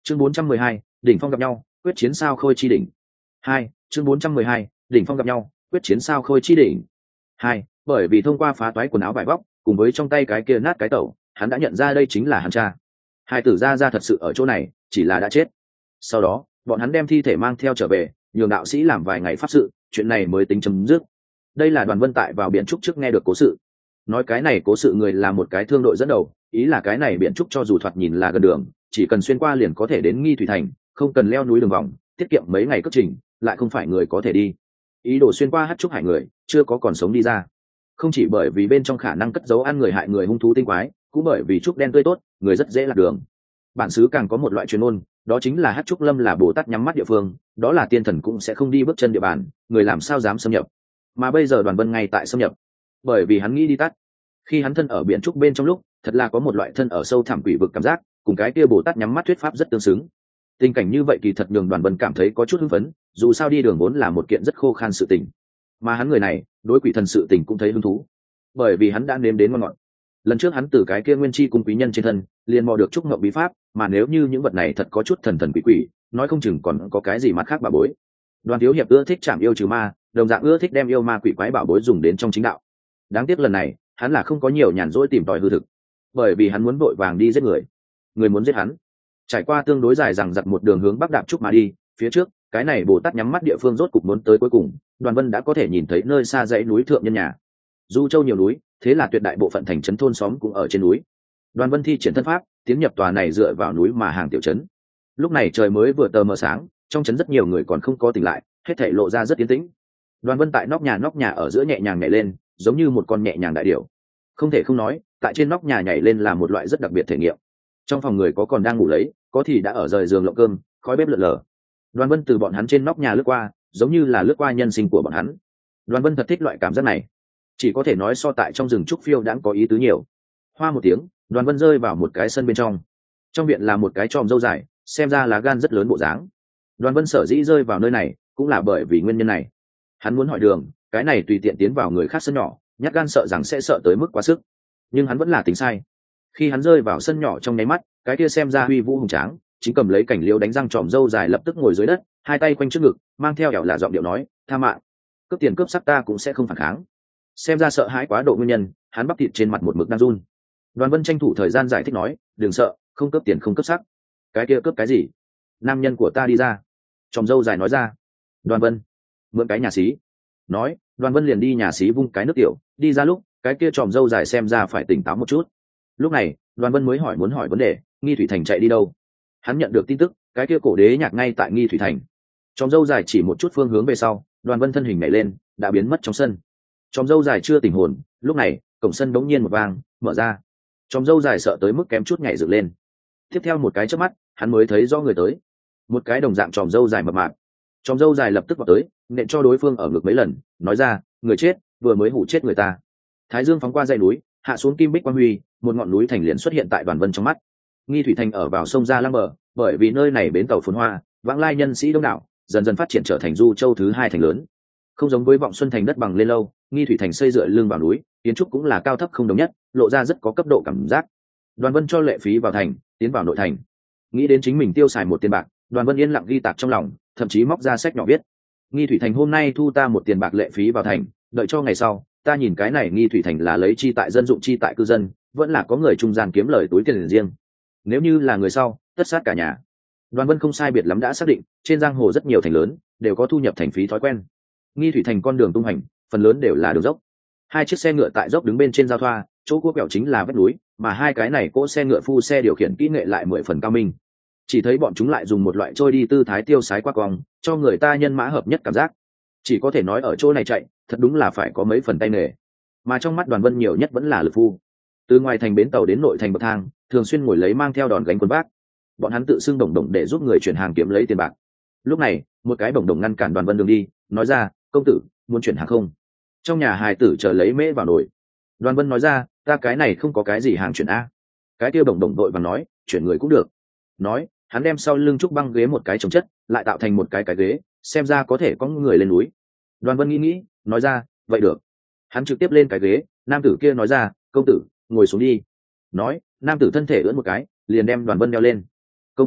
Chương 412, đỉnh phong gặp nhau, quyết chiến sao khôi chi đỉnh. 2. Chương 412, đỉnh phong gặp nhau, quyết chiến sao khôi chi đỉnh. 2. Bởi vì thông qua phá toái quần áo vải vóc, cùng với trong tay cái kia nát cái tẩu, hắn đã nhận ra đây chính là hắn cha. Hai tử ra thật sự ở chỗ này, chỉ là đã chết. Sau đó, bọn hắn đem thi thể mang theo trở về, nhường đạo sĩ làm vài ngày pháp sự, chuyện này mới tính chấm dứt. Đây là Đoàn Vân tại vào biển trúc trước nghe được cố sự. Nói cái này cố sự người là một cái thương đội dẫn đầu, ý là cái này biển trúc cho dù thoạt nhìn là gần đường, chỉ cần xuyên qua liền có thể đến Nghi Thủy Thành, không cần leo núi đường vòng, tiết kiệm mấy ngày cất trình, lại không phải người có thể đi. Ý đồ xuyên qua Hắc Trúc Hải người, chưa có còn sống đi ra. Không chỉ bởi vì bên trong khả năng cất giấu ăn người hại người hung thú tinh quái, cũng bởi vì trúc đen tươi tốt, người rất dễ lạc đường. Bản xứ càng có một loại truyền ngôn, đó chính là Hắc Trúc Lâm là Bồ Tát nhắm mắt địa phương, đó là tiên thần cũng sẽ không đi bước chân địa bàn, người làm sao dám xâm nhập. Mà bây giờ Đoàn Vân ngay tại xâm nhập, bởi vì hắn nghĩ đi tắt. Khi hắn thân ở biển trúc bên trong lúc, thật là có một loại thân ở sâu thẳm quỷ vực cảm giác, cùng cái kia Bồ Tát nhắm mắt thuyết pháp rất tương xứng. Tình cảnh như vậy kỳ thật nhường Đoàn Vân cảm thấy có chút hưng phấn, dù sao đi đường vốn là một kiện rất khô khan sự tình, mà hắn người này đối quỷ thần sự tình cũng thấy hứng thú, bởi vì hắn đã nếm đến ngon ngọt. Lần trước hắn từ cái kia nguyên chi cung quý nhân trên thân liền mò được trúc ngọc bí pháp, mà nếu như những vật này thật có chút thần thần quỷ quỷ, nói không chừng còn có cái gì mặt khác bà bối. Đoàn thiếu hiệp ưa thích chạm yêu trừ ma, đồng dạng ưa thích đem yêu ma quỷ quái bảo bối dùng đến trong chính đạo. Đáng tiếc lần này hắn là không có nhiều nhàn rỗi tìm tòi hư thực, bởi vì hắn muốn vội vàng đi giết người, người muốn giết hắn. Trải qua tương đối dài rằng giặc một đường hướng bắc đạp trúc mà đi, phía trước cái này Bồ Tát nhắm mắt địa phương rốt cục muốn tới cuối cùng, Đoàn Vân đã có thể nhìn thấy nơi xa dãy núi thượng nhân nhà. Du Châu nhiều núi, thế là tuyệt đại bộ phận thành trấn thôn xóm cũng ở trên núi. Đoàn Vân thi triển thân pháp, tiến nhập tòa này dựa vào núi mà hàng tiểu trấn. Lúc này trời mới vừa tờ mờ sáng, trong trấn rất nhiều người còn không có tỉnh lại, hết thảy lộ ra rất yên tĩnh. Đoàn Vân tại nóc nhà ở giữa nhẹ nhàng nhảy lên, giống như một con nhẹ nhàng đại điểu. Không thể không nói, tại trên nóc nhà nhảy lên là một loại rất đặc biệt thể nghiệm. Trong phòng người có còn đang ngủ lấy, có thì đã ở rời giường lộng cơm, khói bếp lượn lờ. Đoàn Vân từ bọn hắn trên nóc nhà lướt qua, giống như là lướt qua nhân sinh của bọn hắn. Đoàn Vân thật thích loại cảm giác này, chỉ có thể nói so tại trong rừng trúc phiêu đãng có ý tứ nhiều. Hoa một tiếng, Đoàn Vân rơi vào một cái sân bên trong. Trong viện là một cái tròm râu dài, xem ra lá gan rất lớn bộ dáng. Đoàn Vân sở dĩ rơi vào nơi này, cũng là bởi vì nguyên nhân này. Hắn muốn hỏi đường, cái này tùy tiện tiến vào người khác sân nhỏ, nhát gan sợ rằng sẽ sợ tới mức quá sức. Nhưng hắn vẫn là tính sai. Khi hắn rơi vào sân nhỏ trong nháy mắt, cái kia xem ra huy vũ hùng tráng, chính cầm lấy cảnh liễu đánh răng tròm râu dài lập tức ngồi dưới đất, hai tay quanh trước ngực, mang theo ẻo là giọng điệu nói, tha mạng, cướp tiền cướp sắc ta cũng sẽ không phản kháng. Xem ra sợ hãi quá độ nguyên nhân, hắn bắp thịt trên mặt một mực đang run. Đoàn Vân tranh thủ thời gian giải thích nói, đừng sợ, không cướp tiền không cướp sắc. Cái kia cướp cái gì? Nam nhân của ta đi ra. Tròm râu dài nói ra. Đoàn Vân, mượn cái nhà xí. Nói, Đoàn Vân liền đi nhà xí vung cái nước tiểu, đi ra lúc, cái kia tròm râu dài xem ra phải tỉnh táo một chút. Lúc này, Đoàn Vân mới muốn hỏi vấn đề, Nghi Thủy Thành chạy đi đâu? Hắn nhận được tin tức, cái kia cổ đế nhạc ngay tại Nghi Thủy Thành. Tròm râu dài chỉ một chút phương hướng về sau, Đoàn Vân thân hình nhảy lên, đã biến mất trong sân. Tròm râu dài chưa tỉnh hồn, lúc này, cổng sân đống nhiên một vang, mở ra. Tròm râu dài sợ tới mức kém chút nhảy dựng lên. Tiếp theo một cái chớp mắt, hắn mới thấy rõ người tới. Một cái đồng dạng tròm râu dài mập mạp. Tròm râu dài lập tức vào tới, nện cho đối phương ở ngực mấy lần, nói ra, người chết, vừa mới hủ chết người ta. Thái dương phóng qua dãy núi, hạ xuống kim bích quang huy, một ngọn núi thành liền xuất hiện tại Đoàn Vân trong mắt. Nghi Thủy Thành ở vào sông Gia Lăng bờ, bởi vì nơi này bến tàu phồn hoa, vãng lai nhân sĩ đông đảo, dần dần phát triển trở thành Du Châu thứ hai thành lớn. Không giống với Vọng Xuân Thành đất bằng lên lâu, Nghi Thủy Thành xây dựa lưng vào núi, kiến trúc cũng là cao thấp không đồng nhất, lộ ra rất có cấp độ cảm giác. Đoàn Vân cho lệ phí vào thành, tiến vào nội thành. Nghĩ đến chính mình tiêu xài một tiền bạc, Đoàn Vân yên lặng ghi tạc trong lòng, thậm chí móc ra sách nhỏ viết: Nghi Thủy Thành hôm nay thu ta một tiền bạc lệ phí vào thành, đợi cho ngày sau, ta nhìn cái này Nghi Thủy Thành là lấy chi tại dân dụng chi tại cư dân, vẫn là có người trung gian kiếm lời túi tiền riêng. Nếu như là người sau, tất sát cả nhà. Đoàn Vân không sai biệt lắm đã xác định, trên giang hồ rất nhiều thành lớn đều có thu nhập thành phí thói quen. Nghi Thủy Thành con đường tung hành, phần lớn đều là đường dốc. Hai chiếc xe ngựa tại dốc đứng bên trên giao thoa, chỗ cua quẹo chính là vách núi, mà hai cái này cỗ xe ngựa phu xe điều khiển kỹ nghệ lại 10 phần cao minh. Chỉ thấy bọn chúng lại dùng một loại trôi đi tư thái tiêu sái qua cong, cho người ta nhân mã hợp nhất cảm giác. Chỉ có thể nói ở chỗ này chạy, thật đúng là phải có mấy phần tay nghề. Mà trong mắt Đoàn Vân nhiều nhất vẫn là lực phu. Từ ngoài thành bến tàu đến nội thành bậc thang, thường xuyên ngồi lấy mang theo đòn gánh quân bác. Bọn hắn tự xưng đồng đồng để giúp người chuyển hàng kiếm lấy tiền bạc. Lúc này, một cái bổng đồng ngăn cản Đoàn Vân đường đi, nói ra, công tử, muốn chuyển hàng không? Trong nhà hài tử chờ lấy mễ vào nồi. Đoàn Vân nói ra, ta cái này không có cái gì hàng chuyển a. Cái kia bổng đồng đội và nói, chuyển người cũng được. Nói, hắn đem sau lưng trúc băng ghế một cái chống chất, lại tạo thành một cái ghế, xem ra có thể có người lên núi. Đoàn Vân nghĩ, nói ra, vậy được. Hắn trực tiếp lên cái ghế, nam tử kia nói ra, công tử, ngồi xuống đi. Nói, nam tử thân thể ưỡn một cái, liền đem Đoàn Vân đeo lên. Công tử,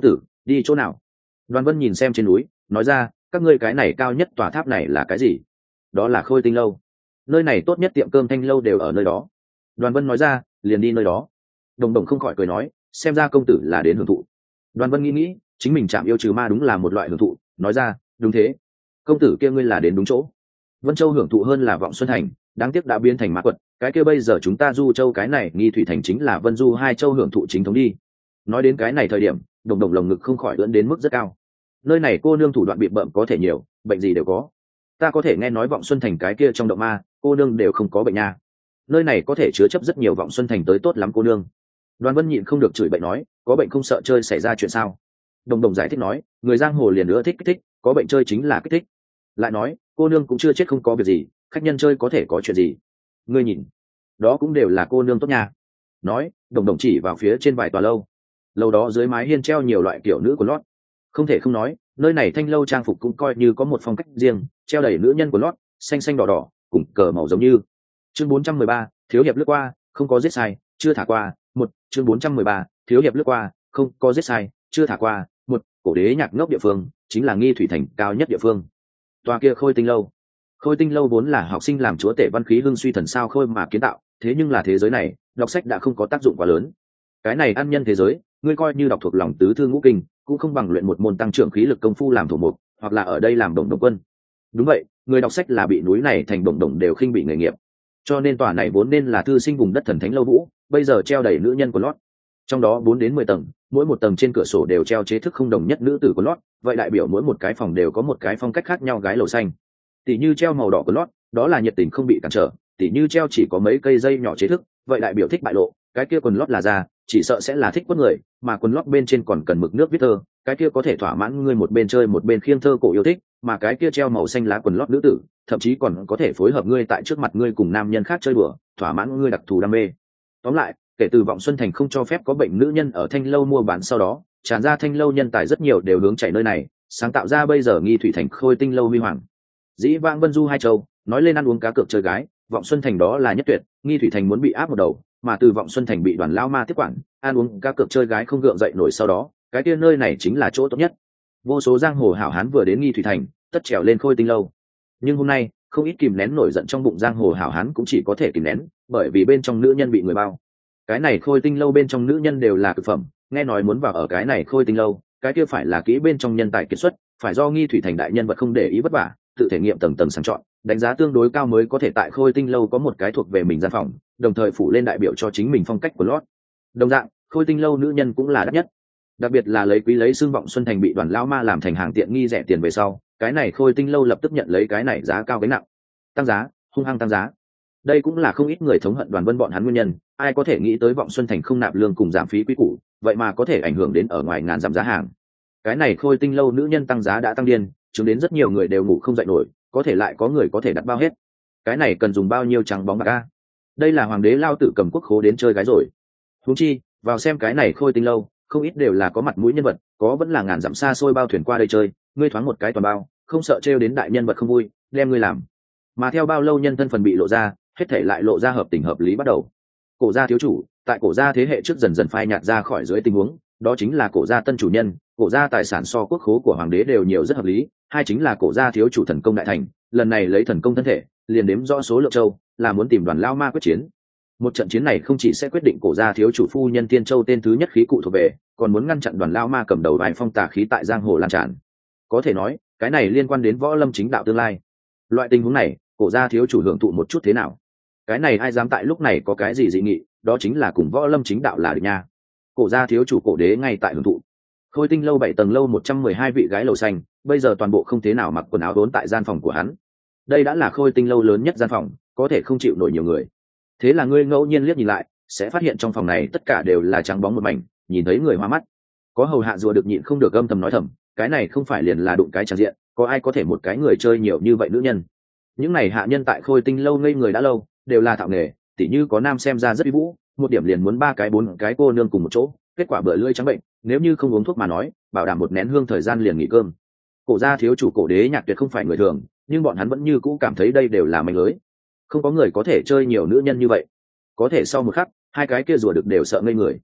Đi chỗ nào? Đoàn Vân nhìn xem trên núi, nói ra, các ngươi cái này cao nhất tòa tháp này là cái gì? Đó là Khôi Tinh lâu. Nơi này tốt nhất tiệm cơm Thanh lâu đều ở nơi đó. Đoàn Vân nói ra, liền đi nơi đó. Đồng Đồng không khỏi cười nói, xem ra công tử là đến hưởng thụ. Đoàn Vân nghĩ, chính mình chạm yêu trừ ma đúng là một loại hưởng thụ, nói ra, đúng thế. Công tử kia ngươi là đến đúng chỗ. Vân Châu hưởng thụ hơn là Vọng Xuân Thành, đáng tiếc đã biến thành ma quật, cái kia bây giờ chúng ta Du Châu cái này Nghi Thủy Thành chính là Vân Du hai châu hưởng thụ chính thống đi. Nói đến cái này thời điểm, Đồng Đồng lồng ngực không khỏi ưỡn đến mức rất cao. Nơi này cô nương thủ đoạn bị bợm có thể nhiều, bệnh gì đều có. Ta có thể nghe nói Vọng Xuân Thành cái kia trong động ma, cô nương đều không có bệnh nha. Nơi này có thể chứa chấp rất nhiều Vọng Xuân Thành tới tốt lắm cô nương. Đoàn Vân nhịn không được chửi bậy nói, có bệnh không sợ chơi xảy ra chuyện sao? Đồng Đồng giải thích nói, người giang hồ liền nữa thích kích thích, có bệnh chơi chính là kích thích. Lại nói, cô nương cũng chưa chết không có việc gì, khách nhân chơi có thể có chuyện gì? Ngươi nhìn, đó cũng đều là cô nương tốt nha. Nói, Đồng Đồng chỉ vào phía trên vài tòa lâu. Lâu đó dưới mái hiên treo nhiều loại kiểu nữ của lót. Không thể không nói, nơi này Thanh lâu trang phục cũng coi như có một phong cách riêng, treo đầy nữ nhân của lót, xanh xanh đỏ đỏ, cùng cờ màu giống như. Chương 413, thiếu hiệp lướt qua, không có giết sai, chưa thả qua. Một chương 413, thiếu hiệp lướt qua, không có giết sai, chưa thả qua. Một cổ đế nhạc ngốc địa phương, chính là Nghi Thủy Thành cao nhất địa phương. Tòa kia Khôi Tinh lâu. Khôi Tinh lâu vốn là học sinh làm chúa tể văn khí hưng suy thần sao khôi mà kiến tạo, thế nhưng là thế giới này, đọc sách đã không có tác dụng quá lớn. Cái này ăn nhân thế giới, ngươi coi như đọc thuộc lòng tứ thư ngũ kinh, cũng không bằng luyện một môn tăng trưởng khí lực công phu làm thủ mục, hoặc là ở đây làm đồng đồng quân. Đúng vậy, người đọc sách là bị núi này thành đồng đồng đều khinh bị nghề nghiệp. Cho nên tòa này vốn nên là thư sinh vùng đất thần thánh lâu vũ, bây giờ treo đầy nữ nhân của lót. Trong đó 4 đến 10 tầng, mỗi một tầng trên cửa sổ đều treo chế thức không đồng nhất nữ tử của lót, vậy đại biểu mỗi một cái phòng đều có một cái phong cách khác nhau gái lầu xanh. Tỷ như treo màu đỏ của lót, đó là nhiệt tình không bị cản trở, tỷ như treo chỉ có mấy cây dây nhỏ chế thức, vậy đại biểu thích bại lộ, cái kia quần lót là ra, chỉ sợ sẽ là thích quất người, mà quần lót bên trên còn cần mực nước viết thơ, cái kia có thể thỏa mãn ngươi một bên chơi một bên khiêng thơ cổ yêu thích, mà cái kia treo màu xanh lá quần lót nữ tử, thậm chí còn có thể phối hợp ngươi tại trước mặt ngươi cùng nam nhân khác chơi đùa, thỏa mãn ngươi đặc thù đam mê. Tóm lại, kể từ Vọng Xuân Thành không cho phép có bệnh nữ nhân ở Thanh lâu mua bán sau đó, tràn ra Thanh lâu nhân tài rất nhiều đều hướng chạy nơi này, sáng tạo ra bây giờ Nghi Thủy Thành Khôi Tinh lâu huy hoàng. Dĩ vãng Vân Du hai châu, nói lên ăn uống cá cược chơi gái, Vọng Xuân Thành đó là nhất tuyệt, Nghi Thủy Thành muốn bị áp một đầu, mà từ Vọng Xuân Thành bị Đoàn Lao Ma tiếp quản, ăn uống cá cược chơi gái không gượng dậy nổi sau đó, cái kia nơi này chính là chỗ tốt nhất. Vô số giang hồ hảo hán vừa đến Nghi Thủy Thành, tất trèo lên Khôi Tinh lâu. Nhưng hôm nay, không ít kìm nén nổi giận trong bụng giang hồ hảo hán cũng chỉ có thể kìm nén, bởi vì bên trong nữ nhân bị người bao. Cái này Khôi Tinh lâu bên trong nữ nhân đều là cực phẩm, nghe nói muốn vào ở cái này Khôi Tinh lâu, cái kia phải là kỹ bên trong nhân tài kiệt xuất, phải do Nghi Thủy Thành đại nhân vật không để ý vất vả, tự thể nghiệm tầng tầng sàng chọn, đánh giá tương đối cao mới có thể tại Khôi Tinh lâu có một cái thuộc về mình gian phòng, đồng thời phủ lên đại biểu cho chính mình phong cách của lót. Đồng dạng, Khôi Tinh lâu nữ nhân cũng là đắt nhất, đặc biệt là lấy quý lấy xương Vọng Xuân Thành bị Đoàn Lao Ma làm thành hàng tiện nghi rẻ tiền về sau, cái này Khôi Tinh lâu lập tức nhận lấy cái này giá cao gánh nặng, tăng giá, hung hăng tăng giá. Đây cũng là không ít người thống hận Đoàn Vân bọn hắn nguyên nhân, ai có thể nghĩ tới Vọng Xuân Thành không nạp lương cùng giảm phí quý cũ, vậy mà có thể ảnh hưởng đến ở ngoài ngàn giảm giá hàng. Cái này Khôi Tinh lâu nữ nhân tăng giá đã tăng điên, chứng đến rất nhiều người đều ngủ không dậy nổi, có thể lại có người có thể đặt bao hết. Cái này cần dùng bao nhiêu trắng bóng bạc a? Đây là hoàng đế lao tự cầm quốc khố đến chơi gái rồi. Huống chi, vào xem cái này Khôi Tinh lâu, không ít đều là có mặt mũi nhân vật, có vẫn là ngàn dặm xa xôi bao thuyền qua đây chơi, ngươi thoáng một cái toàn bao, không sợ trêu đến đại nhân vật không vui, đem ngươi làm. Mà theo bao lâu nhân thân phần bị lộ ra, hết thể lại lộ ra hợp tình hợp lý bắt đầu. Cổ gia thiếu chủ, tại cổ gia thế hệ trước dần dần phai nhạt ra khỏi dưới tình huống, đó chính là cổ gia tân chủ nhân, cổ gia tài sản so quốc khố của hoàng đế đều nhiều rất hợp lý, hai chính là cổ gia thiếu chủ thần công đại thành, lần này lấy thần công thân thể, liền đếm rõ số lượng châu, là muốn tìm Đoàn Lao Ma quyết chiến. Một trận chiến này không chỉ sẽ quyết định cổ gia thiếu chủ phu nhân Tiên Châu tên thứ nhất khí cụ thuộc về, còn muốn ngăn chặn Đoàn Lao Ma cầm đầu vài phong tà khí tại giang hồ lan tràn. Có thể nói, cái này liên quan đến võ lâm chính đạo tương lai. Loại tình huống này, cổ gia thiếu chủ hưởng thụ một chút thế nào? Cái này ai dám tại lúc này có cái gì dị nghị, đó chính là cùng võ lâm chính đạo là địch nha. Cổ gia thiếu chủ cổ đế ngay tại hưởng thụ. Khôi Tinh lâu 7 tầng lâu 112 vị gái lầu xanh, bây giờ toàn bộ không thế nào mặc quần áo đốn tại gian phòng của hắn. Đây đã là Khôi Tinh lâu lớn nhất gian phòng, có thể không chịu nổi nhiều người. Thế là ngươi ngẫu nhiên liếc nhìn lại, sẽ phát hiện trong phòng này tất cả đều là trắng bóng một mảnh, nhìn thấy người hoa mắt. Có hầu hạ rùa được nhịn không được âm thầm nói thầm, cái này không phải liền là đụng cái tràn diện, có ai có thể một cái người chơi nhiều như vậy nữ nhân. Những này hạ nhân tại Khôi Tinh lâu ngây người đã lâu, đều là thạo nghề, tỉ như có nam xem ra rất uy vũ, một điểm liền muốn 3 cái 4 cái cô nương cùng một chỗ, kết quả bữa lưỡi trắng bệnh, nếu như không uống thuốc mà nói, bảo đảm một nén hương thời gian liền nghỉ cơm. Cổ gia thiếu chủ cổ đế nhạc tuyệt không phải người thường, nhưng bọn hắn vẫn như cũ cảm thấy đây đều là manh lưới, không có người có thể chơi nhiều nữ nhân như vậy. Có thể sau một khắc, hai cái kia rùa được đều sợ ngây người.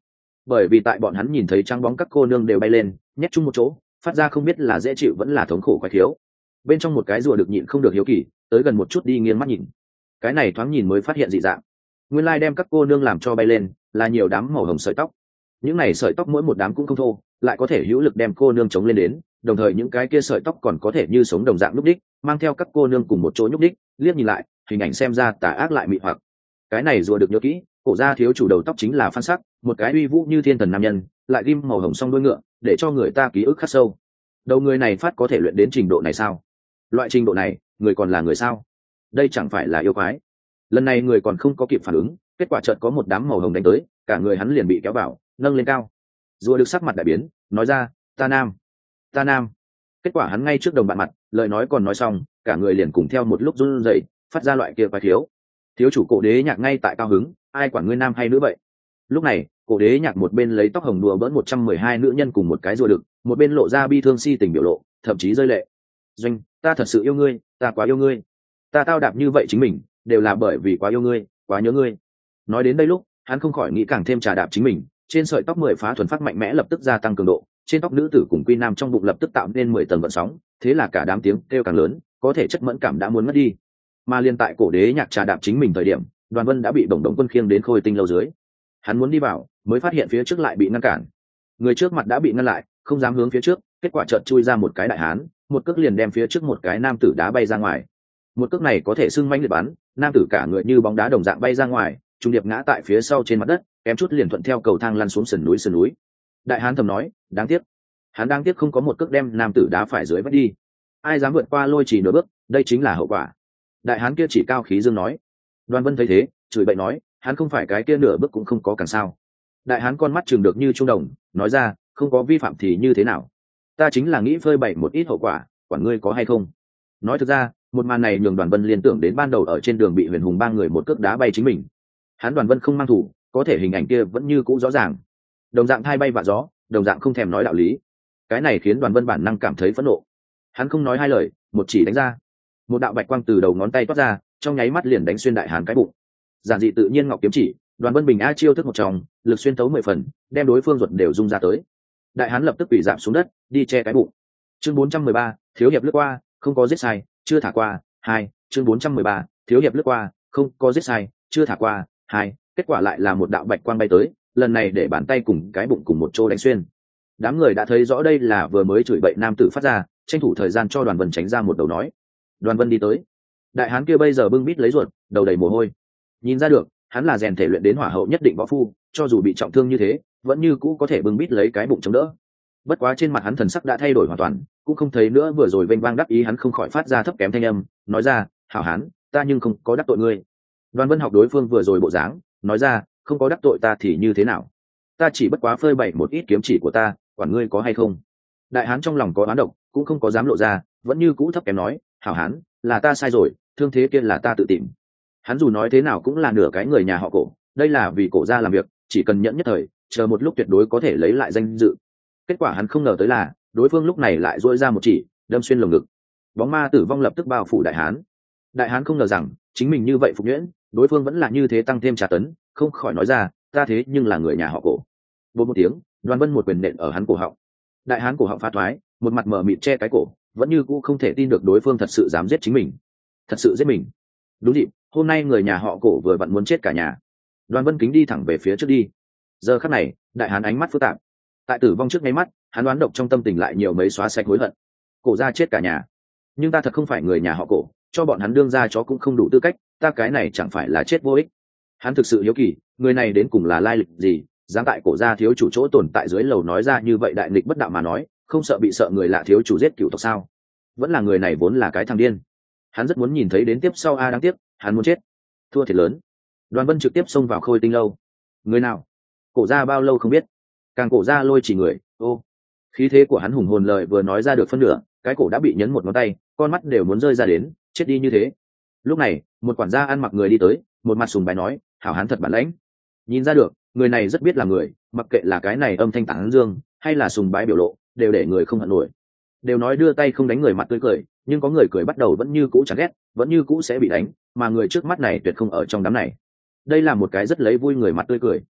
bởi vì tại bọn hắn nhìn thấy trắng bóng các cô nương đều bay lên nhét chung một chỗ, phát ra không biết là dễ chịu vẫn là thống khổ quái thiếu. Bên trong một cái rùa được nhịn không được hiếu kỳ, tới gần một chút đi nghiêng mắt nhìn. Cái này thoáng nhìn mới phát hiện dị dạng, nguyên lai đem các cô nương làm cho bay lên là nhiều đám màu hồng sợi tóc. Những này sợi tóc mỗi một đám cũng không thô, lại có thể hữu lực đem cô nương chống lên đến, đồng thời những cái kia sợi tóc còn có thể như sống đồng dạng nhúc đích, mang theo các cô nương cùng một chỗ nhúc đích, liếc nhìn lại hình ảnh xem ra tà ác lại mị hoặc. Cái này rùa được nhớ kỹ, cổ gia thiếu chủ đầu tóc chính là Phan Sắc, một cái uy vũ như thiên thần nam nhân, lại ghim màu hồng song đuôi ngựa, để cho người ta ký ức khắc sâu. Đầu người này phát có thể luyện đến trình độ này sao? Loại trình độ này, người còn là người sao? Đây chẳng phải là yêu quái. Lần này người còn không có kịp phản ứng, kết quả chợt có một đám màu hồng đánh tới, cả người hắn liền bị kéo vào, nâng lên cao. Rùa được sắc mặt đại biến, nói ra, ta nam, ta nam. Kết quả hắn ngay trước đồng bạn mặt, lời nói còn nói xong, cả người liền cùng theo một lúc run rẩy, phát ra loại kia quái thiếu. Thiếu chủ Cổ Đế Nhạc ngay tại cao hứng, ai quản ngươi nam hay nữ vậy? Lúc này, Cổ Đế Nhạc một bên lấy tóc hồng đùa bỡn 112 nữ nhân cùng một cái rùa đực, một bên lộ ra bi thương si tình biểu lộ, thậm chí rơi lệ. Doanh, ta thật sự yêu ngươi, ta quá yêu ngươi, ta tao đạp như vậy chính mình, đều là bởi vì quá yêu ngươi, quá nhớ ngươi. Nói đến đây lúc, hắn không khỏi nghĩ càng thêm trà đạp chính mình, trên sợi tóc 10 phá thuần phát mạnh mẽ lập tức gia tăng cường độ, trên tóc nữ tử cùng quy nam trong bụng lập tức tạo nên 10 tầng gợn sóng, thế là cả đám tiếng kêu càng lớn, có thể chất mẫn cảm đã muốn mất đi. Mà liên tại Cổ Đế Nhạc trà đạp chính mình thời điểm, Đoàn Vân đã bị Bổng Đống Quân khiêng đến Khôi Tinh lâu dưới. Hắn muốn đi vào, mới phát hiện phía trước lại bị ngăn cản. Người trước mặt đã bị ngăn lại, không dám hướng phía trước, kết quả chợt chui ra một cái đại hán, một cước liền đem phía trước một cái nam tử đá bay ra ngoài. Một cước này có thể xưng mãnh liệt bắn, nam tử cả người như bóng đá đồng dạng bay ra ngoài, trung điệp ngã tại phía sau trên mặt đất, kém chút liền thuận theo cầu thang lăn xuống sườn núi. Đại hán thầm nói, đáng tiếc, hắn đáng tiếc không có một cước đem nam tử đá phải dưới vách đi. Ai dám vượt qua lôi chỉ nửa bước, đây chính là hậu quả. Đại hán kia chỉ cao khí dương nói. Đoàn Vân thấy thế, chửi bậy nói, hắn không phải cái kia nửa bước cũng không có càng sao. Đại hán con mắt chừng được như trung đồng, nói ra, không có vi phạm thì như thế nào? Ta chính là nghĩ phơi bày một ít hậu quả, quản ngươi có hay không? Nói thực ra, một màn này nhường Đoàn Vân liên tưởng đến ban đầu ở trên đường bị Huyền Hùng ba người một cước đá bay chính mình. Hắn Đoàn Vân không mang thủ, có thể hình ảnh kia vẫn như cũ rõ ràng. Đồng dạng thay bay vạ gió, đồng dạng không thèm nói đạo lý. Cái này khiến Đoàn Vân bản năng cảm thấy phẫn nộ. Hắn không nói hai lời, một chỉ đánh ra. Một đạo bạch quang từ đầu ngón tay toát ra, trong nháy mắt liền đánh xuyên đại hán cái bụng. Giản dị tự nhiên ngọc kiếm chỉ, Đoàn Vân bình a chiêu thức một tròng, lực xuyên tấu 10 phần, đem đối phương ruột đều rung ra tới. Đại hán lập tức quỳ rạp xuống đất, đi che cái bụng. Chương 413, thiếu hiệp lướt qua, không có giết sai, chưa thả qua. 2, chương 413, thiếu hiệp lướt qua, không có giết sai, chưa thả qua. 2, kết quả lại là một đạo bạch quang bay tới, lần này để bàn tay cùng cái bụng cùng một chỗ đánh xuyên. Đám người đã thấy rõ đây là vừa mới chửi bậy nam tử phát ra, tranh thủ thời gian cho Đoàn Vân tránh ra một đầu nói. Đoàn Vân đi tới, đại hán kia bây giờ bưng bít lấy ruột, đầu đầy mồ hôi, nhìn ra được hắn là rèn thể luyện đến hỏa hậu nhất định võ phu, cho dù bị trọng thương như thế vẫn như cũ có thể bưng bít lấy cái bụng chống đỡ. Bất quá trên mặt hắn thần sắc đã thay đổi hoàn toàn, cũng không thấy nữa vừa rồi vênh vang đắc ý, hắn không khỏi phát ra thấp kém thanh âm, nói ra, hảo hán, ta nhưng không có đắc tội ngươi. Đoàn Vân học đối phương vừa rồi bộ dáng, nói ra, không có đắc tội ta thì như thế nào? Ta chỉ bất quá phơi bày một ít kiếm chỉ của ta, quản ngươi có hay không? Đại hán trong lòng có oán độc, cũng không có dám lộ ra, vẫn như cũ thấp kém nói, hảo hán, là ta sai rồi, thương thế kia là ta tự tìm. Hắn dù nói thế nào cũng là nửa cái người nhà họ Cổ, đây là vì Cổ gia làm việc, chỉ cần nhẫn nhất thời, chờ một lúc tuyệt đối có thể lấy lại danh dự. Kết quả hắn không ngờ tới là, đối phương lúc này lại duỗi ra một chỉ, đâm xuyên lồng ngực. Bóng ma tử vong lập tức bao phủ đại hán. Đại hán không ngờ rằng, chính mình như vậy phục nhuyễn, đối phương vẫn là như thế tăng thêm trả tấn, không khỏi nói ra, ta thế nhưng là người nhà họ Cổ. Vô một tiếng, Đoàn Vân một quyền nện ở hắn cổ họng. Đại hán cổ họng phá thoái, một mặt mở mịt che cái cổ, vẫn như cũ không thể tin được đối phương thật sự dám giết chính mình, thật sự giết mình. Đúng dịp, hôm nay người nhà họ Cổ vừa vặn muốn chết cả nhà. Đoàn Vân kính đi thẳng về phía trước đi. Giờ khắc này, đại hán ánh mắt phức tạp. Tại tử vong trước ngay mắt, hắn đoán độc trong tâm tình lại nhiều mấy xóa sạch hối hận. Cổ gia chết cả nhà, nhưng ta thật không phải người nhà họ Cổ, cho bọn hắn đương ra chó cũng không đủ tư cách, ta cái này chẳng phải là chết vô ích. Hắn thực sự hiếu kỳ, người này đến cùng là lai lịch gì, dám tại Cổ gia thiếu chủ chỗ tồn tại dưới lầu nói ra như vậy đại nghịch bất đạo mà nói, không sợ bị sợ người lạ thiếu chủ giết cửu tộc sao? Vẫn là người này vốn là cái thằng điên. Hắn rất muốn nhìn thấy đến tiếp sau, đáng tiếc hắn muốn chết, thua thiệt lớn. Đoàn Vân trực tiếp xông vào Khôi Tinh lâu. Người nào? Cổ gia bao lâu không biết, càng Cổ gia lôi chỉ người. Ô, khí thế của hắn hùng hồn lời vừa nói ra được phân nửa, cái cổ đã bị nhấn một ngón tay, con mắt đều muốn rơi ra đến, chết đi như thế. Lúc này, một quản gia ăn mặc người đi tới, một mặt sùng bái nói, hảo hán thật bản lãnh. Nhìn ra được, người này rất biết là người, mặc kệ là cái này âm thanh tán dương hay là sùng bái biểu lộ, đều để người không hận nổi. Đều nói đưa tay không đánh người mặt tươi cười, nhưng có người cười bắt đầu vẫn như cũ chán ghét, vẫn như cũ sẽ bị đánh, mà người trước mắt này tuyệt không ở trong đám này. Đây là một cái rất lấy vui người mặt tươi cười.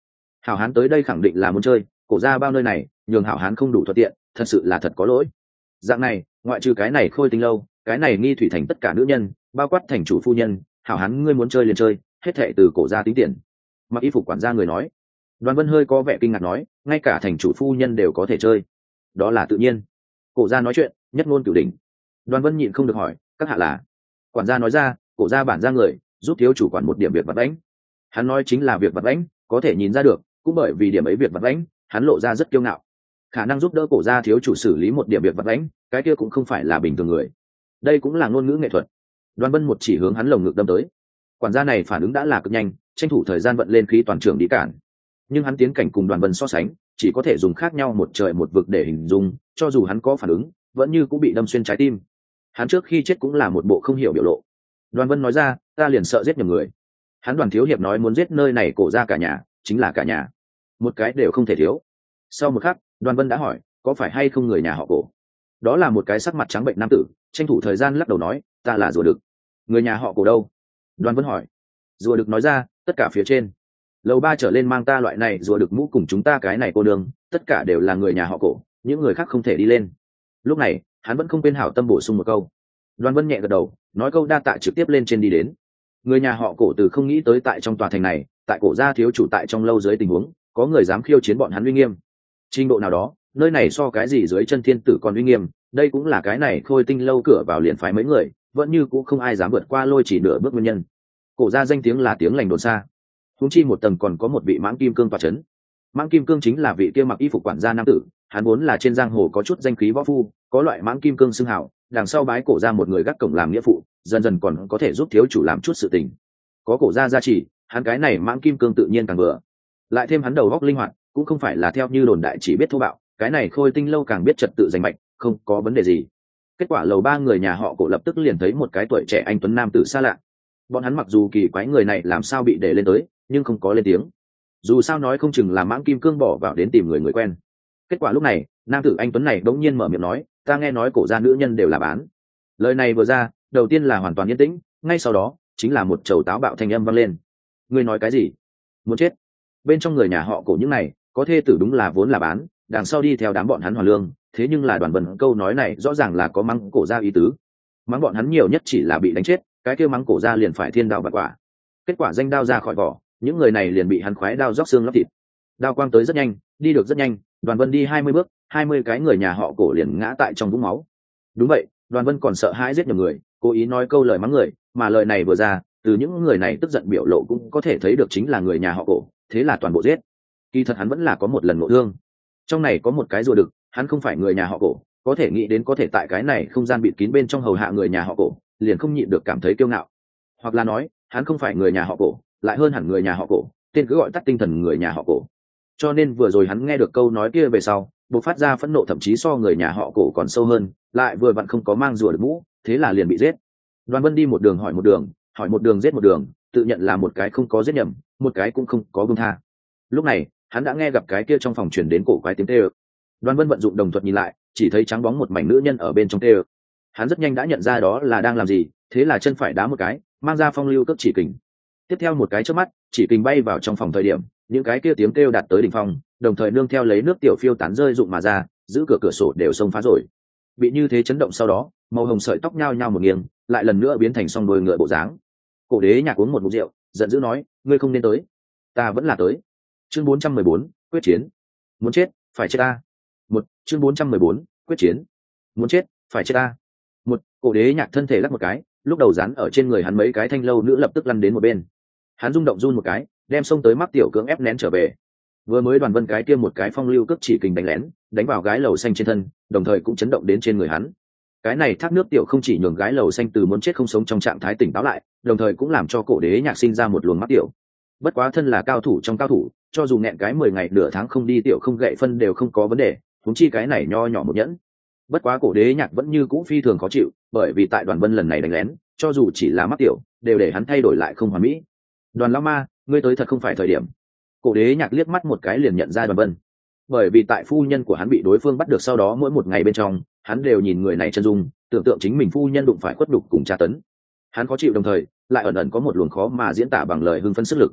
Hảo hán tới đây khẳng định là muốn chơi, cổ ra bao nơi này nhường hảo hán không đủ thuận tiện, thật sự là thật có lỗi. Dạng này ngoại trừ cái này Khôi Tinh lâu, cái này Nghi Thủy thành tất cả nữ nhân, bao quát thành chủ phu nhân, hảo hán ngươi muốn chơi liền chơi, hết thệ từ cổ ra tính tiền. Mặc y phục quản gia người nói. Đoàn Vân hơi có vẻ kinh ngạc nói, ngay cả thành chủ phu nhân đều có thể chơi, đó là tự nhiên. Cổ gia nói chuyện nhất ngôn cửu đỉnh. Đoàn Vân nhịn không được hỏi, các hạ là? Quản gia nói ra, cổ gia bản gia người, giúp thiếu chủ quản một điểm việc vặt vãnh. Hắn nói chính là việc vặt vãnh, có thể nhìn ra được, cũng bởi vì điểm ấy việc vặt vãnh, hắn lộ ra rất kiêu ngạo. Khả năng giúp đỡ cổ gia thiếu chủ xử lý một điểm việc vặt vãnh, cái kia cũng không phải là bình thường người. Đây cũng là ngôn ngữ nghệ thuật. Đoàn Vân một chỉ hướng hắn lồng ngực đâm tới. Quản gia này phản ứng đã là cực nhanh, tranh thủ thời gian vận lên khí toàn trường đi cản. Nhưng hắn tiến cảnh cùng Đoàn Vân so sánh, chỉ có thể dùng khác nhau một trời một vực để hình dung, cho dù hắn có phản ứng, vẫn như cũng bị đâm xuyên trái tim. Hắn trước khi chết cũng là một bộ không hiểu biểu lộ. Đoàn Vân nói ra, ta liền sợ giết nhầm người. Hắn Đoàn thiếu hiệp nói muốn giết nơi này cổ ra cả nhà, chính là cả nhà, một cái đều không thể thiếu. Sau một khắc, Đoàn Vân đã hỏi, có phải hay không người nhà họ cổ? Đó là một cái sắc mặt trắng bệnh nam tử, tranh thủ thời gian lắc đầu nói, ta là rùa đực. Người nhà họ cổ đâu? Đoàn Vân hỏi. Rùa đực nói ra, tất cả phía trên lầu 3 trở lên mang ta loại này rùa đực mũ cùng chúng ta cái này cô đường, tất cả đều là người nhà họ cổ, những người khác không thể đi lên. Lúc này hắn vẫn không quên hảo tâm bổ sung một câu. Đoàn Vân nhẹ gật đầu, nói câu đa tạ trực tiếp lên trên đi đến. Người nhà họ cổ từ không nghĩ tới tại trong tòa thành này, tại cổ gia thiếu chủ tại trong lâu dưới tình huống, có người dám khiêu chiến bọn hắn uy nghiêm. Trình độ nào đó, nơi này so cái gì dưới chân thiên tử còn uy nghiêm, đây cũng là cái này Khôi Tinh lâu cửa vào liền phái mấy người, vẫn như cũng không ai dám vượt qua lôi chỉ nửa bước nguyên nhân. Cổ gia danh tiếng là tiếng lành đồn xa. Huống chi một tầng còn có một vị Mãng Kim Cương tọa chấn. Mãng Kim Cương chính là vị kia mặc y phục quản gia nam tử, hắn vốn là trên giang hồ có chút danh khí võ phu, có loại Mãng Kim Cương xưng hào, đằng sau bái cổ gia một người gác cổng làm nghĩa phụ, dần dần còn có thể giúp thiếu chủ làm chút sự tình. Có cổ gia gia trì, hắn cái này Mãng Kim Cương tự nhiên càng vừa. Lại thêm hắn đầu óc linh hoạt, cũng không phải là theo như đồn đại chỉ biết thô bạo, cái này Khôi Tinh lâu càng biết trật tự giành mạch, không có vấn đề gì. Kết quả lầu 3 người nhà họ cổ lập tức liền thấy một cái tuổi trẻ anh tuấn nam tử xa lạ. Bọn hắn mặc dù kỳ quái người này làm sao bị để lên tới, nhưng không có lên tiếng. Dù sao nói không chừng là Mãng Kim Cương bỏ vào đến tìm người quen. Kết quả lúc này nam tử anh tuấn này đống nhiên mở miệng nói, ta nghe nói cổ gia nữ nhân đều là bán. Lời này vừa ra, đầu tiên là hoàn toàn yên tĩnh, ngay sau đó chính là một trầu táo bạo thanh âm vang lên. Ngươi nói cái gì? Muốn chết? Bên trong người nhà họ cổ những này có thê tử đúng là vốn là bán, đằng sau đi theo đám bọn hắn hoàn lương, thế nhưng là Đoàn Vân câu nói này rõ ràng là có mắng cổ gia ý tứ. Mắng bọn hắn nhiều nhất chỉ là bị đánh chết, cái kia mắng cổ gia liền phải thiên đạo bạc quả. Kết quả danh đao ra khỏi vỏ, những người này liền bị hắn khoái đao róc xương lóc thịt. Đao quang tới rất nhanh, đi được rất nhanh, Đoàn Vân đi 20 bước, 20 cái người nhà họ cổ liền ngã tại trong vũng máu. Đúng vậy, Đoàn Vân còn sợ hãi giết nhầm người, cố ý nói câu lời mắng người, mà lời này vừa ra, từ những người này tức giận biểu lộ cũng có thể thấy được chính là người nhà họ cổ, thế là toàn bộ giết. Kỳ thật hắn vẫn là có một lần ngộ thương. Trong này có một cái rùa đực, hắn không phải người nhà họ cổ, có thể nghĩ đến có thể tại cái này không gian bịt kín bên trong hầu hạ người nhà họ cổ, liền không nhịn được cảm thấy kiêu ngạo. Hoặc là nói, hắn không phải người nhà họ cổ, lại hơn hẳn người nhà họ cổ, tên cứ gọi tắt tinh thần người nhà họ cổ. Cho nên vừa rồi hắn nghe được câu nói kia về sau, bộc phát ra phẫn nộ thậm chí so người nhà họ cổ còn sâu hơn, lại vừa vặn không có mang rùa được mũ, thế là liền bị giết. Đoàn Vân đi một đường hỏi một đường, hỏi một đường giết một đường, tự nhận là một cái không có giết nhầm, một cái cũng không có buông tha. Lúc này hắn đã nghe gặp cái kia trong phòng truyền đến cổ quái tiếng tê ơ. Đoàn Vân vận dụng đồng thuật nhìn lại, chỉ thấy trắng bóng một mảnh nữ nhân ở bên trong tê ơ. Hắn rất nhanh đã nhận ra đó là đang làm gì, thế là chân phải đá một cái, mang ra phong lưu cấp chỉ kình. Tiếp theo một cái chớp mắt, chỉ kình bay vào trong phòng thời điểm, những cái kia tiếng kêu đạt tới đỉnh phong, đồng thời nương theo lấy nước tiểu phiêu tán rơi rụng mà ra, giữ cửa sổ đều xông phá rồi. Bị như thế chấn động sau đó, màu hồng sợi tóc nhao nhao một nghiêng, lại lần nữa biến thành song đôi ngựa bộ dáng. Cổ đế nhạc uống một ngụm rượu, giận dữ nói, ngươi không nên tới. Ta vẫn là tới. Chương 414, quyết chiến. Muốn chết, phải chết ta. Chương 414, quyết chiến. Muốn chết, phải chết ta. Cổ đế nhạc thân thể lắc một cái, lúc đầu dán ở trên người hắn mấy cái thanh lâu nữ lập tức lăn đến một bên. Hắn rung động run một cái, đem xông tới mắc tiểu cưỡng ép nén trở về. Vừa mới Đoàn Vân cái kia một cái phong lưu cước chỉ kình đánh lén, đánh vào gái lầu xanh trên thân, đồng thời cũng chấn động đến trên người hắn. Cái này thác nước tiểu không chỉ nhường gái lầu xanh từ muốn chết không sống trong trạng thái tỉnh táo lại, đồng thời cũng làm cho cổ đế nhạc sinh ra một luồng mắc tiểu. Bất quá thân là cao thủ trong cao thủ, cho dù nghẹn cái 10 ngày nửa tháng không đi tiểu không gậy phân đều không có vấn đề, huống chi cái này nho nhỏ một nhẫn. Bất quá cổ đế nhạc vẫn như cũ phi thường khó chịu, bởi vì tại Đoàn Vân lần này đánh lén, cho dù chỉ là mắc tiểu, đều để hắn thay đổi lại không hoàn mỹ. Đoàn lão ma, ngươi tới thật không phải thời điểm. Cổ đế nhạc liếc mắt một cái liền nhận ra Đoàn Vân, bởi vì tại phu nhân của hắn bị đối phương bắt được sau đó mỗi một ngày bên trong, hắn đều nhìn người này chân dung, tưởng tượng chính mình phu nhân đụng phải khuất đục cùng tra tấn. Hắn khó chịu đồng thời lại ẩn ẩn có một luồng khó mà diễn tả bằng lời hưng phấn sức lực.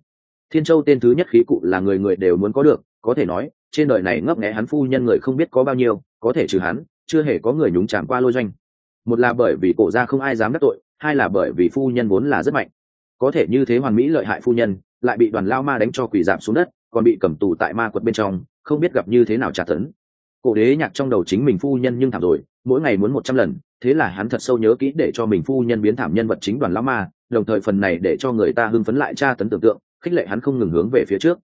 Thiên Châu tên thứ nhất khí cụ là người người đều muốn có được, có thể nói trên đời này ngấp nghé hắn phu nhân người không biết có bao nhiêu, có thể trừ hắn chưa hề có người nhúng chạm qua Lôi Doanh. Một là bởi vì cổ gia không ai dám đắc tội, hai là bởi vì phu nhân vốn là rất mạnh. Có thể như thế hoàn mỹ lợi hại phu nhân lại bị Đoàn Lao Ma đánh cho quỳ rạp xuống đất, còn bị cầm tù tại ma quật bên trong, không biết gặp như thế nào trả tấn. Cổ Đế Nhạc trong đầu chính mình phu nhân nhưng thảm rồi, mỗi ngày muốn 100 lần, thế là hắn thật sâu nhớ kỹ để cho mình phu nhân biến thảm nhân vật chính Đoàn Lao Ma, đồng thời phần này để cho người ta hưng phấn lại tra tấn tưởng tượng, khích lệ hắn không ngừng hướng về phía trước,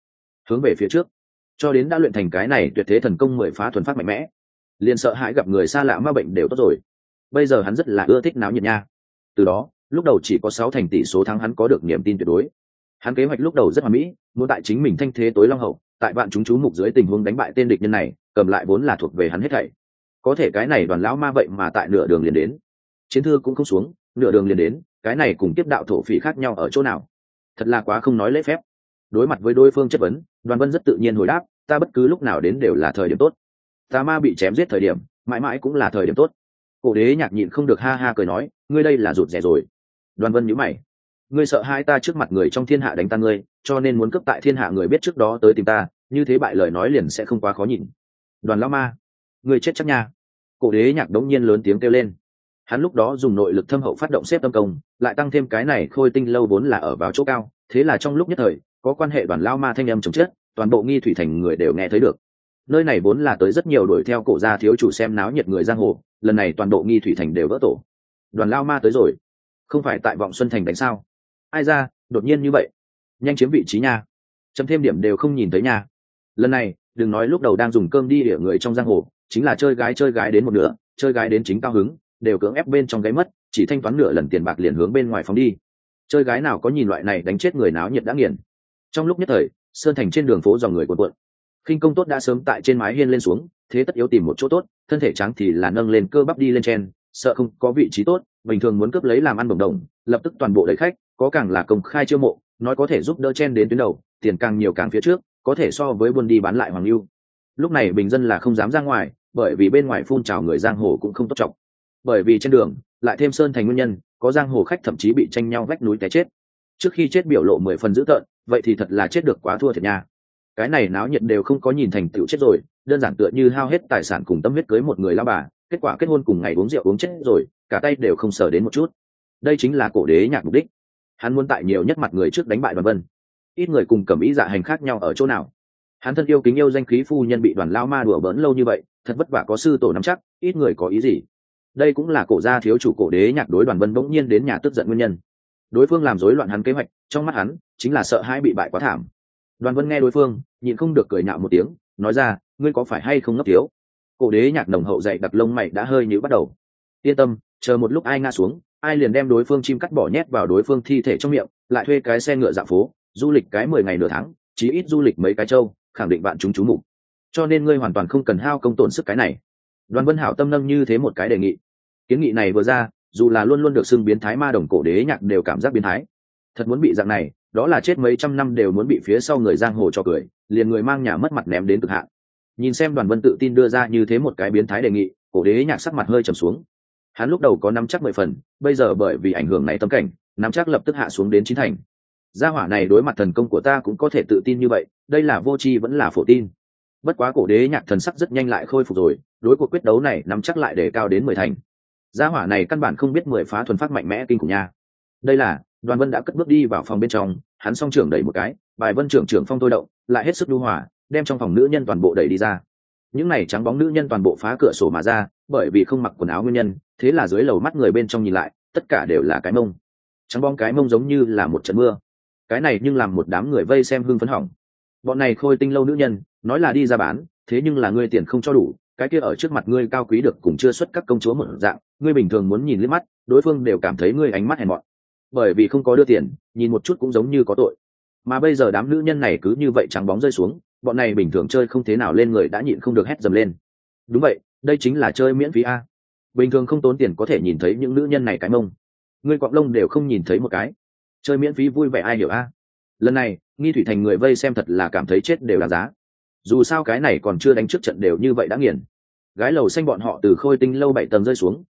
cho đến đã luyện thành cái này tuyệt thế thần công 10 phá thuần phát mạnh mẽ, liền sợ hãi gặp người xa lạ ma bệnh đều tốt rồi. Bây giờ hắn rất là ưa thích náo nhiệt nha. Từ đó, lúc đầu chỉ có 6 thành tỷ số thắng hắn có được niềm tin tuyệt đối. Hắn kế hoạch lúc đầu rất hoàn mỹ, muốn tại chính mình thanh thế tối long hậu, tại bạn chúng chú mục dưới tình huống đánh bại tên địch nhân này, cầm lại vốn là thuộc về hắn hết thảy. Có thể cái này Đoàn lão ma vậy mà tại nửa đường liền đến. Chiến thư cũng không xuống, nửa đường liền đến, cái này cùng tiếp đạo thổ phỉ khác nhau ở chỗ nào? Thật là quá không nói lễ phép. Đối mặt với đối phương chất vấn, Đoàn Vân rất tự nhiên hồi đáp, ta bất cứ lúc nào đến đều là thời điểm tốt. Tà ma bị chém giết thời điểm, mãi mãi cũng là thời điểm tốt. Cổ Đế Nhạc nhịn không được ha ha cười nói, ngươi đây là rụt rẻ rồi. Đoàn Vân nhíu mày, ngươi sợ hai ta trước mặt người trong thiên hạ đánh ta ngươi, cho nên muốn cướp tại thiên hạ người biết trước đó tới tìm ta, như thế bại lời nói liền sẽ không quá khó nhìn. Đoàn lão ma, ngươi chết chắc nha. Cổ Đế Nhạc đống nhiên lớn tiếng kêu lên. Hắn lúc đó dùng nội lực thâm hậu phát động xếp tâm công, lại tăng thêm cái này khôi tinh lâu vốn là ở vào chỗ cao, thế là trong lúc nhất thời có quan hệ Đoàn lão ma thanh âm chồng chết, toàn bộ Nghi Thủy thành người đều nghe thấy được. Nơi này vốn là tới rất nhiều đuổi theo cổ gia thiếu chủ xem náo nhiệt người giang hồ, lần này toàn bộ Nghi Thủy thành đều vỡ tổ. Đoàn lão ma tới rồi, không phải tại Vọng Xuân thành đánh sao? Ai ra, đột nhiên như vậy, nhanh chiếm vị trí nha, chấm thêm điểm đều không nhìn thấy nha. Lần này đừng nói lúc đầu đang dùng cơm đi đỉa người trong giang hồ, chính là chơi gái đến một nửa, chơi gái đến chính cao hứng, đều cưỡng ép bên trong gáy mất, chỉ thanh toán nửa lần tiền bạc liền hướng bên ngoài phóng đi. Chơi gái nào có nhìn loại này đánh chết người náo nhiệt đã nghiền. Trong lúc nhất thời, sơn thành trên đường phố dòng người cuộn cuộn. Khinh công tốt đã sớm tại trên mái hiên lên xuống, thế tất yếu tìm một chỗ tốt, thân thể trắng thì là nâng lên cơ bắp đi lên trên, sợ không có vị trí tốt, bình thường muốn cướp lấy làm ăn bổng đồng, lập tức toàn bộ đẩy khách, có càng là công khai chiêu mộ, nói có thể giúp đỡ chen đến tuyến đầu, tiền càng nhiều càng phía trước, có thể so với buôn đi bán lại hoàng lưu. Lúc này bình dân là không dám ra ngoài, bởi vì bên ngoài phun trào người giang hồ cũng không tốt trọng. Bởi vì trên đường lại thêm sơn thành nguyên nhân, có giang hồ khách thậm chí bị tranh nhau vách núi té chết. Trước khi chết biểu lộ 10 phần dữ tợn, vậy thì thật là chết được quá thua thiệt nha. Cái này náo nhiệt đều không có nhìn thành tựu chết rồi, đơn giản tựa như hao hết tài sản cùng tâm huyết cưới một người lao bà, kết quả kết hôn cùng ngày uống rượu uống chết rồi, cả tay đều không sờ đến một chút. Đây chính là Cổ Đế Nhạc mục đích. Hắn muốn tại nhiều nhất mặt người trước đánh bại Đoàn Vân. Ít người cùng Cẩm Ý Dạ hành khác nhau ở chỗ nào? Hắn thân yêu kính yêu danh khí phu nhân bị Đoàn lao ma đùa bỡn lâu như vậy, thật vất vả có sư tổ nắm chắc, ít người có ý gì? Đây cũng là cổ gia thiếu chủ Cổ Đế Nhạc đối Đoàn Vân bỗng nhiên đến nhà tức giận nguyên nhân. Đối phương làm rối loạn hắn kế hoạch, trong mắt hắn chính là sợ hãi bị bại quá thảm. Đoàn Vân nghe đối phương, nhịn không được cười nhạo một tiếng, nói ra, ngươi có phải hay không ngốc thiếu? Cổ Đế Nhạc nồng hậu dậy đặt lông mày đã hơi nhíu bắt đầu. Yên tâm, chờ một lúc ai ngã xuống, ai liền đem đối phương chim cắt bỏ nhét vào đối phương thi thể trong miệng, lại thuê cái xe ngựa dạo phố, du lịch cái 10 ngày nửa tháng, chí ít du lịch mấy cái châu, khẳng định bạn chúng chú mục. Cho nên ngươi hoàn toàn không cần hao công tổn sức cái này. Đoàn Vân hảo tâm nâng như thế một cái đề nghị. Kiến nghị này vừa ra, dù là luôn luôn được xưng biến thái ma đồng Cổ Đế Nhạc đều cảm giác biến thái. Thật muốn bị dạng này, đó là chết mấy trăm năm đều muốn bị phía sau người giang hồ cho cười, liền người mang nhà mất mặt ném đến cực hạn. Nhìn xem Đoàn Vân tự tin đưa ra như thế một cái biến thái đề nghị, Cổ Đế Nhạc sắc mặt hơi trầm xuống. Hắn lúc đầu có nắm chắc 10 phần, bây giờ bởi vì ảnh hưởng này tâm cảnh, nắm chắc lập tức hạ xuống đến 9 thành. Gia hỏa này đối mặt thần công của ta cũng có thể tự tin như vậy, đây là vô tri vẫn là phổ tin. Bất quá Cổ Đế Nhạc thần sắc rất nhanh lại khôi phục rồi, đối cuộc quyết đấu này nắm chắc lại đề cao đến 10 thành. Gia hỏa này căn bản không biết 10 phá thuần phát mạnh mẽ kinh khủng nha. Đây là, Đoàn Vân đã cất bước đi vào phòng bên trong, hắn song trưởng đẩy một cái, bài Vân trưởng trưởng phong tôi động, lại hết sức nhu hòa, đem trong phòng nữ nhân toàn bộ đẩy đi ra. Những này trắng bóng nữ nhân toàn bộ phá cửa sổ mà ra, bởi vì không mặc quần áo nguyên nhân, thế là dưới lầu mắt người bên trong nhìn lại, tất cả đều là cái mông. Trắng bóng cái mông giống như là một trận mưa. Cái này nhưng làm một đám người vây xem hưng phấn hỏng. Bọn này khôi tinh lâu nữ nhân, nói là đi ra bán, thế nhưng là ngươi tiền không cho đủ, cái kia ở trước mặt ngươi cao quý được cùng chưa xuất các công chúa một dạng, ngươi bình thường muốn nhìn liếc mắt, đối phương đều cảm thấy ngươi ánh mắt hèn mọn. Bởi vì không có đưa tiền, nhìn một chút cũng giống như có tội. Mà bây giờ đám nữ nhân này cứ như vậy trắng bóng rơi xuống, bọn này bình thường chơi không thế nào lên người đã nhịn không được hét dầm lên. Đúng vậy, đây chính là chơi miễn phí a. Bình thường không tốn tiền có thể nhìn thấy những nữ nhân này cái mông, ngươi quạng lông đều không nhìn thấy một cái. Chơi miễn phí vui vẻ ai hiểu a. Lần này Nghi Thủy thành người vây xem thật là cảm thấy chết đều đáng giá. Dù sao cái này còn chưa đánh trước trận đều như vậy đã nghiền. Gái lầu xanh bọn họ từ khôi tinh lâu 7 tầng rơi xuống,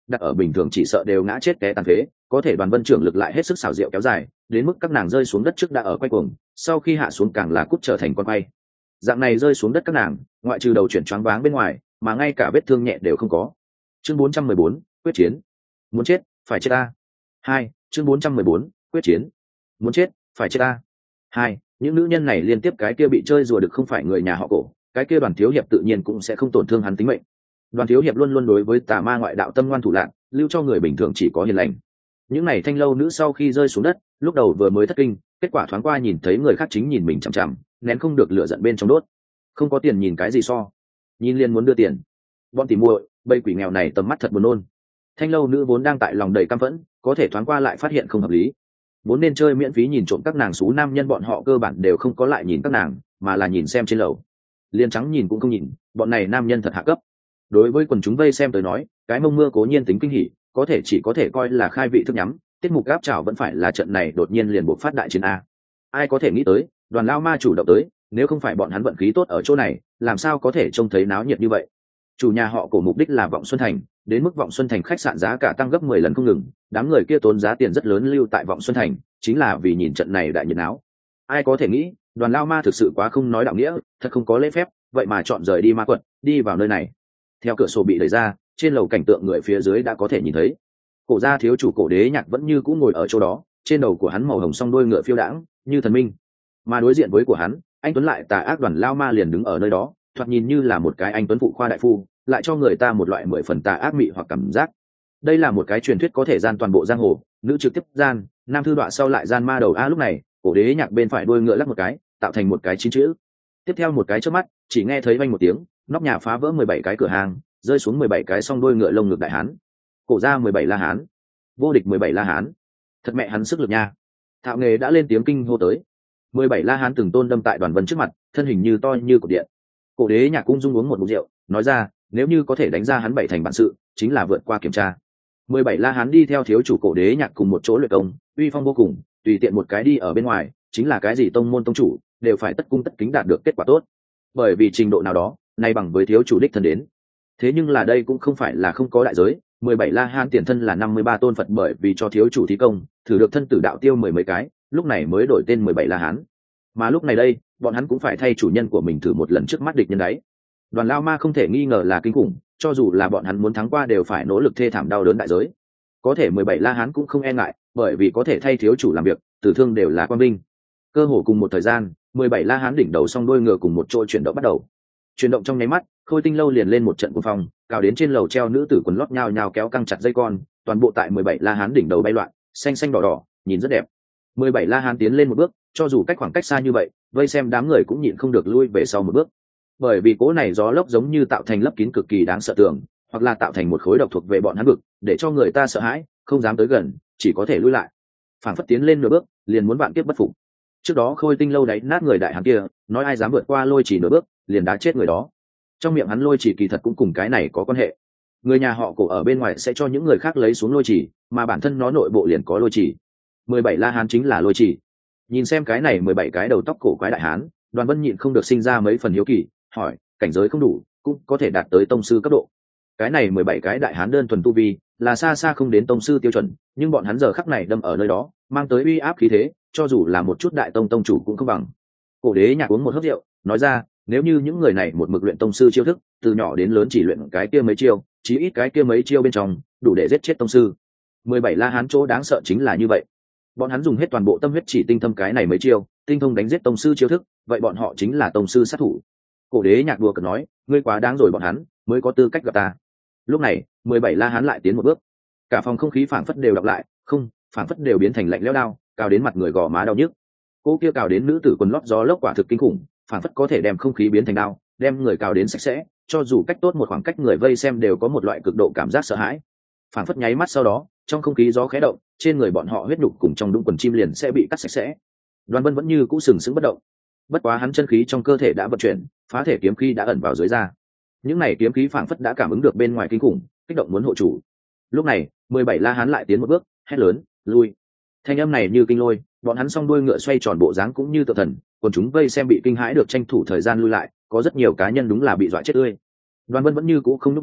đặt ở bình thường chỉ sợ đều ngã chết té tàn phế, có thể Đoàn Vân trưởng lực lại hết sức xảo diệu kéo dài, đến mức các nàng rơi xuống đất trước đã ở quay cuồng, sau khi hạ xuống càng là cút trở thành con quay. Dạng này rơi xuống đất các nàng, ngoại trừ đầu chuyển choáng váng bên ngoài, mà ngay cả vết thương nhẹ đều không có. Chương 414, quyết chiến. Muốn chết, phải chết ta. 2, chương 414, quyết chiến. Muốn chết, phải chết ta. 2, những nữ nhân này liên tiếp cái kia bị chơi rùa được không phải người nhà họ Cổ, cái kia Đoàn thiếu hiệp tự nhiên cũng sẽ không tổn thương hắn tính mệnh. Đoàn thiếu hiệp luôn luôn đối với tà ma ngoại đạo tâm ngoan thủ lạn, lưu cho người bình thường chỉ có hiền lành. Những này thanh lâu nữ sau khi rơi xuống đất, lúc đầu vừa mới thất kinh, kết quả thoáng qua nhìn thấy người khác chính nhìn mình chằm chằm, nén không được lửa giận bên trong đốt. Không có tiền nhìn cái gì so, nhìn liền muốn đưa tiền. Bọn tỉ muội, bầy quỷ nghèo này tầm mắt thật buồn nôn. Thanh lâu nữ vốn đang tại lòng đầy căm phẫn, có thể thoáng qua lại phát hiện không hợp lý. Vốn nên chơi miễn phí nhìn trộm các nàng xú nam nhân bọn họ cơ bản đều không có lại nhìn các nàng, mà là nhìn xem trên lầu. Liên trắng nhìn cũng không nhìn, bọn này nam nhân thật hạ cấp. Đối với quần chúng vây xem tới nói, cái mông mưa cố nhiên tính kinh hỉ, có thể chỉ có thể coi là khai vị thức nhắm, tiết mục gáp trào vẫn phải là trận này đột nhiên liền buộc phát đại chiến a. Ai có thể nghĩ tới, Đoàn Lao Ma chủ động tới, nếu không phải bọn hắn vận khí tốt ở chỗ này, làm sao có thể trông thấy náo nhiệt như vậy. Chủ nhà họ Cổ mục đích là Vọng Xuân Thành, đến mức Vọng Xuân Thành khách sạn giá cả tăng gấp 10 lần không ngừng, đám người kia tốn giá tiền rất lớn lưu tại Vọng Xuân Thành, chính là vì nhìn trận này đại nhiệt náo. Ai có thể nghĩ, Đoàn Lao Ma thực sự quá không nói đạo nghĩa, thật không có lễ phép, vậy mà chọn rời đi ma quật, đi vào nơi này. Theo cửa sổ bị đẩy ra, trên lầu cảnh tượng người phía dưới đã có thể nhìn thấy. Cổ gia thiếu chủ Cổ Đế Nhạc vẫn như cũ ngồi ở chỗ đó, trên đầu của hắn màu hồng song đuôi ngựa phiêu đãng như thần minh, mà đối diện với của hắn, anh tuấn lại tà ác Đoàn Lao Ma liền đứng ở nơi đó, thoạt nhìn như là một cái anh tuấn phụ khoa đại phu, lại cho người ta một loại 10 phần tà ác mị hoặc cảm giác. Đây là một cái truyền thuyết có thể gian toàn bộ giang hồ, nữ trực tiếp gian, nam thư đọa sau lại gian ma đầu a. Lúc này, Cổ Đế Nhạc bên phải đuôi ngựa lắc một cái, tạo thành một cái chín chữ. Tiếp theo một cái chớp mắt, chỉ nghe thấy vang một tiếng, nóc nhà phá vỡ 17 cái cửa hàng, rơi xuống 17 cái song đuôi ngựa lông ngực đại hán. Cổ gia 17 la hán, vô địch 17 la hán. Thật mẹ hắn sức lực nha. Thạo nghề đã lên tiếng kinh hô tới. 17 la hán từng tôn đâm tại Đoàn Vân trước mặt, thân hình như to như cột điện. Cổ Đế Nhạc cung dung uống một ngụm rượu, nói ra, nếu như có thể đánh ra hắn bảy thành bản sự, chính là vượt qua kiểm tra. 17 la hán đi theo thiếu chủ Cổ Đế Nhạc cùng một chỗ luyện công, uy phong vô cùng, tùy tiện một cái đi ở bên ngoài, chính là cái gì tông môn tông chủ, đều phải tất cung tất kính đạt được kết quả tốt. Bởi vì trình độ nào đó, nay bằng với thiếu chủ đích thân đến. Thế nhưng là đây cũng không phải là không có đại giới, 17 la hán tiền thân là 53 tôn Phật, bởi vì cho thiếu chủ thí công, thử được thân tử đạo tiêu mười mấy cái, lúc này mới đổi tên 17 la hán. Mà lúc này đây, bọn hắn cũng phải thay chủ nhân của mình thử một lần trước mắt địch nhân đấy. Đoàn Lao Ma không thể nghi ngờ là kinh khủng, cho dù là bọn hắn muốn thắng qua đều phải nỗ lực thê thảm đau đớn đại giới. Có thể 17 la hán cũng không e ngại, bởi vì có thể thay thiếu chủ làm việc, tử thương đều là quan binh. Cơ hồ cùng một thời gian, 17 la hán đỉnh đầu song đuôi ngựa cùng một chỗ chuyển động bắt đầu. Chuyển động trong nháy mắt, Khôi Tinh lâu liền lên một trận cuồng phong, cào đến trên lầu treo nữ tử quần lót nhào nhào kéo căng chặt dây con, toàn bộ tại 17 la hán đỉnh đầu bay loạn, xanh xanh đỏ đỏ, nhìn rất đẹp. 17 la hán tiến lên một bước, cho dù cách khoảng cách xa như vậy, vây xem đám người cũng nhịn không được lui về sau một bước. Bởi vì cỗ này gió lốc giống như tạo thành lấp kín cực kỳ đáng sợ tường, hoặc là tạo thành một khối độc thuộc về bọn hắn vực, để cho người ta sợ hãi, không dám tới gần, chỉ có thể lui lại. Phản phất tiến lên nửa bước, liền muốn vạn kiếp bất phục. Trước đó Khôi Tinh lâu đáy nát người đại hán kia, nói ai dám vượt qua lôi chỉ nửa bước, liền đá chết người đó. Trong miệng hắn lôi chỉ kỳ thật cũng cùng cái này có quan hệ. Người nhà họ Cổ ở bên ngoài sẽ cho những người khác lấy xuống lôi chỉ, mà bản thân nó nội bộ liền có lôi chỉ. 17 la hán chính là lôi chỉ. Nhìn xem cái này 17 cái đầu tóc cổ quái đại hán, Đoàn Vân nhịn không được sinh ra mấy phần hiếu kỳ, hỏi, cảnh giới không đủ, cũng có thể đạt tới tông sư cấp độ. Cái này 17 cái đại hán đơn thuần tu vi, là xa xa không đến tông sư tiêu chuẩn, nhưng bọn hắn giờ khắc này đâm ở nơi đó, mang tới uy áp khí thế, cho dù là một chút đại tông tông chủ cũng không bằng. Cổ Đế Nhạc uống một hớp rượu, nói ra, nếu như những người này một mực luyện tông sư chiêu thức, từ nhỏ đến lớn chỉ luyện cái kia mấy chiêu, chí ít cái kia mấy chiêu bên trong, đủ để giết chết tông sư. 17 la hán chỗ đáng sợ chính là như vậy. Bọn hắn dùng hết toàn bộ tâm huyết chỉ tinh thâm cái này mấy chiêu, tinh thông đánh giết tông sư chiêu thức, vậy bọn họ chính là tông sư sát thủ. Cổ Đế Nhạc đùa cợt nói, ngươi quá đáng rồi, bọn hắn mới có tư cách gặp ta. Lúc này, 17 la hán lại tiến một bước. Cả phòng không khí phảng phất đều đọc lại, không, phảng phất đều biến thành lạnh lẽo đao, cào đến mặt người gò má đau nhức. Cô kia cào đến nữ tử quần lót gió lốc quả thực kinh khủng, phảng phất có thể đem không khí biến thành đao, đem người cào đến sạch sẽ, cho dù cách tốt một khoảng cách người vây xem đều có một loại cực độ cảm giác sợ hãi. Phảng phất nháy mắt sau đó, trong không khí gió khẽ động, trên người bọn họ huyết nhục cùng trong đũng quần chim liền sẽ bị cắt sạch sẽ. Đoàn Vân vẫn như cũ sừng sững bất động. Bất quá hắn chân khí trong cơ thể đã vận chuyển, phá thể kiếm khí đã ẩn vào dưới da. Những này kiếm khí phảng phất đã cảm ứng được bên ngoài kinh khủng, kích động muốn hộ chủ. Lúc này, 17 la hán lại tiến một bước, hét lớn, lui. Thanh âm này như kinh lôi, bọn hắn song đuôi ngựa xoay tròn bộ dáng cũng như tự thần, còn chúng vây xem bị kinh hãi được tranh thủ thời gian lui lại, có rất nhiều cá nhân đúng là bị dọa chết tươi. Đoàn Vân vẫn như cũ không nhúc đích,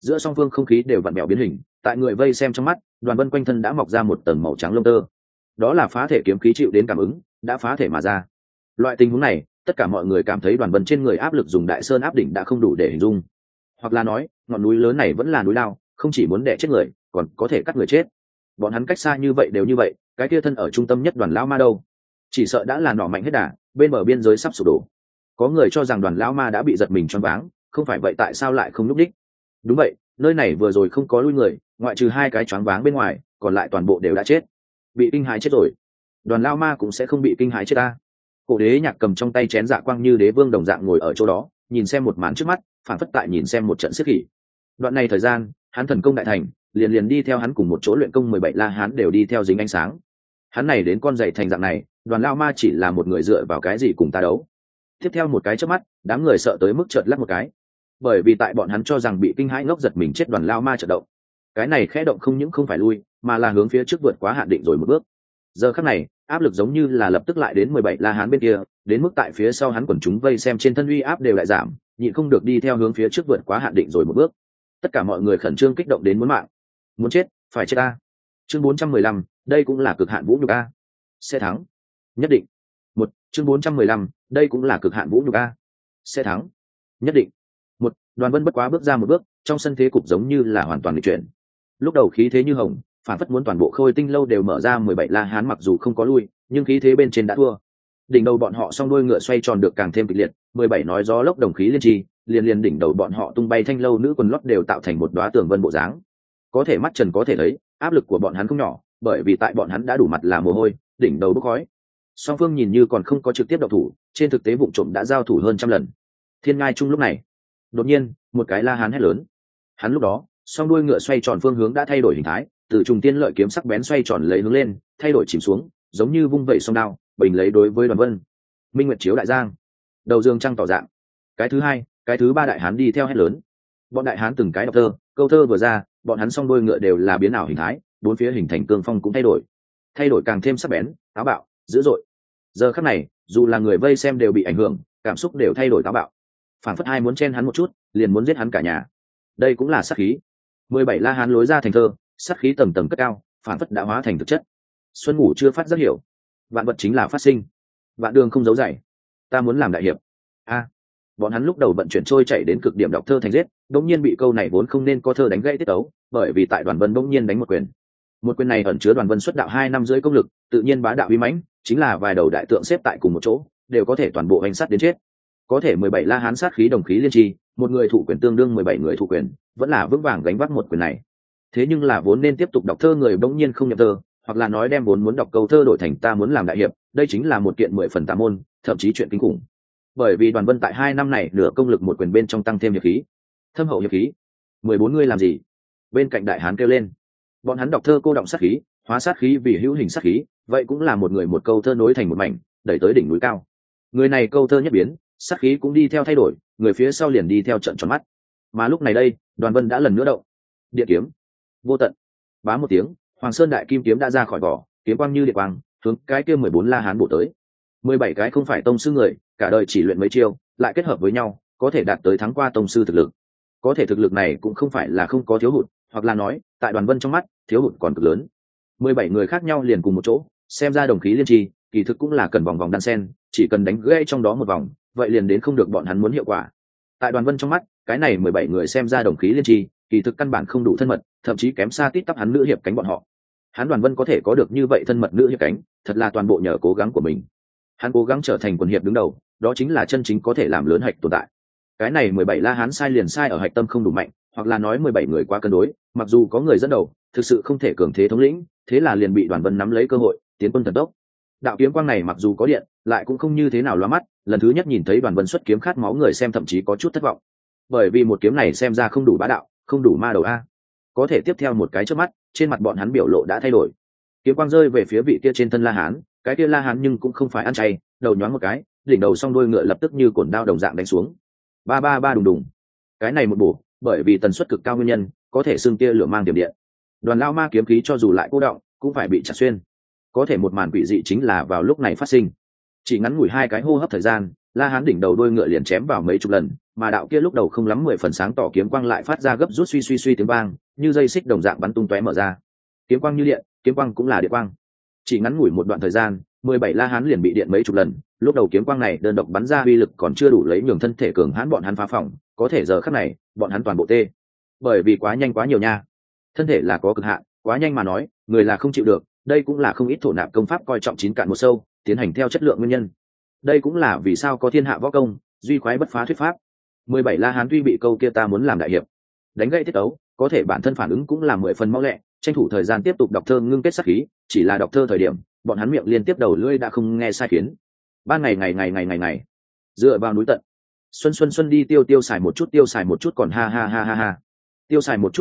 giữa song phương không khí đều vặn vẹo biến hình. Tại người vây xem trong mắt, Đoàn Vân quanh thân đã mọc ra một tầng màu trắng lông tơ, đó là phá thể kiếm khí chịu đến cảm ứng, đã phá thể mà ra. Loại tình huống này, tất cả mọi người cảm thấy Đoàn Vân trên người áp lực dùng đại sơn áp đỉnh đã không đủ để hình dung, hoặc là nói ngọn núi lớn này vẫn là núi lao, không chỉ muốn đè chết người, còn có thể cắt người chết. Bọn hắn cách xa như vậy đều như vậy, cái kia thân ở trung tâm nhất Đoàn lão ma đâu, chỉ sợ đã là nỏ mạnh hết đà, bên bờ biên giới sắp sụp đổ. Có người cho rằng Đoàn lão ma đã bị giật mình choáng váng, không phải vậy tại sao lại không lúc đích? Đúng vậy, nơi này vừa rồi không có lui người, ngoại trừ 2 cái choáng váng bên ngoài, còn lại toàn bộ đều đã chết, bị kinh hãi chết rồi. Đoàn lão ma cũng sẽ không bị kinh hãi chết ta. Cổ Đế Nhạc cầm trong tay chén dạ quang như đế vương đồng dạng ngồi ở chỗ đó, nhìn xem một màn trước mắt, phản phất tại nhìn xem một trận xiết khỉ. Đoạn này thời gian, hắn thần công đại thành, liền đi theo hắn cùng một chỗ luyện công 17 la hán đều đi theo dính ánh sáng. Hắn này đến con dậy thành dạng này, Đoàn lão ma chỉ là một người dựa vào cái gì cùng ta đấu? Tiếp theo một cái chớp mắt, đám người sợ tới mức chợt lắc một cái, bởi vì tại bọn hắn cho rằng bị kinh hãi ngốc giật mình chết Đoàn lão ma chợt động. Cái này khẽ động không những không phải lui, mà là hướng phía trước vượt quá hạn định rồi một bước. Giờ khắc này, áp lực giống như là lập tức lại đến 17 la hán bên kia, đến mức tại phía sau hắn quần chúng vây xem trên thân uy áp đều lại giảm, nhịn không được đi theo hướng phía trước vượt quá hạn định rồi một bước. Tất cả mọi người khẩn trương kích động đến muốn mạng. Muốn chết, phải chết ta. Chương 415, đây cũng là cực hạn vũ nhục a. Sẽ thắng. Nhất định. Chương 415, đây cũng là cực hạn vũ nhục a. Sẽ thắng. Nhất định. Đoàn Vân bất quá bước ra một bước, trong sân thế cục giống như là hoàn toàn nghịch chuyển. Lúc đầu khí thế như hồng, phản phất muốn toàn bộ Khôi Tinh lâu đều mở ra 17 la hán mặc dù không có lui, nhưng khí thế bên trên đã thua. Đỉnh đầu bọn họ song đuôi ngựa xoay tròn được càng thêm kịch liệt, 17 nói gió lốc đồng khí liên chi, liền đỉnh đầu bọn họ tung bay thanh lâu nữ quần lót đều tạo thành một đóa tường vân bộ dáng. Có thể mắt trần có thể thấy, áp lực của bọn hắn không nhỏ, bởi vì tại bọn hắn đã đủ mặt là mồ hôi, đỉnh đầu bốc khói. Song phương nhìn như còn không có trực tiếp động thủ, trên thực tế vụ trộm đã giao thủ hơn trăm lần. Thiên Ngai chung lúc này, đột nhiên, một cái la hán hét lớn. Hắn lúc đó, song đuôi ngựa xoay tròn phương hướng đã thay đổi hình thái, từ trùng tiên lợi kiếm sắc bén xoay tròn lấy hướng lên, thay đổi chìm xuống, giống như vung vẩy song đao, bình lấy đối với Đoàn Vân. Minh Nguyệt chiếu đại giang, đầu dương trăng tỏ dạng. Cái thứ hai, cái thứ ba đại hán đi theo hét lớn. Bọn đại hán từng cái đọc thơ, câu thơ vừa ra, bọn hắn song đuôi ngựa đều là biến ảo hình thái, bốn phía hình thành cương phong cũng thay đổi càng thêm sắc bén, táo bạo, dữ dội. Giờ khắc này, dù là người vây xem đều bị ảnh hưởng, cảm xúc đều thay đổi táo bạo. Phản phất ai muốn chen hắn một chút, liền muốn giết hắn cả nhà. Đây cũng là sát khí. 17 la hán lối ra thành thơ, sát khí tầng tầng cất cao, phản phất đã hóa thành thực chất. Xuân ngủ chưa phát rất hiểu, vạn vật chính là phát sinh, vạn đường không giấu dày. Ta muốn làm đại hiệp. Bọn hắn lúc đầu vận chuyển trôi chạy đến cực điểm đọc thơ thành giết, đống nhiên bị câu này vốn không nên có thơ đánh gãy tiết tấu, bởi vì tại Đoàn Vân đống nhiên đánh một quyền. Một quyền này ẩn chứa Đoàn Vân xuất đạo 2 năm rưỡi công lực, tự nhiên bá đạo uy mãnh, chính là vài đầu đại tượng xếp tại cùng một chỗ, đều có thể toàn bộ hành sát đến chết. Có thể 17 la hán sát khí đồng khí liên chi, một người thủ quyền tương đương 17 người thủ quyền, vẫn là vững vàng gánh vác một quyền này. Thế nhưng là vốn nên tiếp tục đọc thơ người bỗng nhiên không nhập thơ, hoặc là nói đem vốn muốn đọc câu thơ đổi thành ta muốn làm đại hiệp, đây chính là một kiện 10 phần tà môn, thậm chí chuyện kinh khủng. Bởi vì Đoàn Vân tại 2 năm này nửa công lực một quyền bên trong tăng thêm hiệp khí, thâm hậu hiệp khí. 14 người làm gì? Bên cạnh đại hán kêu lên. Bọn hắn đọc thơ cô động sát khí, hóa sát khí vì hữu hình sát khí, vậy cũng là một người một câu thơ nối thành một mảnh, đẩy tới đỉnh núi cao. Người này câu thơ nhất biến, sát khí cũng đi theo thay đổi, người phía sau liền đi theo trận tròn mắt. Mà lúc này đây, Đoàn Vân đã lần nữa động. Địa kiếm vô tận, bá một tiếng, Hoàng Sơn đại kim kiếm đã ra khỏi vỏ, kiếm quang như điện quang, hướng cái kia 14 la hán bổ tới. 17 cái không phải tông sư người, cả đời chỉ luyện mấy chiêu, lại kết hợp với nhau, có thể đạt tới thắng qua tông sư thực lực. Có thể thực lực này cũng không phải là không có thiếu hụt, hoặc là nói, tại Đoàn Vân trong mắt, thiếu hụt còn cực lớn. 17 người khác nhau liền cùng một chỗ, xem ra đồng khí liên trì, kỳ thực cũng là cần vòng vòng đan sen, chỉ cần đánh gãy trong đó một vòng, vậy liền đến không được bọn hắn muốn hiệu quả. Tại Đoàn Vân trong mắt, cái này 17 người xem ra đồng khí liên trì, kỳ thực căn bản không đủ thân mật, thậm chí kém xa tít tắp hắn nữ hiệp cánh bọn họ. Hắn Đoàn Vân có thể có được như vậy thân mật nữ hiệp cánh, thật là toàn bộ nhờ cố gắng của mình. Hắn cố gắng trở thành quần hiệp đứng đầu, đó chính là chân chính có thể làm lớn hạch tồn tại. Cái này 17 la hán sai liền sai ở hạch tâm không đủ mạnh, hoặc là nói 17 người quá cân đối, mặc dù có người dẫn đầu, thực sự không thể cường thế thống lĩnh, thế là liền bị Đoàn Vân nắm lấy cơ hội, tiến quân thần tốc. Đạo kiếm quang này mặc dù có điện, lại cũng không như thế nào lóa mắt, lần thứ nhất nhìn thấy Đoàn Vân xuất kiếm khát máu người xem thậm chí có chút thất vọng. Bởi vì một kiếm này xem ra không đủ bá đạo, không đủ ma đầu a. Có thể tiếp theo một cái chớp mắt, trên mặt bọn hắn biểu lộ đã thay đổi. Kiếm quang rơi về phía vị kia trên thân La Hán, cái kia La Hán nhưng cũng không phải ăn chay, đầu nhoáng một cái, đỉnh đầu song đuôi ngựa lập tức như cồn đao đồng dạng đánh xuống. Ba ba ba đùng đùng. Cái này một bổ, bởi vì tần suất cực cao nguyên nhân, có thể xương tia lửa mang điểm điện. Đoàn lao ma kiếm khí cho dù lại cô động, cũng phải bị chặt xuyên. Có thể một màn quỷ dị chính là vào lúc này phát sinh. Chỉ ngắn ngủi 2 cái hô hấp thời gian, La Hán đỉnh đầu đuôi ngựa liền chém vào mấy chục lần, mà đạo kia lúc đầu không lắm 10 phần sáng tỏ kiếm quang lại phát ra gấp rút suy suy suy tiếng vang, như dây xích đồng dạng bắn tung tóe mở ra. Kiếm quang như điện, kiếm quang cũng là điện quang. Chỉ ngắn ngủi một đoạn thời gian, 17 La Hán liền bị điện mấy chục lần, lúc đầu kiếm quang này đơn độc bắn ra uy lực còn chưa đủ lấy nhường thân thể cường hãn bọn hắn phá phòng, có thể giờ khắc này, bọn hắn toàn bộ tê. Bởi vì quá nhanh quá nhiều nha. Thân thể là có cực hạn, quá nhanh mà nói, người là không chịu được, đây cũng là không ít thổ nạp công pháp coi trọng chín cạn một sâu, tiến hành theo chất lượng nguyên nhân. Đây cũng là vì sao có thiên hạ võ công, duy khoái bất phá thuyết pháp. 17 La Hán tuy bị câu kia ta muốn làm đại hiệp, đánh gãy tiết tấu, có thể bản thân phản ứng cũng là 10 phần mau lẹ, tranh thủ thời gian tiếp tục đọc thơ ngưng kết sát khí, chỉ là đọc thơ thời điểm, bọn hắn miệng liên tiếp đầu lưỡi đã không nghe sai khiến. Ban ngày dựa vào núi tận, xuân đi tiêu xài một chút còn ha. Tiêu xài một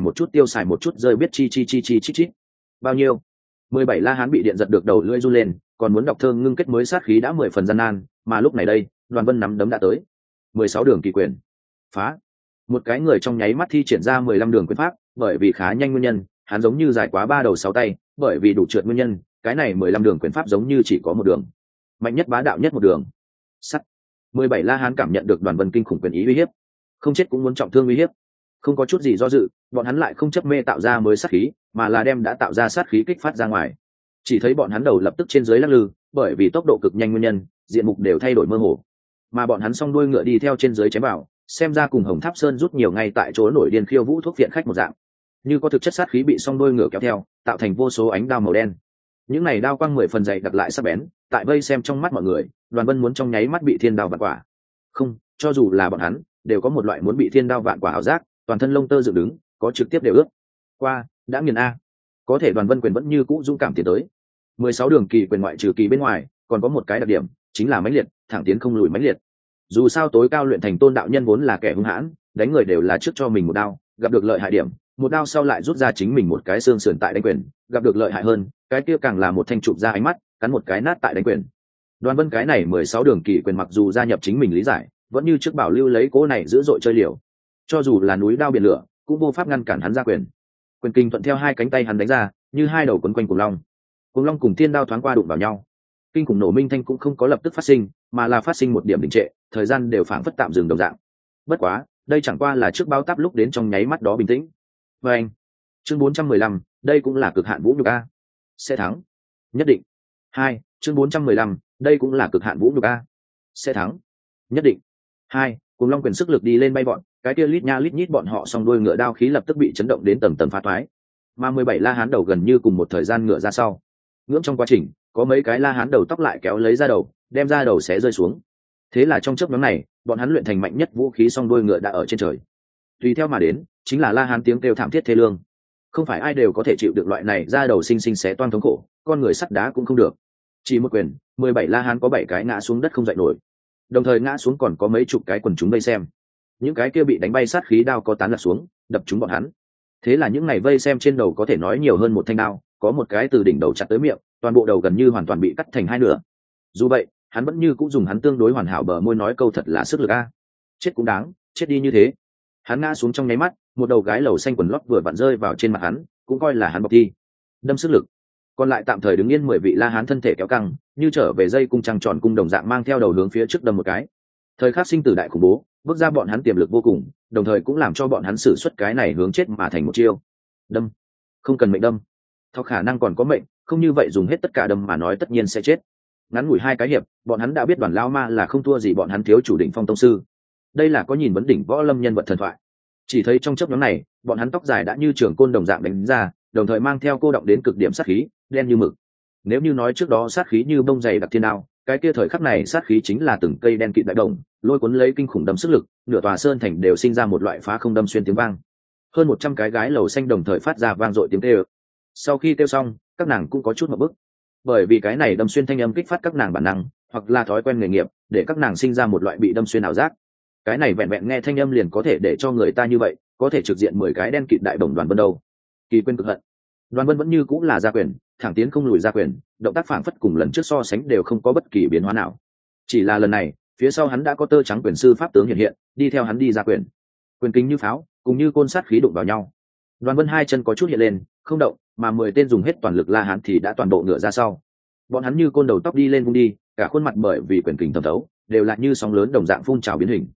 chút rơi biết chi. Bao nhiêu? 17 La Hán bị điện giật được đầu lưỡi run lên, còn muốn đọc thơ ngưng kết mới sát khí đã 10 phần gian nan, mà lúc này đây, Đoàn Vân nắm đấm đã tới. 16 đường kỳ quyền. Phá. Một cái người trong nháy mắt thi triển ra 15 đường quyền pháp, bởi vì khá nhanh nguyên nhân, hắn giống như dài quá 3 đầu 6 tay, bởi vì đủ trượt nguyên nhân, cái này 15 đường quyền pháp giống như chỉ có một đường. Mạnh nhất bá đạo nhất một đường. Sắt. 17 La Hán cảm nhận được Đoàn Vân kinh khủng quyền ý uy hiếp. Không chết cũng muốn trọng thương uy hiếp. Không có chút gì do dự, bọn hắn lại không chấp mê tạo ra mới sát khí, mà là đem đã tạo ra sát khí kích phát ra ngoài. Chỉ thấy bọn hắn đầu lập tức trên dưới lắc lư, bởi vì tốc độ cực nhanh nguyên nhân, diện mục đều thay đổi mơ hồ. Mà bọn hắn song đuôi ngựa đi theo trên dưới chém vào, xem ra cùng Hồng Tháp Sơn rút nhiều ngay tại chỗ nổi điên khiêu vũ thuốc viện khách một dạng. Như có thực chất sát khí bị song đuôi ngựa kéo theo, tạo thành vô số ánh đao màu đen. Những này đao quang 10 phần dày đặt lại sắc bén, tại vây xem trong mắt mọi người, Đoàn Vân muốn trong nháy mắt bị thiên đao vạn quả. Không, cho dù là bọn hắn, đều có một loại muốn bị thiên đao vạn quả ảo giác, toàn thân lông tơ dựng đứng, có trực tiếp đều ướt. Qua, đã nghiền a. Có thể Đoàn Vân quyền vẫn như cũ dũng cảm tiến tới. 16 đường kỳ quyền ngoại trừ kỳ bên ngoài, còn có một cái đặc điểm, chính là mãnh liệt, thẳng tiến không lùi mãnh liệt. Dù sao tối cao luyện thành Tôn đạo nhân vốn là kẻ hung hãn, đánh người đều là trước cho mình một đao, gặp được lợi hại điểm, một đao sau lại rút ra chính mình một cái xương sườn tại đánh quyền, gặp được lợi hại hơn, cái kia càng là một thanh chụp ra ánh mắt, cắn một cái nát tại đánh quyền. Đoàn Vân cái này 16 đường kỳ quyền mặc dù gia nhập chính mình lý giải, vẫn như trước bảo lưu lấy cố này dữ dội chơi liều. Cho dù là núi đao biển lửa, cũng vô pháp ngăn cản hắn ra quyền. Quyền kinh thuận theo hai cánh tay hắn đánh ra, như hai đầu quấn quanh cuồng long. Cuồng long cùng thiên đao thoáng qua đụng vào nhau. Kinh khủng nổ minh thanh cũng không có lập tức phát sinh, mà là phát sinh một điểm đình trệ, thời gian đều phảng phất tạm dừng đồng dạng. Bất quá, đây chẳng qua là trước bao táp lúc đến trong nháy mắt đó bình tĩnh. Và anh, chương 415, đây cũng là cực hạn vũ nhục a. Sẽ thắng. Nhất định. 2, chương 415, đây cũng là cực hạn vũ nhục a. Sẽ thắng. Nhất định. 2, cùng long quyền sức lực đi lên bay bọn, cái kia lít nha lít nhít bọn họ song đuôi ngựa đao khí lập tức bị chấn động đến tầng tầng phá thoái. Mà 17 La Hán đầu gần như cùng một thời gian ngựa ra sau. Ngưỡng trong quá trình, có mấy cái La Hán đầu tóc lại kéo lấy ra đầu, đem ra đầu xé rơi xuống. Thế là trong chớp nhoáng này, bọn hắn luyện thành mạnh nhất vũ khí song đuôi ngựa đã ở trên trời. Tùy theo mà đến, chính là La Hán tiếng kêu thảm thiết thê lương. Không phải ai đều có thể chịu được loại này ra đầu sinh sinh xé toang thống khổ, con người sắt đá cũng không được. Chỉ một quyền, 17 La Hán có 7 cái ngã xuống đất không dậy nổi. Đồng thời ngã xuống còn có mấy chục cái quần chúng vây xem. Những cái kia bị đánh bay sát khí đao có tán lạc xuống, đập trúng bọn hắn. Thế là những ngày vây xem trên đầu có thể nói nhiều hơn một thanh đao, có một cái từ đỉnh đầu chặt tới miệng, toàn bộ đầu gần như hoàn toàn bị cắt thành hai nửa. Dù vậy, hắn vẫn như cũng dùng hắn tương đối hoàn hảo bờ môi nói câu thật là sức lực a. Chết cũng đáng, chết đi như thế. Hắn ngã xuống trong nháy mắt, một đầu gái lầu xanh quần lót vừa vặn rơi vào trên mặt hắn, cũng coi là hắn bọc thi. Đâm sức lực. Còn lại tạm thời đứng yên 10 vị La Hán thân thể kéo căng, như trở về dây cung trăng tròn cung đồng dạng mang theo đầu hướng phía trước đâm một cái. Thời khắc sinh tử đại khủng bố, bước ra bọn hắn tiềm lực vô cùng, đồng thời cũng làm cho bọn hắn sử xuất cái này hướng chết mà thành một chiêu. Đâm. Không cần mệnh đâm. Theo khả năng còn có mệnh, không như vậy dùng hết tất cả đâm mà nói tất nhiên sẽ chết. Ngắn ngủi hai cái hiệp, bọn hắn đã biết Đoàn Lao Ma là không thua gì bọn hắn thiếu chủ đỉnh phong tông sư. Đây là có nhìn vấn đỉnh võ lâm nhân vật thần thoại. Chỉ thấy trong chớp nhoáng này, bọn hắn tóc dài đã như trường côn đồng dạng đánh ra, đồng thời mang theo cô động đến cực điểm sát khí, đen như mực. Nếu như nói trước đó sát khí như bông dày đặc thiên đao, cái kia thời khắc này sát khí chính là từng cây đen kịt đại đồng, lôi cuốn lấy kinh khủng đâm sức lực, nửa tòa sơn thành đều sinh ra một loại phá không đâm xuyên tiếng vang. Hơn 100 cái gái lầu xanh đồng thời phát ra vang dội tiếng kêu. Sau khi kêu xong, các nàng cũng có chút một bức, bởi vì cái này đâm xuyên thanh âm kích phát các nàng bản năng, hoặc là thói quen nghề nghiệp, để các nàng sinh ra một loại bị đâm xuyên ảo giác. Cái này vẹn vẹn nghe thanh âm liền có thể để cho người ta như vậy, có thể trực diện 10 cái đen kịt đại đồng Đoàn Vân đâu. Kỳ quên cực hận. Đoàn Vân vẫn như cũng là ra quyền, thẳng tiến không lùi ra quyền, động tác phảng phất cùng lần trước so sánh đều không có bất kỳ biến hóa nào. Chỉ là lần này, phía sau hắn đã có tơ trắng quyền sư pháp tướng hiện hiện, đi theo hắn đi ra quyền. Quyền kính như pháo, cùng như côn sát khí đụng vào nhau. Đoàn Vân hai chân có chút hiện lên, không động, mà 10 tên dùng hết toàn lực La Hán thì đã toàn bộ ngựa ra sau. Bọn hắn như côn đầu tóc đi lên vung đi, cả khuôn mặt bởi vì quyền kình thẩm thấu, đều là như sóng lớn đồng dạng phun trào biến hình.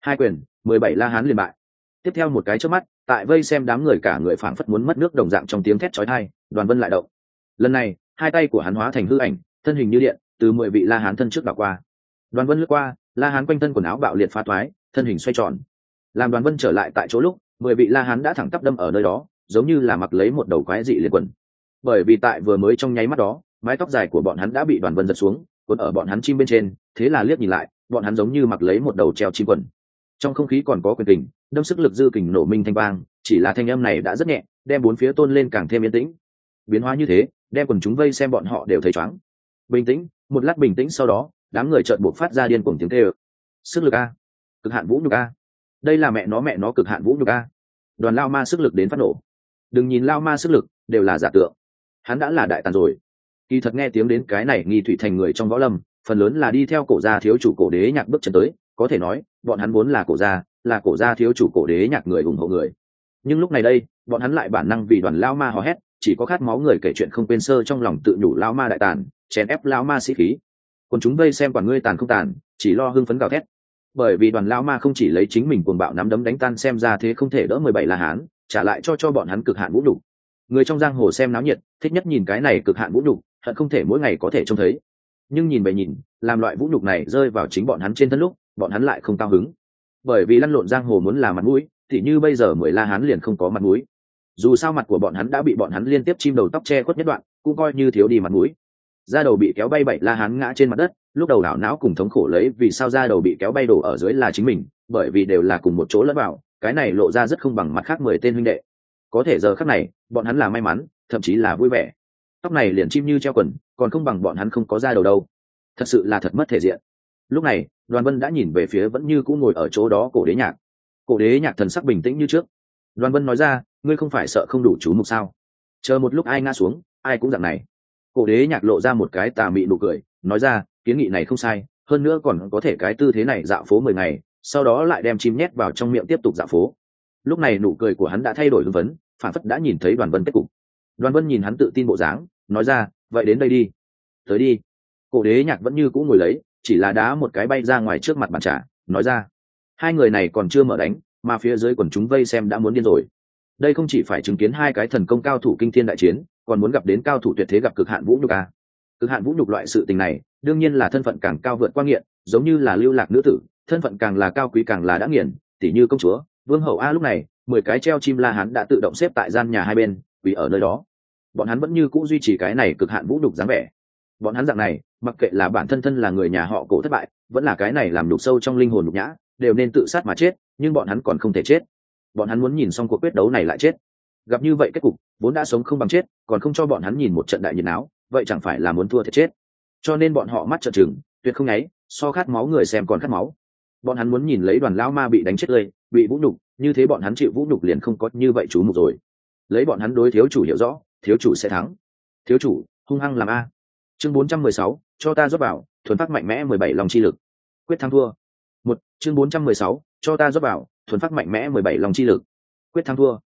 2 quyền, 17 la hán liền bại. Tiếp theo một cái chớp mắt, tại vây xem đám người cả người phảng phất muốn mất nước đồng dạng trong tiếng thét chói tai, Đoàn Vân lại động. Lần này, hai tay của hắn hóa thành hư ảnh, thân hình như điện, từ 10 vị la hán thân trước đảo qua. Đoàn Vân lướt qua, la hán quanh thân quần áo bạo liệt phá toái, thân hình xoay tròn. Làm Đoàn Vân trở lại tại chỗ lúc, 10 vị la hán đã thẳng tắp đâm ở nơi đó, giống như là mặc lấy một đầu quái dị liền quần. Bởi vì tại vừa mới trong nháy mắt đó, mái tóc dài của bọn hắn đã bị Đoàn Vân giật xuống, cuốn ở bọn hắn chim bên trên, thế là liếc nhìn lại, bọn hắn giống như mặc lấy một đầu treo chim quần. Trong không khí còn có quyền kình, đâm sức lực dư kình nổ minh thanh vang, chỉ là thanh âm này đã rất nhẹ, đem bốn phía tôn lên càng thêm yên tĩnh. Biến hóa như thế, đem quần chúng vây xem bọn họ đều thấy choáng. Bình tĩnh, một lát bình tĩnh sau đó, đám người chợt buộc phát ra điên cuồng tiếng kêu. Sức lực a, cực hạn vũ nhục a, đây là mẹ nó cực hạn vũ nhục a. Đoàn Lao Ma sức lực đến phát nổ. Đừng nhìn Lao Ma sức lực, đều là giả tượng. Hắn đã là đại tàn rồi. Kỳ thật nghe tiếng đến cái này nghi thủy thành người trong võ lâm, phần lớn là đi theo cổ gia thiếu chủ cổ đế nhạc bước chân tới, có thể nói, bọn hắn vốn là cổ gia thiếu chủ cổ đế nhạc người ủng hộ người. Nhưng lúc này đây, bọn hắn lại bản năng vì Đoàn Lao Ma hò hét, chỉ có khát máu người kể chuyện không quên sơ trong lòng tự nhủ Lao Ma đại tàn, chèn ép Lao Ma sĩ khí. Còn chúng vây xem quản ngươi tàn không tàn, chỉ lo hưng phấn gào thét. Bởi vì Đoàn Lao Ma không chỉ lấy chính mình cuồng bạo nắm đấm đánh tan xem ra thế không thể đỡ 17 la hán, trả lại cho bọn hắn cực hạn vũ nhục. Người trong giang hồ xem náo nhiệt, thích nhất nhìn cái này cực hạn vũ nhục, hận không thể mỗi ngày có thể trông thấy. Nhưng nhìn bề nhìn, làm loại vũ nhục này rơi vào chính bọn hắn trên thân lúc, bọn hắn lại không cao hứng. Bởi vì lăn lộn giang hồ muốn là mặt mũi, thì như bây giờ 10 la hán liền không có mặt mũi. Dù sao mặt của bọn hắn đã bị bọn hắn liên tiếp chim đầu tóc che khuất nhất đoạn, cũng coi như thiếu đi mặt mũi. Da đầu bị kéo bay 7 la hán ngã trên mặt đất, lúc đầu đảo não cùng thống khổ lấy vì sao da đầu bị kéo bay đổ ở dưới là chính mình, bởi vì đều là cùng một chỗ lẫn vào, cái này lộ ra rất không bằng mặt khác 10 tên huynh đệ. Có thể giờ khắc này, bọn hắn là may mắn, thậm chí là vui vẻ. Tóc này liền chim như treo quần, còn không bằng bọn hắn không có da đầu đâu. Thật sự là thật mất thể diện. Lúc này, Đoàn Vân đã nhìn về phía vẫn như cũ ngồi ở chỗ đó cổ đế nhạc. Cổ đế nhạc thần sắc bình tĩnh như trước. Đoàn Vân nói ra, ngươi không phải sợ không đủ chú mục sao? Chờ một lúc ai ngã xuống, ai cũng dạng này. Cổ đế nhạc lộ ra một cái tà mị nụ cười, nói ra, kiến nghị này không sai, hơn nữa còn có thể cái tư thế này dạo phố 10 ngày, sau đó lại đem chim nhét vào trong miệng tiếp tục dạo phố. Lúc này nụ cười của hắn đã thay đổi hưng phấn, phản phất đã nhìn thấy Đoàn Vân kết cục. Đoàn Vân nhìn hắn tự tin bộ dáng, nói ra, vậy đến đây đi. Tới đi. Cổ đế nhạc vẫn như cũ ngồi lấy, chỉ là đá một cái bay ra ngoài trước mặt bàn trà, nói ra. Hai người này còn chưa mở đánh, mà phía dưới quần chúng vây xem đã muốn điên rồi. Đây không chỉ phải chứng kiến hai cái thần công cao thủ kinh thiên đại chiến, còn muốn gặp đến cao thủ tuyệt thế gặp cực hạn vũ nhục a. Cực hạn vũ nhục loại sự tình này, đương nhiên là thân phận càng cao vượt qua nghiện, giống như là lưu lạc nữ tử, thân phận càng là cao quý càng là đã nghiền, tỉ như công chúa, vương hậu a. Lúc này 10 cái treo chim la hán đã tự động xếp tại gian nhà hai bên, vì ở nơi đó. Bọn hắn vẫn như cũ duy trì cái này cực hạn vũ nhục dáng vẻ. Bọn hắn dạng này, mặc kệ là bản thân là người nhà họ cổ thất bại, vẫn là cái này làm nhục sâu trong linh hồn nhục nhã, đều nên tự sát mà chết, nhưng bọn hắn còn không thể chết. Bọn hắn muốn nhìn xong cuộc quyết đấu này lại chết. Gặp như vậy kết cục, vốn đã sống không bằng chết, còn không cho bọn hắn nhìn một trận đại nhiệt náo, vậy chẳng phải là muốn thua thiệt chết. Cho nên bọn họ mắt trợn trừng, tuyệt không nháy, so khát máu người xem còn khát máu. Bọn hắn muốn nhìn lấy Đoàn Lão Ma bị đánh chết tươi, bị vũ nhục, như thế bọn hắn chịu vũ nhục liền không có như vậy chú mục rồi. Lấy bọn hắn đối thiếu chủ hiểu rõ, thiếu chủ sẽ thắng. Thiếu chủ, hung hăng làm a. Chương 416, cho ta rót vào, thuần phát mạnh mẽ 17 lòng chi lực. Quyết thắng thua. Chương 416, cho ta rót vào, thuần phát mạnh mẽ 17 lòng chi lực. Quyết thắng thua.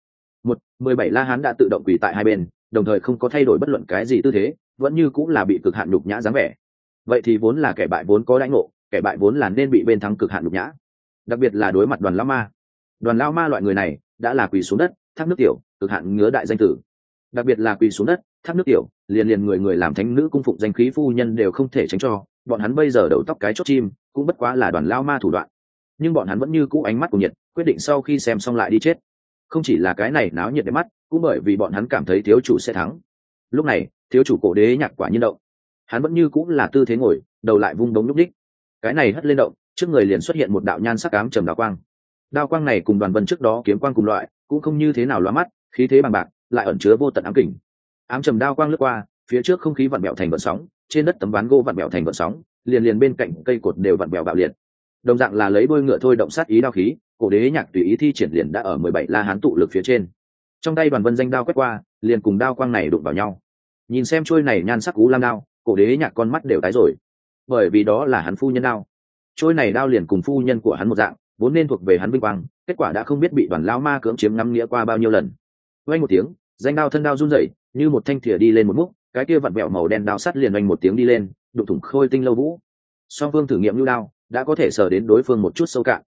17 la hán đã tự động quỳ tại hai bên, đồng thời không có thay đổi bất luận cái gì tư thế, vẫn như cũng là bị cực hạn nhục nhã dáng vẻ. Vậy thì vốn là kẻ bại vốn có đãi ngộ, kẻ bại vốn là nên bị bên thắng cực hạn nhục nhã. Đặc biệt là đối mặt Đoàn Lão Ma. Đoàn Lão Ma loại người này đã là quỳ xuống đất, thác nước tiểu, cực hạn ngứa đại danh tử. Đặc biệt là quỳ xuống đất, thác nước tiểu, liền người làm thánh nữ cung phụng danh khí phu nhân đều không thể tránh cho, bọn hắn bây giờ đầu tóc cái chốt chim, cũng bất quá là Đoàn Lão Ma thủ đoạn. Nhưng bọn hắn vẫn như cũ ánh mắt của nhiệt, quyết định sau khi xem xong lại đi chết. Không chỉ là cái này náo nhiệt để mắt, cũng bởi vì bọn hắn cảm thấy thiếu chủ sẽ thắng. Lúc này, thiếu chủ cổ đế nhạc quả nhiên động. Hắn vẫn như cũng là tư thế ngồi, đầu lại vung đống lúc đích. Cái này hất lên động, trước người liền xuất hiện một đạo nhan sắc ám trầm đao quang. Đao quang này cùng Đoàn Vân trước đó kiếm quang cùng loại, cũng không như thế nào lóa mắt, khí thế bằng bạc, lại ẩn chứa vô tận ám kình. Ám trầm đao quang lướt qua, phía trước không khí vặn bẹo thành vận sóng, trên đất tấm ván gỗ vặn bẹo thành vận sóng, liền bên cạnh cây cột đều vặn bẹo bạo liệt. Đồng dạng là lấy đuôi ngựa thôi động sát ý đao khí, cổ đế nhạc tùy ý thi triển liền đã ở 17 la hán tụ lực phía trên. Trong tay Đoàn Vân danh đao quét qua, liền cùng đao quang này đụng vào nhau. Nhìn xem chuôi này nhan sắc ú lam đao, cổ đế nhạc con mắt đều tái rồi, bởi vì đó là hắn phu nhân đao. Chuôi này đao liền cùng phu nhân của hắn một dạng, vốn nên thuộc về hắn vinh quang, kết quả đã không biết bị Đoàn Lão Ma cưỡng chiếm ngắm nghĩa qua bao nhiêu lần. Vang một tiếng, danh đao thân đao run rẩy, như một thanh thìa đi lên một múc, cái kia vặn vẹo màu đen đao sắt liền oanh một tiếng đi lên, đụng thủng khôi tinh lâu vũ. Song phương thử nghiệm lưu đao, đã có thể sở đến đối phương một chút sâu cạn.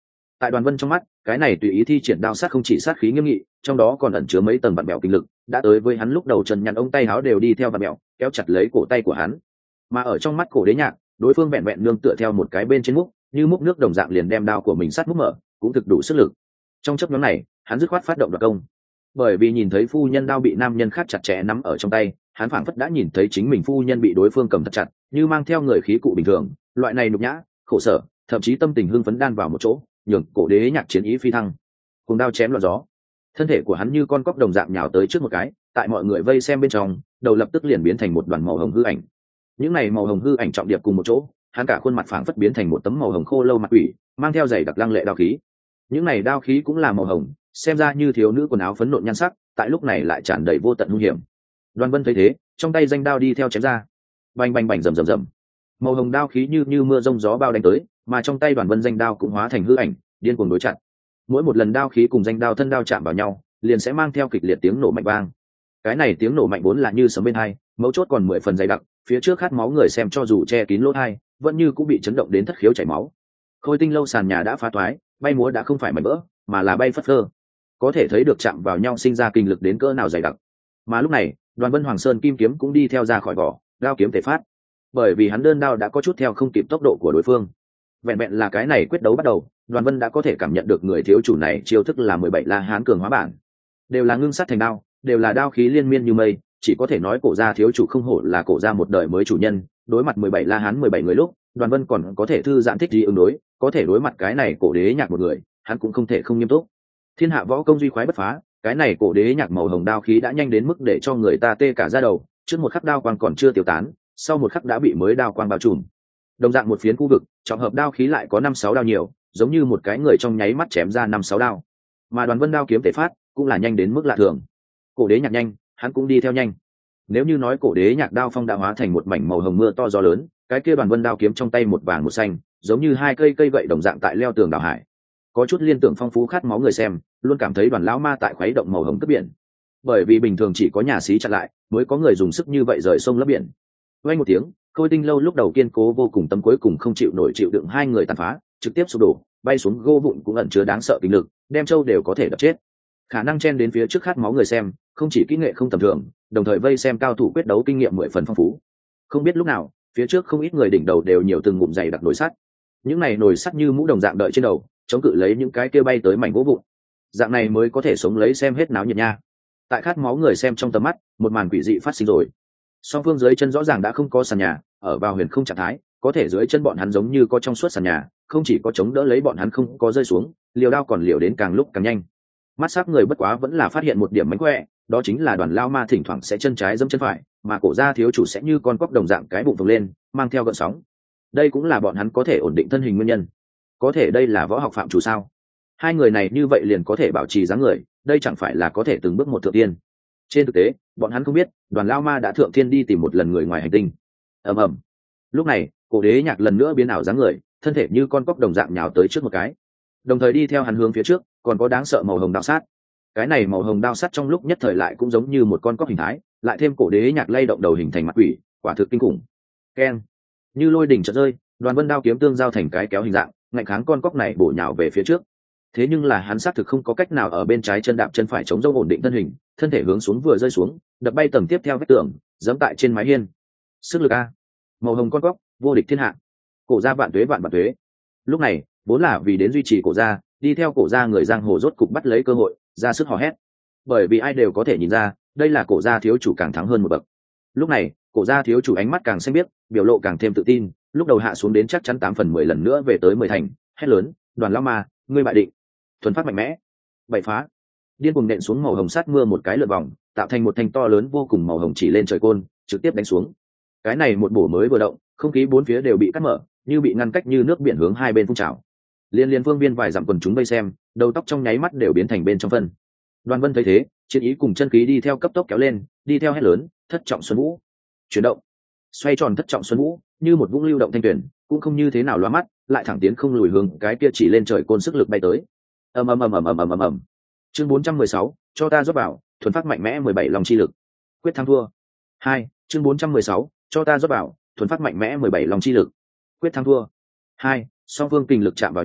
Tại Đoàn Vân trong mắt, cái này tùy ý thi triển đao sát không chỉ sát khí nghiêm nghị, trong đó còn ẩn chứa mấy tầng vặn bẹo kinh lực, đã tới với hắn lúc đầu chân nhăn ông tay áo đều đi theo vặn bẹo, kéo chặt lấy cổ tay của hắn. Mà ở trong mắt Cổ Đế Nhạc, đối phương vẹn vẹn nương tựa theo một cái bên trên múc, như múc nước đồng dạng liền đem đao của mình sát múc mở, cũng thực đủ sức lực. Trong chớp nhoáng này, hắn dứt khoát phát động đoạt công. Bởi vì nhìn thấy phu nhân đao bị nam nhân khác chặt chẽ nắm ở trong tay, hắn phảng phất đã nhìn thấy chính mình phu nhân bị đối phương cầm thật chặt, như mang theo người khí cụ bình thường, loại này nhục nhã, khổ sở, thậm chí tâm tình hưng phấn đan vào một chỗ, nhường Cổ Đế Nhạc chiến ý phi thăng. Cùng đao chém loạn gió, thân thể của hắn như con cóc đồng dạng nhào tới trước một cái, tại mọi người vây xem bên trong, đầu lập tức liền biến thành một đoàn màu hồng hư ảnh. Những này màu hồng hư ảnh trọng điệp cùng một chỗ, hắn cả khuôn mặt phảng phất biến thành một tấm màu hồng khô lâu mặt quỷ, mang theo dày đặc lăng lệ đao khí. Những này đao khí cũng là màu hồng, xem ra như thiếu nữ quần áo phấn nộn nhan sắc, tại lúc này lại tràn đầy vô tận hung hiểm. Đoàn Vân thấy thế, trong tay danh đao đi theo chém ra, bành bành bành rầm rầm rầm, màu hồng đao khí như mưa rông gió bao đánh tới, mà trong tay Đoàn Vân danh đao cũng hóa thành hư ảnh, điên cuồng đối chặt. Mỗi một lần đao khí cùng danh đao thân đao chạm vào nhau, liền sẽ mang theo kịch liệt tiếng nổ mạnh vang. Cái này tiếng nổ mạnh vốn là như sấm bên hai, mấu chốt còn 10 phần dày đặc, phía trước khát máu người xem cho dù che kín lỗ tai, vẫn như cũng bị chấn động đến thất khiếu chảy máu. Khôi Tinh lâu sàn nhà đã phá toái, bay múa đã không phải mảnh vỡ, mà là bay phất phơ. Có thể thấy được chạm vào nhau sinh ra kinh lực đến cỡ nào dày đặc. Mà lúc này, Đoàn Vân Hoàng Sơn kim kiếm cũng đi theo ra khỏi vỏ, đao kiếm thể phát. Bởi vì hắn đơn đao đã có chút theo không kịp tốc độ của đối phương. Vẹn vẹn là cái này quyết đấu bắt đầu, Đoàn Vân đã có thể cảm nhận được người thiếu chủ này chiêu thức là 17 La Hán cường hóa bản, đều là ngưng sắt thành đao, đều là đao khí liên miên như mây, chỉ có thể nói Cổ gia thiếu chủ không hổ là Cổ gia một đời mới chủ nhân. Đối mặt 17 La Hán 17 người lúc, Đoàn Vân còn có thể thư giãn thích gì ứng đối, có thể đối mặt cái này Cổ Đế Nhạc một người, hắn cũng không thể không nghiêm túc. Thiên hạ võ công duy khoái bất phá, cái này Cổ Đế Nhạc màu hồng đao khí đã nhanh đến mức để cho người ta tê cả da đầu, trước một khắc đao quang còn chưa tiêu tán, sau một khắc đã bị mới đao quang bao trùm. Đồng dạng một phiến khu vực, trọng hợp đao khí lại có 5-6 đao nhiều, giống như một cái người trong nháy mắt chém ra 5-6 đao. Mà Đoàn Vân đao kiếm thể phát cũng là nhanh đến mức lạ thường. Cổ Đế Nhạc nhanh, hắn cũng đi theo nhanh. Nếu như nói Cổ Đế Nhạc đao phong đã hóa thành một mảnh màu hồng mưa to gió lớn, cái kia Đoàn Vân đao kiếm trong tay một vàng một xanh, giống như hai cây gậy đồng dạng tại leo tường đảo hải. Có chút liên tưởng phong phú khát máu người xem, luôn cảm thấy Đoàn lão ma tại khuấy động màu hồng cướp biển. Bởi vì bình thường chỉ có nhà sĩ chặn lại, mới có người dùng sức như vậy rời sông lấp biển. Vang một tiếng, Khôi Tinh lâu lúc đầu kiên cố vô cùng tấm cuối cùng không chịu nổi chịu đựng hai người tàn phá, trực tiếp sụp đổ, bay xuống gô vụn cũng ẩn chứa đáng sợ kinh lực, đem châu đều có thể đập chết. Khả năng chen đến phía trước khát máu người xem, không chỉ kỹ nghệ không tầm thường, đồng thời vây xem cao thủ quyết đấu kinh nghiệm 10 phần phong phú. Không biết lúc nào, phía trước không ít người đỉnh đầu đều nhiều từng ngụm dày đặc nồi sắt. Những này nồi sắt như mũ đồng dạng đợi trên đầu, chống cự lấy những cái kia bay tới mảnh gỗ vụn. Dạng này mới có thể sống lấy xem hết náo nhiệt nha. Tại khát máu người xem trong tầm mắt, một màn quỷ dị phát sinh rồi. Song phương dưới chân rõ ràng đã không có sàn nhà, ở vào huyền không trạng thái, có thể dưới chân bọn hắn giống như có trong suốt sàn nhà, không chỉ có chống đỡ lấy bọn hắn không có rơi xuống, liều đao còn liều đến càng lúc càng nhanh. Mắt sắc người bất quá vẫn là phát hiện một điểm mánh khỏe, đó chính là Đoàn lao ma thỉnh thoảng sẽ chân trái dẫm chân phải, mà Cổ gia thiếu chủ sẽ như con cóc đồng dạng cái bụng phồng lên, mang theo gợn sóng. Đây cũng là bọn hắn có thể ổn định thân hình nguyên nhân. Có thể đây là võ học phạm chủ sao? Hai người này như vậy liền có thể bảo trì dáng người, đây chẳng phải là có thể từng bước một thượng tiên. Trên thực tế, bọn hắn không biết, Đoàn lao ma đã thượng thiên đi tìm một lần người ngoài hành tinh. Ầm ầm. Lúc này, Cổ Đế Nhạc lần nữa biến ảo dáng người, thân thể như con cóc đồng dạng nhào tới trước một cái. Đồng thời đi theo hắn hướng phía trước, còn có đáng sợ màu hồng đao sát. Cái này màu hồng đao sắt trong lúc nhất thời lại cũng giống như một con cóc hình thái, lại thêm Cổ Đế Nhạc lay động đầu hình thành mặt quỷ, quả thực kinh khủng. Keng. Như lôi đỉnh chợt rơi, Đoàn Vân đao kiếm tương giao thành cái kéo hình dạng, ngạnh kháng con cóc này bổ nhào về phía trước. Thế nhưng là hắn xác thực không có cách nào ở bên trái chân đạp chân phải chống dâu ổn định thân hình, thân thể hướng xuống vừa rơi xuống, đập bay tầng tiếp theo vách tường, giẫm tại trên mái hiên. Sức lực a, màu hồng con cóc, vô địch thiên hạ. Cổ gia vạn tuế vạn vạn tuế. Lúc này, vốn là vì đến duy trì Cổ gia, đi theo Cổ gia người giang hồ rốt cục bắt lấy cơ hội, ra sức hò hét. Bởi vì ai đều có thể nhìn ra, đây là Cổ gia thiếu chủ càng thắng hơn một bậc. Lúc này, Cổ gia thiếu chủ ánh mắt càng xanh biếc, biểu lộ càng thêm tự tin, lúc đầu hạ xuống đến chắc chắn 8 phần 10 lần nữa về tới 10 thành, hét lớn, Đoàn lão ma, ngươi bại định. Thuần phát mạnh mẽ, bảy phá, điên cuồng nện xuống màu hồng sát mưa một cái lượt vòng, tạo thành một thanh to lớn vô cùng màu hồng chỉ lên trời côn, trực tiếp đánh xuống. Cái này một bổ mới vừa động, không khí bốn phía đều bị cắt mở, như bị ngăn cách như nước biển hướng hai bên phun trào. Liên phương viên vài dặm quần chúng vây xem, đầu tóc trong nháy mắt đều biến thành bên trong phân. Đoàn Vân thấy thế, chiến ý cùng chân khí đi theo cấp tốc kéo lên, đi theo hét lớn, thất trọng xuân vũ, chuyển động, xoay tròn thất trọng xuân vũ, như một vũng lưu động thanh tuyển, cũng không như thế nào lóa mắt, lại thẳng tiến không lùi hướng cái kia chỉ lên trời côn sức lực bay tới. Ầm ầm ầm ầm ầm ầm ầm ầm. Chương 416, cho ta rót vào, thuần phát mạnh mẽ 17 lòng chi lực. Quyết thắng thua. 2, chương 416, cho ta rót vào, thuần phát mạnh mẽ 17 lòng chi lực. Quyết thắng thua. 2, song phương kình lực chạm vào nhau,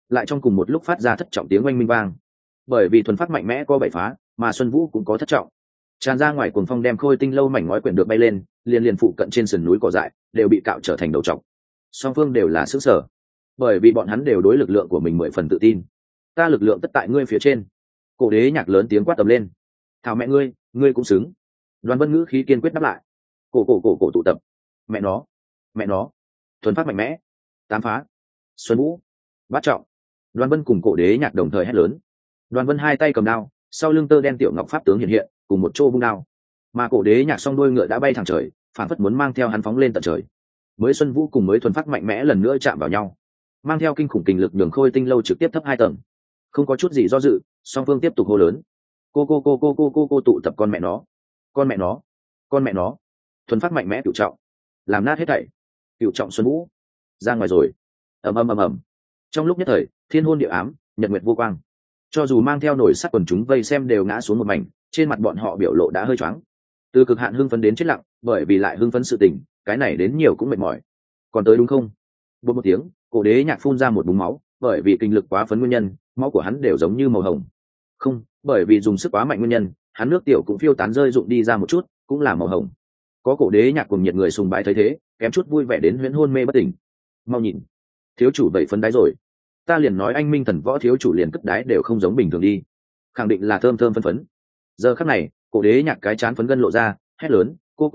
lại trong cùng một lúc phát ra thất trọng tiếng oanh minh vang. Bởi vì thuần phát mạnh mẽ có 7 phá, mà Xuân Vũ cũng có thất trọng, tràn ra ngoài cuồng phong đem Khôi Tinh lâu mảnh ngói quyển được bay lên, liền liền phụ cận trên sườn núi cỏ dại đều bị cạo trở thành đầu trọc. Song phương đều là sững sờ, bởi vì bọn hắn đều đối lực lượng của mình 10 phần tự tin. Ta lực lượng tất tại ngươi phía trên. Cổ Đế Nhạc lớn tiếng quát tầm lên. Thảo mẹ ngươi cũng xứng. Đoàn Vân ngữ khí kiên quyết đáp lại. Cổ tụ tập. Mẹ nó. Thuần phát mạnh mẽ. 8 phá. Xuân Vũ. Bát trọng. Đoàn Vân cùng Cổ Đế Nhạc đồng thời hét lớn. Đoàn Vân hai tay cầm đao, sau lưng tơ đen tiểu ngọc pháp tướng hiện hiện, cùng một chỗ vung đao. Mà Cổ Đế Nhạc song đuôi ngựa đã bay thẳng trời, phản phất muốn mang theo hắn phóng lên tận trời. Mới Xuân Vũ cùng mới thuần phát mạnh mẽ lần nữa chạm vào nhau, mang theo kinh khủng kình lực nhường Khôi Tinh lâu trực tiếp thấp 2 tầng. Không có chút gì do dự, song phương tiếp tục hô lớn. Cô tụ tập con mẹ nó. Thuần phát mạnh mẽ cửu trọng, làm nát hết thảy. Cửu trọng Xuân Vũ ra ngoài rồi. Ầm. Trong lúc nhất thời, thiên hôn địa ám, nhật nguyệt vô quang. Cho dù mang theo nổi sắt quần chúng vây xem đều ngã xuống một mảnh, trên mặt bọn họ biểu lộ đã hơi choáng. Từ cực hạn hưng phấn đến chết lặng, bởi vì lại hưng phấn sự tình, cái này đến nhiều cũng mệt mỏi. Còn tới đúng không? Bột một tiếng, Cổ Đế Nhạc phun ra một búng máu, bởi vì kinh lực quá phấn nguyên nhân, máu của hắn đều giống như màu hồng. Không, bởi vì dùng sức quá mạnh nguyên nhân, hắn nước tiểu cũng phiêu tán rơi rụng đi ra một chút, cũng là màu hồng. Có Cổ Đế Nhạc cùng nhiệt người sùng bái thấy thế, kém chút vui vẻ đến huyễn hôn mê bất tỉnh. Mau nhìn, thiếu chủ vậy phấn đái rồi. Ta liền nói anh Minh Thần Võ thiếu chủ liền cất đái đều không giống bình thường đi, khẳng định là thơm phân phấn. Giờ khắc này, Cổ Đế Nhạc cái chán phấn gân lộ ra, hét lớn,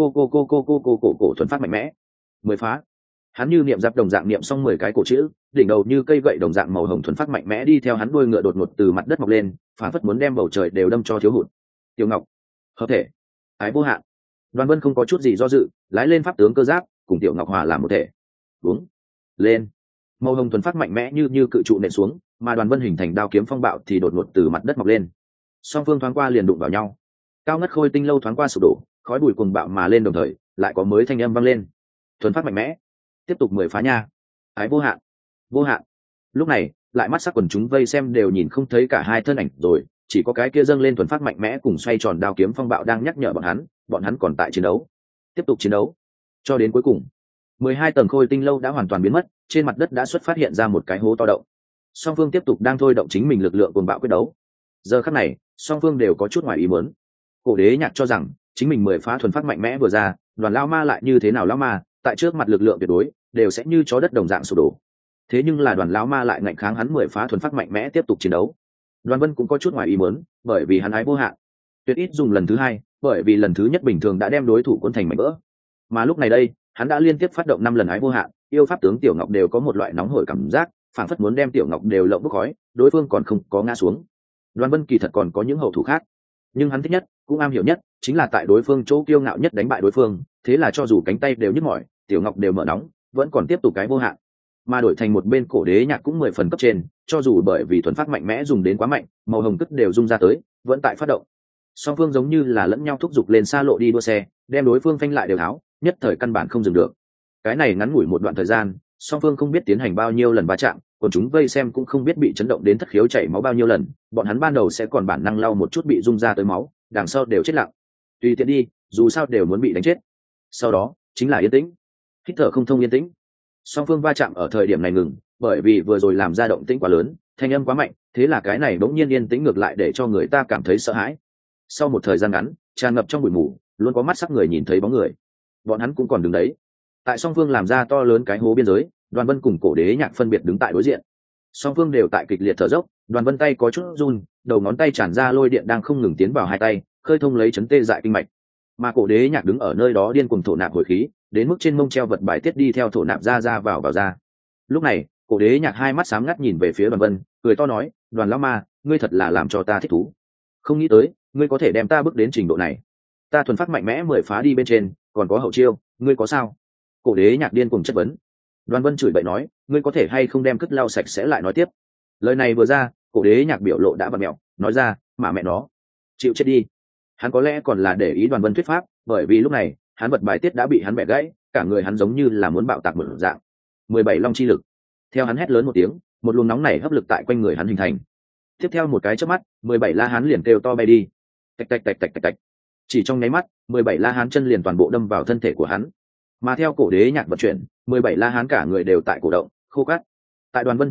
cổ thuần phát mạnh mẽ. 10 phá. Hắn như niệm giáp đồng dạng niệm xong 10 cái cổ chữ, đỉnh đầu như cây gậy đồng dạng màu hồng thuần phát mạnh mẽ đi theo hắn đuôi ngựa đột ngột từ mặt đất mọc lên, phản phất muốn đem bầu trời đều đâm cho thiếu hụt. Tiểu Ngọc, hợp thể, ái vô hạn. Đoàn Vân không có chút gì do dự, lái lên pháp tướng cơ giáp, cùng Tiểu Ngọc hòa làm một thể. Uống, lên. Màu hồng thuần phát mạnh mẽ như cự trụ nện xuống, mà Đoàn Vân hình thành đao kiếm phong bạo thì đột ngột từ mặt đất mọc lên. Song phương thoáng qua liền đụng vào nhau. Cao ngất Khôi Tinh lâu thoáng qua sụp đổ, khói bụi cuồng bạo mà lên, đồng thời lại có mới thanh âm vang lên. Thuần phát mạnh mẽ, tiếp tục 10 phá nha. Ái vô hạn. Lúc này, lại mắt sắc quần chúng vây xem đều nhìn không thấy cả hai thân ảnh rồi, chỉ có cái kia dâng lên thuần phát mạnh mẽ cùng xoay tròn đao kiếm phong bạo đang nhắc nhở bọn hắn còn tại chiến đấu. Tiếp tục chiến đấu cho đến cuối cùng. 12 tầng Khôi Tinh lâu đã hoàn toàn biến mất, trên mặt đất đã xuất phát hiện ra một cái hố to động. Song phương tiếp tục đang thôi động chính mình lực lượng cuồng bạo quyết đấu. Giờ khắc này, song phương đều có chút ngoài ý muốn. Cổ Đế Nhạc cho rằng chính mình 10 phá thuần phát mạnh mẽ vừa ra, Đoàn Lao Ma lại như thế nào lão ma, tại trước mặt lực lượng tuyệt đối đều sẽ như chó đất đồng dạng sụp đổ. Thế nhưng là Đoàn Lão Ma lại ngạnh kháng hắn 10 phá thuần phát mạnh mẽ tiếp tục chiến đấu. Đoàn Vân cũng có chút ngoài ý muốn, bởi vì hắn ái vô hạn, tuyệt ít dùng lần thứ hai, bởi vì lần thứ nhất bình thường đã đem đối thủ cuốn thành mảnh vỡ. Mà lúc này đây, hắn đã liên tiếp phát động 5 lần ái vô hạn, yêu pháp tướng Tiểu Ngọc đều có một loại nóng hổi cảm giác, phảng phất muốn đem Tiểu Ngọc đều lộng bốc khói, đối phương còn không có ngã xuống. Đoàn Vân kỳ thật còn có những hậu thủ khác, nhưng hắn thích nhất, cũng am hiểu nhất, chính là tại đối phương chỗ kiêu ngạo nhất đánh bại đối phương, thế là cho dù cánh tay đều nhức mỏi, Tiểu Ngọc đều mở nóng, vẫn còn tiếp tục cái vô hạn. Mà đổi thành một bên Cổ Đế Nhạc cũng 10 phần cấp trên, cho dù bởi vì thuần phát mạnh mẽ dùng đến quá mạnh, màu hồng tức đều rung ra tới, vẫn tại phát động. Song phương giống như là lẫn nhau thúc giục lên xa lộ đi đua xe, đem đối phương phanh lại đều tháo, nhất thời căn bản không dừng được. Cái này ngắn ngủi một đoạn thời gian, song phương không biết tiến hành bao nhiêu lần va chạm, còn chúng vây xem cũng không biết bị chấn động đến thất khiếu chảy máu bao nhiêu lần, bọn hắn ban đầu sẽ còn bản năng lau một chút bị rung ra tới máu, đằng sau đều chết lặng. Tùy tiện đi, dù sao đều muốn bị đánh chết. Sau đó chính là yên tĩnh, hít thở không thông yên tĩnh. Song phương va chạm ở thời điểm này ngừng, bởi vì vừa rồi làm ra động tĩnh quá lớn, thanh âm quá mạnh, thế là cái này bỗng nhiên yên tĩnh ngược lại để cho người ta cảm thấy sợ hãi. Sau một thời gian ngắn, tràn ngập trong bụi mù, luôn có mắt sắc người nhìn thấy bóng người. Bọn hắn cũng còn đứng đấy. Tại song phương làm ra to lớn cái hố biên giới, Đoàn Vân cùng Cổ Đế Nhạc phân biệt đứng tại đối diện. Song phương đều tại kịch liệt thở dốc, Đoàn Vân tay có chút run, đầu ngón tay tràn ra lôi điện đang không ngừng tiến vào hai tay, khơi thông lấy chấn tê dại kinh mạch. Mà Cổ Đế Nhạc đứng ở nơi đó điên cuồng thổ nạp hồi khí, đến mức trên mông treo vật bài tiết đi theo thổ nạp ra vào ra. Lúc này, Cổ Đế Nhạc hai mắt sáng ngắt nhìn về phía Đoàn Vân, cười to nói, Đoàn lão ma, ngươi thật là làm cho ta thích thú. Không nghĩ tới, ngươi có thể đem ta bước đến trình độ này. Ta thuần phát mạnh mẽ 10 phá đi bên trên, còn có hậu chiêu, ngươi có sao? Cổ Đế Nhạc điên cuồng chất vấn. Đoàn Vân chửi bậy nói, ngươi có thể hay không đem cứt lau sạch sẽ lại nói tiếp. Lời này vừa ra, Cổ Đế Nhạc biểu lộ đã vặn mẹo, nói ra, mà mẹ nó, chịu chết đi. Hắn có lẽ còn là để ý Đoàn Vân thuyết pháp, bởi vì lúc này, hắn vật bài tiết đã bị hắn bẻ gãy, cả người hắn giống như là muốn bạo tạc một dạng. 17 long chi lực. Theo hắn hét lớn một tiếng, một luồng nóng này hấp lực tại quanh người hắn hình thành. Tiếp theo một cái chớp mắt, 17 la hán liền kêu to bay đi. Tạch tạch tạch tạch tạch tạch. Chỉ trong nháy mắt, 17 la hán chân liền toàn bộ đâm vào thân thể của hắn. Mà theo Cổ Đế Nhạc vận chuyển, 17 la hán cả người đều tại cổ động, khô cát. Tại Đoàn Vân trong mắt,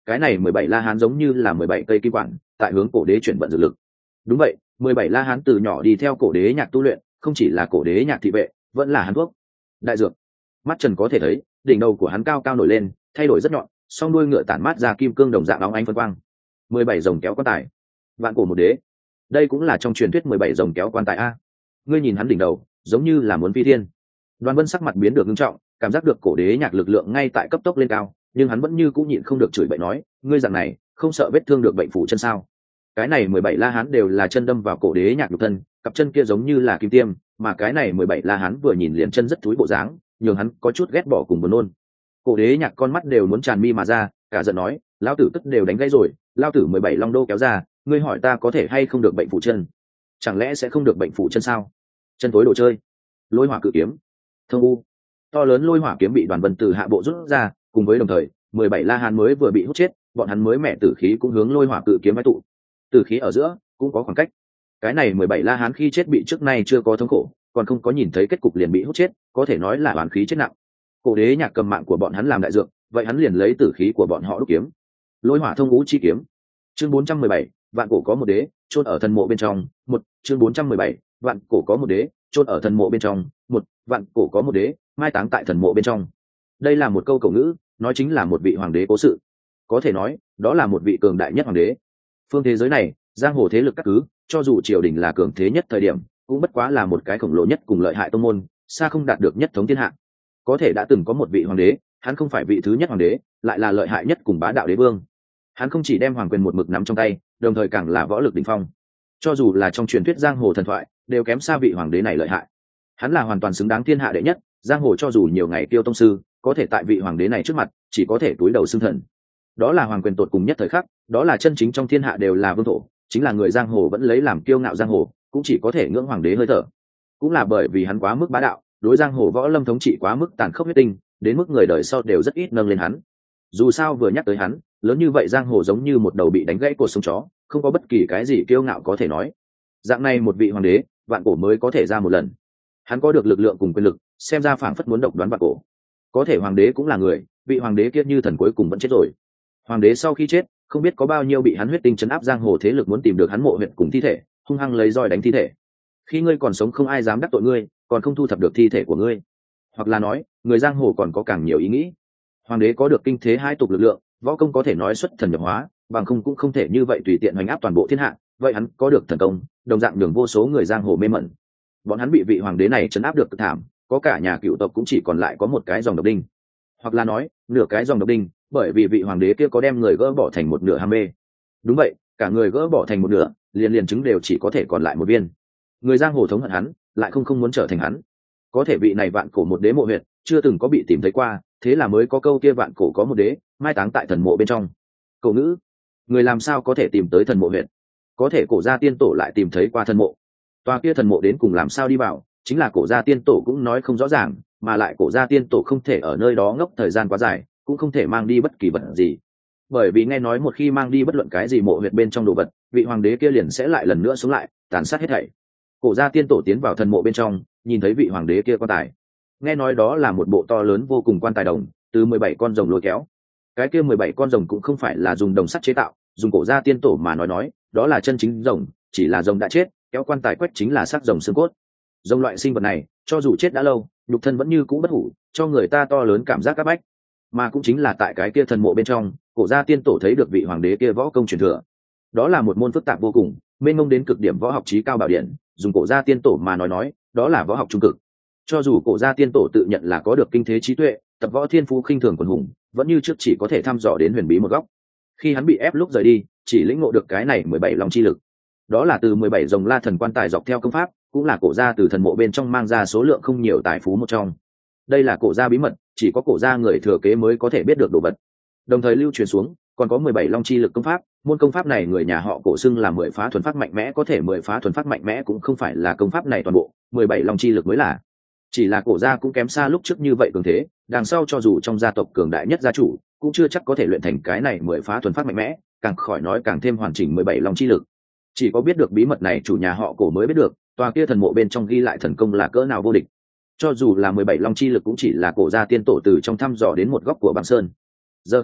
cái này 17 la hán giống như là 17 cây kim quản tại hướng cổ đế chuyển vận dược lực. Đúng vậy, 17 la hán từ nhỏ đi theo cổ đế nhạc tu luyện, không chỉ là cổ đế nhạc thị vệ, vẫn là hán thuốc đại dược. Mắt Trần có thể thấy đỉnh đầu của hắn cao cao nổi lên, thay đổi rất nhọn, song đuôi ngựa tản mát ra kim cương đồng dạng óng ánh phân quang. 17 rồng kéo quan tài, vạn cổ một đế, đây cũng là trong truyền thuyết 17 rồng kéo quan tài a. Ngươi nhìn hắn đỉnh đầu giống như là muốn phi thiên. Đoàn Vân sắc mặt biến được nghiêm trọng, cảm giác được cổ đế nhạc lực lượng ngay tại cấp tốc lên cao, nhưng hắn vẫn như cũng nhịn không được chửi bậy nói, ngươi dạng này không sợ vết thương được bệnh phủ chân sao? Cái này 17 la hán đều là chân đâm vào cổ đế nhạc nhục thân, cặp chân kia giống như là kim tiêm, mà cái này 17 la hán vừa nhìn liền chân rất túi bộ dáng, nhường hắn có chút ghét bỏ cùng buồn nôn. Cổ đế nhạc con mắt đều muốn tràn mi mà ra, cả giận nói, lão tử tức đều đánh gãy rồi, lão tử 17 long đô kéo ra, ngươi hỏi ta có thể hay không được bệnh phủ chân? Chẳng lẽ sẽ không được bệnh phủ chân sao? Chân tối đồ chơi. Lôi hỏa cự kiếm, thông u, to lớn lôi hỏa kiếm bị Đoàn Vân từ hạ bộ rút ra, cùng với đồng thời 17 la hán mới vừa bị hút chết, bọn hắn mới mẹ tử khí cũng hướng lôi hỏa cự kiếm vai tụ. Tử khí ở giữa cũng có khoảng cách. Cái này 17 la hán khi chết bị trước nay chưa có thống khổ, còn không có nhìn thấy kết cục liền bị hút chết, có thể nói là oán khí chết nặng. Cổ đế nhạc cầm mạng của bọn hắn làm đại dược, vậy hắn liền lấy tử khí của bọn họ đúc kiếm. Lôi hỏa thông ngũ chi kiếm. Chương 417, vạn cổ có một đế, chôn ở thần mộ bên trong. Chương 417, vạn cổ có một đế, chôn ở thần mộ bên trong. Vạn cổ có một đế, mai táng tại thần mộ bên trong. Đây là một câu cổ ngữ, nói chính là một vị hoàng đế cố sự. Có thể nói, đó là một vị cường đại nhất hoàng đế. Phương thế giới này, giang hồ thế lực các cứ, cho dù triều đình là cường thế nhất thời điểm, cũng bất quá là một cái khổng lồ nhất cùng lợi hại tông môn, xa không đạt được nhất thống thiên hạ. Có thể đã từng có một vị hoàng đế, hắn không phải vị thứ nhất hoàng đế, lại là lợi hại nhất cùng bá đạo đế vương. Hắn không chỉ đem hoàng quyền một mực nắm trong tay, đồng thời càng là võ lực đỉnh phong. Cho dù là trong truyền thuyết giang hồ thần thoại, đều kém xa vị hoàng đế này lợi hại. Hắn là hoàn toàn xứng đáng thiên hạ đệ nhất, giang hồ cho dù nhiều ngày tiêu tông sư, có thể tại vị hoàng đế này trước mặt, chỉ có thể túi đầu xưng thần. Đó là hoàng quyền tột cùng nhất thời khắc, đó là chân chính trong thiên hạ đều là vương thổ, chính là người giang hồ vẫn lấy làm kiêu ngạo giang hồ, cũng chỉ có thể ngưỡng hoàng đế hơi thở. Cũng là bởi vì hắn quá mức bá đạo, đối giang hồ võ lâm thống trị quá mức tàn khốc huyết tinh, đến mức người đời sau đều rất ít nâng lên hắn. Dù sao vừa nhắc tới hắn, lớn như vậy giang hồ giống như một đầu bị đánh gãy cột sống chó, không có bất kỳ cái gì kiêu ngạo có thể nói. Dạng này một vị hoàng đế, vạn cổ mới có thể ra một lần. Hắn có được lực lượng cùng quyền lực, xem ra phảng phất muốn độc đoán vạn cổ. Có thể hoàng đế cũng là người, vị hoàng đế kia như thần cuối cùng vẫn chết rồi. Hoàng đế sau khi chết, không biết có bao nhiêu bị hắn huyết tinh chấn áp giang hồ thế lực muốn tìm được hắn mộ huyệt cùng thi thể, hung hăng lấy roi đánh thi thể. Khi ngươi còn sống không ai dám đắc tội ngươi, còn không thu thập được thi thể của ngươi. Hoặc là nói, người giang hồ còn có càng nhiều ý nghĩ. Hoàng đế có được kinh thế hai tục lực lượng, võ công có thể nói xuất thần nhập hóa, bằng không cũng không thể như vậy tùy tiện hoành áp toàn bộ thiên hạ. Vậy hắn có được thần công, đồng dạng đường vô số người giang hồ mê mẩn. Bọn hắn bị vị hoàng đế này chấn áp được cực thảm, có cả nhà cựu tộc cũng chỉ còn lại có một cái dòng độc đinh, hoặc là nói nửa cái dòng độc đinh, bởi vì vị hoàng đế kia có đem người gỡ bỏ thành một nửa ham mê. Đúng vậy, cả người gỡ bỏ thành một nửa, liền chứng đều chỉ có thể còn lại một viên. Người giang hồ thống hận hắn, lại không muốn trở thành hắn. Có thể vị này vạn cổ một đế mộ huyệt chưa từng có bị tìm thấy qua, thế là mới có câu kia vạn cổ có một đế, mai táng tại thần mộ bên trong. Cổ ngữ, người làm sao có thể tìm tới thần mộ huyệt? Có thể cổ gia tiên tổ lại tìm thấy qua thần mộ. Tòa kia thần mộ đến cùng làm sao đi vào, chính là cổ gia tiên tổ cũng nói không rõ ràng, mà lại cổ gia tiên tổ không thể ở nơi đó ngốc thời gian quá dài, cũng không thể mang đi bất kỳ vật gì. Bởi vì nghe nói một khi mang đi bất luận cái gì mộ huyệt bên trong đồ vật, vị hoàng đế kia liền sẽ lại lần nữa sống lại, tàn sát hết thảy. Cổ gia tiên tổ tiến vào thần mộ bên trong, nhìn thấy vị hoàng đế kia quan tài. Nghe nói đó là một bộ to lớn vô cùng quan tài đồng, từ 17 con rồng lôi kéo. Cái kia 17 con rồng cũng không phải là dùng đồng sắt chế tạo, dùng cổ gia tiên tổ mà nói, đó là chân chính rồng, chỉ là rồng đã chết, kéo quan tài quét chính là xác rồng xương cốt. Rồng loại sinh vật này, cho dù chết đã lâu, nhục thân vẫn như cũ bất hủ, cho người ta to lớn cảm giác áp bách. Mà cũng chính là tại cái kia thần mộ bên trong, cổ gia tiên tổ thấy được vị hoàng đế kia võ công truyền thừa. Đó là một môn phức tạp vô cùng, mênh mông đến cực điểm võ học trí cao bảo điện, dùng cổ gia tiên tổ mà nói, đó là võ học trung cực. Cho dù cổ gia tiên tổ tự nhận là có được kinh thế trí tuệ, tập võ thiên phú khinh thường quần hùng, vẫn như trước chỉ có thể thăm dò đến huyền bí một góc. Khi hắn bị ép lúc rời đi, chỉ lĩnh ngộ được cái này 17 long chi lực. Đó là từ 17 rồng la thần quan tài dọc theo công pháp, cũng là cổ gia từ thần mộ bên trong mang ra số lượng không nhiều tài phú một trong. Đây là cổ gia bí mật, chỉ có cổ gia người thừa kế mới có thể biết được đồ vật. Đồng thời lưu truyền xuống, còn có 17 long chi lực công pháp, môn công pháp này người nhà họ cổ xưng là 10 phá thuần phát mạnh mẽ, có thể 10 phá thuần phát mạnh mẽ cũng không phải là công pháp này toàn bộ, 17 long chi lực mới là. Chỉ là cổ gia cũng kém xa lúc trước như vậy cường thế, đằng sau cho dù trong gia tộc cường đại nhất gia chủ, cũng chưa chắc có thể luyện thành cái này 10 phá thuần phát mạnh mẽ, càng khỏi nói càng thêm hoàn chỉnh 17 long chi lực. Chỉ có biết được bí mật này chủ nhà họ cổ mới biết được, tòa kia thần mộ bên trong ghi lại thần công là cỡ nào vô địch. Cho dù là 17 long chi lực cũng chỉ là cổ gia tiên tổ từ trong thăm dò đến một góc của băng sơn. Giờ khắc này,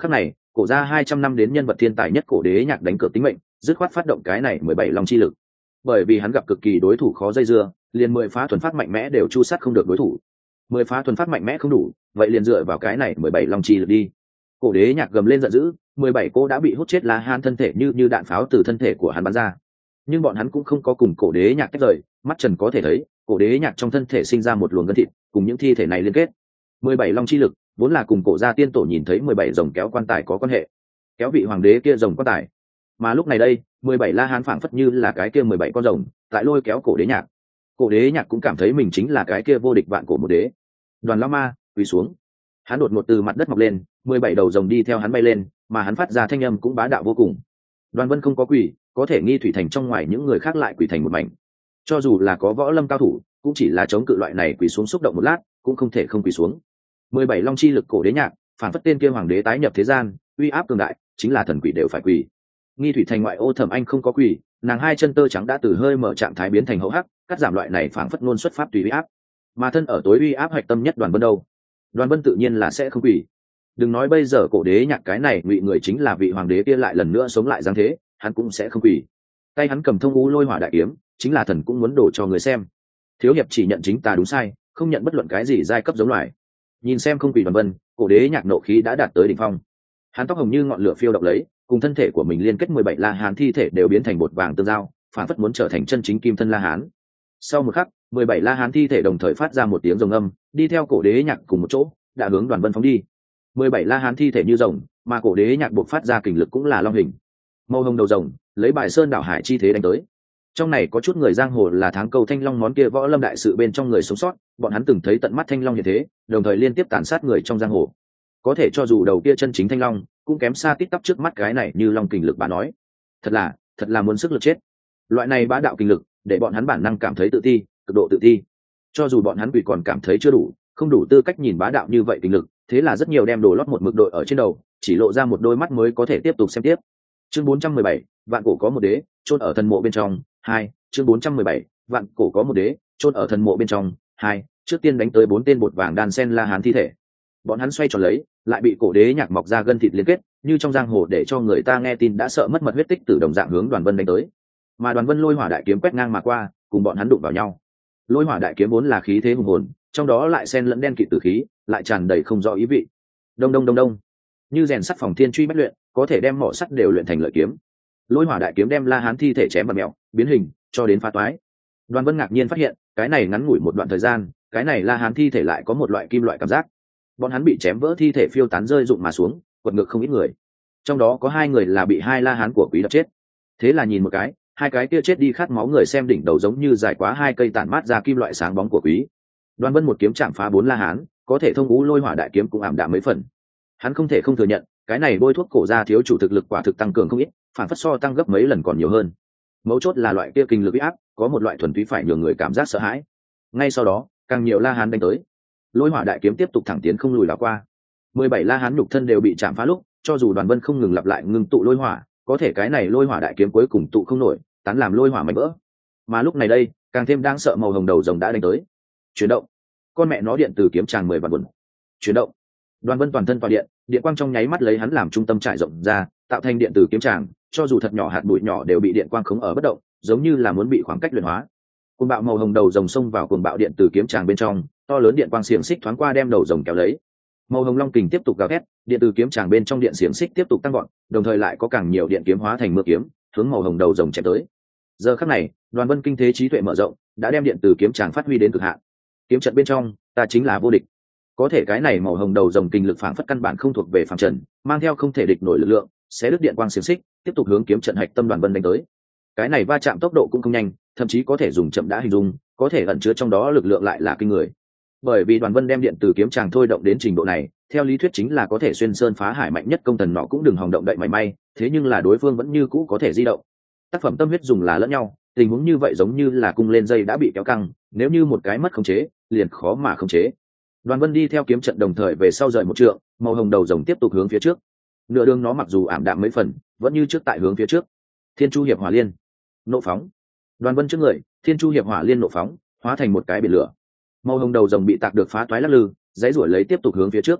cổ ra 200 năm đến nhân vật thiên tài nhất Cổ Đế Nhạc đánh cược tính mệnh, dứt khoát phát động cái này 17 long chi lực. Bởi vì hắn gặp cực kỳ đối thủ khó dây dưa, liền 10 phá thuần phát mạnh mẽ đều chu sát không được đối thủ. 10 phá thuần phát mạnh mẽ không đủ, vậy liền dựa vào cái này 17 long chi lực đi. Cổ Đế Nhạc gầm lên giận dữ, 17 cô đã bị hút chết La Hán thân thể như đạn pháo từ thân thể của hắn bắn ra. Nhưng bọn hắn cũng không có cùng Cổ Đế Nhạc tách rời, mắt trần có thể thấy, Cổ Đế Nhạc trong thân thể sinh ra một luồng gân thịt, cùng những thi thể này liên kết. 17 long chi lực vốn là cùng cổ gia tiên tổ nhìn thấy 17 rồng kéo quan tài có quan hệ, kéo vị hoàng đế kia rồng quan tài. Mà lúc này đây, 17 La Hán phảng phất như là cái kia 17 con rồng, tại lôi kéo Cổ Đế Nhạc. Cổ Đế Nhạc cũng cảm thấy mình chính là cái kia vô địch vạn cổ một đế. Đoàn Lão Ma quỳ xuống. Hắn đột ngột từ mặt đất mọc lên, 17 đầu rồng đi theo hắn bay lên, mà hắn phát ra thanh âm cũng bá đạo vô cùng. Đoàn Vân không có quỳ, có thể Nghi Thủy Thành trong ngoài những người khác lại quỳ thành một mảnh. Cho dù là có võ lâm cao thủ, cũng chỉ là chống cự loại này quỳ xuống xúc động một lát, cũng không thể không quỳ xuống. 17 long chi lực Cổ Đế Nhạc, phản phất tên kia hoàng đế tái nhập thế gian, uy áp cường đại, chính là thần quỷ đều phải quỳ. Nghi Thủy Thành ngoại ô Thẩm Anh không có quỳ, nàng hai chân tơ trắng đã từ hơi mở trạng thái biến thành hậu hắc, cắt giảm loại này phản phất ngôn xuất pháp tùy uy áp. Mà thân ở tối uy áp hoạch tâm nhất Đoàn Vân đâu? Đoàn Vân tự nhiên là sẽ không quỳ. Đừng nói bây giờ Cổ Đế Nhạc cái này ngụy người chính là vị hoàng đế kia lại lần nữa sống lại dáng thế, hắn cũng sẽ không quỳ. Tay hắn cầm thông u lôi hỏa đại kiếm, chính là thần cũng muốn đổ cho người xem. Thiếu hiệp chỉ nhận chính tà đúng sai, không nhận bất luận cái gì giai cấp giống loài. Nhìn xem không quỳ Đoàn Vân, Cổ Đế Nhạc nộ khí đã đạt tới đỉnh phong. Hắn tóc hồng như ngọn lửa phiêu động lấy, cùng thân thể của mình liên kết 17 La Hán thi thể đều biến thành bột vàng tương giao, phản phất muốn trở thành chân chính kim thân La Hán. Sau một khắc, 17 La Hán thi thể đồng thời phát ra một tiếng rồng âm, đi theo Cổ Đế Nhạc cùng một chỗ, đã hướng Đoàn Vân phóng đi. 17 La Hán thi thể như rồng, mà Cổ Đế Nhạc buộc phát ra kình lực cũng là long hình. Màu hồng đầu rồng, lấy Bài Sơn đảo hải chi thế đánh tới. Trong này có chút người giang hồ là tháng cầu thanh long món kia võ lâm đại sự bên trong người sống sót, bọn hắn từng thấy tận mắt thanh long như thế, đồng thời liên tiếp tàn sát người trong giang hồ. Có thể cho dù đầu kia chân chính thanh long, cũng kém xa tít tắp trước mắt cái này như long kình lực bà nói. Thật là muốn sức lực chết. Loại này bá đạo kình lực, để bọn hắn bản năng cảm thấy tự ti, cực độ tự ti. Cho dù bọn hắn quỷ còn cảm thấy chưa đủ, không đủ tư cách nhìn bá đạo như vậy kình lực, thế là rất nhiều đem đồ lót một mực đội ở trên đầu, chỉ lộ ra một đôi mắt mới có thể tiếp tục xem tiếp. Chương 417, vạn cổ có một đế, chôn ở thần mộ bên trong. 2, chương 417, vạn cổ có một đế, chôn ở thần mộ bên trong. 2, trước tiên đánh tới 4 tên bột vàng đan sen La Hán thi thể. Bọn hắn xoay tròn lấy, lại bị Cổ Đế Nhạc mọc ra gân thịt liên kết, như trong giang hồ để cho người ta nghe tin đã sợ mất mật huyết tích từ đồng dạng hướng Đoàn Vân đánh tới. Mà Đoàn Vân lôi hỏa đại kiếm quét ngang mà qua, cùng bọn hắn đụng vào nhau. Lôi hỏa đại kiếm vốn là khí thế hùng hồn, trong đó lại xen lẫn đen kịt tử khí, lại tràn đầy không rõ ý vị. Đông đông đông đông, như rèn sắt phòng thiên truy bách luyện, có thể đem mỏ sắt đều luyện thành lợi kiếm. Lôi hỏa đại kiếm đem La Hán thi thể chém bật mèo, biến hình, cho đến phá toái. Đoàn Vân ngạc nhiên phát hiện, cái này ngắn ngủi một đoạn thời gian, cái này La Hán thi thể lại có một loại kim loại cảm giác. Bọn hắn bị chém vỡ thi thể phiêu tán rơi rụng mà xuống, quật ngược không ít người. Trong đó có 2 người là bị 2 La Hán của quý đập chết. Thế là nhìn một cái, 2 cái kia chết đi khát máu người xem đỉnh đầu giống như dài quá 2 cây tản mát ra kim loại sáng bóng của quý. Đoàn Vân một kiếm chạm phá 4 La Hán, có thể thông ú lôi hỏa đại kiếm cũng ảm đạm mấy phần. Hắn không thể không thừa nhận, cái này bôi thuốc cổ ra thiếu chủ thực lực quả thực tăng cường không ít, phản phất so tăng gấp mấy lần còn nhiều hơn. Mấu chốt là loại kia kinh lực uy áp, có một loại thuần túy phải nhường người cảm giác sợ hãi. Ngay sau đó, càng nhiều La Hán đánh tới. Lôi hỏa đại kiếm tiếp tục thẳng tiến không lùi là qua. 17 La Hán nhục thân đều bị chạm phá lúc, cho dù Đoàn Vân không ngừng lặp lại ngưng tụ lôi hỏa, có thể cái này lôi hỏa đại kiếm cuối cùng tụ không nổi, tán làm lôi hỏa mảnh vỡ. Mà lúc này đây, càng thêm đáng sợ màu hồng đầu rồng đã đánh tới. Chuyển động. Con mẹ nó điện từ kiếm tràng 10 vạn buồn. Chuyển động. Đoàn Vân toàn thân tỏa điện, điện quang trong nháy mắt lấy hắn làm trung tâm trải rộng ra, tạo thành điện từ kiếm tràng, cho dù thật nhỏ hạt bụi nhỏ đều bị điện quang khống ở bất động, giống như là muốn bị khoảng cách luyện hóa. Cuồng bạo màu hồng đầu rồng xông vào cuồng bạo điện từ kiếm tràng bên trong, to lớn điện quang xiềng xích thoáng qua đem đầu rồng kéo lấy. Màu hồng long kình tiếp tục gào thét, điện từ kiếm tràng bên trong điện xiềng xích tiếp tục tăng gọn, đồng thời lại có càng nhiều điện kiếm hóa thành mưa kiếm, hướng màu hồng đầu rồng chém tới. Giờ khắc này, Đoàn Vân kinh thế trí tuệ mở rộng, đã đem điện từ kiếm tràng phát huy đến cực hạn. Kiếm trận bên trong, ta chính là vô địch. Có thể cái này màu hồng đầu rồng kinh lực phảng phất căn bản không thuộc về phàm trần, mang theo không thể địch nổi lực lượng, sẽ đứt điện quang xiềng xích, tiếp tục hướng kiếm trận hạch tâm Đoàn Vân đánh tới. Cái này va chạm tốc độ cũng không nhanh, thậm chí có thể dùng chậm đã hình dung, có thể ẩn chứa trong đó lực lượng lại là kinh người. Bởi vì Đoàn Vân đem điện từ kiếm tràng thôi động đến trình độ này, theo lý thuyết chính là có thể xuyên sơn phá hải mạnh nhất công thần nọ cũng đừng hòng động đậy mảy may, thế nhưng là đối phương vẫn như cũ có thể di động. Tác phẩm tâm huyết dùng là lẫn nhau, tình huống như vậy giống như là cung lên dây đã bị kéo căng, nếu như một cái mất khống chế, liền khó mà khống chế. Đoàn Vân đi theo kiếm trận đồng thời về sau rời một trượng, màu hồng đầu rồng tiếp tục hướng phía trước. Nửa đường nó mặc dù ảm đạm mấy phần, vẫn như trước tại hướng phía trước. Thiên Chu Hiệp Hỏa Liên, nộ phóng. Đoàn Vân trước người, Thiên Chu Hiệp Hỏa Liên nộ phóng, hóa thành một cái biển lửa. Màu hồng đầu rồng bị tạc được phá toái lắc lư, dãy rủi lấy tiếp tục hướng phía trước.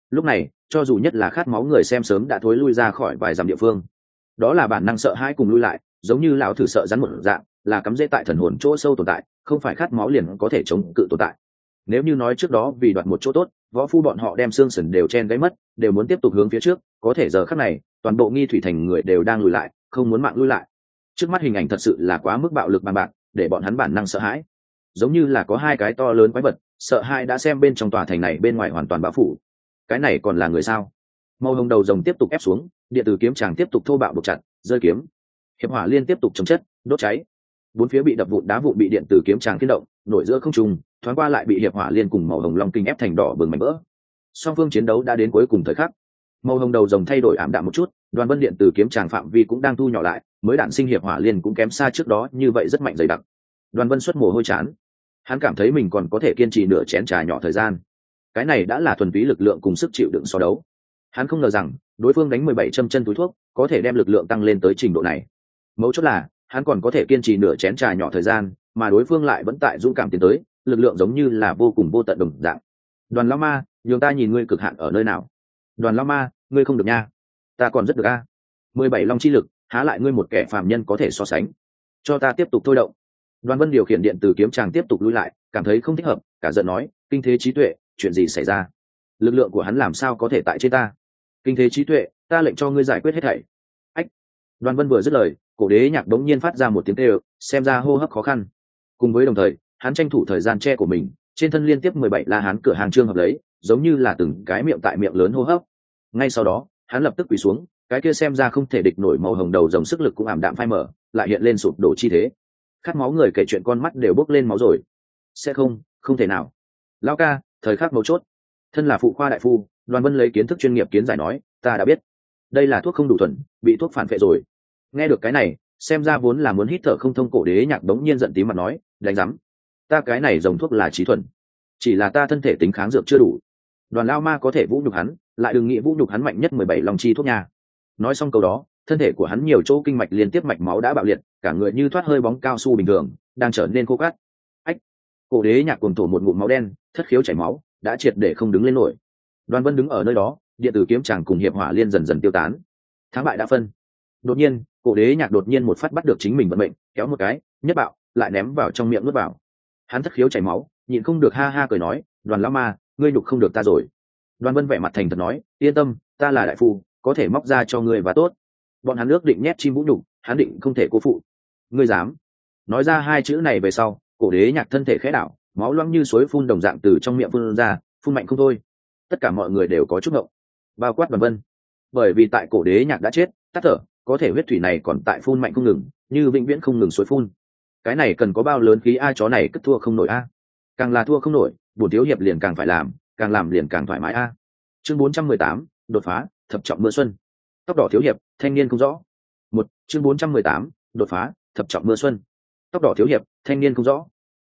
lúc này cho dù nhất là khát máu người xem sớm đã thối lui ra khỏi vài dặm địa phương. Đó là bản năng sợ hãi cùng lui lại, giống như lão thử sợ rắn một dạng, là cắm rễ tại thần hồn chỗ sâu tồn tại, không phải khát máu liền có thể chống cự tồn tại. Nếu như nói trước đó vì đoạt một chỗ tốt, võ phu bọn họ đem xương sườn đều chen gáy mất, đều muốn tiếp tục hướng phía trước, có thể giờ khắc này toàn bộ Nghi Thủy thành người đều đang lùi lại, không muốn mạng lui lại. Trước mắt hình ảnh thật sự là quá mức bạo lực bằng bạc, để bọn hắn bản năng sợ hãi, giống như là có hai cái to lớn quái vật, sợ hãi đã xem bên trong tòa thành này bên ngoài hoàn toàn bao phủ. Cái này còn là người sao? Màu hồng đầu rồng tiếp tục ép xuống, điện tử kiếm chàng tiếp tục thô bạo buộc chặt, rơi kiếm. Hiệp hỏa liên tiếp tục chống chất, đốt cháy. Bốn phía bị đập vụn đá vụn bị điện tử kiếm chàng khiên động, nổi giữa không trung, thoáng qua lại bị hiệp hỏa liên cùng màu hồng long kinh ép thành đỏ bừng mảnh vỡ. Song phương chiến đấu đã đến cuối cùng thời khắc. Màu hồng đầu rồng thay đổi ảm đạm một chút, Đoàn Vân điện tử kiếm tràng phạm vi cũng đang thu nhỏ lại, mới đạn sinh hiệp hỏa liên cũng kém xa trước đó, như vậy rất mạnh dày đặc. Đoàn Vân xuất mồ hôi chán, hắn cảm thấy mình còn có thể kiên trì nửa chén trà nhỏ thời gian. Cái này đã là thuần túy lực lượng cùng sức chịu đựng so đấu. Hắn không ngờ rằng đối phương đánh 17 châm chân túi thuốc, có thể đem lực lượng tăng lên tới trình độ này. Mấu chốt là hắn còn có thể kiên trì nửa chén trà nhỏ thời gian, mà đối phương lại vẫn tại dũng cảm tiến tới, lực lượng giống như là vô cùng vô tận đồng dạng. Đoàn Lão Ma, nhường ta nhìn ngươi cực hạn ở nơi nào. Đoàn Lão Ma, ngươi không được nha. Ta còn rất được a. 17 long chi lực, há lại ngươi một kẻ phàm nhân có thể so sánh. Cho ta tiếp tục thôi động. Đoàn Vân điều khiển điện từ kiếm tràng tiếp tục lui lại, cảm thấy không thích hợp, cả giận nói, kinh thế trí tuệ, chuyện gì xảy ra? Lực lượng của hắn làm sao có thể tại trên ta? Kinh thế trí tuệ, ta lệnh cho ngươi giải quyết hết thảy. Ách. Đoàn Vân vừa dứt lời, Cổ Đế Nhạc đống nhiên phát ra một tiếng kêu, xem ra hô hấp khó khăn. Cùng với đồng thời, hắn tranh thủ thời gian che của mình, trên thân liên tiếp 17 la hán cửa hàng trương hợp lấy, giống như là từng cái miệng tại miệng lớn hô hấp. Ngay sau đó, hắn lập tức quỳ xuống, cái kia xem ra không thể địch nổi màu hồng đầu rồng sức lực cũng ảm đạm phai mở, lại hiện lên sụp đổ chi thế. Khát máu người kể chuyện con mắt đều bốc lên máu rồi. Sẽ không thể nào. Lão ca, thời khắc mấu chốt. Thân là phụ khoa đại phu, Đoàn Vân lấy kiến thức chuyên nghiệp kiến giải nói, ta đã biết. Đây là thuốc không đủ thuần, bị thuốc phản vệ rồi. Nghe được cái này, xem ra vốn là muốn hít thở không thông Cổ Đế Nhạc đống nhiên giận tím mặt nói, đánh rắm. Ta cái này dòng thuốc là trí thuần, chỉ là ta thân thể tính kháng dược chưa đủ. Đoàn Lao Ma có thể vũ nhục hắn, lại đừng nghĩ vũ nhục hắn mạnh nhất 17 long chi thuốc nha. Nói xong câu đó, thân thể của hắn nhiều chỗ kinh mạch liên tiếp mạch máu đã bạo liệt, cả người như thoát hơi bóng cao su bình thường, đang trở nên khô cát. Ách! Cổ Đế Nhạc cuồng thổ một ngụm máu đen, thất khiếu chảy máu, đã triệt để không đứng lên nổi. Đoàn Vân đứng ở nơi đó, điện tử kiếm chàng cùng hiệp hỏa liên dần dần tiêu tán. Thắng bại đã phân. Đột nhiên, Cổ Đế Nhạc đột nhiên một phát bắt được chính mình vận mệnh, kéo một cái, nhất bạo, lại ném vào trong miệng nuốt vào. Hắn thất khiếu chảy máu, nhịn không được ha ha cười nói, Đoàn Lão Ma, ngươi nhục không được ta rồi. Đoàn Vân vẻ mặt thành thật nói, yên tâm, ta là đại phu, có thể móc ra cho ngươi và tốt. Bọn hắn ước định nhét chim vũ nhục, hắn định không thể cố phụ. Ngươi dám? Nói ra hai chữ này về sau, Cổ Đế Nhạc thân thể khẽ đảo, máu loãng như suối phun đồng dạng từ trong miệng phun ra, phun mạnh không thôi. Tất cả mọi người đều có chút ngộng, bao quát Đoàn Vân, bởi vì tại Cổ Đế Nhạc đã chết, tắt thở, có thể huyết thủy này còn tại phun mạnh không ngừng, như vĩnh viễn không ngừng suối phun. Cái này cần có bao lớn khí a, chó này cất thua không nổi a. Càng là thua không nổi, bổn thiếu hiệp liền càng phải làm, càng làm liền càng thoải mái a. Chương 418, đột phá, thập trọng mưa xuân. Tóc đỏ thiếu hiệp, thanh niên không rõ. Chương 418, đột phá, thập trọng mưa xuân. Tóc đỏ thiếu hiệp, thanh niên không rõ.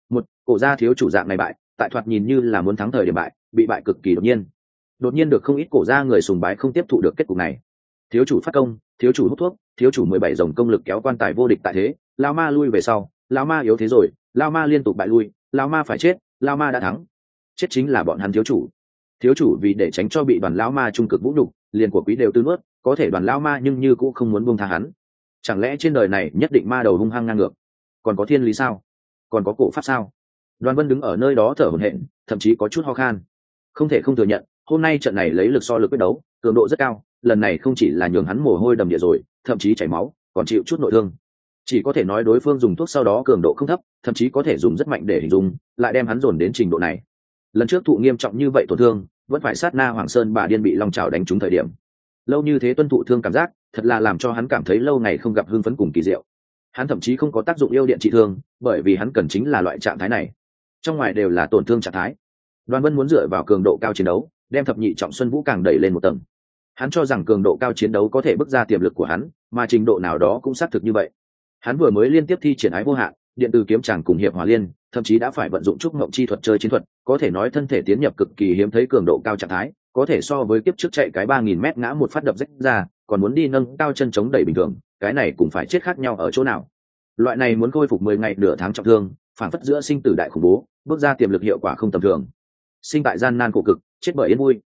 Cổ gia thiếu chủ dạng này bại, tại thoạt nhìn như là muốn thắng thời điểm bại, bị bại cực kỳ đột nhiên được không ít cổ gia người sùng bái không tiếp thụ được kết cục này. Thiếu chủ phát công, thiếu chủ hút thuốc, thiếu chủ 17 dòng công lực kéo quan tài vô địch tại thế, Lão Ma lui về sau, Lão Ma yếu thế rồi, Lão Ma liên tục bại lui, Lão Ma phải chết, Lão Ma đã thắng. Chết chính là bọn hắn thiếu chủ. Thiếu chủ vì để tránh cho bị Đoàn Lão Ma trung cực vũ nhục, liền của quý đều tư nuốt, có thể Đoàn Lão Ma nhưng như cũng không muốn buông tha hắn. Chẳng lẽ trên đời này nhất định ma đầu hung hăng ngang ngược? Còn có thiên lý sao? Còn có cổ pháp sao? Đoàn Vân đứng ở nơi đó thở hổn hển, thậm chí có chút ho khan. Không thể không thừa nhận, hôm nay trận này lấy lực so lực quyết đấu, cường độ rất cao, lần này không chỉ là nhường hắn mồ hôi đầm địa rồi, thậm chí chảy máu, còn chịu chút nội thương. Chỉ có thể nói đối phương dùng thuốc sau đó cường độ không thấp, thậm chí có thể dùng rất mạnh để hình dung, lại đem hắn dồn đến trình độ này. Lần trước thụ nghiêm trọng như vậy tổn thương, vẫn phải sát na Hoàng Sơn bà điên bị long chảo đánh trúng thời điểm. Lâu như thế tuân thụ thương cảm giác, thật là làm cho hắn cảm thấy lâu ngày không gặp hưng phấn cùng kỳ diệu. Hắn thậm chí không có tác dụng yêu điện trị thương, bởi vì hắn cần chính là loại trạng thái này. Trong ngoài đều là tổn thương trạng thái. Đoàn Vân muốn dựa vào cường độ cao chiến đấu, đem thập nhị trọng xuân vũ càng đẩy lên một tầng. Hắn cho rằng cường độ cao chiến đấu có thể bước ra tiềm lực của hắn, mà trình độ nào đó cũng xác thực như vậy. Hắn vừa mới liên tiếp thi triển ái vô hạn, điện từ kiếm tràng cùng hiệp hỏa liên, thậm chí đã phải vận dụng trúc ngộng chi thuật chơi chiến thuật, có thể nói thân thể tiến nhập cực kỳ hiếm thấy cường độ cao trạng thái, có thể so với kiếp trước chạy cái 3000m ngã một phát đập rách ra, còn muốn đi nâng cao chân chống đẩy bình thường, cái này cũng phải chết khác nhau ở chỗ nào. Loại này muốn khôi phục 10 ngày nửa tháng trọng thương, phản phất giữa sinh tử đại khủng bố, bước ra tiềm lực hiệu quả không tầm thường. Sinh tại gian nan khổ cực, chết bởi yên vui.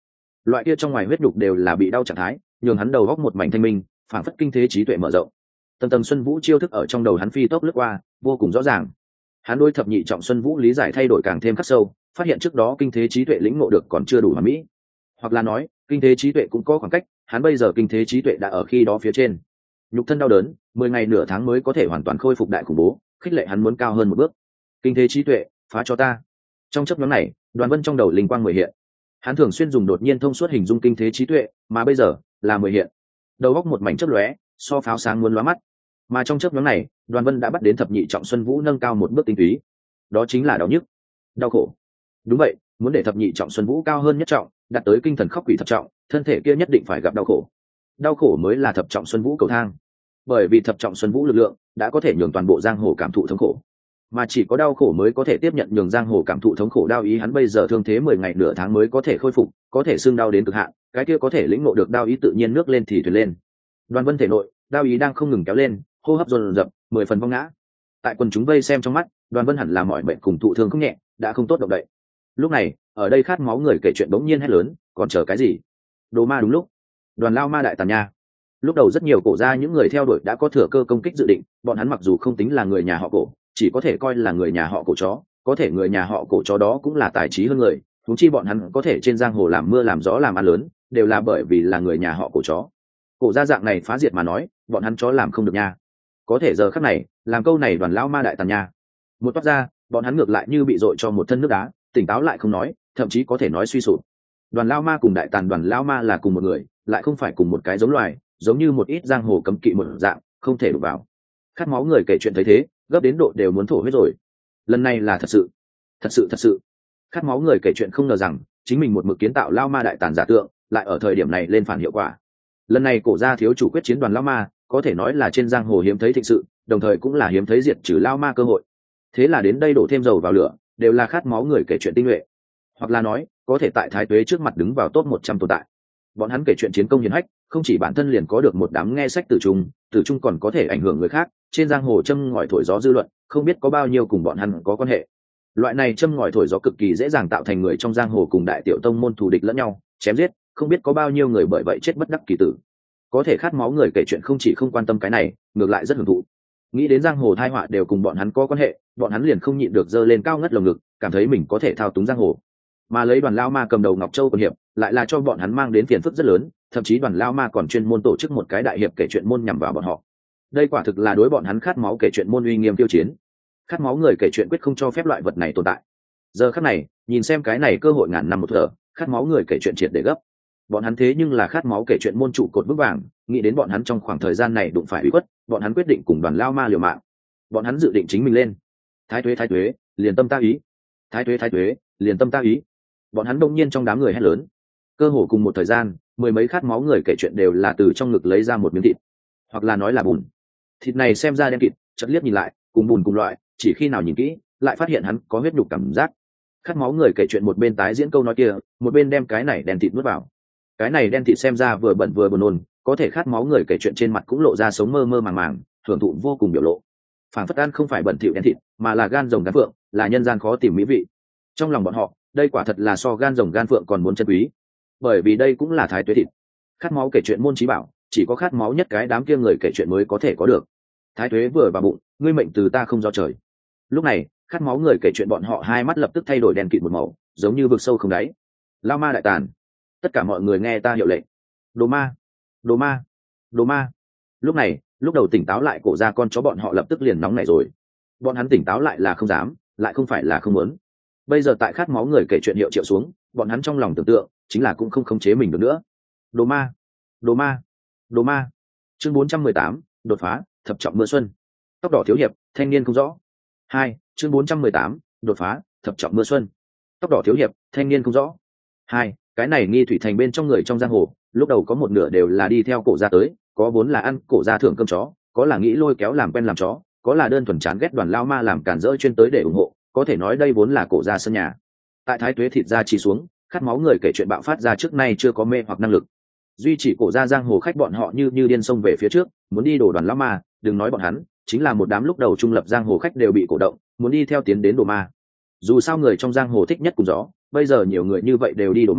loại kia trong ngoài huyết đục đều là bị đau trạng thái, nhường hắn đầu góc một mảnh thanh minh, phản phất kinh thế trí tuệ mở rộng. Tầng tầng Xuân Vũ chiêu thức ở trong đầu hắn phi tốc lướt qua, vô cùng rõ ràng. Hắn đối thập nhị trọng Xuân Vũ lý giải thay đổi càng thêm khắc sâu, phát hiện trước đó kinh thế trí tuệ lĩnh ngộ được còn chưa đủ hoàn mỹ, hoặc là nói kinh thế trí tuệ cũng có khoảng cách, hắn bây giờ kinh thế trí tuệ đã ở khi đó phía trên. Nhục thân đau đớn, 10 ngày nửa tháng mới có thể hoàn toàn khôi phục đại khủng bố, khích lệ hắn muốn cao hơn một bước. Kinh thế trí tuệ, phá cho ta. Trong chớp nhoáng này, Đoàn Vân trong đầu linh quang mười hiện. Hắn thường xuyên dùng đột nhiên thông suốt hình dung kinh thế trí tuệ, mà bây giờ là mười hiện. Đầu góc một mảnh chớp lóe, so pháo sáng muốn lóa mắt. Mà trong chớp nhoáng này, Đoàn Vân đã bắt đến thập nhị trọng Xuân Vũ nâng cao một bước tinh túy. Đó chính là đau nhức, đau khổ. Đúng vậy, muốn để thập nhị trọng Xuân Vũ cao hơn nhất trọng, đạt tới kinh thần khóc quỷ thập trọng, thân thể kia nhất định phải gặp đau khổ. Đau khổ mới là thập trọng Xuân Vũ cầu thang. Bởi vì thập trọng Xuân Vũ lực lượng đã có thể nhường toàn bộ giang hồ cảm thụ thống khổ, mà chỉ có đau khổ mới có thể tiếp nhận nhường giang hồ cảm thụ thống khổ. Đao ý hắn bây giờ thương thế 10 ngày nửa tháng mới có thể khôi phục, có thể xương đau đến cực hạn, cái kia có thể lĩnh ngộ được đao ý tự nhiên nước lên thì thuyền lên. Đoàn Vân thể nội đao ý đang không ngừng kéo lên, hô hấp dồn dập, 10 phần vong ngã. Tại quần chúng vây xem trong mắt, Đoàn Vân hẳn là mọi bệnh cùng thụ thương không nhẹ, đã không tốt động đậy. Lúc này, ở đây khát máu người kể chuyện bỗng nhiên hét lớn, còn chờ cái gì? Đồ ma đúng lúc. Đoàn Lao Ma đại tàn nha. Lúc đầu rất nhiều cổ gia những người theo đuổi đã có thừa cơ công kích dự định, bọn hắn mặc dù không tính là người nhà họ cổ, chỉ có thể coi là người nhà họ cổ chó, có thể người nhà họ cổ chó đó cũng là tài trí hơn người, huống chi bọn hắn có thể trên giang hồ làm mưa làm gió làm ăn lớn, đều là bởi vì là người nhà họ cổ chó. Cổ gia dạng này phá diệt mà nói, bọn hắn chó làm không được nha. Có thể giờ khắc này, làm câu này Đoàn Lao Ma đại tàn nha. Một toát ra, bọn hắn ngược lại như bị dội cho một thân nước đá, tỉnh táo lại không nói, thậm chí có thể nói suy sụp. Đoàn Lao Ma cùng đại tàn Đoàn Lao Ma là cùng một người, lại không phải cùng một cái giống loài, giống như một ít giang hồ cấm kỵ một dạng, không thể đụng vào. Khát máu người kể chuyện thấy thế, gấp đến độ đều muốn thổ huyết rồi. Lần này là thật sự, thật sự. Khát máu người kể chuyện không ngờ rằng chính mình một mực kiến tạo Lao Ma đại tàn giả tượng, lại ở thời điểm này lên phản hiệu quả. Lần này cổ gia thiếu chủ quyết chiến Đoàn Lao Ma, có thể nói là trên giang hồ hiếm thấy thịnh sự, đồng thời cũng là hiếm thấy diệt trừ Lao Ma cơ hội. Thế là đến đây đổ thêm dầu vào lửa, đều là khát máu người kể chuyện tinh nhuệ, hoặc là nói có thể tại Thái Tuế trước mặt đứng vào top 100 tồn tại. Bọn hắn kể chuyện chiến công hiển hách, không chỉ bản thân liền có được một đám nghe sách từ trung còn có thể ảnh hưởng người khác, trên giang hồ châm ngòi thổi gió dư luận, không biết có bao nhiêu cùng bọn hắn có quan hệ. Loại này châm ngòi thổi gió cực kỳ dễ dàng tạo thành người trong giang hồ cùng đại tiểu tông môn thù địch lẫn nhau, chém giết, không biết có bao nhiêu người bởi vậy chết bất đắc kỳ tử. Có thể khát máu người kể chuyện không chỉ không quan tâm cái này, ngược lại rất hưởng thụ. Nghĩ đến giang hồ tai họa đều cùng bọn hắn có quan hệ, bọn hắn liền không nhịn được giơ lên cao ngất lồng ngực, cảm thấy mình có thể thao túng giang hồ. Mà lấy Đoàn Lao Ma cầm đầu Ngọc Châu còn hiệp, lại là cho bọn hắn mang đến phiền phức rất lớn, thậm chí Đoàn Lao Ma còn chuyên môn tổ chức một cái đại hiệp kể chuyện môn nhằm vào bọn họ. Đây quả thực là đối bọn hắn khát máu kể chuyện môn uy nghiêm tiêu chiến. Khát máu người kể chuyện quyết không cho phép loại vật này tồn tại. Giờ khắc này, nhìn xem cái này cơ hội ngàn năm một thở, khát máu người kể chuyện triệt để gấp. Bọn hắn thế nhưng là khát máu kể chuyện môn trụ cột vững vàng, nghĩ đến bọn hắn trong khoảng thời gian này đụng phải ủy khuất, bọn hắn quyết định cùng Đoàn Lao Ma liều mạng. Bọn hắn dự định chính mình lên. Thái Tuế, liền tâm ta ý. Thái Tuế, liền tâm ta ý. Bọn hắn đông nhiên trong đám người hét lớn. Cơ hồ cùng một thời gian, mười mấy khát máu người kể chuyện đều là từ trong ngực lấy ra một miếng thịt, hoặc là nói là bùn. Thịt này xem ra đen kịt, chợt liếc nhìn lại, cùng bùn cùng loại, chỉ khi nào nhìn kỹ, lại phát hiện hắn có huyết nhục cảm giác. Khát máu người kể chuyện một bên tái diễn câu nói kia, một bên đem cái này đen thịt nuốt vào. Cái này đen thịt xem ra vừa bẩn vừa buồn nôn, có thể khát máu người kể chuyện trên mặt cũng lộ ra sống mơ mơ màng màng, hưởng thụ vô cùng biểu lộ. Phản phất ăn không phải bẩn thỉu đen thịt, mà là gan rồng gan phượng, là nhân gian khó tìm mỹ vị. Trong lòng bọn họ, đây quả thật là so gan rồng gan phượng còn muốn chân quý, bởi vì đây cũng là Thái Tuế thịt. Khát máu kể chuyện môn chí bảo, chỉ có khát máu nhất cái đám kia người kể chuyện mới có thể có được. Thái Tuế vừa vào bụng, ngươi mệnh từ ta không do trời. Lúc này, khát máu người kể chuyện bọn họ hai mắt lập tức thay đổi đen kịt một màu, giống như vực sâu không đáy. Lao Ma đại tàn, tất cả mọi người nghe ta hiệu lệnh. Đồ ma, đồ ma, đồ ma. Lúc này, lúc đầu tỉnh táo lại cổ ra con chó bọn họ lập tức liền nóng nảy rồi. Bọn hắn tỉnh táo lại là không dám, lại không phải là không muốn. Bây giờ tại khát máu người kể chuyện hiệu triệu xuống, bọn hắn trong lòng tưởng tượng chính là cũng không khống chế mình được nữa. Đồ ma, đồ ma, đồ ma. Chương 418, đột phá thập trọng mưa xuân. Tóc đỏ thiếu hiệp, thanh niên không rõ. 2, chương 418, đột phá thập trọng mưa xuân. Tóc đỏ thiếu hiệp, thanh niên không rõ. 2, cái này nghi thủy thành bên trong người trong giang hồ, lúc đầu có một nửa đều là đi theo cổ gia tới, có vốn là ăn cổ gia thưởng cơm chó, có là nghĩ lôi kéo làm quen làm chó, có là đơn thuần chán ghét Đoàn Lao Ma làm cản rỡ chuyên tới để ủng hộ, có thể nói đây vốn là cổ gia sân nhà. Tại Thái Tuế thịt ra chỉ xuống, khát máu người kể chuyện bạo phát ra trước nay chưa có mê hoặc năng lực. Duy chỉ cổ gia giang hồ khách bọn họ như điên xông về phía trước, muốn đi đổ Đoàn Lao Ma, đừng nói bọn hắn, chính là một đám lúc đầu trung lập giang hồ khách đều bị cổ động, muốn đi theo tiến đến đổ ma. Dù sao người trong giang hồ thích nhất cùng gió, bây giờ nhiều người như vậy đều đi đổ ma,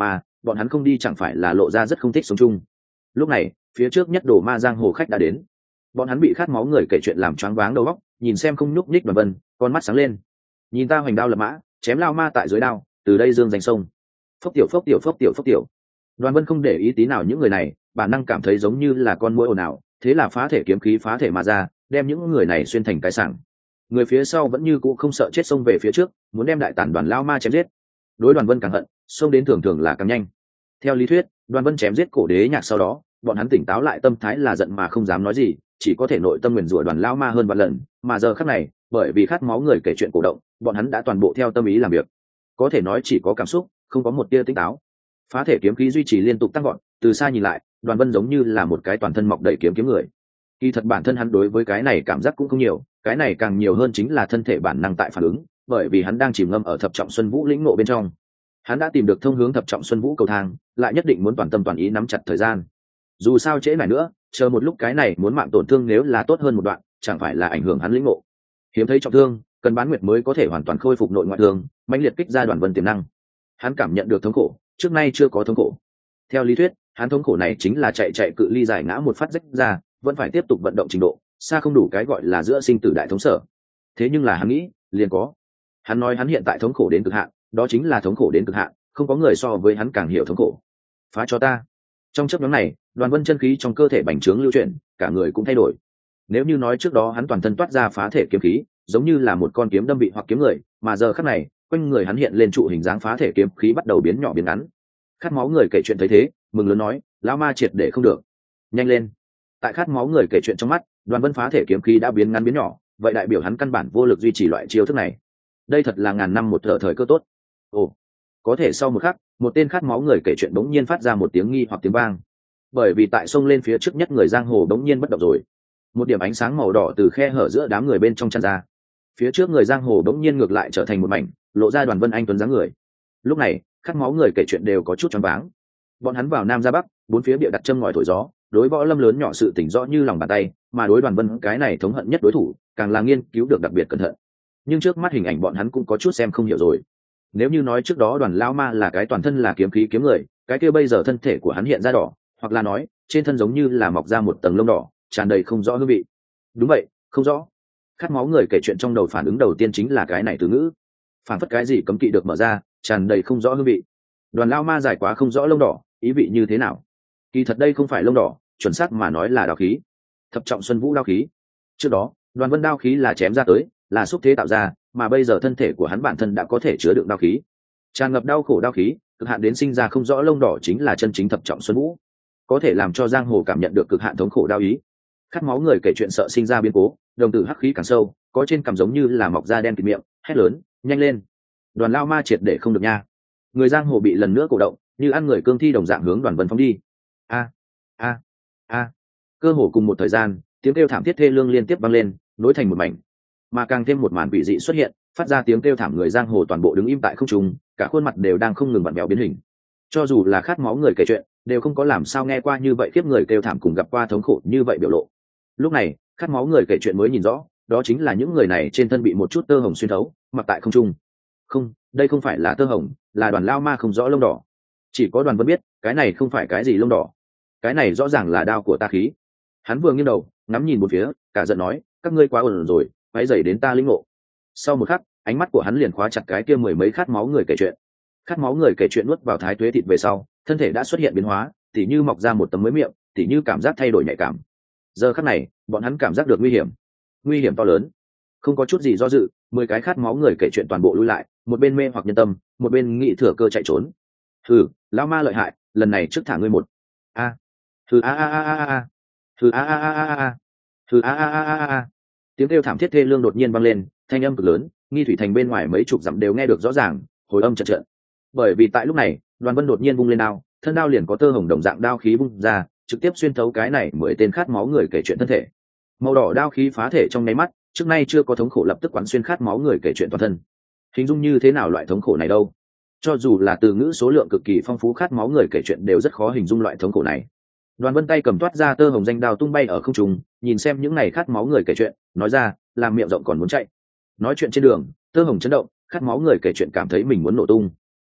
bọn hắn không đi chẳng phải là lộ ra rất không thích sống chung. Lúc này phía trước nhất đồ ma giang hồ khách đã đến, bọn hắn bị khát máu người kể chuyện làm choáng váng đầu óc, nhìn xem không nhúc nhích Đoàn Vân, con mắt sáng lên. Nhìn ta hoành đao lập mã, chém lao ma tại dưới đao, từ đây dương danh sông. Phốc tiểu phốc tiểu phốc tiểu phốc tiểu. Đoàn Vân không để ý tí nào những người này, bản năng cảm thấy giống như là con muỗi ồn ào, thế là phá thể kiếm khí phá thể mà ra, đem những người này xuyên thành cái sảng. Người phía sau vẫn như cũ không sợ chết xông về phía trước, muốn đem đại tản đoàn lao ma chém giết. Đối Đoàn Vân càng hận, xông đến thường thường là càng nhanh. Theo lý thuyết, Đoàn Vân chém giết cổ đế nhạc sau đó, bọn hắn tỉnh táo lại tâm thái là giận mà không dám nói gì, chỉ có thể nội tâm nguyền rủa đoàn lao ma hơn vạn lần. Mà giờ khắc này, bởi vì khát máu người kể chuyện cổ động, bọn hắn đã toàn bộ theo tâm ý làm việc, có thể nói chỉ có cảm xúc, không có một tia tỉnh táo. Phá thể kiếm khí duy trì liên tục tăng gọn, từ xa nhìn lại, Đoàn Vân giống như là một cái toàn thân mọc đầy kiếm kiếm người. Kỳ thật bản thân hắn đối với cái này cảm giác cũng không nhiều, cái này càng nhiều hơn chính là thân thể bản năng tại phản ứng, bởi vì hắn đang chìm ngâm ở thập trọng xuân vũ lĩnh ngộ bên trong. Hắn đã tìm được thông hướng thập trọng xuân vũ cầu thang, lại nhất định muốn toàn tâm toàn ý nắm chặt thời gian. Dù sao trễ này nữa, chờ một lúc cái này muốn mạng tổn thương nếu là tốt hơn một đoạn, chẳng phải là ảnh hưởng hắn lĩnh ngộ. Hiếm thấy trọng thương, cần bán nguyệt mới có thể hoàn toàn khôi phục nội ngoại thương, mãnh liệt kích ra Đoàn Vân tiềm năng. Hắn cảm nhận được thống khổ, trước nay chưa có thống khổ. Theo lý thuyết, hắn thống khổ này chính là chạy cự ly giải ngã một phát rách ra, vẫn phải tiếp tục vận động trình độ, xa không đủ cái gọi là giữa sinh tử đại thống sở. Thế nhưng là hắn nghĩ, liền có. Hắn nói hắn hiện tại thống khổ đến cực hạn, đó chính là thống khổ đến cực hạn, không có người so với hắn càng hiểu thống khổ. Phá cho ta. Trong chớp nhoáng này, Đoàn Vân chân khí trong cơ thể bành trướng lưu chuyển, cả người cũng thay đổi. Nếu như nói trước đó hắn toàn thân toát ra phá thể kiếm khí, giống như là một con kiếm đâm bị hoặc kiếm người, mà giờ khắc này, quanh người hắn hiện lên trụ hình dáng phá thể kiếm khí bắt đầu biến nhỏ biến ngắn. Khát máu người kể chuyện thấy thế, mừng lớn nói, lão ma triệt để không được. Nhanh lên. Tại khát máu người kể chuyện trong mắt, Đoàn Vân phá thể kiếm khí đã biến ngắn biến nhỏ, vậy đại biểu hắn căn bản vô lực duy trì loại chiêu thức này. Đây thật là ngàn năm một thở thời cơ tốt. Ồ, có thể sau một khắc, một tên khát máu người kể chuyện bỗng nhiên phát ra một tiếng nghi hoặc tiếng vang. Bởi vì tại sông lên phía trước nhất người giang hồ bỗng nhiên bất động rồi. Một điểm ánh sáng màu đỏ từ khe hở giữa đám người bên trong tràn ra. Phía trước người giang hồ bỗng nhiên ngược lại trở thành một mảnh, lộ ra Đoàn Vân anh tuấn dáng người. Lúc này, khát máu người kể chuyện đều có chút choáng váng. Bọn hắn vào nam ra bắc, bốn phía bịa đặt châm ngòi thổi gió, đối võ lâm lớn nhỏ sự tỉnh rõ như lòng bàn tay, mà đối Đoàn Vân cái này thống hận nhất đối thủ, càng là nghiên cứu được đặc biệt cẩn thận. Nhưng trước mắt hình ảnh bọn hắn cũng có chút xem không hiểu rồi. Nếu như nói trước đó Đoàn lao ma là cái toàn thân là kiếm khí kiếm người, cái kia bây giờ thân thể của hắn hiện ra đỏ, hoặc là nói trên thân giống như là mọc ra một tầng lông đỏ, tràn đầy không rõ hương vị. Đúng vậy, không rõ. Khát máu người kể chuyện trong đầu phản ứng đầu tiên chính là cái này từ ngữ, phản phất cái gì cấm kỵ được mở ra, tràn đầy không rõ hương vị. Đoàn lao ma dài quá không rõ lông đỏ, ý vị như thế nào? Kỳ thật đây không phải lông đỏ, chuẩn xác mà nói là đao khí, thập trọng xuân vũ đao khí. Trước đó Đoàn Vân đao khí là chém ra tới, là xúc thế tạo ra, mà bây giờ thân thể của hắn bản thân đã có thể chứa đựng đao khí, tràn ngập đau khổ đao khí, cực hạn đến sinh ra không rõ lông đỏ chính là chân chính thập trọng xuân vũ, có thể làm cho giang hồ cảm nhận được cực hạn thống khổ đao ý. Khát máu người kể chuyện sợ sinh ra biến cố, đồng tử hắc khí càng sâu, có trên cằm giống như là mọc da đen kịt miệng, hét lớn, nhanh lên. Đoàn lao ma triệt để không được nha. Người giang hồ bị lần nữa cổ động, như ăn người cương thi đồng dạng hướng Đoàn Vân phóng đi. A a a. Cơ hồ cùng một thời gian, tiếng kêu thảm thiết thê lương liên tiếp vang lên, nối thành một mảnh. Mà càng thêm một màn quỷ dị xuất hiện, phát ra tiếng kêu thảm người giang hồ toàn bộ đứng im tại không trung, cả khuôn mặt đều đang không ngừng vặn vẹo biến hình. Cho dù là khát máu người kể chuyện, đều không có làm sao nghe qua như vậy kiếp người kêu thảm cùng gặp qua thống khổ như vậy biểu lộ. Lúc này, khát máu người kể chuyện mới nhìn rõ, đó chính là những người này trên thân bị một chút tơ hồng xuyên thấu, mặc tại không trung. Không, đây không phải là tơ hồng, là đoàn lao ma không rõ lông đỏ. Chỉ có Đoàn Vân biết, cái này không phải cái gì lông đỏ, cái này rõ ràng là đao của ta khí. Hắn vừa nghiêng đầu, ngắm nhìn một phía, cả giận nói, các ngươi quá ồn rồi, váy dày đến ta lĩnh ngộ. Sau một khắc, ánh mắt của hắn liền khóa chặt cái kia mười mấy khát máu người kể chuyện. Khát máu người kể chuyện nuốt vào thái tuế thịt về sau, thân thể đã xuất hiện biến hóa, tỉ như mọc ra một tấm mới miệng, tỉ như cảm giác thay đổi nhạy cảm. Giờ khắc này, bọn hắn cảm giác được nguy hiểm to lớn. Không có chút gì do dự, 10 cái khát máu người kể chuyện toàn bộ lui lại, một bên mê hoặc nhân tâm, một bên nghĩ thừa cơ chạy trốn. Hừ, lão ma lợi hại, lần này trước thả ngươi một. A. Hừ a a a a a. Hừ a a a a a. Hừ a a a a a. Tiếng kêu thảm thiết thê lương đột nhiên vang lên, thanh âm cực lớn, Nghi Thủy Thành bên ngoài mấy chục dặm đều nghe được rõ ràng, hồi âm chợt chợt. Bởi vì tại lúc này, Đoàn Vân đột nhiên vung lên đao, thân đao liền có tơ hồng đồng dạng đao khí vung ra, trực tiếp xuyên thấu cái này 10 tên khát máu người kể chuyện thân thể. Màu đỏ đao khí phá thể trong nháy mắt, trước nay chưa có thống khổ lập tức quán xuyên khát máu người kể chuyện toàn thân. Hình dung như thế nào loại thống khổ này đâu? Cho dù là từ ngữ số lượng cực kỳ phong phú khát máu người kể chuyện đều rất khó hình dung loại thống khổ này. Đoàn Vân tay cầm toát ra tơ hồng danh đao tung bay ở không trung, nhìn xem những này khát máu người kể chuyện, nói ra, làm miệng rộng còn muốn chạy. Nói chuyện trên đường, tơ hồng chấn động, khát máu người kể chuyện cảm thấy mình muốn nổ tung.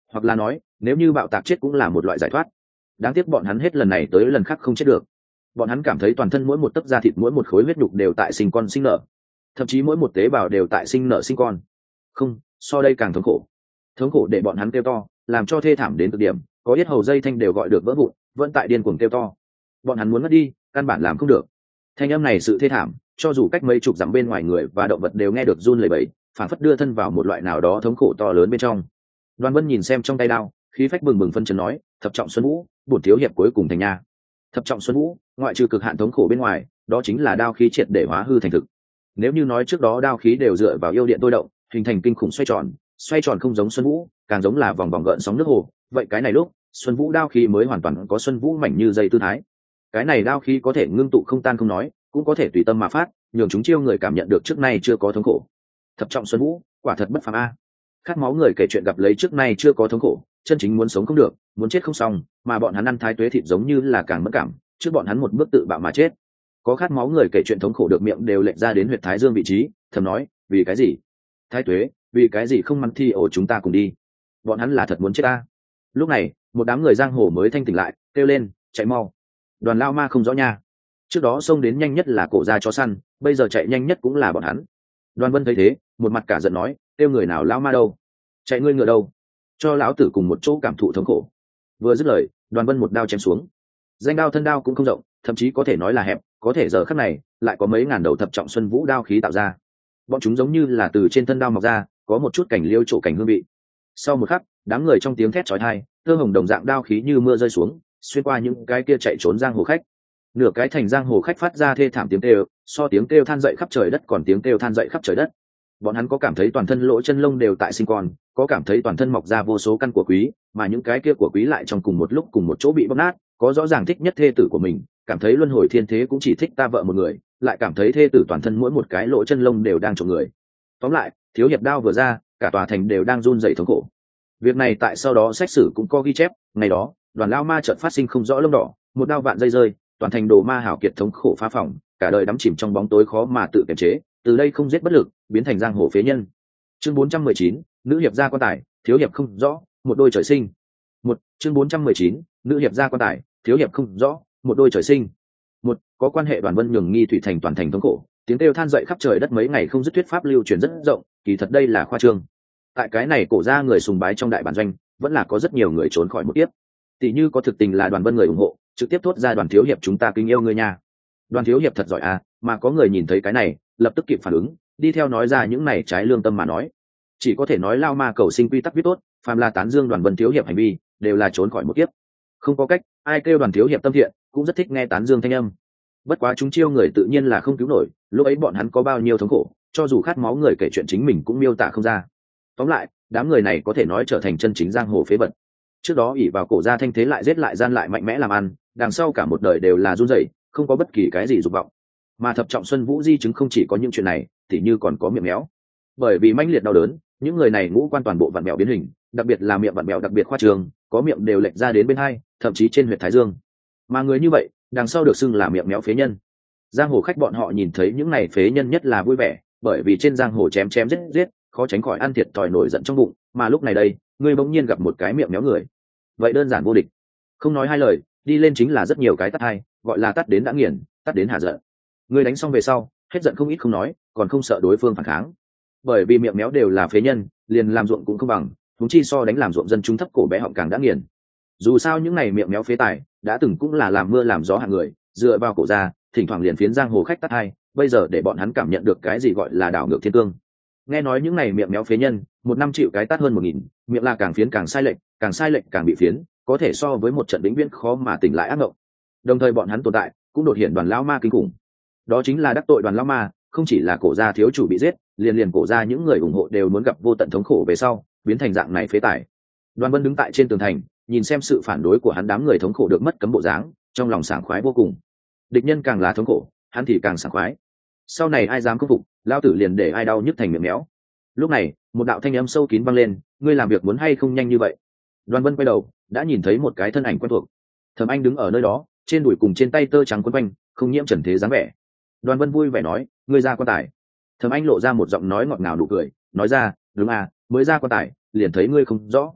hoặc là nói nếu như bạo tạc chết cũng là một loại giải thoát. Đáng tiếc bọn hắn hết lần này tới lần khác không chết được. Bọn hắn cảm thấy toàn thân mỗi một tấc da thịt, mỗi một khối huyết nhục đều tại sinh con sinh nở, thậm chí mỗi một tế bào đều tại sinh nở sinh con. Không, so đây càng thống khổ. Thống khổ để bọn hắn kêu to, làm cho thê thảm đến cực điểm, có yết hầu dây thanh đều gọi được vỡ vụn, vẫn tại điên cuồng kêu to. Bọn hắn muốn mất đi, căn bản làm không được. Thanh âm này sự thê thảm, cho dù cách mấy chục dặm bên ngoài người và động vật đều nghe được run lẩy bẩy, phản phất đưa thân vào một loại nào đó thống khổ to lớn bên trong. Đoàn Vân nhìn xem trong tay đao, khí phách bừng bừng phân chấn nói, thập trọng xuân vũ, bổn thiếu hiệp cuối cùng thành nha. Thập trọng xuân vũ, ngoại trừ cực hạn thống khổ bên ngoài, đó chính là đao khí triệt để hóa hư thành thực. Nếu như nói trước đó đao khí đều dựa vào yêu điện tôi động, hình thành kinh khủng xoay tròn không giống xuân vũ, càng giống là vòng vòng gợn sóng nước hồ, vậy cái này lúc xuân vũ đao khí mới hoàn toàn có xuân vũ mảnh như dây tư thái. Cái này đao khí có thể ngưng tụ không tan không nói, cũng có thể tùy tâm mà phát, nhường chúng chiêu người cảm nhận được trước nay chưa có thống khổ. Thập trọng xuân vũ, quả thật bất phàm a. Khát máu người kể chuyện gặp lấy trước nay chưa có thống khổ, chân chính muốn sống không được, muốn chết không xong, mà bọn hắn ăn thái tuế thịt giống như là càng mất cảm, trước bọn hắn một bước tự bạo mà chết. Có khát máu người kể chuyện thống khổ được miệng đều lệch ra đến huyệt thái dương vị trí, thầm nói, vì cái gì? Thái tuế, vì cái gì không mắng thi ổ chúng ta cùng đi? Bọn hắn là thật muốn chết ta. Lúc này, một đám người giang hồ mới thanh tỉnh lại, kêu lên, chạy mau. Đoàn Lao Ma không rõ nha. Trước đó xông đến nhanh nhất là cổ gia chó săn, bây giờ chạy nhanh nhất cũng là bọn hắn. Đoàn Vân thấy thế, một mặt cả giận nói, kêu người nào Lao Ma đâu? Chạy ngươi ngựa đâu? Cho lão tử cùng một chỗ cảm thụ thống khổ. Vừa dứt lời, Đoàn Vân một đao chém xuống. Danh đao thân đao cũng không rộng, thậm chí có thể nói là hẹp, có thể giờ khắc này lại có mấy ngàn đầu thập trọng xuân vũ đao khí tạo ra. Bọn chúng giống như là từ trên thân đao mọc ra, có một chút cảnh liêu trổ cảnh hương vị. Sau một khắc, đám người trong tiếng thét chói tai, tơ hồng đồng dạng đao khí như mưa rơi xuống, xuyên qua những cái kia chạy trốn giang hồ khách. Nửa cái thành giang hồ khách phát ra thê thảm tiếng kêu, so tiếng kêu than dậy khắp trời đất còn tiếng kêu than dậy khắp trời đất. Bọn hắn có cảm thấy toàn thân lỗ chân lông đều tại sinh con, có cảm thấy toàn thân mọc ra vô số căn của quý, mà những cái kia của quý lại trong cùng một lúc cùng một chỗ bị bóp nát, có rõ ràng thích nhất thê tử của mình, cảm thấy luân hồi thiên thế cũng chỉ thích ta vợ một người, lại cảm thấy thê tử toàn thân mỗi một cái lỗ chân lông đều đang trộm người. Tóm lại, thiếu hiệp đao vừa ra, cả tòa thành đều đang run rẩy thống khổ. Việc này tại sau đó xét xử cũng có ghi chép, ngày đó, Đoàn Lao Ma chợt phát sinh không rõ lông đỏ, một đao vạn dây rơi, toàn thành đồ ma hảo kiệt thống khổ phá phỏng, cả đời đắm chìm trong bóng tối khó mà tự kiềm chế, từ đây không giết bất lực, biến thành giang hồ phế nhân. Chương 419, nữ hiệp gia quan tài, thiếu hiệp không rõ, một đôi trời sinh. Chương 419, nữ hiệp gia quan tài, thiếu hiệp không rõ, một đôi trời sinh. Có quan hệ Đoàn Vân nhường nghi thủy thành toàn thành thống khổ, tiếng kêu than dậy khắp trời đất mấy ngày không dứt, thuyết pháp lưu truyền rất rộng, kỳ thật đây là khoa trương. Tại cái này cổ ra người sùng bái trong đại bản doanh, vẫn là có rất nhiều người trốn khỏi một kiếp. Tỷ như có thực tình là Đoàn Vân người ủng hộ, trực tiếp thốt ra Đoàn thiếu hiệp chúng ta kính yêu ngươi nha. Đoàn thiếu hiệp thật giỏi à, mà có người nhìn thấy cái này, lập tức kịp phản ứng, đi theo nói ra những này trái lương tâm mà nói. Chỉ có thể nói Lao Ma cầu sinh quy tắc viết tốt, phàm là tán dương Đoàn Vân thiếu hiệp hành vi, đều là trốn khỏi một kiếp. Không có cách, ai kêu Đoàn thiếu hiệp tâm thiện, cũng rất thích nghe tán dương thanh âm. Bất quá chúng chiêu người tự nhiên là không cứu nổi, lúc ấy bọn hắn có bao nhiêu thống khổ, cho dù khát máu người kể chuyện chính mình cũng miêu tả không ra. Tóm lại, đám người này có thể nói trở thành chân chính giang hồ phế vật. Trước đó ỷ vào cổ gia thanh thế lại giết lại gian lại mạnh mẽ làm ăn, đằng sau cả một đời đều là run rẩy, không có bất kỳ cái gì dục vọng. Mà thập trọng xuân vũ di chứng không chỉ có những chuyện này, thì như còn có miệng méo. Bởi vì mãnh liệt đau đớn, những người này ngũ quan toàn bộ vặn mèo biến hình, đặc biệt là miệng vặn mèo đặc biệt khoa trương, có miệng đều lệch ra đến bên hai, thậm chí trên huyệt thái dương. Mà người như vậy, đằng sau được xưng là miệng méo phế nhân. Giang hồ khách bọn họ nhìn thấy những này phế nhân nhất là vui vẻ, bởi vì trên giang hồ chém chém giết giết, khó tránh khỏi ăn thiệt thòi nổi giận trong bụng, mà lúc này đây, ngươi bỗng nhiên gặp một cái miệng méo người, vậy đơn giản vô địch, không nói hai lời, đi lên chính là rất nhiều cái tát hai, gọi là tát đến đã nghiền, tát đến hạ giận. Ngươi đánh xong về sau, hết giận không ít không nói, còn không sợ đối phương phản kháng, bởi vì miệng méo đều là phế nhân, liền làm ruộng cũng không bằng, huống chi so đánh làm ruộng dân chúng thấp cổ bé họng càng đã nghiền. Dù sao những này miệng méo phế tài đã từng cũng là làm mưa làm gió hạng người, dựa vào cổ ra, thỉnh thoảng liền phiến giang hồ khách tát hai, bây giờ để bọn hắn cảm nhận được cái gì gọi là đảo ngược thiên cương. Nghe nói những này miệng méo phế nhân, một năm chịu cái tát hơn 1000, miệng là càng phiến càng sai lệch càng bị phiến, có thể so với một trận vĩnh viễn khó mà tỉnh lại ác mộng. Đồng thời bọn hắn tồn tại cũng đột hiện Đoàn Lao Ma kinh khủng. Đó chính là đắc tội Đoàn Lao Ma, không chỉ là cổ gia thiếu chủ bị giết, liền cổ gia những người ủng hộ đều muốn gặp vô tận thống khổ về sau, biến thành dạng này phế tài. Đoàn Vân đứng tại trên tường thành, nhìn xem sự phản đối của hắn, đám người thống khổ được mất cấm bộ dáng, trong lòng sảng khoái vô cùng. Địch nhân càng là thống khổ, hắn thì càng sảng khoái. Sau này ai dám khâm phục, lao tử liền để ai đau nhức thành miệng méo. Lúc này, một đạo thanh âm sâu kín vang lên, ngươi làm việc muốn hay không nhanh như vậy? Đoàn Vân quay đầu, đã nhìn thấy một cái thân ảnh quen thuộc. Thẩm Anh đứng ở nơi đó, trên đùi cùng trên tay tơ trắng quấn quanh, không nhiễm trần thế dáng vẻ. Đoàn Vân vui vẻ nói, ngươi ra quan tài. Thẩm Anh lộ ra một giọng nói ngọt ngào nụ cười, nói ra, đúng à, mới ra quan tài, liền thấy ngươi không rõ.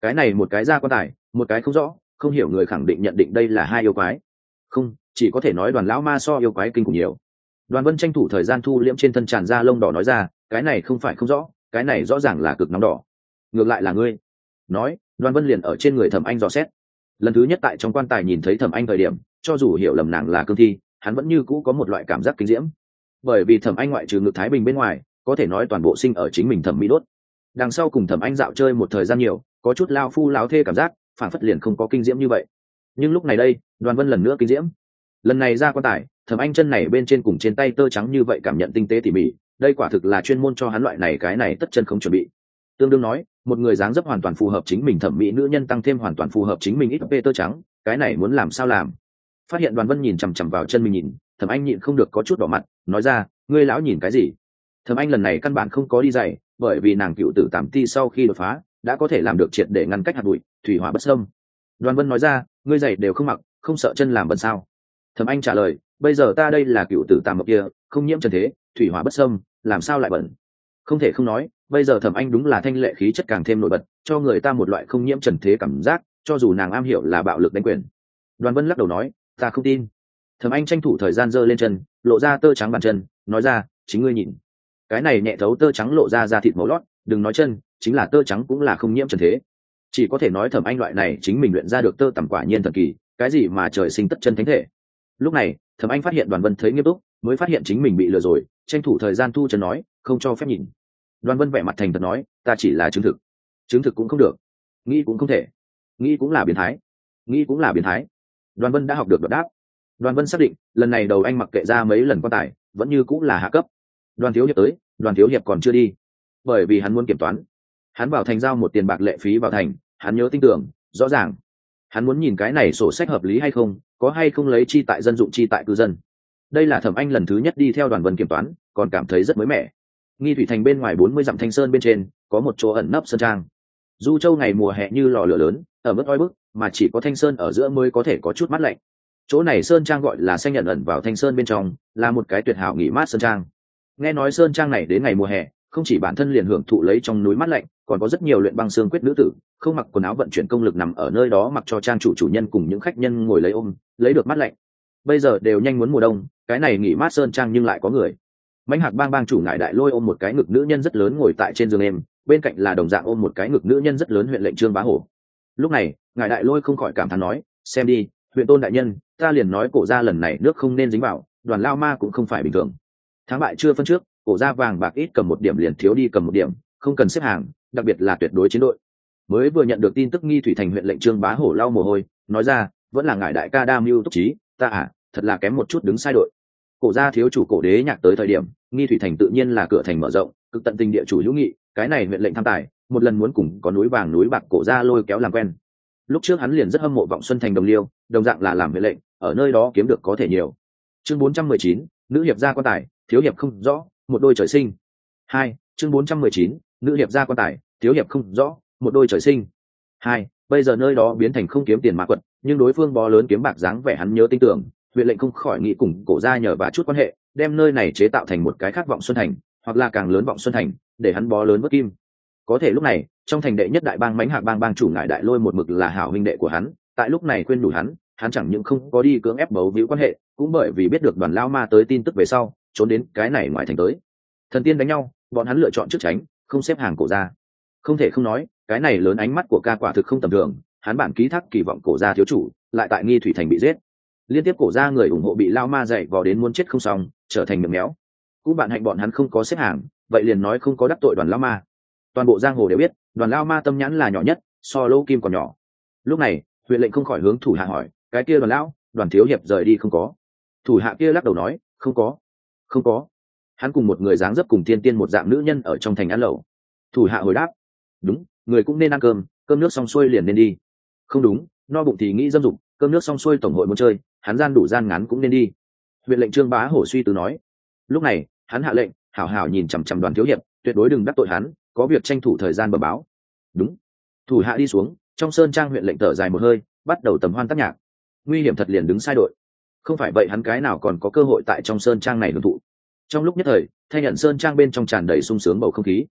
cái này một cái ra quan tài, một cái không rõ, không hiểu người khẳng định nhận định đây là hai yêu quái. Không, chỉ có thể nói Đoàn lão ma so yêu quái kinh khủng nhiều. Đoàn Vân tranh thủ thời gian thu liễm trên thân tràn ra lông đỏ nói ra, cái này không phải không rõ, cái này rõ ràng là cực nóng đỏ. Ngược lại là ngươi. Nói, Đoàn Vân liền ở trên người Thẩm Anh dò xét. Lần thứ nhất tại trong quan tài nhìn thấy Thẩm Anh thời điểm, cho dù hiểu lầm nàng là cương thi, hắn vẫn như cũ có một loại cảm giác kinh diễm. Bởi vì Thẩm Anh ngoại trừ ngực thái bình bên ngoài, có thể nói toàn bộ sinh ở chính mình thẩm mỹ đốt. Đằng sau cùng Thẩm Anh dạo chơi một thời gian nhiều, có chút lao phu láo thê cảm giác, phản phất liền không có kinh diễm như vậy. Nhưng lúc này đây, Đoàn Vân lần nữa kinh diễm. Lần này ra quan tài, Thẩm Anh chân này bên trên cùng trên tay tơ trắng như vậy cảm nhận tinh tế tỉ mỉ, đây quả thực là chuyên môn cho hắn loại này cái này tất chân không chuẩn bị. Tương đương nói, một người dáng dấp hoàn toàn phù hợp chính mình thẩm mỹ nữ nhân tăng thêm hoàn toàn phù hợp chính mình ít tơ trắng, cái này muốn làm sao làm? Phát hiện Đoàn Vân nhìn chằm chằm vào chân mình nhìn, Thẩm Anh nhịn không được có chút đỏ mặt, nói ra, ngươi lão nhìn cái gì? Thẩm Anh lần này căn bản không có đi giày, bởi vì nàng cựu tử tạm ti sau khi đột phá, đã có thể làm được triệt để ngăn cách hạt bụi, thủy hỏa bất xâm. Đoàn Vân nói ra, ngươi giày đều không mặc, không sợ chân làm bẩn sao? Thẩm Anh trả lời, bây giờ ta đây là cựu tử tạm mộc kia, không nhiễm trần thế, thủy hỏa bất xâm, làm sao lại bẩn? Không thể không nói, bây giờ Thẩm Anh đúng là thanh lệ khí chất càng thêm nổi bật, cho người ta một loại không nhiễm trần thế cảm giác, cho dù nàng am hiểu là bạo lực đánh quyền. Đoàn Vân lắc đầu nói, ta không tin. Thẩm Anh tranh thủ thời gian giơ lên chân, lộ ra tơ trắng bàn chân, nói ra, chính ngươi nhìn, cái này nhẹ thấu tơ trắng lộ ra thịt màu lót, đừng nói chân, chính là tơ trắng cũng là không nhiễm trần thế. Chỉ có thể nói Thẩm Anh loại này chính mình luyện ra được tơ tằm quả nhiên thần kỳ, cái gì mà trời sinh tất chân thánh thể. Lúc này, Thẩm Anh phát hiện Đoàn Vân thấy nghiêm túc, mới phát hiện chính mình bị lừa rồi, tranh thủ thời gian thu chân nói, không cho phép nhìn. Đoàn Vân vẻ mặt thành thật nói, ta chỉ là chứng thực. Chứng thực cũng không được, nghĩ cũng không thể, nghĩ cũng là biến thái, nghĩ cũng là biến thái. Đoàn Vân đã học được đột đáp. Đoàn Vân xác định, lần này đầu anh mặc kệ ra mấy lần quan tài, vẫn như cũng là hạ cấp. Đoàn Thiếu Hiệp tới, Đoàn Thiếu Hiệp còn chưa đi, bởi vì hắn muốn kiểm toán. Hắn vào thành giao một tiền bạc lệ phí vào thành, hắn nhớ tin tưởng, rõ ràng. Hắn muốn nhìn cái này sổ sách hợp lý hay không, có hay không lấy chi tại dân dụng chi tại cư dân. Đây là Thẩm Anh lần thứ nhất đi theo Đoàn Vân kiểm toán, còn cảm thấy rất mới mẻ. Nghi Thủy Thành bên ngoài 40 dặm Thanh Sơn bên trên, có một chỗ ẩn nấp sơn trang. Du Châu ngày mùa hè như lò lửa lớn, ở mức oi bức, mà chỉ có Thanh Sơn ở giữa mới có thể có chút mát lạnh. Chỗ này sơn trang gọi là xanh nhận ẩn vào Thanh Sơn bên trong, là một cái tuyệt hảo nghỉ mát sơn trang. Nghe nói sơn trang này đến ngày mùa hè, không chỉ bản thân liền hưởng thụ lấy trong núi mát lạnh, còn có rất nhiều luyện băng xương quyết nữ tử, không mặc quần áo vận chuyển công lực nằm ở nơi đó mặc cho trang chủ nhân cùng những khách nhân ngồi lấy ôm, lấy được mát lạnh. Bây giờ đều nhanh muốn mùa đông, cái này nghỉ mát sơn trang nhưng lại có người. Mãnh Hạc Bang bang chủ Ngải Đại Lôi ôm một cái ngực nữ nhân rất lớn ngồi tại trên giường em, bên cạnh là đồng dạng ôm một cái ngực nữ nhân rất lớn huyện lệnh Trương Bá Hổ. Lúc này, Ngải Đại Lôi không khỏi cảm thán nói, xem đi, huyện tôn đại nhân, ta liền nói cổ gia lần này nước không nên dính vào, Đoàn lao ma cũng không phải bình thường. Thắng bại chưa phân trước, cổ gia vàng bạc ít cầm một điểm liền thiếu đi cầm một điểm, không cần xếp hàng, đặc biệt là tuyệt đối chiến đội. Mới vừa nhận được tin tức Nghi Thủy Thành huyện lệnh Trương Bá Hổ lau mồ hôi, nói ra, vẫn là Ngải đại ca đa mưu túc trí, ta thật là kém một chút đứng sai đội. Cổ gia thiếu chủ Cổ Đế Nhạc tới thời điểm, Nghi Thủy Thành tự nhiên là cửa thành mở rộng, cực tận tình địa chủ hữu nghị, cái này huyện lệnh tham tài, một lần muốn cùng có núi vàng núi bạc Cổ gia lôi kéo làm quen. Lúc trước hắn liền rất hâm mộ Vọng Xuân Thành đồng liêu, đồng dạng là làm huyện lệnh, ở nơi đó kiếm được có thể nhiều. Chương 419, nữ hiệp gia quan tài, thiếu hiệp không rõ, một đôi trời sinh. 2, chương 419, nữ hiệp gia quan tài, thiếu hiệp không rõ, một đôi trời sinh. 2, bây giờ nơi đó biến thành không kiếm tiền mà quật, nhưng đối phương bó lớn kiếm bạc dáng vẻ hắn nhớ tin tưởng, huyện lệnh không khỏi nghĩ cùng Cổ gia nhờ và chút quan hệ, đem nơi này chế tạo thành một cái khác Vọng Xuân Thành, hoặc là càng lớn Vọng Xuân Thành, để hắn bó lớn vớt kim. Có thể lúc này, trong thành đệ nhất đại bang Mãnh Hạc Bang bang chủ Ngải Đại Lôi một mực là hảo huynh đệ của hắn, tại lúc này khuyên nhủ hắn chẳng những không có đi cưỡng ép bấu víu quan hệ, cũng bởi vì biết được Đoàn lao ma tới tin tức về sau, trốn đến cái này ngoài thành tới. Thần tiên đánh nhau, bọn hắn lựa chọn trước tránh, không xếp hàng Cổ gia. Không thể không nói, cái này lớn ánh mắt của ca quả thực không tầm thường, hắn bản ký thác kỳ vọng Cổ gia thiếu chủ, lại tại Nghi Thủy Thành bị giết. Liên tiếp Cổ gia người ủng hộ bị lao ma dạy vò đến muốn chết không xong, trở thành miệng méo. Cũng bạn hạnh bọn hắn không có xếp hàng, vậy liền nói không có đắc tội Đoàn lao ma. Toàn bộ giang hồ đều biết, Đoàn lao ma tâm nhãn là nhỏ nhất, so lỗ kim còn nhỏ. Lúc này, huyện lệnh không khỏi hướng thủ hạ hỏi, cái kia Đoàn lão, Đoàn thiếu hiệp rời đi không có? Thủ hạ kia lắc đầu nói, không có. Hắn cùng một người dáng dấp cùng tiên tiên một dạng nữ nhân ở trong thành ăn lẩu. Thủ hạ hồi đáp, đúng, người cũng nên ăn cơm, cơm nước xong xuôi liền nên đi. Không đúng, no bụng thì nghĩ dâm dục, cơm nước xong xuôi tổng hội muốn chơi, hắn gian đủ gian ngắn cũng nên đi. Huyện lệnh Trương Bá Hổ suy tư nói. Lúc này, hắn hạ lệnh, hảo hảo nhìn chằm chằm Đoàn thiếu hiệp, tuyệt đối đừng đắc tội hắn, có việc tranh thủ thời gian bẩm báo. Đúng. Thủ hạ đi xuống, trong sơn trang huyện lệnh thở dài một hơi, bắt đầu tầm hoan tác nhạc. Nguy hiểm thật liền đứng sai đội. Không phải vậy hắn cái nào còn có cơ hội tại trong sơn trang này hưởng thụ. Trong lúc nhất thời, Thanh Nhận sơn trang bên trong tràn đầy sung sướng bầu không khí.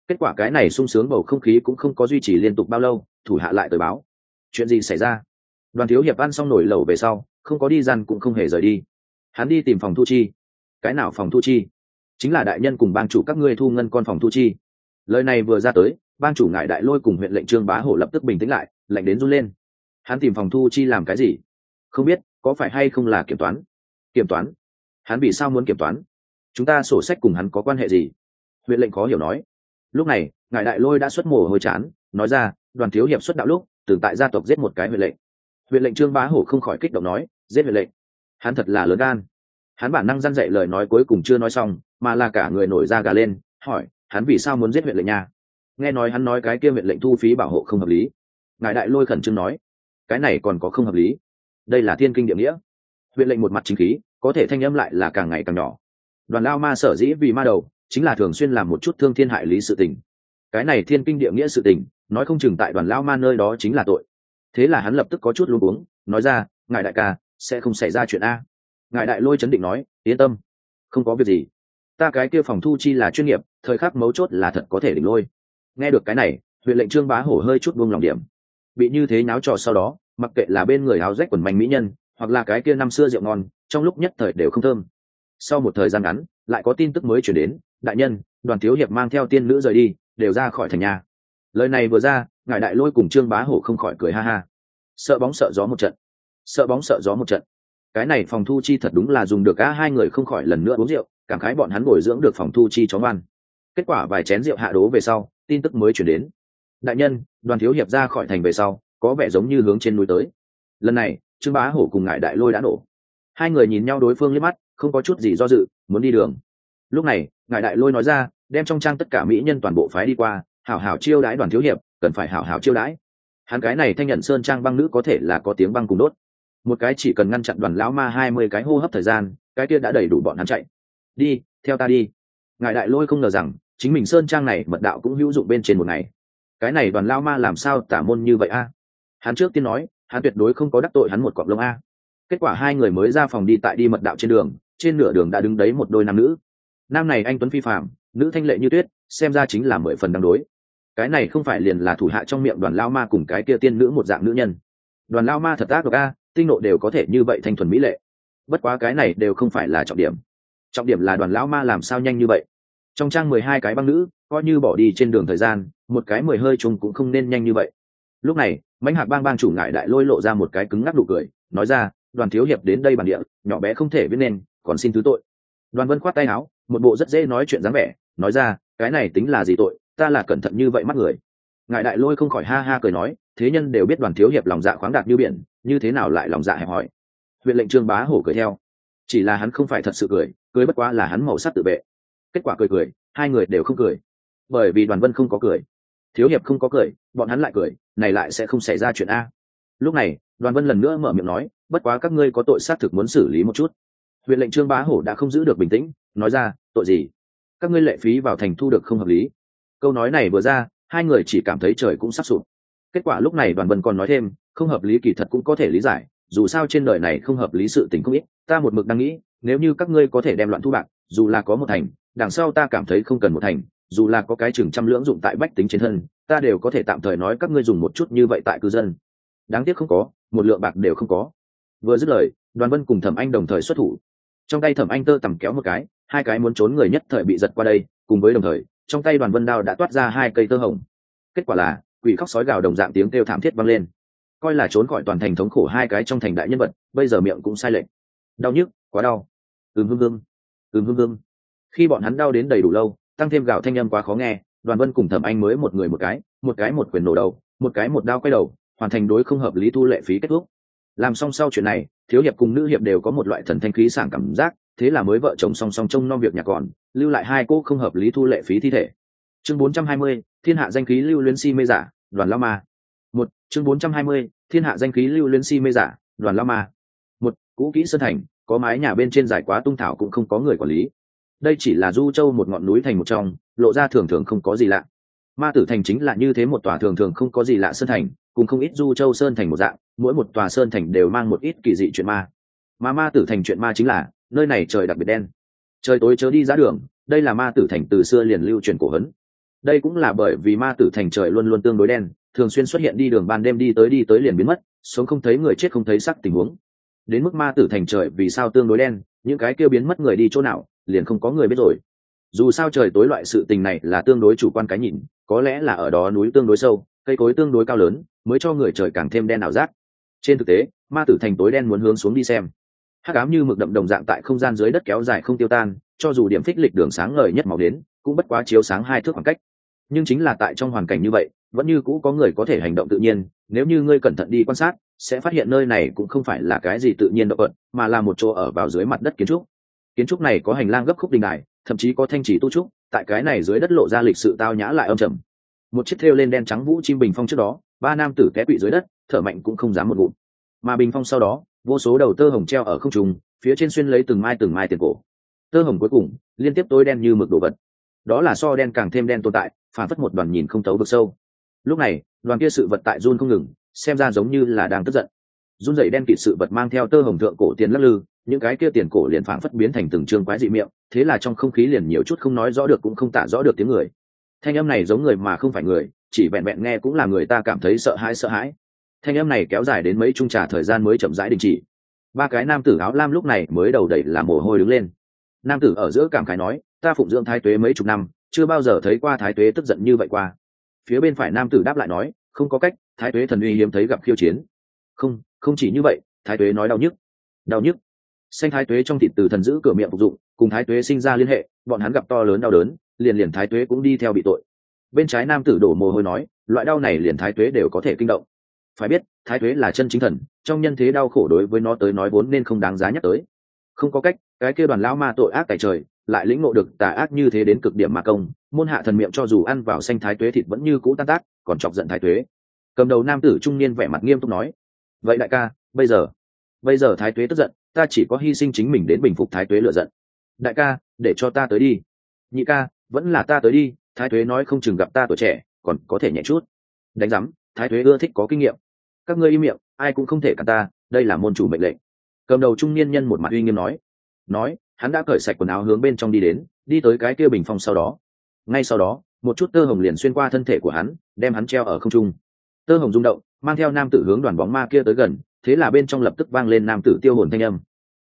Kết quả cái này sung sướng bầu không khí cũng không có duy trì liên tục bao lâu, thủ hạ lại tới báo chuyện gì xảy ra. Đoàn thiếu hiệp ăn xong nổi lẩu về sau không có đi gian cũng không hề rời đi, hắn đi tìm phòng thu chi. Cái nào phòng thu chi? Chính là đại nhân cùng bang chủ các ngươi thu ngân con phòng thu chi. Lời này vừa ra tới, bang chủ ngải đại lôi cùng huyện lệnh Trương Bá Hổ lập tức bình tĩnh lại, lạnh đến run lên. Hắn tìm phòng thu chi làm cái gì? Không biết, có phải hay không là kiểm toán? Kiểm toán? Hắn vì sao muốn kiểm toán? Chúng ta sổ sách cùng hắn có quan hệ gì? Huyện lệnh khó hiểu nói. Lúc này ngải đại lôi đã xuất mồ hôi chán, nói ra đoàn thiếu hiệp xuất đạo lúc từng tại gia tộc giết một cái huyện lệnh. Huyện lệnh Trương Bá Hổ không khỏi kích động nói, giết huyện lệnh? Hắn thật là lớn gan. Hắn bản năng răn dạy lời nói cuối cùng chưa nói xong, mà là cả người nổi da gà lên, hỏi hắn vì sao muốn giết huyện lệnh nha? Nghe nói hắn nói cái kia huyện lệnh thu phí bảo hộ không hợp lý. Ngài đại lôi khẩn trương nói, cái này còn có không hợp lý? Đây là thiên kinh địa nghĩa. Huyện lệnh một mặt chính khí, có thể thanh âm lại là càng ngày càng nhỏ. Đoàn lao ma sở dĩ vì ma đầu, chính là thường xuyên làm một chút thương thiên hại lý sự tình. Cái này thiên kinh địa nghĩa sự tình, nói không chừng tại đoàn lao ma nơi đó chính là tội. Thế là hắn lập tức có chút luống cuống, nói ra, ngài đại ca sẽ không xảy ra chuyện a. Ngài đại lôi chấn định nói, yên tâm, không có việc gì. Ta cái kia phòng thu chi là chuyên nghiệp, thời khắc mấu chốt là thật có thể đỉnh lôi. Nghe được cái này, huyện lệnh Trương Bá Hổ hơi chút buông lòng điểm. Bị như thế náo trò sau đó, mặc kệ là bên người áo rách quần manh mỹ nhân, hoặc là cái kia năm xưa rượu ngon, trong lúc nhất thời đều không thơm. Sau một thời gian ngắn, lại có tin tức mới chuyển đến, đại nhân, đoàn thiếu hiệp mang theo tiên nữ rời đi, đều ra khỏi thành nhà. Lời này vừa ra, ngài đại lôi cùng Trương Bá Hổ không khỏi cười ha ha. Sợ bóng sợ gió một trận, sợ bóng sợ gió một trận. Cái này phòng thu chi thật đúng là dùng được. Hai người không khỏi lần nữa uống rượu, cảm khái bọn hắn bồi dưỡng được phòng thu chi chó ngoan. Kết quả vài chén rượu hạ đố về sau, tin tức mới chuyển đến, đại nhân, đoàn thiếu hiệp ra khỏi thành về sau, có vẻ giống như hướng trên núi tới. Lần này Trương Bá Hổ cùng ngải đại lôi đã nổ. Hai người nhìn nhau đối phương liếc mắt, không có chút gì do dự, muốn đi đường. Lúc này ngải đại lôi nói ra, đem trong trang tất cả mỹ nhân toàn bộ phái đi qua, hảo hảo chiêu đãi đoàn thiếu hiệp, cần phải hảo hảo chiêu đãi. Hắn cái này thanh nhận sơn trang băng nữ có thể là có tiếng băng cùng đốt, một cái chỉ cần ngăn chặn đoàn lão ma 20 cái hô hấp thời gian, cái kia đã đầy đủ bọn hắn chạy. Đi theo ta đi. Ngài đại lôi không ngờ rằng chính mình sơn trang này mật đạo cũng hữu dụng bên trên một ngày. Cái này đoàn lão ma làm sao tả môn như vậy a? Hắn trước tiên nói hắn tuyệt đối không có đắc tội hắn một cọp lông a. Kết quả hai người mới ra phòng đi tại đi mật đạo trên đường, trên nửa đường đã đứng đấy một đôi nam nữ. Nam này anh tuấn phi phàm, nữ thanh lệ như tuyết, xem ra chính là 10 phần đáng đối. Cái này không phải liền là thủ hạ trong miệng đoàn lão ma cùng cái kia tiên nữ một dạng nữ nhân. Đoàn lão ma thật ác độc a, tinh nộ đều có thể như vậy thanh thuần mỹ lệ. Bất quá cái này đều không phải là trọng điểm. Trọng điểm là đoàn lão ma làm sao nhanh như vậy. Trong trang 12 cái băng nữ, coi như bỏ đi trên đường thời gian, một cái 10 hơi trùng cũng không nên nhanh như vậy. Lúc này Mãnh Hạc bang bang chủ ngải đại lôi lộ ra một cái cứng ngắc nụ cười, nói ra, đoàn thiếu hiệp đến đây bản địa, nhỏ bé không thể biết nên, còn xin thứ tội. Đoàn Vân khoát tay áo, một bộ rất dễ nói chuyện dáng vẻ, nói ra, cái này tính là gì tội, ta là cẩn thận như vậy mắt người. Ngải đại lôi không khỏi ha ha cười nói, thế nhân đều biết đoàn thiếu hiệp lòng dạ khoáng đạt như biển, như thế nào lại lòng dạ hẹp hòi. Huyện lệnh Trương Bá Hổ cười theo, chỉ là hắn không phải thật sự cười, cười bất quá là hắn màu sắc tự vệ. Kết quả cười, hai người đều không cười, bởi vì Đoàn Vân không có cười, thiếu hiệp không có cười, bọn hắn lại cười, này lại sẽ không xảy ra chuyện a. Lúc này Đoàn Vân lần nữa mở miệng nói, bất quá các ngươi có tội xác thực muốn xử lý một chút. Huyện lệnh Trương Bá Hổ đã không giữ được bình tĩnh, nói ra, tội gì? Các ngươi lệ phí vào thành thu được không hợp lý. Câu nói này vừa ra, hai người chỉ cảm thấy trời cũng sắp sụp. Kết quả lúc này Đoàn Vân còn nói thêm, không hợp lý kỳ thật cũng có thể lý giải, dù sao trên đời này không hợp lý sự tình không ít, ta một mực đang nghĩ, nếu như các ngươi có thể đem loạn thu bạc, dù là có một thành, đằng sau ta cảm thấy không cần một thành, dù là có cái chừng trăm lưỡng dụng tại bách tính trên thân, ta đều có thể tạm thời nói các ngươi dùng một chút như vậy tại cư dân. Đáng tiếc không có, một lượng bạc đều không có. Vừa dứt lời, Đoàn Vân cùng Thẩm Anh đồng thời xuất thủ. Trong tay Thẩm Anh tơ tằm kéo một cái, hai cái muốn trốn người nhất thời bị giật qua đây, cùng với đồng thời, trong tay Đoàn Vân đao đã toát ra hai cây tơ hồng. Kết quả là, quỷ khóc sói gào đồng dạng tiếng kêu thảm thiết vang lên. Coi là trốn khỏi toàn thành thống khổ hai cái trong thành đại nhân vật, bây giờ miệng cũng sai lệch. Đau nhức, quá đau. Hương. Khi bọn hắn đau đến đầy đủ lâu, tăng thêm gào thanh âm quá khó nghe, Đoàn Vân cùng Thẩm Anh mới một người một cái một quyền nổ đầu, một cái một đao quay đầu, hoàn thành đối không hợp lý thu lệ phí kết thúc. Làm xong sau chuyện này, thiếu hiệp cùng nữ hiệp đều có một loại thần thanh khí sảng cảm giác, thế là mới vợ chồng song song trông nom việc nhà còn, lưu lại hai cô không hợp lý thu lệ phí thi thể. Chương 420, thiên hạ danh khí lưu luyến si mê giả, Đoàn Lao Ma. Chương 420, thiên hạ danh khí lưu luyến si mê giả, Đoàn Lao Ma. Cũ kỹ sơn thành, có mái nhà bên trên dài quá tung thảo cũng không có người quản lý. Đây chỉ là Du Châu một ngọn núi thành một trong, lộ ra thường thường không có gì lạ. Ma Tử thành chính là như thế một tòa thường thường không có gì lạ sơn thành, cùng không ít Du Châu sơn thành một dạng, mỗi một tòa sơn thành đều mang một ít kỳ dị chuyện ma. Mà Ma Tử thành chuyện ma chính là, nơi này trời đặc biệt đen. Trời tối chớ đi ra đường, đây là Ma Tử thành từ xưa liền lưu truyền cổ hấn. đây cũng là bởi vì ma tử thành trời luôn luôn tương đối đen, thường xuyên xuất hiện đi đường ban đêm đi tới liền biến mất, sống không thấy người chết không thấy sắc tình huống. Đến mức ma tử thành trời vì sao tương đối đen, những cái kêu biến mất người đi chỗ nào liền không có người biết rồi. Dù sao trời tối loại sự tình này là tương đối chủ quan cái nhìn, có lẽ là ở đó núi tương đối sâu, cây cối tương đối cao lớn, mới cho người trời càng thêm đen ảo giác. Trên thực tế ma tử thành tối đen muốn hướng xuống đi xem, hắc ám như mực đậm đồng dạng tại không gian dưới đất kéo dài không tiêu tan, cho dù điểm phích lịch đường sáng ngời nhất màu đến cũng bất quá chiếu sáng 2 thước khoảng cách. Nhưng chính là tại trong hoàn cảnh như vậy vẫn như cũ có người có thể hành động tự nhiên, nếu như ngươi cẩn thận đi quan sát sẽ phát hiện nơi này cũng không phải là cái gì tự nhiên động vật, mà là một chỗ ở vào dưới mặt đất kiến trúc. Kiến trúc này có hành lang gấp khúc đình đài, thậm chí có thanh trì tu trúc, tại cái này dưới đất lộ ra lịch sự tao nhã lại âm trầm. Một chiếc thêu lên đen trắng vũ chim bình phong trước đó, 3 nam tử té quỵ dưới đất, thở mạnh cũng không dám một ngụm. Mà bình phong sau đó, vô số đầu tơ hồng treo ở không trung, phía trên xuyên lấy từng mai tiền cổ. Tơ hồng cuối cùng liên tiếp tối đen như mực đồ vật, đó là so đen càng thêm đen tồn tại, phản phất một đoàn nhìn không thấu vực sâu. Lúc này đoàn kia sự vật tại run không ngừng, xem ra giống như là đang tức giận. Run dậy đen kịt sự vật mang theo tơ hồng thượng cổ tiền lắc lư, những cái kia tiền cổ liền phản phất biến thành từng trương quái dị miệng, thế là trong không khí liền nhiều chút không nói rõ được cũng không tả rõ được tiếng người. Thanh âm này giống người mà không phải người, chỉ vẹn vẹn nghe cũng là người ta cảm thấy sợ hãi. Thanh âm này kéo dài đến mấy chung trà thời gian mới chậm rãi đình chỉ. 3 cái nam tử áo lam lúc này mới đầu đầy là mồ hôi đứng lên. Nam tử ở giữa cảm khái nói, ta phụng dưỡng thái tuế mấy chục năm, chưa bao giờ thấy qua thái tuế tức giận như vậy qua. Phía bên phải nam tử đáp lại nói, không có cách, thái tuế thần uy hiếm thấy gặp khiêu chiến. Không chỉ như vậy, thái tuế nói đau nhức. Xanh thái tuế trong thịt từ thần giữ cửa miệng phục dụng, cùng thái tuế sinh ra liên hệ, bọn hắn gặp to lớn đau đớn, liền thái tuế cũng đi theo bị tội. Bên trái nam tử đổ mồ hôi nói, loại đau này liền thái tuế đều có thể kinh động. Phải biết thái tuế là chân chính thần, trong nhân thế đau khổ đối với nó tới nói vốn nên không đáng giá nhắc tới. Không có cách, cái kia đoàn lão ma tội ác tại trời, lại lĩnh ngộ được tà ác như thế đến cực điểm mà công, môn hạ thần miệng cho dù ăn vào xanh thái tuế thịt vẫn như cũ tan tác, còn chọc giận thái tuế. Cầm đầu nam tử trung niên vẻ mặt nghiêm túc nói, vậy đại ca, bây giờ thái tuế tức giận, ta chỉ có hy sinh chính mình đến bình phục thái tuế lựa giận. Đại ca, để cho ta tới đi. Nhị ca, vẫn là ta tới đi, thái tuế nói không chừng gặp ta tuổi trẻ còn có thể nhẹ chút. Đánh giám, thái tuế ưa thích có kinh nghiệm. Các ngươi im miệng, ai cũng không thể cản ta, đây là môn chủ mệnh lệnh. Cầm đầu trung niên nhân một mặt uy nghiêm nói hắn đã cởi sạch quần áo hướng bên trong đi tới cái kia bình phong, ngay sau đó một chút tơ hồng liền xuyên qua thân thể của hắn, đem hắn treo ở không trung. Tơ hồng rung động mang theo nam tử hướng đoàn bóng ma kia tới gần, thế là bên trong lập tức vang lên nam tử tiêu hồn thanh âm,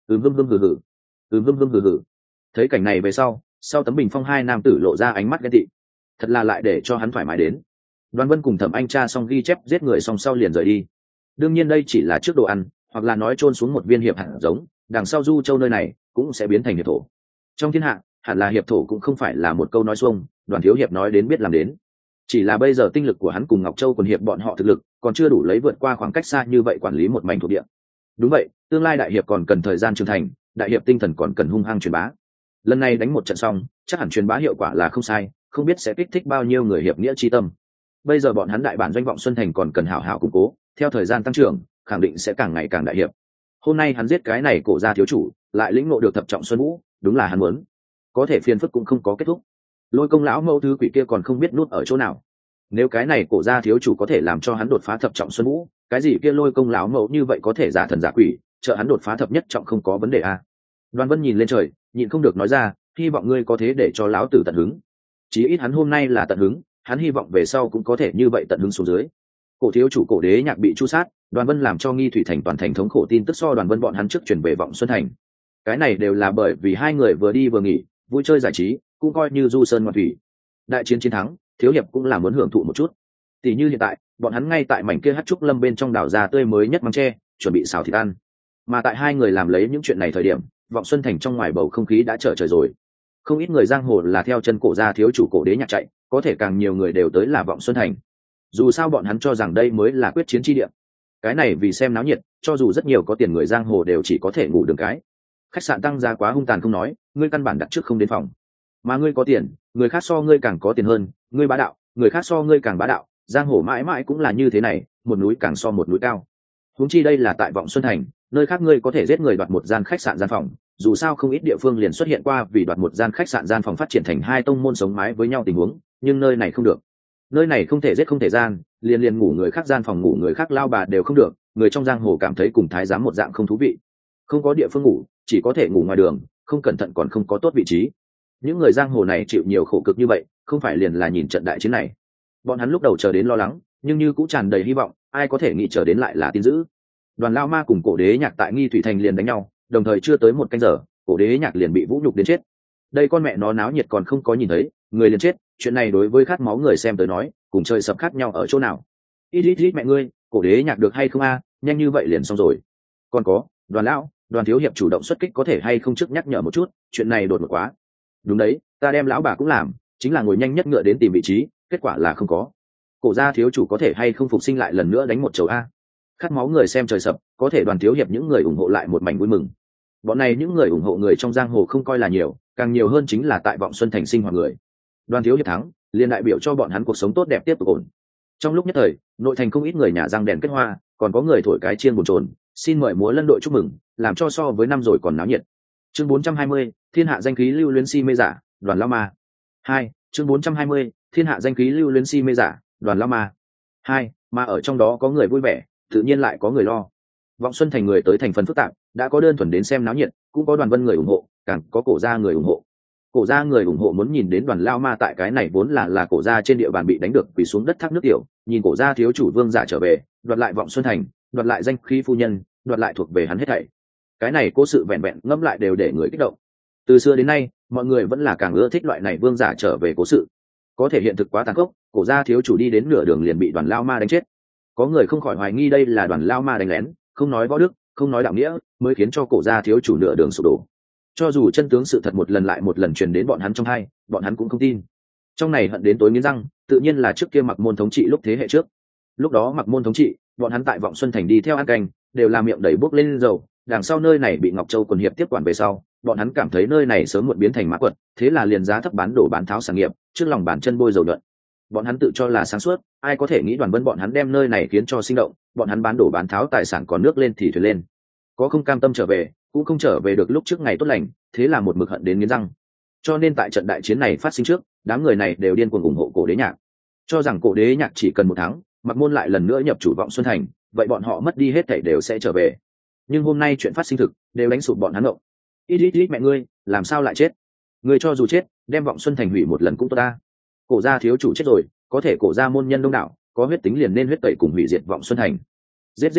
hừ hừ. Thấy cảnh này về sau tấm bình phong 2 nam tử lộ ra ánh mắt ghen tị, thật là lại để cho hắn thoải mái đến. Đoàn Vân cùng Thẩm Anh tra xong ghi chép giết người xong sau liền rời đi. Đương nhiên đây chỉ là trước đồ ăn, hoặc là nói chôn xuống một viên hiệp hạt giống, đằng sau Du Châu nơi này cũng sẽ biến thành hiệp thổ. Trong thiên hạ hẳn là hiệp thổ cũng không phải là một câu nói xuông, Đoàn thiếu hiệp nói đến biết làm đến. Chỉ là bây giờ tinh lực của hắn cùng Ngọc Châu quần hiệp bọn họ thực lực còn chưa đủ lấy vượt qua khoảng cách xa như vậy quản lý một mảnh thuộc địa. Đúng vậy, tương lai đại hiệp còn cần thời gian trưởng thành, đại hiệp tinh thần còn cần hung hăng truyền bá. Lần này đánh một trận xong, chắc hẳn truyền bá hiệu quả là không sai, không biết sẽ kích thích bao nhiêu người hiệp nghĩa chi tâm. Bây giờ bọn hắn đại bản doanh vọng Xuân Thành còn cần hảo hảo củng cố, theo thời gian tăng trưởng khẳng định sẽ càng ngày càng đại hiệp. Hôm nay hắn giết cái này cổ gia thiếu chủ, lại lĩnh ngộ được thập trọng xuân vũ, đúng là hắn muốn. Có thể phiền phức cũng không có kết thúc. Lôi Công lão mẫu thứ quỷ kia còn không biết nút ở chỗ nào. Nếu cái này cổ gia thiếu chủ có thể làm cho hắn đột phá thập trọng xuân vũ, cái gì kia Lôi Công lão mẫu như vậy có thể giả thần giả quỷ, trợ hắn đột phá thập nhất trọng không có vấn đề à? Đoàn Vân nhìn lên trời, nhịn không được nói ra, hy vọng ngươi có thế để cho lão tử tận hứng. Chí ít hắn hôm nay là tận hứng, hắn hy vọng về sau cũng có thể như vậy tận hứng xuống dưới. Cổ thiếu chủ Cổ Đế Nhạc bị chu sát, Đoàn Vân làm cho Nghi Thủy Thành toàn thành thống khổ tin tức so Đoàn Vân bọn hắn trước chuyển về Vọng Xuân Thành. Cái này đều là bởi vì 2 người vừa đi vừa nghỉ, vui chơi giải trí, cũng coi như du sơn ngoạn thủy. Đại chiến chiến thắng, thiếu hiệp cũng là muốn hưởng thụ một chút. Tỷ như hiện tại, bọn hắn ngay tại mảnh kia hắc trúc lâm bên trong đào ra tươi mới nhất măng tre, chuẩn bị xào thịt ăn. Mà tại 2 người làm lấy những chuyện này thời điểm, Vọng Xuân Thành trong ngoài bầu không khí đã trở trời rồi. Không ít người giang hồ là theo chân cổ gia thiếu chủ Cổ Đế Nhạc chạy, có thể càng nhiều người đều tới là Vọng Xuân Thành. Dù sao bọn hắn cho rằng đây mới là quyết chiến chi địa. Cái này vì xem náo nhiệt, cho dù rất nhiều có tiền người giang hồ đều chỉ có thể ngủ đường cái. Khách sạn tăng giá quá hung tàn không nói, ngươi căn bản đặt trước không đến phòng. Mà ngươi có tiền, người khác so ngươi càng có tiền hơn, ngươi bá đạo, người khác so ngươi càng bá đạo, giang hồ mãi mãi cũng là như thế này, một núi càng so một núi cao. Huống chi đây là tại Vọng Xuân Thành, nơi khác ngươi có thể giết người đoạt một gian khách sạn gian phòng, dù sao không ít địa phương liền xuất hiện qua vì đoạt một gian khách sạn gian phòng phát triển thành 2 tông môn sống mái với nhau tình huống, nhưng nơi này không được. Nơi này không thể giết không thể gian, liền ngủ người khác gian phòng ngủ người khác lao bà đều không được, người trong giang hồ cảm thấy cùng thái giám một dạng không thú vị. Không có địa phương ngủ, chỉ có thể ngủ ngoài đường, không cẩn thận còn không có tốt vị trí. Những người giang hồ này chịu nhiều khổ cực như vậy, không phải liền là nhìn trận đại chiến này. Bọn hắn lúc đầu chờ đến lo lắng, nhưng như cũng tràn đầy hy vọng, ai có thể nghĩ chờ đến lại là tin dữ. Đoàn Lao Ma cùng Cổ Đế Nhạc tại Nghi Thủy Thành liền đánh nhau, đồng thời chưa tới một canh giờ, Cổ Đế Nhạc liền bị vũ nhục đến chết. Đây con mẹ nó náo nhiệt còn không có nhìn thấy, người liền chết, chuyện này đối với khát máu người xem tới nói, cùng chơi sập khác nhau ở chỗ nào. Ít mẹ ngươi, Cổ Đế Nhạc được hay không a, nhanh như vậy liền xong rồi. Còn có, Đoàn lão, Đoàn thiếu hiệp chủ động xuất kích có thể hay không trước nhắc nhở một chút, chuyện này đột ngột quá. Đúng đấy, ta đem lão bà cũng làm, chính là ngồi nhanh nhất ngựa đến tìm vị trí, kết quả là không có. Cổ gia thiếu chủ có thể hay không phục sinh lại lần nữa đánh một chầu a. Khát máu người xem trời sập, có thể Đoàn thiếu hiệp những người ủng hộ lại một mảnh vui mừng. Bọn này những người ủng hộ người trong giang hồ không coi là nhiều, càng nhiều hơn chính là tại Vọng Xuân Thành sinh hoạt người. Đoàn thiếu hiệp thắng, liền đại biểu cho bọn hắn cuộc sống tốt đẹp tiếp tục ổn. Trong lúc nhất thời, nội thành không ít người nhà răng đèn kết hoa, còn có người thổi cái chiên bồn chồn, xin mời múa lân đội chúc mừng, làm cho so với năm rồi còn náo nhiệt. Chương 420, thiên hạ danh khí lưu luyến si mê giả, Đoàn Lao Ma. 2, chương 420, thiên hạ danh khí lưu luyến si mê giả, Đoàn Lao Ma. 2, mà ở trong đó có người vui vẻ, tự nhiên lại có người lo. Vọng Xuân Thành người tới thành phần phức tạp, đã có đơn thuần đến xem náo nhiệt, cũng có Đoàn Vân người ủng hộ, càng có Cổ gia người ủng hộ. Cổ gia người ủng hộ muốn nhìn đến Đoàn Lao Ma tại cái này vốn là cổ gia trên địa bàn bị đánh được quỳ xuống đất thác nước tiểu, nhìn Cổ gia thiếu chủ Vương Giả trở về, đoạt lại Vọng Xuân Thành, đoạt lại danh khí phu nhân, đoạt lại thuộc về hắn hết thảy. Cái này cố sự vẹn vẹn ngẫm lại đều để người kích động. Từ xưa đến nay, mọi người vẫn là càng ưa thích loại này Vương Giả trở về cố sự. Có thể hiện thực quá tàn khốc, Cổ gia thiếu chủ đi đến nửa đường liền bị Đoàn Lao Ma đánh chết. Có người không khỏi hoài nghi đây là Đoàn Lao Ma đánh lén, không nói võ đức, không nói đạo nghĩa, mới khiến cho Cổ gia thiếu chủ nửa đường sụp đổ. Cho dù chân tướng sự thật một lần lại một lần truyền đến bọn hắn trong hai, bọn hắn cũng không tin. Trong này hận đến tối nghiến răng, tự nhiên là trước kia Mặc Môn thống trị lúc thế hệ trước. Lúc đó Mặc Môn thống trị, bọn hắn tại Vọng Xuân Thành đi theo ăn canh, đều làm miệng đầy bốc lên dầu. Đằng sau nơi này bị Ngọc Châu quần hiệp tiếp quản về sau, bọn hắn cảm thấy nơi này sớm muộn biến thành mã quật, thế là liền giá thấp bán đổ bán tháo sản nghiệp, trước lòng bàn chân bôi dầu nhuận. Bọn hắn tự cho là sáng suốt, ai có thể nghĩ Đoàn Vân bọn hắn đem nơi này khiến cho sinh động, bọn hắn bán đổ bán tháo tài sản còn nước lên thì thuyền lên. Có không cam tâm trở về, cũng không trở về được lúc trước ngày tốt lành, thế là một mực hận đến nghiến răng. Cho nên tại trận đại chiến này phát sinh trước, đám người này đều điên cuồng ủng hộ Cổ Đế Nhạc, cho rằng Cổ Đế Nhạc chỉ cần một tháng, Mặc Môn lại lần nữa nhập chủ Vọng Xuân Thành, vậy bọn họ mất đi hết thảy đều sẽ trở về. Nhưng hôm nay chuyện phát sinh thực, đều đánh sụp bọn hắn ngộng. Ít mẹ ngươi, làm sao lại chết? Ngươi cho dù chết, đem Vọng Xuân Thành hủy một lần cũng tốt ta. Cổ gia thiếu chủ chết rồi, có thể Cổ gia môn nhân đông đảo, có huyết tính liền nên huyết tẩy cùng hủy diệt Vọng Xuân Thành. Giết,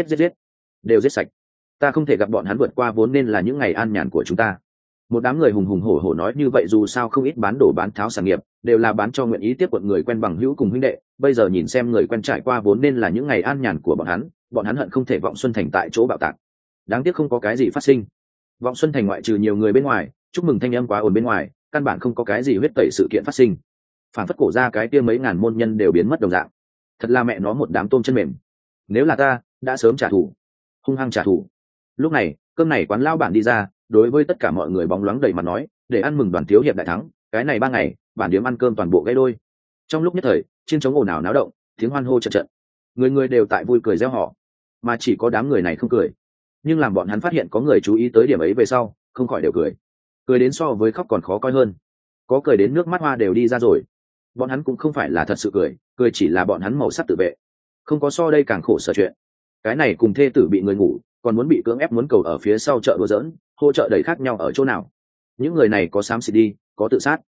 đều giết sạch. Ta không thể gặp bọn hắn vượt qua vốn nên là những ngày an nhàn của chúng ta. Một đám người hùng hùng hổ hổ nói như vậy, dù sao không ít bán đổ bán tháo sản nghiệp đều là bán cho nguyện ý tiếp quận người quen bằng hữu cùng huynh đệ, bây giờ nhìn xem người quen trải qua vốn nên là những ngày an nhàn của bọn hắn hận không thể Vọng Xuân Thành tại chỗ bạo tạc. Đáng tiếc không có cái gì phát sinh. Vọng Xuân Thành ngoại trừ nhiều người bên ngoài, chúc mừng thanh âm quá ồn bên ngoài, căn bản không có cái gì huyết tẩy sự kiện phát sinh. Phản phất Cổ ra cái kia mấy ngàn môn nhân đều biến mất đồng dạng. Thật là mẹ nó một đám tôm chân mềm. Nếu là ta, đã sớm trả thù, hung hăng trả thù. Lúc này, cơm này quán lao bản đi ra, đối với tất cả mọi người bóng loáng đầy mặt nói, để ăn mừng Đoàn thiếu hiệp đại thắng, cái này 3 ngày, bản điếm ăn cơm toàn bộ gãy đôi. Trong lúc nhất thời, chiên trống ồn ào náo động, tiếng hoan hô trận, người người đều tại vui cười reo hò, mà chỉ có đám người này không cười. Nhưng làm bọn hắn phát hiện có người chú ý tới điểm ấy về sau, không khỏi đều cười đến so với khóc còn khó coi hơn, có cười đến nước mắt hoa đều đi ra rồi. Bọn hắn cũng không phải là thật sự cười chỉ là bọn hắn màu sắc tự vệ, không có so đây càng khổ sở chuyện. Cái này cùng thê tử bị người ngủ, còn muốn bị cưỡng ép muốn cầu ở phía sau chợ đùa giỡn, hỗ trợ đầy khác nhau ở chỗ nào. Những người này có xám xịt đi, có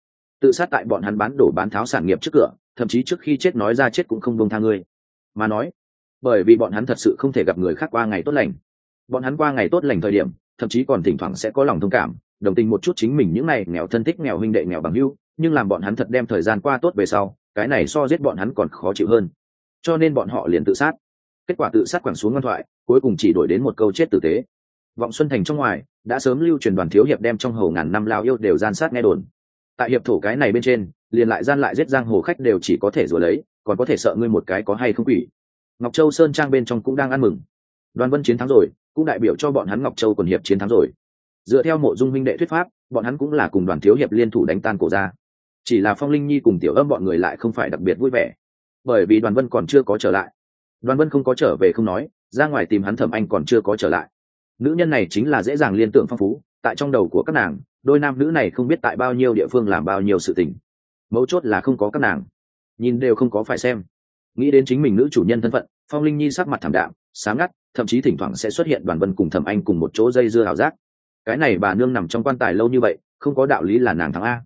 tự sát tại bọn hắn bán đổ bán tháo sản nghiệp trước cửa, thậm chí trước khi chết nói ra chết cũng không buông tha ngươi mà nói, bởi vì bọn hắn thật sự không thể gặp người khác qua ngày tốt lành. Bọn hắn qua ngày tốt lành thời điểm, thậm chí còn thỉnh thoảng sẽ có lòng thông cảm, đồng tình một chút chính mình những này nghèo thân thích, nghèo huynh đệ, nghèo bằng hữu, nhưng làm bọn hắn thật đem thời gian qua tốt về sau, cái này so giết bọn hắn còn khó chịu hơn. Cho nên bọn họ liền tự sát. Kết quả tự sát quẳng xuống ngoan thoại, cuối cùng chỉ đổi đến một câu chết tử tế. Vọng Xuân Thành trong ngoài đã sớm lưu truyền Đoàn thiếu hiệp đem trong hầu ngàn năm lao yêu đều gian sát nghe đồn. Tại hiệp thổ cái này bên trên, liền lại gian lại giết giang hồ khách đều chỉ có thể rủa lấy, còn có thể sợ ngươi một cái có hay không quỷ. Ngọc Châu Sơn Trang bên trong cũng đang ăn mừng. Đoàn Vân chiến thắng rồi, cũng đại biểu cho bọn hắn Ngọc Châu quần hiệp chiến thắng rồi. Dựa theo Mộ Dung huynh đệ thuyết pháp, bọn hắn cũng là cùng Đoàn thiếu hiệp liên thủ đánh tan Cổ gia. Chỉ là Phong Linh Nhi cùng Tiểu Âm bọn người lại không phải đặc biệt vui vẻ, bởi vì Đoàn Vân còn chưa có trở lại. Đoàn Vân không có trở về không nói, ra ngoài tìm hắn Thẩm Anh còn chưa có trở lại. Nữ nhân này chính là dễ dàng liên tưởng phong phú, tại trong đầu của các nàng, đôi nam nữ này không biết tại bao nhiêu địa phương làm bao nhiêu sự tình. Mấu chốt là không có các nàng, nhìn đều không có phải xem. Nghĩ đến chính mình nữ chủ nhân thân phận, Phong Linh Nhi sắc mặt thảm đạm, sáng ngắt, thậm chí thỉnh thoảng sẽ xuất hiện Đoàn Vân cùng Thẩm Anh cùng một chỗ dây dưa ảo giác. Cái này bà nương nằm trong quan tài lâu như vậy, không có đạo lý là nàng thắng a.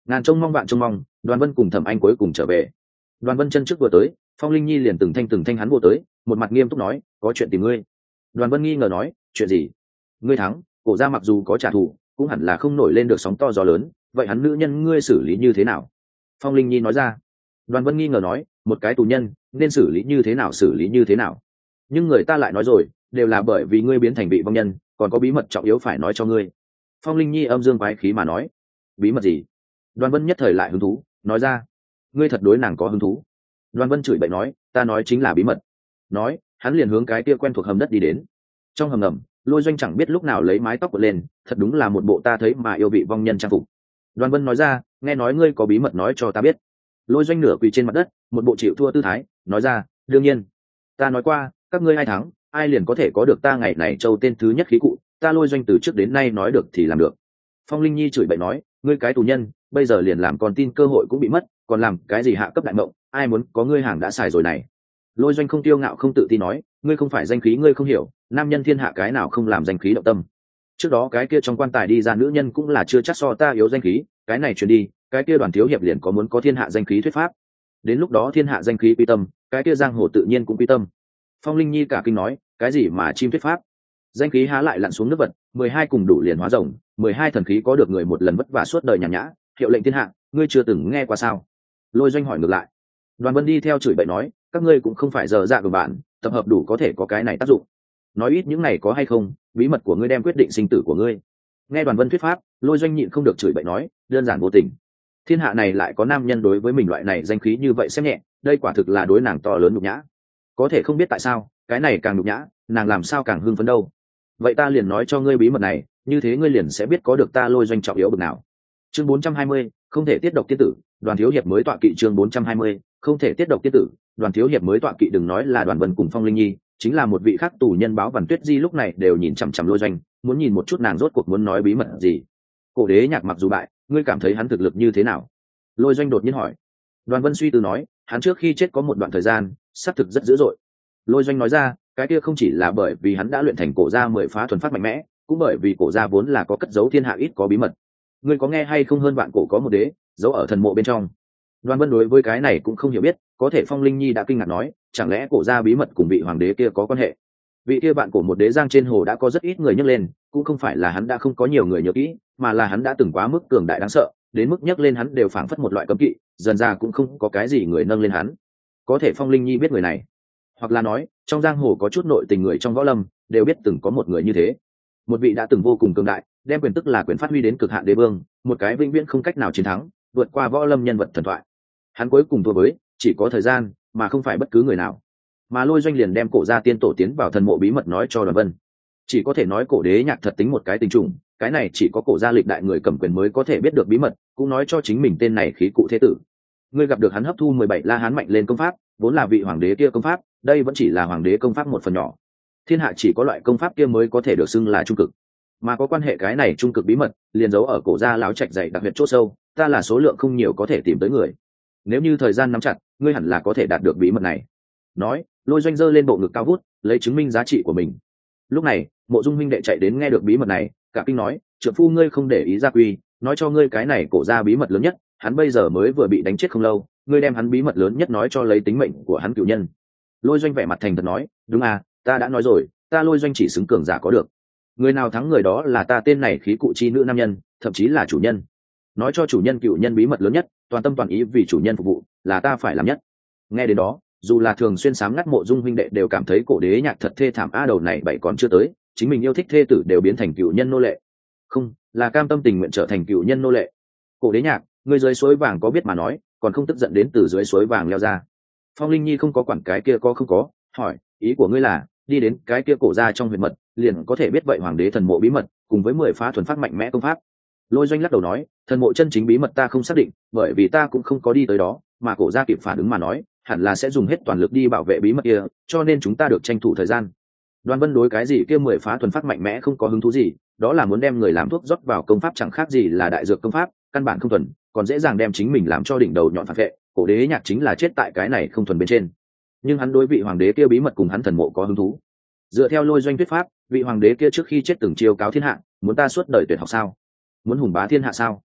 Ngàn trông mong vạn trông mong, Đoàn Vân cùng Thẩm Anh cuối cùng trở về. Đoàn Vân chân trước vừa tới, Phong Linh Nhi liền từng thanh hắn vô tới, một mặt nghiêm túc nói, có chuyện tìm ngươi. Đoàn Vân nghi ngờ nói, chuyện gì? Ngươi thắng, cổ gia mặc dù có trả thù, cũng hẳn là không nổi lên được sóng to gió lớn, vậy hắn nữ nhân ngươi xử lý như thế nào? Phong Linh Nhi nói ra. Đoàn Vân nghi ngờ nói, một cái tù nhân nên xử lý như thế nào xử lý như thế nào? Nhưng người ta lại nói rồi, đều là bởi vì ngươi biến thành vị vong nhân, còn có bí mật trọng yếu phải nói cho ngươi. Phong Linh Nhi âm dương quái khí mà nói. Bí mật gì? Đoàn Vân nhất thời lại hứng thú, nói ra. Ngươi thật đối nàng có hứng thú? Đoàn Vân chửi bậy nói, ta nói chính là bí mật. Nói, hắn liền hướng cái kia quen thuộc hầm đất đi đến. Trong hầm ngầm, Lôi Doanh chẳng biết lúc nào lấy mái tóc của lên, thật đúng là một bộ ta thấy mà yêu vị vong nhân trang phục. Đoàn Vân nói ra, nghe nói ngươi có bí mật nói cho ta biết. Lôi Doanh nửa quỳ trên mặt đất, một bộ chịu thua tư thái, nói ra, đương nhiên, ta nói qua, các ngươi ai thắng, ai liền có thể có được ta ngày này châu tên thứ nhất khí cụ, ta Lôi Doanh từ trước đến nay nói được thì làm được. Phong Linh Nhi chửi bậy nói, ngươi cái tù nhân, bây giờ liền làm con tin cơ hội cũng bị mất, còn làm cái gì hạ cấp đại mộng, ai muốn có ngươi hàng đã xài rồi này. Lôi Doanh không tiêu ngạo không tự tin nói, ngươi không phải danh khí ngươi không hiểu, nam nhân thiên hạ cái nào không làm danh khí động tâm. Trước đó cái kia trong quan tài đi ra nữ nhân cũng là chưa chắc so ta yếu danh khí, cái này truyền đi, cái kia Đoàn thiếu hiệp liền có muốn có thiên hạ danh khí thuyết pháp. Đến lúc đó thiên hạ danh khí quy tâm, cái kia giang hồ tự nhiên cũng quy tâm. Phong Linh Nhi cả kinh nói, cái gì mà chim thuyết pháp? Danh khí há lại lặn xuống nước vật, 12 cùng đủ liền hóa rồng, 12 thần khí có được người một lần vất vả suốt đời nhàn nhã, hiệu lệnh thiên hạ, ngươi chưa từng nghe qua sao? Lôi Doanh hỏi ngược lại. Đoàn Vân đi theo chửi bậy nói, các ngươi cũng không phải giờ dạ của bạn, tập hợp đủ có thể có cái này tác dụng. Nói ít những này có hay không, bí mật của ngươi đem quyết định sinh tử của ngươi. Nghe Đoàn Vân thuyết pháp, Lôi Doanh nhịn không được chửi bậy nói, đơn giản vô tình. Thiên hạ này lại có nam nhân đối với mình loại này danh khí như vậy xem nhẹ, đây quả thực là đối nàng to lớn nhục nhã. Có thể không biết tại sao, cái này càng nhục nhã, nàng làm sao càng hưng phấn đâu. Vậy ta liền nói cho ngươi bí mật này, như thế ngươi liền sẽ biết có được ta Lôi Doanh trọng yếu bực nào. Chương 420, không thể tiết độc tiên tử, Đoàn thiếu hiệp mới tọa kỵ. Chương 420, không thể tiết độc tiên tử, Đoàn thiếu hiệp mới tọa kỵ. Đừng nói là Đoàn Vân cùng Phong Linh Nhi, chính là một vị khác tù nhân báo Vằn Tuyết Di lúc này đều nhìn chằm chằm Lôi Doanh, muốn nhìn một chút nàng rốt cuộc muốn nói bí mật gì. Cổ Đế Nhạc mặc dù bại, ngươi cảm thấy hắn thực lực như thế nào? Lôi Doanh đột nhiên hỏi. Đoàn Vân suy tư nói, hắn trước khi chết có một đoạn thời gian, xác thực rất dữ dội. Lôi Doanh nói ra, cái kia không chỉ là bởi vì hắn đã luyện thành cổ gia 10 phá thuần phát mạnh mẽ, cũng bởi vì cổ gia vốn là có cất giấu thiên hạ ít có bí mật. Ngươi có nghe hay không, hơn vạn cổ có một đế giấu ở thần mộ bên trong. Đoàn Vân đối với cái này cũng không hiểu biết, có thể Phong Linh Nhi đã kinh ngạc nói, chẳng lẽ cổ gia bí mật cùng vị hoàng đế kia có quan hệ? Vị kia bạn cổ một đế giang trên hồ đã có rất ít người nhắc lên, cũng không phải là hắn đã không có nhiều người nhớ kỹ, mà là hắn đã từng quá mức cường đại đáng sợ, đến mức nhắc lên hắn đều phảng phất một loại cấm kỵ, dần ra cũng không có cái gì người nâng lên hắn. Có thể Phong Linh Nhi biết người này, hoặc là nói trong giang hồ có chút nội tình người trong võ lâm đều biết từng có một người như thế, một vị đã từng vô cùng cường đại, đem quyền tức là quyền phát huy đến cực hạn đế vương, một cái vĩnh viễn không cách nào chiến thắng, vượt qua võ lâm nhân vật thần thoại. Hắn cuối cùng thua với chỉ có thời gian, mà không phải bất cứ người nào. Mà Lôi Doanh liền đem cổ gia tiên tổ tiến vào thần mộ bí mật nói cho Đoàn Vân. Chỉ có thể nói Cổ Đế Nhạc thật tính một cái tình trùng, cái này chỉ có cổ gia lịch đại người cầm quyền mới có thể biết được bí mật, cũng nói cho chính mình tên này khí cụ thế tử. Ngươi gặp được hắn hấp thu 17 La Hán mạnh lên công pháp, vốn là vị hoàng đế kia công pháp, đây vẫn chỉ là hoàng đế công pháp một phần nhỏ. Thiên hạ chỉ có loại công pháp kia mới có thể được xưng là trung cực, mà có quan hệ cái này trung cực bí mật liền giấu ở cổ gia láo trạch dày đặc biệt chỗ sâu, ta là số lượng không nhiều có thể tìm tới người. Nếu như thời gian nắm chặt, ngươi hẳn là có thể đạt được bí mật này. Nói, Lôi Doanh giơ lên bộ ngực cao vút, lấy chứng minh giá trị của mình. Lúc này, Mộ Dung huynh đệ chạy đến nghe được bí mật này, cả kinh nói, trưởng phu ngươi không để ý gia quy, nói cho ngươi cái này cổ gia bí mật lớn nhất, hắn bây giờ mới vừa bị đánh chết không lâu, ngươi đem hắn bí mật lớn nhất nói cho lấy tính mệnh của hắn cửu nhân. Lôi Doanh vẻ mặt thành thật nói, đúng à, ta đã nói rồi, ta Lôi Doanh chỉ xứng cường giả có được. Người nào thắng người đó là ta tên này khí cụ chi nữ nam nhân, thậm chí là chủ nhân. Nói cho chủ nhân cựu nhân bí mật lớn nhất, toàn tâm toàn ý vì chủ nhân phục vụ, là ta phải làm nhất. Nghe đến đó, dù là thường xuyên sám ngắt Mộ Dung huynh đệ đều cảm thấy Cổ Đế Nhạc thật thê thảm, a đầu này bảy còn chưa tới, chính mình yêu thích thê tử đều biến thành cựu nhân nô lệ, không là cam tâm tình nguyện trở thành cựu nhân nô lệ. Cổ Đế Nhạc, người dưới suối vàng có biết mà nói, còn không tức giận đến từ dưới suối vàng leo ra. Phong Linh Nhi không có quản cái kia có không có, hỏi, ý của ngươi là đi đến cái kia cổ ra trong huyệt mật liền có thể biết vậy hoàng đế thần mộ bí mật cùng với 10 phá thuần phát mạnh mẽ công pháp? Lôi Doanh lắc đầu nói, thần mộ chân chính bí mật ta không xác định, bởi vì ta cũng không có đi tới đó, mà cổ gia kịp phản ứng mà nói hẳn là sẽ dùng hết toàn lực đi bảo vệ bí mật kia, cho nên chúng ta được tranh thủ thời gian. Đoàn Vân đối cái gì kia 10 phá thuần phát mạnh mẽ không có hứng thú gì, đó là muốn đem người làm thuốc rót vào công pháp chẳng khác gì là đại dược công pháp, căn bản không thuần, còn dễ dàng đem chính mình làm cho đỉnh đầu nhọn phản vệ. Cổ Đế Nhạc chính là chết tại cái này không thuần bên trên, nhưng hắn đối vị hoàng đế kia bí mật cùng hắn thần mộ có hứng thú. Dựa theo Lôi Doanh thuyết pháp, vị hoàng đế kia trước khi chết từng chiêu cáo thiên hạ, muốn ta suốt đời tuyệt học sao? Muốn hùng bá thiên hạ sao?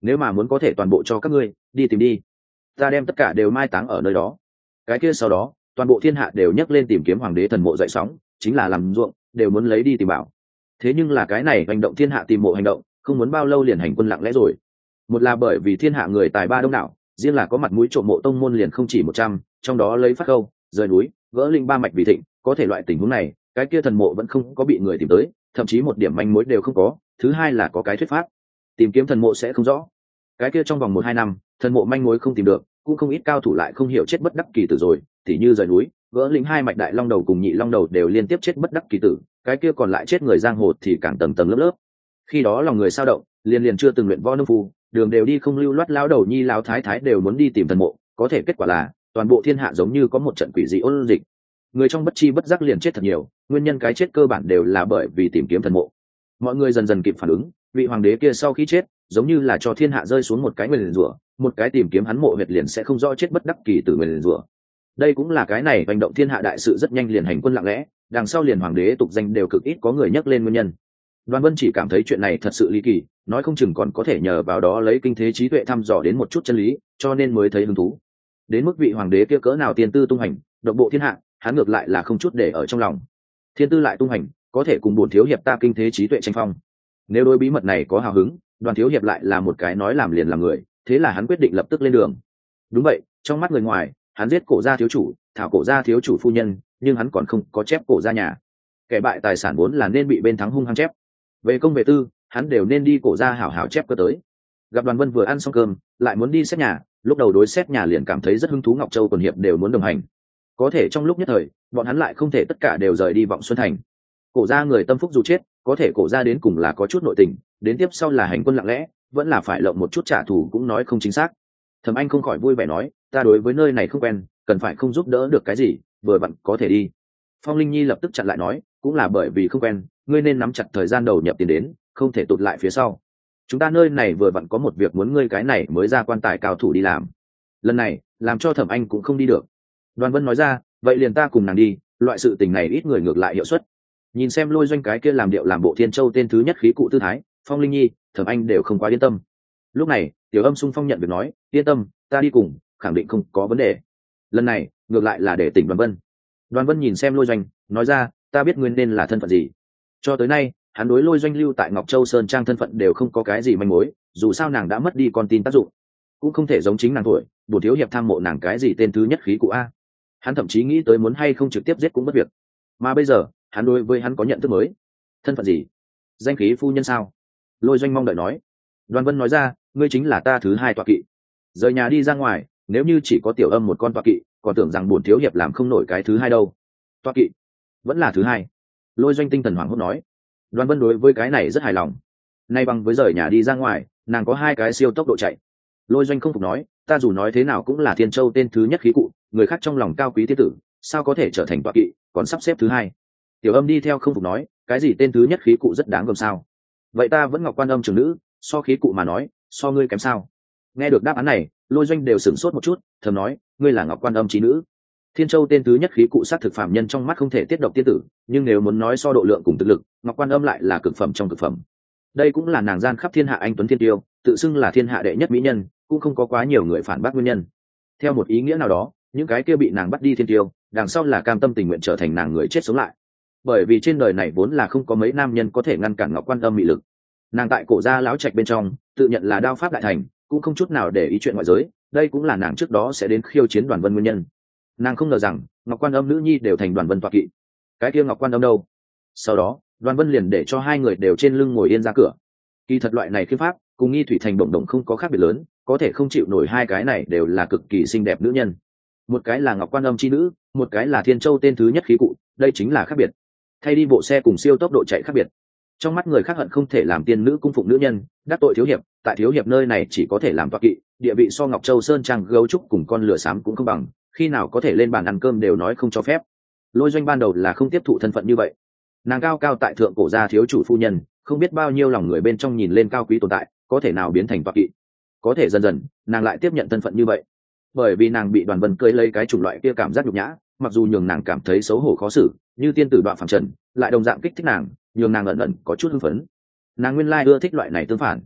nếu mà muốn có thể toàn bộ cho các ngươi đi tìm đi, ta đem tất cả đều mai táng ở nơi đó. Cái kia sau đó toàn bộ thiên hạ đều nhấc lên tìm kiếm hoàng đế thần mộ dậy sóng, chính là làm ruộng đều muốn lấy đi tìm bảo. Thế nhưng là cái này hành động thiên hạ tìm mộ hành động không muốn bao lâu liền hành quân lặng lẽ rồi. Một là bởi vì thiên hạ người tài ba đông đảo, riêng là có mặt mũi trộm mộ tông môn liền không chỉ 100, trong đó lấy Phát Câu, rời núi, gỡ linh ba mạch vì thịnh, có thể loại tình huống này, cái kia thần mộ vẫn không có bị người tìm tới, thậm chí một điểm manh mối đều không có. Thứ hai là có cái thuyết pháp, tìm kiếm thần mộ sẽ không rõ. Cái kia trong vòng 1-2 năm, thần mộ manh mối không tìm được, cũng không ít cao thủ lại không hiểu chết bất đắc kỳ tử rồi, tỉ như rời núi, gỡ linh hai mạch đại long đầu cùng nhị long đầu đều liên tiếp chết bất đắc kỳ tử, cái kia còn lại chết người giang hồ thì càng tầng tầng lớp lớp. Khi đó lòng người sao động, liền chưa từng luyện võ nông phu, đường đều đi không lưu loát, lão đầu nhi lão thái thái đều muốn đi tìm thần mộ, có thể kết quả là toàn bộ thiên hạ giống như có một trận quỷ dị ôn dịch, người trong bất chi bất giác liền chết thật nhiều. Nguyên nhân cái chết cơ bản đều là bởi vì tìm kiếm thần mộ. Mọi người dần dần kịp phản ứng, vị hoàng đế kia sau khi chết giống như là cho thiên hạ rơi xuống một cái nguyền rủa, một cái tìm kiếm hắn mộ huyệt liền sẽ không rõ chết bất đắc kỳ tử nguyền rủa. Đây cũng là cái này hành động thiên hạ đại sự rất nhanh liền hành quân lặng lẽ, đằng sau liền hoàng đế tục danh đều cực ít có người nhắc lên nguyên nhân. Đoàn Vân chỉ cảm thấy chuyện này thật sự ly kỳ, nói không chừng còn có thể nhờ vào đó lấy kinh thế trí tuệ thăm dò đến một chút chân lý, cho nên mới thấy hứng thú. Đến mức vị hoàng đế kia cỡ nào tiên tư tung hành, độc bộ thiên hạ, hắn ngược lại là không chút để ở trong lòng. Thiên tư lại tung hành, có thể cùng bổn thiếu hiệp ta kinh thế trí tuệ tranh phong. Nếu đối bí mật này có hào hứng, Đoàn thiếu hiệp lại là một cái nói làm liền làm người, thế là hắn quyết định lập tức lên đường. Đúng vậy, trong mắt người ngoài, hắn giết Cổ gia thiếu chủ, thảo Cổ gia thiếu chủ phu nhân, nhưng hắn còn không có chép Cổ gia nhà. Kẻ bại tài sản vốn là nên bị bên thắng hung hăng chép. Về công về tư, hắn đều nên đi Cổ gia hảo hảo chép cơ tới. Gặp Đoàn Vân vừa ăn xong cơm, lại muốn đi xét nhà, lúc đầu đối xét nhà liền cảm thấy rất hứng thú, Ngọc Châu Quần hiệp đều muốn đồng hành. Có thể trong lúc nhất thời, bọn hắn lại không thể tất cả đều rời đi Vọng Xuân Thành. Cổ gia người tâm phúc dù chết, có thể Cổ gia đến cùng là có chút nội tình, đến tiếp sau là hành quân lặng lẽ, vẫn là phải lộng một chút trả thù cũng nói không chính xác. Thẩm Anh không khỏi vui vẻ nói, ta đối với nơi này không quen, cần phải không giúp đỡ được cái gì, vừa vặn có thể đi. Phong Linh Nhi lập tức chặn lại nói, cũng là bởi vì không quen, ngươi nên nắm chặt thời gian đầu nhập tiền đến, không thể tụt lại phía sau. Chúng ta nơi này vừa vặn có một việc muốn ngươi cái này mới ra quan tài cao thủ đi làm. Lần này, làm cho Thẩm Anh cũng không đi được. Đoàn Vân nói ra, vậy liền ta cùng nàng đi, loại sự tình này ít người ngược lại hiệu suất. Nhìn xem Lôi Doanh cái kia làm điệu làm bộ Thiên Châu tên thứ nhất khí cụ tư thái, Phong Linh Nhi, Thẩm Anh đều không quá yên tâm. Lúc này, Tiểu Âm Xung Phong nhận việc nói, yên tâm, ta đi cùng, khẳng định không có vấn đề. Lần này, ngược lại là để tỉnh Đoàn Vân. Đoàn Vân nhìn xem Lôi Doanh, nói ra, ta biết nguyên nên là thân phận gì. Cho tới nay, hắn đối Lôi Doanh lưu tại Ngọc Châu Sơn Trang thân phận đều không có cái gì manh mối, dù sao nàng đã mất đi con tin tác dụng, cũng không thể giống chính nàng tuổi, bổn thiếu hiệp tham mộ nàng cái gì tên thứ nhất khí cụ a. Hắn thậm chí nghĩ tới muốn hay không trực tiếp giết cũng bất việc. Mà bây giờ, hắn đối với hắn có nhận thức mới. Thân phận gì? Danh khí phu nhân sao? Lôi Doanh mong đợi nói. Đoàn Vân nói ra, ngươi chính là ta thứ hai tọa kỵ. Rời nhà đi ra ngoài, nếu như chỉ có Tiểu Âm một con tọa kỵ, còn tưởng rằng bổn thiếu hiệp làm không nổi cái thứ hai đâu. Tọa kỵ vẫn là thứ hai. Lôi Doanh tinh thần hoảng hốt nói. Đoàn Vân đối với cái này rất hài lòng. Nay bằng với rời nhà đi ra ngoài, nàng có 2 cái siêu tốc độ chạy. Lôi Doanh không phục nói, ta dù nói thế nào cũng là Thiên Châu tên thứ nhất khí cụ, người khác trong lòng cao quý thiên tử, sao có thể trở thành tọa kỵ, còn sắp xếp thứ hai. Tiểu Âm đi theo không phục nói, cái gì tên thứ nhất khí cụ rất đáng gờm sao? Vậy ta vẫn Ngọc Quan Âm trưởng nữ, so khí cụ mà nói, so ngươi kém sao? Nghe được đáp án này, Lôi Doanh đều sửng sốt một chút, thầm nói, ngươi là Ngọc Quan Âm trí nữ. Thiên Châu tên thứ nhất khí cụ sát thực phàm nhân trong mắt không thể tiết độc tiên tử, nhưng nếu muốn nói so độ lượng cùng thực lực, Ngọc Quan Âm lại là cực phẩm trong cực phẩm. Đây cũng là nàng gian khắp thiên hạ anh tuấn thiên tiêu, tự xưng là thiên hạ đệ nhất mỹ nhân, cũng không có quá nhiều người phản bác nguyên nhân. Theo một ý nghĩa nào đó, những cái kia bị nàng bắt đi thiên tiêu, đằng sau là cam tâm tình nguyện trở thành nàng người chết sống lại. Bởi vì trên đời này vốn là không có mấy nam nhân có thể ngăn cản Ngọc Quan Âm mị lực. Nàng tại Cổ gia lão trạch bên trong, tự nhận là đao pháp đại thành, cũng không chút nào để ý chuyện ngoại giới, đây cũng là nàng trước đó sẽ đến khiêu chiến Đoàn Vân nguyên nhân. Nàng không ngờ rằng Ngọc Quan Âm nữ nhi đều thành Đoàn Vân tọa kỵ. Cái kia Ngọc Quan Âm đâu? Sau đó, Đoàn Vân liền để cho 2 người đều trên lưng ngồi yên ra cửa. Kỳ thật loại này khiêm pháp cùng Nghi Thủy Thành Động Động không có khác biệt lớn, có thể không chịu nổi 2 cái này đều là cực kỳ xinh đẹp nữ nhân. Một cái là Ngọc Quan Âm chi nữ, một cái là Thiên Châu tên thứ nhất khí cụ, đây chính là khác biệt. Thay đi bộ xe cùng siêu tốc độ chạy khác biệt. Trong mắt người khác hận không thể làm tiên nữ cung phụng nữ nhân, đắc tội thiếu hiệp, tại thiếu hiệp nơi này chỉ có thể làm tọa kỵ, địa vị so Ngọc Châu Sơn Trang gấu trúc cùng con lửa xám cũng không bằng, khi nào có thể lên bàn ăn cơm đều nói không cho phép. Lôi Doanh ban đầu là không tiếp thụ thân phận như vậy. Nàng cao cao tại thượng Cổ gia thiếu chủ phu nhân, không biết bao nhiêu lòng người bên trong nhìn lên cao quý tồn tại, có thể nào biến thành tọa kỵ. Có thể dần dần, nàng lại tiếp nhận thân phận như vậy. Bởi vì nàng bị Đoàn Vân cưỡi lấy cái chủng loại kia cảm giác nhục nhã, mặc dù nhường nàng cảm thấy xấu hổ khó xử, như tiên tử đoạn phàm trần, lại đồng dạng kích thích nàng, nhường nàng ẩn ẩn có chút hưng phấn. Nàng nguyên lai ưa thích loại này tương phản.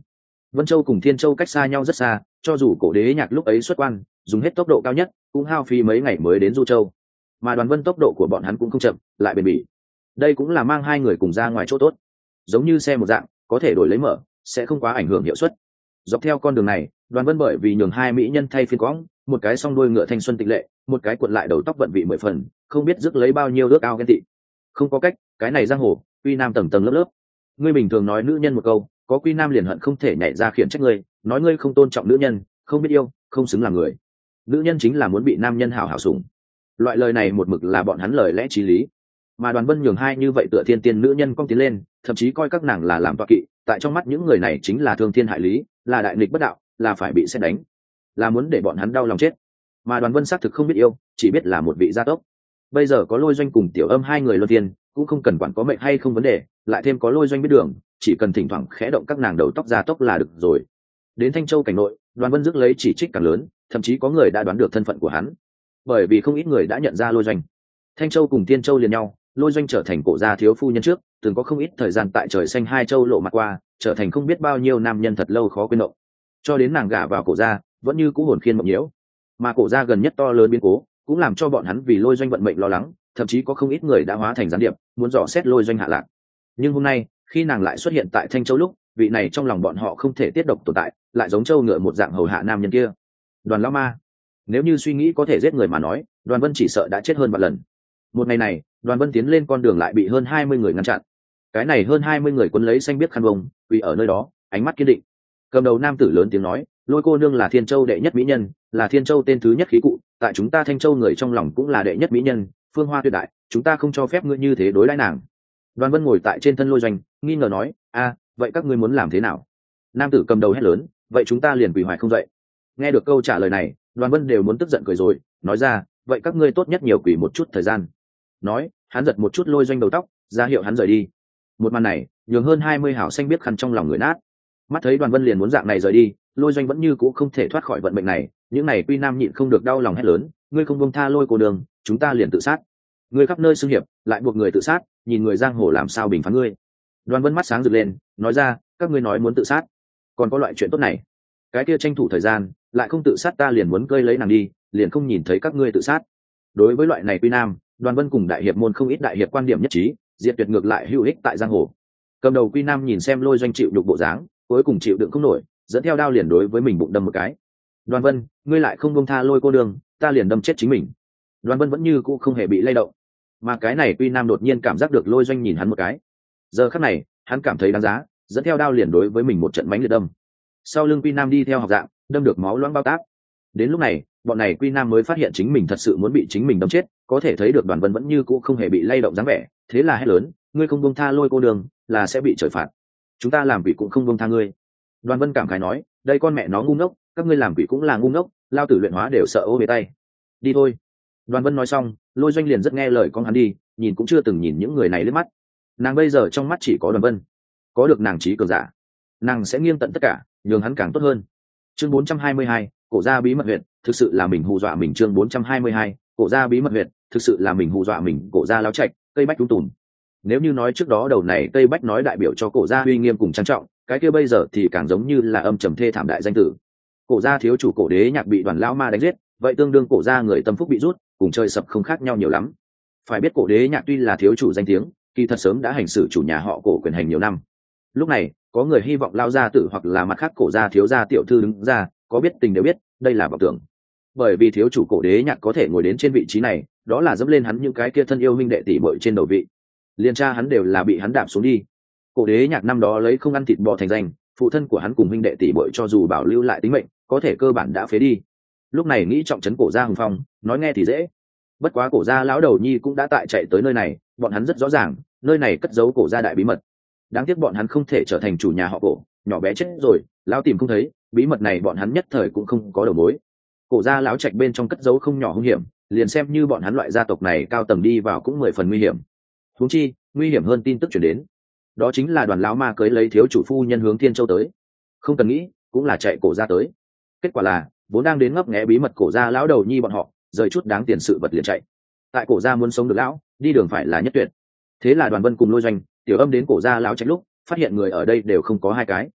Vân Châu cùng Thiên Châu cách xa nhau rất xa, cho dù cổ đế nhạc lúc ấy xuất quan dùng hết tốc độ cao nhất cũng hao phí mấy ngày mới đến Du Châu, mà Đoàn Vân tốc độ của bọn hắn cũng không chậm, lại bền bỉ. Đây cũng là mang hai người cùng ra ngoài chỗ tốt, giống như xe một dạng, có thể đổi lấy mở, sẽ không quá ảnh hưởng hiệu suất. Dọc theo con đường này, Đoàn Vân bởi vì nhường hai mỹ nhân thay phiên quõng, một cái song đuôi ngựa thanh xuân tịch lệ, một cái cuộn lại đầu tóc vận vị 10 phần, không biết rước lấy bao nhiêu ước ao ghen tị. Không có cách, cái này giang hồ, quy nam tầng tầng lớp lớp. Ngươi bình thường nói nữ nhân một câu, có quy nam liền hận không thể nhảy ra khiển trách ngươi, nói ngươi không tôn trọng nữ nhân, không biết yêu, không xứng làm người. Nữ nhân chính là muốn bị nam nhân hảo hảo sủng. Loại lời này một mực là bọn hắn lời lẽ chí lý. Mà Đoàn Vân nhường hai như vậy tựa thiên tiên nữ nhân cong tiến lên, thậm chí coi các nàng là làm tọa kỵ, tại trong mắt những người này chính là thương thiên hại lý, là đại nghịch bất đạo, là phải bị xét đánh, là muốn để bọn hắn đau lòng chết. Mà Đoàn Vân xác thực không biết yêu, chỉ biết là một vị gia tốc. Bây giờ có Lôi Doanh cùng Tiểu Âm hai người luân phiên, cũng không cần quản có mệnh hay không vấn đề, lại thêm có Lôi Doanh biết đường, chỉ cần thỉnh thoảng khẽ động các nàng đầu tóc gia tốc là được rồi. Đến Thanh Châu cảnh nội, Đoàn Vân rước lấy chỉ trích càng lớn, thậm chí có người đã đoán được thân phận của hắn, bởi vì không ít người đã nhận ra Lôi Doanh. Thanh Châu cùng Tiên Châu liền nhau, Lôi Doanh trở thành cổ gia thiếu phu nhân trước, từng có không ít thời gian tại trời xanh hai châu lộ mặt qua, trở thành không biết bao nhiêu nam nhân thật lâu khó quên động. Cho đến nàng gả vào cổ gia, vẫn như cũ hồn khiên mộng nhiễu. Mà cổ gia gần nhất to lớn biến cố, cũng làm cho bọn hắn vì Lôi Doanh vận mệnh lo lắng, thậm chí có không ít người đã hóa thành gián điệp, muốn dò xét Lôi Doanh hạ lạc. Nhưng hôm nay, khi nàng lại xuất hiện tại Thanh Châu lúc, vị này trong lòng bọn họ không thể tiết độc tồn tại, lại giống châu ngựa một dạng hầu hạ nam nhân kia. Đoàn lão ma, nếu như suy nghĩ có thể giết người mà nói, Đoàn Vân chỉ sợ đã chết hơn vạn lần. Một ngày này, Đoàn Vân tiến lên con đường lại bị hơn 20 người ngăn chặn. Cái này hơn 20 người quấn lấy xanh biết khăn vông, vì ở nơi đó, ánh mắt kiên định. Cầm đầu nam tử lớn tiếng nói, Lôi cô nương là Thiên Châu đệ nhất mỹ nhân, là Thiên Châu tên thứ nhất khí cụ, tại chúng ta Thanh Châu người trong lòng cũng là đệ nhất mỹ nhân, phương hoa tuyệt đại, chúng ta không cho phép ngươi như thế đối đãi nàng. Đoàn Vân ngồi tại trên thân Lôi Doanh, nghi ngờ nói, vậy các ngươi muốn làm thế nào? Nam tử cầm đầu hét lớn, vậy chúng ta liền quỳ hoài không dậy. Nghe được câu trả lời này, Đoàn Vân đều muốn tức giận cười rồi, nói ra, vậy các ngươi tốt nhất nhiều quỳ một chút thời gian. Nói, hắn giật một chút Lôi Doanh đầu tóc, ra hiệu hắn rời đi. Một màn này, nhường hơn 20 hảo xanh biết khăn trong lòng người nát. Mắt thấy Đoàn Vân liền muốn dạng này rời đi, Lôi Doanh vẫn như cũ không thể thoát khỏi vận mệnh này, những này quy nam nhịn không được đau lòng hét lớn, ngươi không buông tha Lôi cô đường, chúng ta liền tự sát. Ngươi khắp nơi xưng hiệp, lại buộc người tự sát, nhìn người giang hồ làm sao bình phán ngươi. Đoàn Vân mắt sáng rực lên, nói ra, các ngươi nói muốn tự sát, còn có loại chuyện tốt này? Cái kia tranh thủ thời gian, lại không tự sát ta liền muốn cơi lấy nàng đi, liền không nhìn thấy các ngươi tự sát. Đối với loại này quy nam, Đoàn Vân cùng đại hiệp môn không ít đại hiệp quan điểm nhất trí, diệt tuyệt ngược lại hữu ích tại giang hồ. Cầm đầu quy nam nhìn xem Lôi Doanh chịu đục bộ dáng, cuối cùng chịu đựng không nổi, dẫn theo đao liền đối với mình bụng đâm một cái. Đoàn Vân, ngươi lại không buông tha Lôi cô đường, ta liền đâm chết chính mình. Đoàn Vân vẫn như cũ không hề bị lay động, mà cái này quy nam đột nhiên cảm giác được Lôi Doanh nhìn hắn một cái. Giờ khắc này, hắn cảm thấy đáng giá, dẫn theo đao liền đối với mình một trận mánh liệt đâm. Sau lưng quy nam đi theo học dạng, đâm được máu loãng bao táp. Đến lúc này, bọn này quy nam mới phát hiện chính mình thật sự muốn bị chính mình đâm chết, có thể thấy được Đoàn Vân vẫn như cũ không hề bị lay động dáng vẻ, thế là hét lớn, ngươi không buông tha Lôi cô đường, là sẽ bị trời phạt. Chúng ta làm quỷ cũng không buông tha ngươi. Đoàn Vân cảm khái nói, đây con mẹ nó ngu ngốc, các ngươi làm quỷ cũng là ngu ngốc, lao tử luyện hóa đều sợ ô bế tay. Đi thôi. Đoàn Vân nói xong, Lôi Doanh liền rất nghe lời con hắn đi, nhìn cũng chưa từng nhìn những người này liếc mắt. Nàng bây giờ trong mắt chỉ có Đoàn Vân, có được nàng trí cường giả, nàng sẽ nghiêng tận tất cả, nhường hắn càng tốt hơn. Chương 422, cổ gia bí mật huyện, thực sự là mình hù dọa mình. Chương 422, cổ gia bí mật huyện, thực sự là mình hù dọa mình. Cổ gia láo trạch, cây bách túm tùm. Nếu như nói trước đó đầu này cây bách nói đại biểu cho cổ gia uy nghiêm cùng trang trọng, cái kia bây giờ thì càng giống như là âm trầm thê thảm đại danh tử. Cổ gia thiếu chủ Cổ Đế Nhạc bị Đoàn lão ma đánh giết, vậy tương đương cổ gia người tâm phúc bị rút, cùng trời sập không khác nhau nhiều lắm. Phải biết Cổ Đế Nhạc tuy là thiếu chủ danh tiếng, kỳ thật sớm đã hành xử chủ nhà họ Cổ quyền hành nhiều năm. Lúc này, có người hy vọng lao gia tử hoặc là mặt khác cổ gia thiếu gia tiểu thư đứng ra, có biết tình đều biết, đây là vọng tưởng. Bởi vì thiếu chủ Cổ Đế Nhạc có thể ngồi đến trên vị trí này, đó là dẫm lên hắn những cái kia thân yêu minh đệ tỷ muội trên đầu vị. Liên cha hắn đều là bị hắn đạp xuống đi. Cổ Đế Nhạc năm đó lấy không ăn thịt bò thành danh, phụ thân của hắn cùng huynh đệ tỷ muội cho dù bảo lưu lại tính mệnh, có thể cơ bản đã phế đi. Lúc này nghĩ trọng trấn cổ gia hùng phong, nói nghe thì dễ. Bất quá cổ gia lão đầu nhi cũng đã tại chạy tới nơi này, bọn hắn rất rõ ràng, nơi này cất giấu cổ gia đại bí mật. Đáng tiếc bọn hắn không thể trở thành chủ nhà họ Cổ, nhỏ bé chết rồi, lão tìm không thấy, bí mật này bọn hắn nhất thời cũng không có đầu mối. Cổ gia lão trạch bên trong cất giấu không nhỏ hung hiểm, liền xem như bọn hắn loại gia tộc này cao tầng đi vào cũng 10 phần nguy hiểm. Huống chi, nguy hiểm hơn tin tức truyền đến, đó chính là Đoàn lão ma cưới lấy thiếu chủ phu nhân hướng Thiên Châu tới. Không cần nghĩ, cũng là chạy cổ gia tới. Kết quả là, vốn đang đến ngấp nghé bí mật cổ gia lão đầu nhi bọn họ, rời chút đáng tiền sự vật liền chạy. Tại cổ gia muốn sống được lão, đi đường phải là nhất tuyệt. Thế là Đoàn Vân cùng Lôi Doanh, Tiểu Âm đến cổ gia lão trạch lúc, phát hiện người ở đây đều không có hai cái.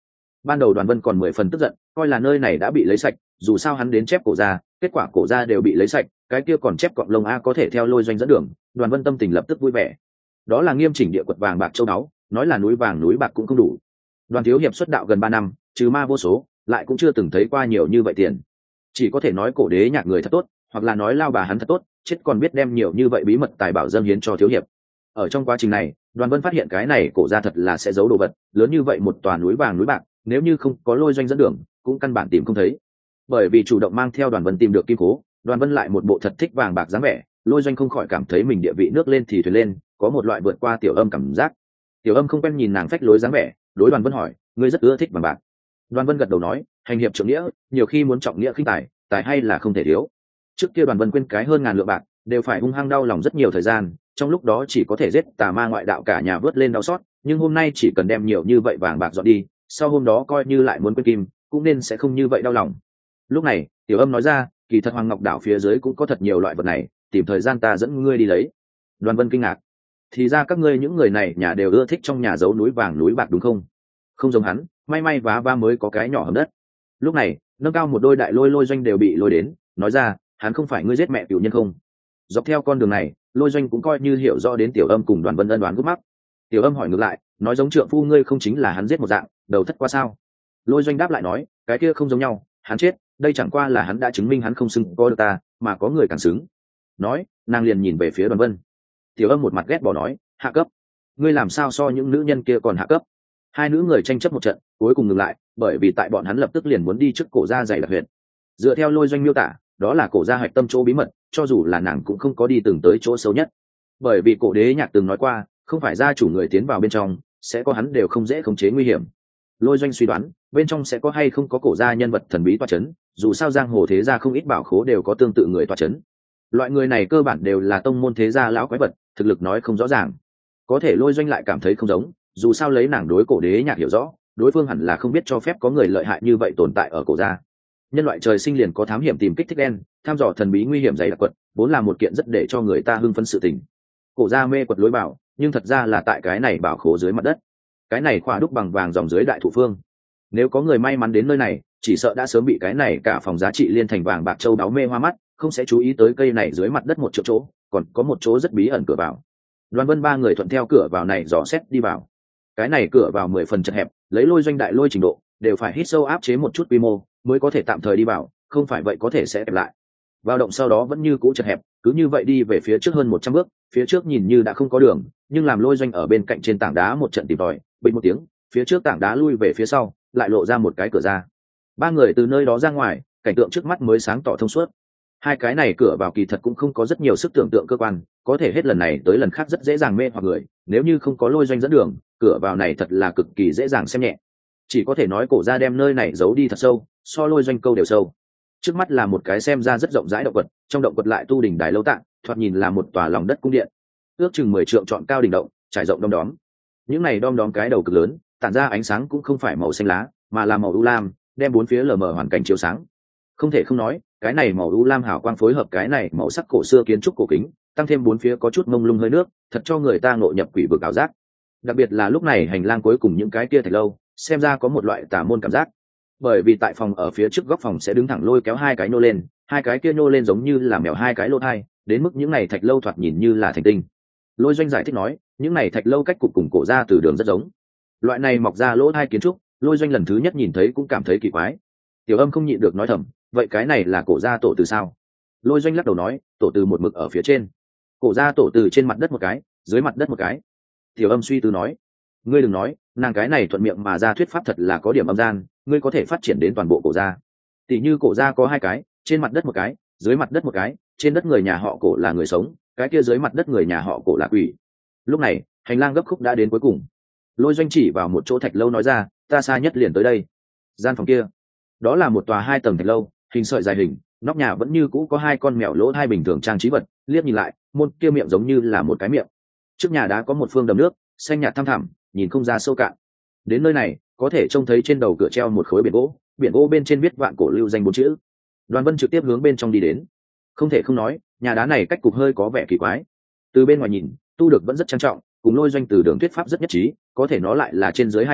ban đầu Đoàn Vân còn 10 phần tức giận, coi là nơi này đã bị lấy sạch, dù sao hắn đến chép cổ ra, kết quả cổ ra đều bị lấy sạch, cái kia còn chép cọng lông a có thể theo Lôi Doanh dẫn đường. Đoàn Vân tâm tình lập tức vui vẻ. Đó là nghiêm chỉnh địa quật vàng bạc châu báu, nói là núi vàng núi bạc cũng không đủ. Đoàn thiếu hiệp xuất đạo gần 3 năm, trừ ma vô số, lại cũng chưa từng thấy qua nhiều như vậy tiền. Chỉ có thể nói cổ đế nhạc người thật tốt, hoặc là nói lao bà hắn thật tốt, chết còn biết đem nhiều như vậy bí mật tài bảo dâng hiến cho thiếu hiệp. Ở trong quá trình này, Đoàn Vân phát hiện cái này cổ ra thật là sẽ giấu đồ vật, lớn như vậy một tòa núi vàng núi bạc, nếu như không có Lôi Doanh dẫn đường, cũng căn bản tìm không thấy. Bởi vì chủ động mang theo Đoàn Vân tìm được kim cố, Đoàn Vân lại một bộ thật thích vàng bạc dáng vẻ, Lôi Doanh không khỏi cảm thấy mình địa vị nước lên thì thuyền lên, có một loại vượt qua Tiểu Âm cảm giác. Tiểu Âm không quen nhìn nàng phách lối dáng vẻ, đối Đoàn Vân hỏi, ngươi rất ưa thích vàng bạc. Đoàn Vân gật đầu nói, hành hiệp trượng nghĩa, nhiều khi muốn trọng nghĩa khinh tài, tài hay là không thể thiếu. Trước kia Đoàn Vân quên cái hơn ngàn lượng bạc, đều phải hung hăng đau lòng rất nhiều thời gian, trong lúc đó chỉ có thể giết tà ma ngoại đạo cả nhà vớt lên đau xót, nhưng hôm nay chỉ cần đem nhiều như vậy vàng bạc dọn đi, sau hôm đó coi như lại muốn quên kim, cũng nên sẽ không như vậy đau lòng. Lúc này, Tiểu Âm nói ra, kỳ thật Hoàng Ngọc đảo phía dưới cũng có thật nhiều loại vật này, tìm thời gian ta dẫn ngươi đi lấy. Đoàn Vân kinh ngạc, thì ra các ngươi những người này nhà đều ưa thích trong nhà giấu núi vàng núi bạc đúng không? Không giống hắn, may may vá va mới có cái nhỏ hầm đất. Lúc này, nâng cao một đôi đại Lôi Doanh đều bị lôi đến, nói ra, hắn không phải ngươi giết mẹ tiểu nhân không? Dọc theo con đường này, Lôi Doanh cũng coi như hiểu rõ đến Tiểu Âm cùng Đoàn Vân ân đoán gút mắc. Tiểu Âm hỏi ngược lại, nói giống trượng phu ngươi không chính là hắn giết một dạng, đầu thất qua sao? Lôi Doanh đáp lại nói, cái kia không giống nhau, hắn chết, đây chẳng qua là hắn đã chứng minh hắn không xứng có được ta, mà có người càng xứng. Nói, nàng liền nhìn về phía Đoàn Vân. Tiểu Âm một mặt ghét bỏ nói, hạ cấp, ngươi làm sao so những nữ nhân kia còn hạ cấp? Hai nữ người tranh chấp một trận, cuối cùng ngừng lại, bởi vì tại bọn hắn lập tức liền muốn đi trước cổ gia dày đặc huyện. Dựa theo Lôi Doanh miêu tả, đó là cổ gia hạch tâm chỗ bí mật, cho dù là nàng cũng không có đi từng tới chỗ xấu nhất. Bởi vì cổ đế nhạc từng nói qua, không phải gia chủ người tiến vào bên trong, sẽ có hắn đều không dễ khống chế nguy hiểm. Lôi Doanh suy đoán, bên trong sẽ có hay không có cổ gia nhân vật thần bí tọa chấn, dù sao giang hồ thế gia không ít bảo khố đều có tương tự người tọa chấn. Loại người này cơ bản đều là tông môn thế gia lão quái vật, thực lực nói không rõ ràng. Có thể Lôi Doanh lại cảm thấy không giống, dù sao lấy nàng đối cổ đế nhạc hiểu rõ, đối phương hẳn là không biết cho phép có người lợi hại như vậy tồn tại ở cổ gia. Nhân loại trời sinh liền có thám hiểm tìm kích thích đen, tham dò thần bí nguy hiểm dày đặc quật, vốn là một kiện rất để cho người ta hưng phấn sự tình. Cổ gia mê quật lối bảo, nhưng thật ra là tại cái này bảo khố dưới mặt đất. Cái này khoa đúc bằng vàng dòng dưới đại thụ phương. Nếu có người may mắn đến nơi này, chỉ sợ đã sớm bị cái này cả phòng giá trị liên thành vàng bạc châu đáo mê hoa mắt, không sẽ chú ý tới cây này dưới mặt đất một chỗ, còn có một chỗ rất bí ẩn cửa vào. Đoàn Vân ba người thuận theo cửa vào này dò xét đi vào. Cái này cửa vào 10 phần chật hẹp, lấy Lôi Doanh đại lôi trình độ, đều phải hít sâu áp chế một chút quy mô, mới có thể tạm thời đi vào, không phải vậy có thể sẽ kẹp lại. Vào động sau đó vẫn như cũ chật hẹp, cứ như vậy đi về phía trước hơn 100 bước, phía trước nhìn như đã không có đường, nhưng làm Lôi Doanh ở bên cạnh trên tảng đá một trận tìm tòi, bình một tiếng, phía trước tảng đá lui về phía sau, lại lộ ra một cái cửa ra. Ba người từ nơi đó ra ngoài, cảnh tượng trước mắt mới sáng tỏ thông suốt. Hai cái này cửa vào kỳ thật cũng không có rất nhiều sức tưởng tượng cơ quan, có thể hết lần này tới lần khác rất dễ dàng mê hoặc người, nếu như không có Lôi Doanh dẫn đường, cửa vào này thật là cực kỳ dễ dàng xem nhẹ. Chỉ có thể nói cổ gia đem nơi này giấu đi thật sâu, so Lôi Doanh câu đều sâu. Trước mắt là một cái xem ra rất rộng rãi động quật, trong động quật lại tu đỉnh đài lâu tạng, thoạt nhìn là một tòa lòng đất cung điện, ước chừng 10 trượng trọn cao đỉnh động, trải rộng đom đóm. Những này đom đóm cái đầu cực lớn, tản ra ánh sáng cũng không phải màu xanh lá, mà là màu u lam, đem bốn phía lờ mờ hoàn cảnh chiếu sáng. Không thể không nói, cái này màu u lam hào quang phối hợp cái này màu sắc cổ xưa kiến trúc cổ kính, tăng thêm bốn phía có chút mông lung hơi nước, thật cho người ta ngộ nhập quỷ vực ảo giác. Đặc biệt là lúc này hành lang cuối cùng những cái kia thạch lâu, xem ra có một loại tà môn cảm giác. Bởi vì tại phòng ở phía trước góc phòng sẽ đứng thẳng lôi kéo hai cái nô lên, hai cái kia nô lên giống như là mèo hai cái lỗ thai, đến mức những này thạch lâu thoạt nhìn như là thành tinh. Lôi Doanh giải thích nói, những này thạch lâu cách cục cùng cổ ra từ đường rất giống. Loại này mọc ra lỗ thai kiến trúc, Lôi Doanh lần thứ nhất nhìn thấy cũng cảm thấy kỳ quái. Tiểu Âm không nhịn được nói thầm, vậy cái này là cổ gia tổ từ sao? Lôi Doanh lắc đầu nói, tổ từ một mực ở phía trên. Cổ gia tổ từ trên mặt đất một cái, dưới mặt đất một cái. Tiểu Âm suy tư nói, ngươi đừng nói, nàng cái này thuận miệng mà ra thuyết pháp thật là có điểm âm gian, ngươi có thể phát triển đến toàn bộ cổ gia. Tỷ như cổ gia có hai cái, trên mặt đất một cái, dưới mặt đất một cái, trên đất người nhà họ cổ là người sống, cái kia dưới mặt đất người nhà họ cổ là quỷ. Lúc này, hành lang gấp khúc đã đến cuối cùng. Lôi Doanh chỉ vào một chỗ thạch lâu nói ra, ta xa nhất liền tới đây. Gian phòng kia, đó là một tòa 2 tầng thạch lâu, hình sợi dài hình, nóc nhà vẫn như cũ có 2 con mèo lỗ hai bình thường trang trí vật, liếc nhìn lại, môn kia miệng giống như là một cái miệng. Trước nhà đá có một phương đầm nước, xanh nhạt thăm thẳm, nhìn không ra sâu cạn. Đến nơi này, có thể trông thấy trên đầu cửa treo một khối biển gỗ bên trên viết vạn cổ lưu danh 4 chữ. Đoàn Vân trực tiếp hướng bên trong đi đến. Không thể không nói, nhà đá này cách cục hơi có vẻ kỳ quái. Từ bên ngoài nhìn, tu được vẫn rất trang trọng, cùng Lôi Doanh từ đường thuyết pháp rất nhất trí, có thể nó lại là trên dưới 2 tầng,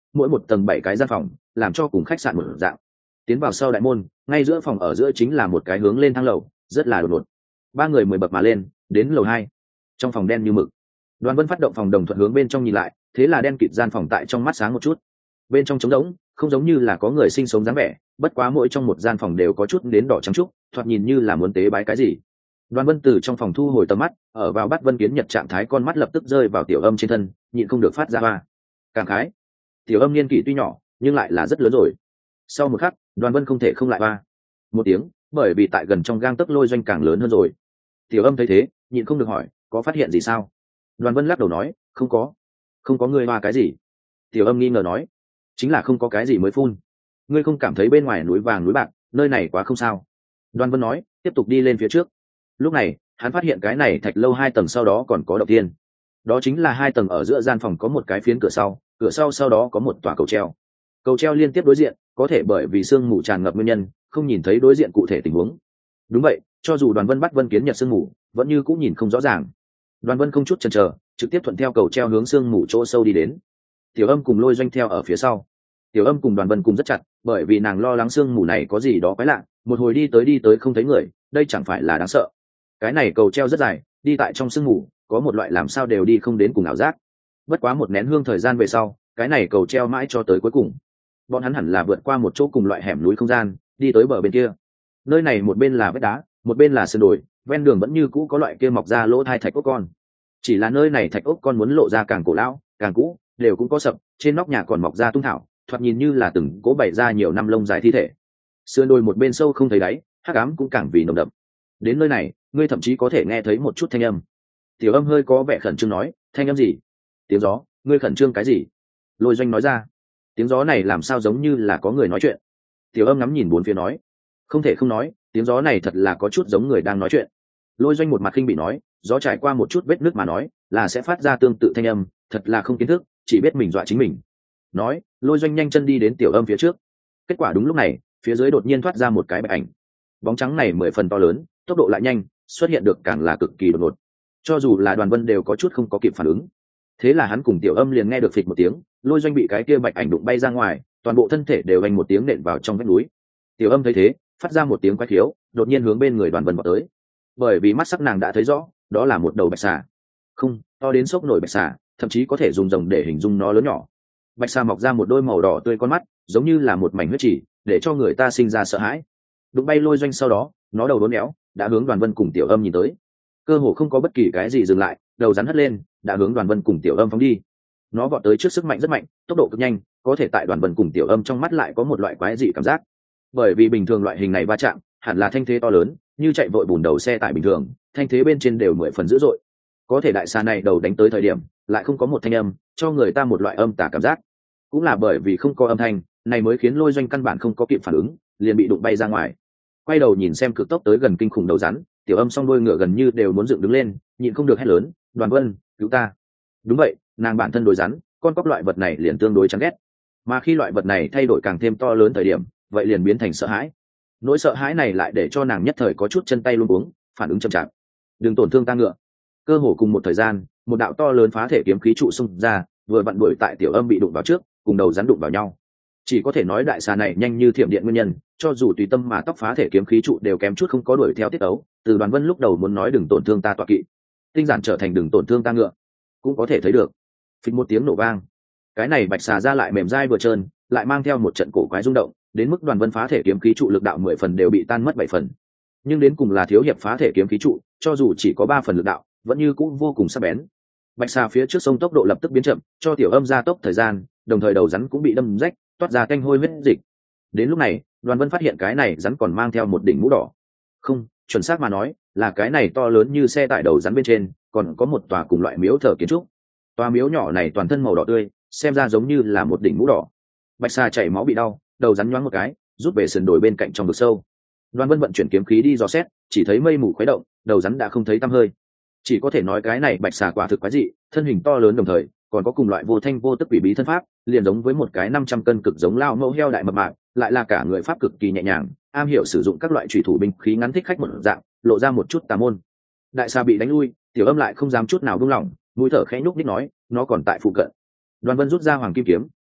mỗi một tầng 7 cái gian phòng, làm cho cùng khách sạn một dạng. Tiến vào sau đại môn, ngay giữa phòng ở giữa chính là một cái hướng lên thang lầu, rất là đột ngột. Ba người 10 bậc mà lên, đến lầu 2. Trong phòng đen như mực. Đoàn Vân phát động phòng đồng thuận hướng bên trong nhìn lại, thế là đen kịt gian phòng tại trong mắt sáng một chút. Bên trong trống rỗng, không giống như là có người sinh sống dáng vẻ, bất quá mỗi trong một gian phòng đều có chút đến đỏ trắng trúc, thoạt nhìn như là muốn tế bái cái gì. Đoàn Vân từ trong phòng thu hồi tầm mắt, ở vào Bát Vân Kiến Nhật trạng thái, con mắt lập tức rơi vào Tiểu Âm trên thân, nhịn không được phát ra hoa. Cảm khái. Tiểu Âm niên kỷ tuy nhỏ, nhưng lại là rất lớn rồi. Sau một khắc, Đoàn Vân không thể không lại hoa một tiếng, bởi vì tại gần trong gang tấc Lôi Doanh càng lớn hơn rồi. Tiểu Âm thấy thế, nhịn không được hỏi, có phát hiện gì sao? Đoàn Vân lắc đầu nói, không có. Không có, ngươi hoa cái gì? Tiểu Âm nghi ngờ nói, chính là không có cái gì mới phun. Ngươi không cảm thấy bên ngoài núi vàng núi bạc, nơi này quá không sao? Đoàn Vân nói, tiếp tục đi lên phía trước. Lúc này, hắn phát hiện cái này thạch lâu 2 tầng sau đó còn có động tiên. Đó chính là 2 tầng ở giữa gian phòng có một cái phiến cửa sau đó có một tòa cầu treo. Cầu treo liên tiếp đối diện, có thể bởi vì sương mù tràn ngập nguyên nhân, không nhìn thấy đối diện cụ thể tình huống. Đúng vậy, cho dù Đoàn Vân bắt Vân Kiến Nhật sương mù, vẫn như cũng nhìn không rõ ràng. Đoàn Vân không chút chần chờ, trực tiếp thuận theo cầu treo hướng sương mù chỗ sâu đi đến. Tiểu Âm cùng Lôi Doanh theo ở phía sau. Tiểu Âm cùng Đoàn Vân cùng rất chặt, bởi vì nàng lo lắng sương mù này có gì đó quái lạ, một hồi đi tới không thấy người, đây chẳng phải là đáng sợ. Cái này cầu treo rất dài, đi tại trong sương mù, có một loại làm sao đều đi không đến cùng ảo giác. Bất quá một nén hương thời gian về sau, cái này cầu treo mãi cho tới cuối cùng. Bọn hắn hẳn là vượt qua một chỗ cùng loại hẻm núi không gian, đi tới bờ bên kia. Nơi này một bên là vách đá, một bên là sườn đồi, ven đường vẫn như cũ có loại kia mọc ra lỗ thai thạch ốc con. Chỉ là nơi này thạch ốc con muốn lộ ra càng cổ lão, càng cũ, đều cũng có sập, trên nóc nhà còn mọc ra tung thảo, thoạt nhìn như là từng cỗ bày ra nhiều năm lông dài thi thể. Sườn đồi một bên sâu không thấy đáy, hắc ám cũng càng vì nồng đậm. Đến nơi này, ngươi thậm chí có thể nghe thấy một chút thanh âm. Tiểu Âm hơi có vẻ khẩn trương nói, thanh âm gì? Tiếng gió. Ngươi khẩn trương cái gì? Lôi Doanh nói ra. Tiếng gió này làm sao giống như là có người nói chuyện? Tiểu Âm ngắm nhìn bốn phía nói, không thể không nói, tiếng gió này thật là có chút giống người đang nói chuyện. Lôi Doanh một mặt khinh bị nói, gió trải qua một chút vết nứt mà nói, là sẽ phát ra tương tự thanh âm, thật là không kiến thức, chỉ biết mình dọa chính mình. Nói, Lôi Doanh nhanh chân đi đến Tiểu Âm phía trước. Kết quả đúng lúc này, phía dưới đột nhiên thoát ra một cái bạch ảnh. Bóng trắng này 10 phần to lớn, tốc độ lại nhanh, xuất hiện được càng là cực kỳ đột ngột. Cho dù là Đoàn Vân đều có chút không có kịp phản ứng. Thế là hắn cùng Tiểu Âm liền nghe được phịch một tiếng, Lôi Doanh bị cái kia bạch ảnh đụng bay ra ngoài, toàn bộ thân thể đều vang một tiếng nện vào trong vách núi. Tiểu Âm thấy thế, phát ra một tiếng quái khiếu, đột nhiên hướng bên người Đoàn Vân vọt tới. Bởi vì mắt sắc nàng đã thấy rõ, đó là một đầu bạch xà. Không, to đến sốc nổi bạch xà, thậm chí có thể dùng rồng để hình dung nó lớn nhỏ. Bạch xà mọc ra một đôi màu đỏ tươi con mắt, giống như là một mảnh huyết chỉ, để cho người ta sinh ra sợ hãi. Đụng bay Lôi Doanh sau đó, nó đầu đốn éo, đã hướng Đoàn Vân cùng Tiểu Âm nhìn tới. Cơ hồ không có bất kỳ cái gì dừng lại, đầu rắn hất lên, đã hướng Đoàn Vân cùng Tiểu Âm phóng đi. Nó vọt tới trước sức mạnh rất mạnh, tốc độ cực nhanh, có thể tại Đoàn Vân cùng Tiểu Âm trong mắt lại có một loại quái dị cảm giác. Bởi vì bình thường loại hình này va chạm, hẳn là thanh thế to lớn, như chạy vội bùn đầu xe tải bình thường, thanh thế bên trên đều 10 phần dữ dội. Có thể đại xà này đầu đánh tới thời điểm, lại không có một thanh âm, cho người ta một loại âm tà cảm giác. Cũng là bởi vì không có âm thanh, này mới khiến Lôi Doanh căn bản không có kịp phản ứng, liền bị đụng bay ra ngoài. Quay đầu nhìn xem cực tốc tới gần kinh khủng đầu rắn, Tiểu Âm song đôi ngựa gần như đều muốn dựng đứng lên, nhịn không được hét lớn, Đoàn Vân, cứu ta! Đúng vậy, nàng bản thân đối rắn, con cóc loại vật này liền tương đối chán ghét. Mà khi loại vật này thay đổi càng thêm to lớn thời điểm, vậy liền biến thành sợ hãi. Nỗi sợ hãi này lại để cho nàng nhất thời có chút chân tay luống cuống, phản ứng chậm chạp. Đừng tổn thương ta ngựa. Cơ hồ cùng một thời gian, một đạo to lớn phá thể kiếm khí trụ xung ra, vừa vặn đuổi tại Tiểu Âm bị đụng vào trước, cùng đầu rắn đụng vào nhau. Chỉ có thể nói đại xà này nhanh như thiểm điện nguyên nhân, cho dù tùy tâm mà tóc phá thể kiếm khí trụ đều kém chút không có đuổi theo tiết ấu. Từ Đoàn Vân lúc đầu muốn nói đừng tổn thương ta tọa kỵ, tinh giản trở thành đừng tổn thương ta ngựa, cũng có thể thấy được. Phịch một tiếng nổ vang, cái này bạch xà ra lại mềm dai vừa trơn, lại mang theo một trận cổ quái rung động, đến mức Đoàn Vân phá thể kiếm khí trụ lực đạo 10 phần đều bị tan mất 7 phần. Nhưng đến cùng là thiếu hiệp phá thể kiếm khí trụ, cho dù chỉ có 3 phần lực đạo, vẫn như cũng vô cùng sắc bén. Bạch xà phía trước sông tốc độ lập tức biến chậm, cho Tiểu Âm gia tốc thời gian, đồng thời đầu rắn cũng bị đâm rách, toát ra tanh hôi huyết dịch. Đến lúc này, Đoàn Vân phát hiện cái này rắn còn mang theo một đỉnh mũ đỏ. Không, chuẩn xác mà nói, là cái này to lớn như xe tải đầu rắn bên trên, còn có một tòa cùng loại miếu thờ kiến trúc. Tòa miếu nhỏ này toàn thân màu đỏ tươi, xem ra giống như là một đỉnh mũ đỏ. Bạch xà chảy máu bị đau, đầu rắn nhoáng một cái, rút về sườn đồi bên cạnh trong vực sâu. Đoàn Vân vận chuyển kiếm khí đi dò xét, chỉ thấy mây mù khuấy động, đầu rắn đã không thấy tăm hơi. Chỉ có thể nói cái này bạch xà quả thực quái dị, thân hình to lớn đồng thời, còn có cùng loại vô thanh vô tức quỷ bí thân pháp, liền giống với một cái 500 cân cực giống lao mẫu heo đại mập mạp, lại là cả người pháp cực kỳ nhẹ nhàng, am hiểu sử dụng các loại chủy thủ binh khí ngắn thích khách một dạng, lộ ra một chút tà môn. Đại xà bị đánh lui, Tiểu Âm lại không dám chút nào buông lỏng, mũi thở khẽ nhúc nhích nói, nó còn tại phụ cận. Đoàn Vân rút ra hoàng kim kiếm,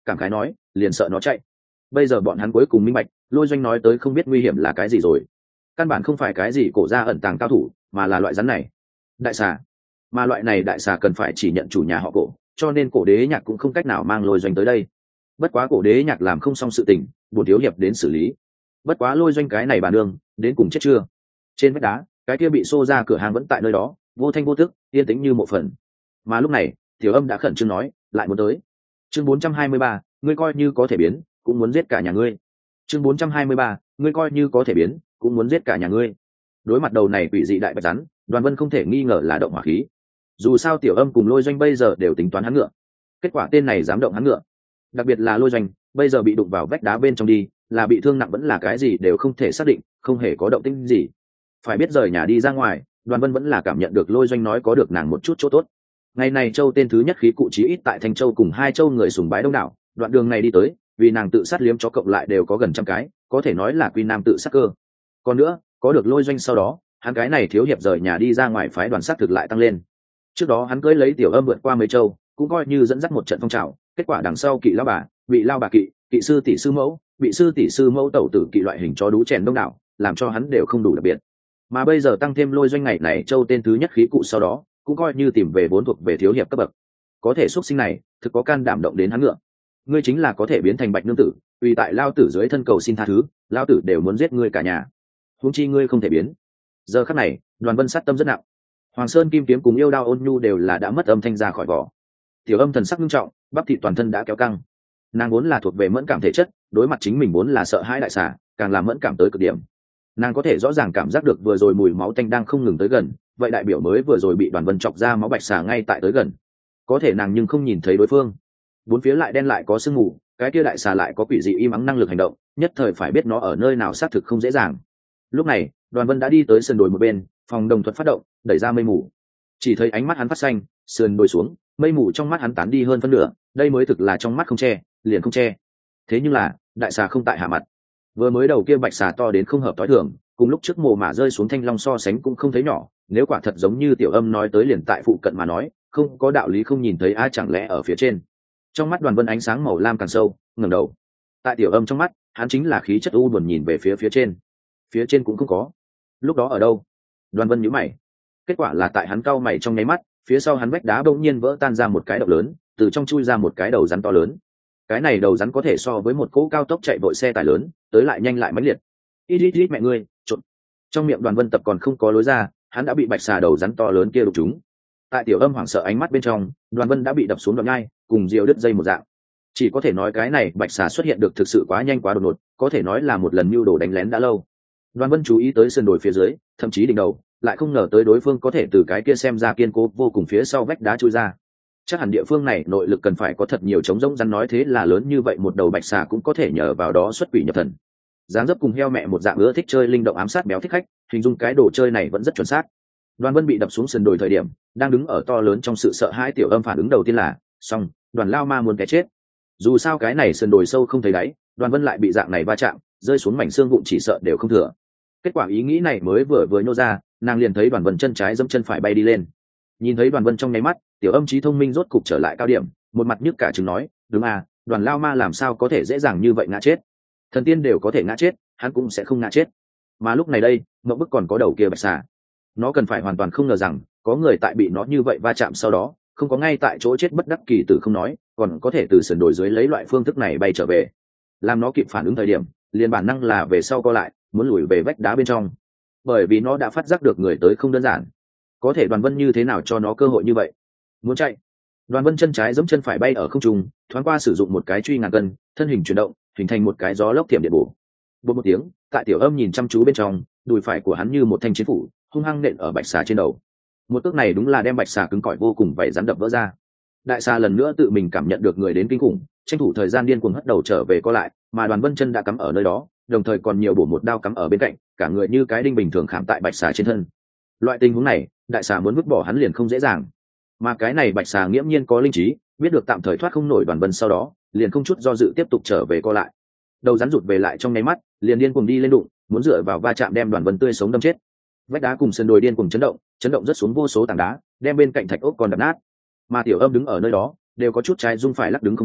cảm khái nói liền sợ nó chạy. Bây giờ bọn hắn cuối cùng minh bạch Lôi Doanh nói tới không biết nguy hiểm là cái gì rồi. Căn bản không phải cái gì cổ gia ẩn tàng cao thủ, mà là loại rắn này, đại xà. Mà loại này đại xà cần phải chỉ nhận chủ nhà họ Cổ, cho nên Cổ Đế Nhạc cũng không cách nào mang Lôi Doanh tới đây. Bất quá Cổ Đế Nhạc làm không xong sự tình, buồn thiếu hiệp đến xử lý. Bất quá Lôi Doanh cái này bà nương đến cùng chết chưa? Trên vách đá cái kia bị xô ra cửa hàng vẫn tại nơi đó, vô thanh vô tức, yên tĩnh như một phần. Mà lúc này Tiểu Âm đã khẩn trương nói lại muốn tới. Chương 423, ngươi coi như có thể biến cũng muốn giết cả nhà ngươi. Chương 423, ngươi coi như có thể biến cũng muốn giết cả nhà ngươi. Đối mặt đầu này quỷ dị đại bạch rắn, Đoàn Vân không thể nghi ngờ là động hỏa khí. Dù sao Tiểu Âm cùng Lôi Doanh bây giờ đều tính toán hắn ngựa, kết quả tên này dám động hắn ngựa, đặc biệt là Lôi Doanh bây giờ bị đụng vào vách đá bên trong đi, là bị thương nặng vẫn là cái gì đều không thể xác định, không hề có động tĩnh gì. Phải biết rời nhà đi ra ngoài, Đoàn Vân vẫn là cảm nhận được Lôi Doanh nói có được nàng một chút chỗ tốt. Ngày này châu tên thứ nhất khí cụ chí ít tại Thanh Châu cùng hai châu người sùng bái đông đảo, đoạn đường này đi tới, vì nàng tự sát liếm chó cộng lại đều có gần trăm cái, có thể nói là quy nam tự sát cơ. Còn nữa, có được Lôi Doanh sau đó, hắn cái này thiếu hiệp rời nhà đi ra ngoài phái đoàn sát thực lại tăng lên. Trước đó hắn cưỡi lấy Tiểu Âm vượt qua mấy châu, cũng coi như dẫn dắt một trận phong trào, kết quả đằng sau kỵ lao bà, bị lao bà kỵ, kỵ sư tỷ sư mẫu, bị sư tỷ sư mẫu tẩu tử kỵ loại hình chó đú chèn đông đảo, làm cho hắn đều không đủ đặc biệt. Mà bây giờ tăng thêm Lôi Doanh ngày này châu tên thứ nhất khí cụ sau đó, cũng coi như tìm về vốn thuộc về thiếu hiệp cấp bậc. Có thể xuất sinh này thực có can đảm động đến hắn ngựa. Ngươi chính là có thể biến thành bạch nương tử, tùy tại lao tử dưới thân cầu xin tha thứ, lao tử đều muốn giết ngươi cả nhà. Huống chi ngươi không thể biến. Giờ khắc này Đoàn Vân sát tâm rất nặng. Hoàng Sơn kim kiếm cùng yêu đao ôn nhu đều là đã mất âm thanh ra khỏi vỏ. Tiểu Âm thần sắc nghiêm trọng, bắp thịt toàn thân đã kéo căng. Nàng vốn là thuộc về mẫn cảm thể chất, đối mặt chính mình vốn là sợ hãi đại xà, càng làm mẫn cảm tới cực điểm. Nàng có thể rõ ràng cảm giác được vừa rồi mùi máu tanh đang không ngừng tới gần, vậy đại biểu mới vừa rồi bị Đoàn Vân chọc ra máu bạch xà ngay tại tới gần. Có thể nàng nhưng không nhìn thấy đối phương. Bốn phía lại đen lại có sương mù, cái kia đại xà lại có quỷ dị im ắng năng lực hành động, nhất thời phải biết nó ở nơi nào xác thực không dễ dàng. Lúc này Đoàn Vân đã đi tới sườn đồi một bên, phòng đồng thuật phát động, đẩy ra mây mù. Chỉ thấy ánh mắt hắn phát xanh, sườn đồi xuống, mây mù trong mắt hắn tán đi hơn phân nửa, đây mới thực là trong mắt không che liền không che. Thế nhưng là đại xà không tại hạ mặt. Vừa mới đầu kia bạch xà to đến không hợp tối thường, cùng lúc trước mồ mả rơi xuống thanh long so sánh cũng không thấy nhỏ, nếu quả thật giống như Tiểu Âm nói tới liền tại phụ cận mà nói, không có đạo lý không nhìn thấy ai, chẳng lẽ ở phía trên. Trong mắt Đoàn Vân ánh sáng màu lam càng sâu, ngẩng đầu. Tại Tiểu Âm trong mắt, hắn chính là khí chất u buồn nhìn về phía trên. Phía trên cũng không có. Lúc đó ở đâu? Đoàn Vân nhíu mày. Kết quả là tại hắn cau mày trong nháy mắt, phía sau hắn vách đá bỗng nhiên vỡ tan ra một cái động lớn, từ trong chui ra một cái đầu rắn to lớn. Cái này đầu rắn có thể so với một cỗ cao tốc chạy vội xe tải lớn, tới lại nhanh lại mãnh liệt. Ít mẹ ngươi, trộn. Trong miệng Đoàn Vân Tập còn không có lối ra, hắn đã bị bạch xà đầu rắn to lớn kia đục trúng. Tại Tiểu Âm hoảng sợ ánh mắt bên trong, Đoàn Vân đã bị đập xuống đoạn nhai, cùng diều đứt dây một dạng. Chỉ có thể nói cái này bạch xà xuất hiện được thực sự quá nhanh quá đột ngột, có thể nói là một lần mưu đồ đánh lén đã lâu. Đoàn Vân chú ý tới sườn đồi phía dưới, thậm chí đỉnh đầu, lại không ngờ tới đối phương có thể từ cái kia xem ra kiên cố vô cùng phía sau vách đá chui ra. Chắc hẳn địa phương này nội lực cần phải có thật nhiều trống rỗng rắn, nói thế là lớn như vậy một đầu bạch xà cũng có thể nhờ vào đó xuất quỷ nhập thần. Dáng dấp cùng heo mẹ một dạng ưa thích chơi linh động ám sát béo thích khách, hình dung cái đồ chơi này vẫn rất chuẩn xác. Đoàn Vân bị đập xuống sườn đồi thời điểm, đang đứng ở to lớn trong sự sợ hãi. Tiểu Âm phản ứng đầu tiên là xong, Đoàn lao ma muốn cái chết. Dù sao cái này sườn đồi sâu không thấy đáy, Đoàn Vân lại bị dạng này va chạm, rơi xuống mảnh xương vụn chỉ sợ đều không thừa. Kết quả ý nghĩ này mới vừa nhô ra, nàng liền thấy Đoàn Vân chân trái dẫm chân phải bay đi lên. Nhìn thấy Đoàn Vân trong nháy mắt, Tiểu Âm trí thông minh rốt cục trở lại cao điểm, một mặt nhức cả trứng nói, đúng à, Đoàn lao ma làm sao có thể dễ dàng như vậy ngã chết? Thần tiên đều có thể ngã chết, hắn cũng sẽ không ngã chết. Mà lúc này đây, Ngọc Bức còn có đầu kia bạch xà, nó cần phải hoàn toàn không ngờ rằng có người tại bị nó như vậy va chạm sau đó, không có ngay tại chỗ chết bất đắc kỳ tử không nói, còn có thể từ sườn đồi dưới lấy loại phương thức này bay trở về. Làm nó kịp phản ứng thời điểm, liền bản năng là về sau co lại, muốn lùi về vách đá bên trong, bởi vì nó đã phát giác được người tới không đơn giản. Có thể Đoàn Vân như thế nào cho nó cơ hội như vậy? Muốn chạy, Đoàn Vân chân trái giẫm chân phải bay ở không trung, thoáng qua sử dụng một cái truy ngàn cân, thân hình chuyển động, hình thành một cái gió lốc thiểm điện bổ. Bột một tiếng, tại Tiểu Âm nhìn chăm chú bên trong, đùi phải của hắn như một thanh chiến phủ, hung hăng nện ở bạch xà trên đầu. Một cước này đúng là đem bạch xà cứng cỏi vô cùng vậy rắn đập vỡ ra. Đại xà lần nữa tự mình cảm nhận được người đến kinh khủng, tranh thủ thời gian điên cuồng hất đầu trở về co lại, mà Đoàn Vân chân đã cắm ở nơi đó, đồng thời còn nhiều bổ một đao cắm ở bên cạnh, cả người như cái đinh bình thường khảm tại bạch xà trên thân. Loại tình huống này, đại xà muốn vứt bỏ hắn liền không dễ dàng, mà cái này bạch xà nghiễm nhiên có linh trí, biết được tạm thời thoát không nổi Đoàn Vân sau đó, liền không chút do dự tiếp tục trở về co lại. Đầu rắn rụt về lại trong nháy mắt, liền điên cuồng đi lên đụng, muốn dựa vào va chạm đem Đoàn Vân tươi sống đâm chết. Vách đá cùng sườn đồi điên cuồng chấn động rất xuống vô số tảng đá, đem bên cạnh thạch ốc còn đập nát. Mà Tiểu Âm đứng ở nơi đó, đều có chút trái rung phải lắc đứng không vững,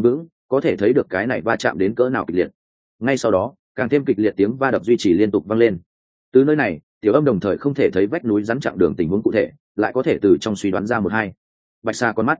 có thể thấy được cái này va chạm đến cỡ nào kịch liệt. Ngay sau đó càng thêm kịch liệt tiếng va đập duy trì liên tục vang lên. Từ nơi này tiểu âm đồng thời không thể thấy vách núi rắn chặng đường tình huống cụ thể, lại có thể từ trong suy đoán ra một hai. Bạch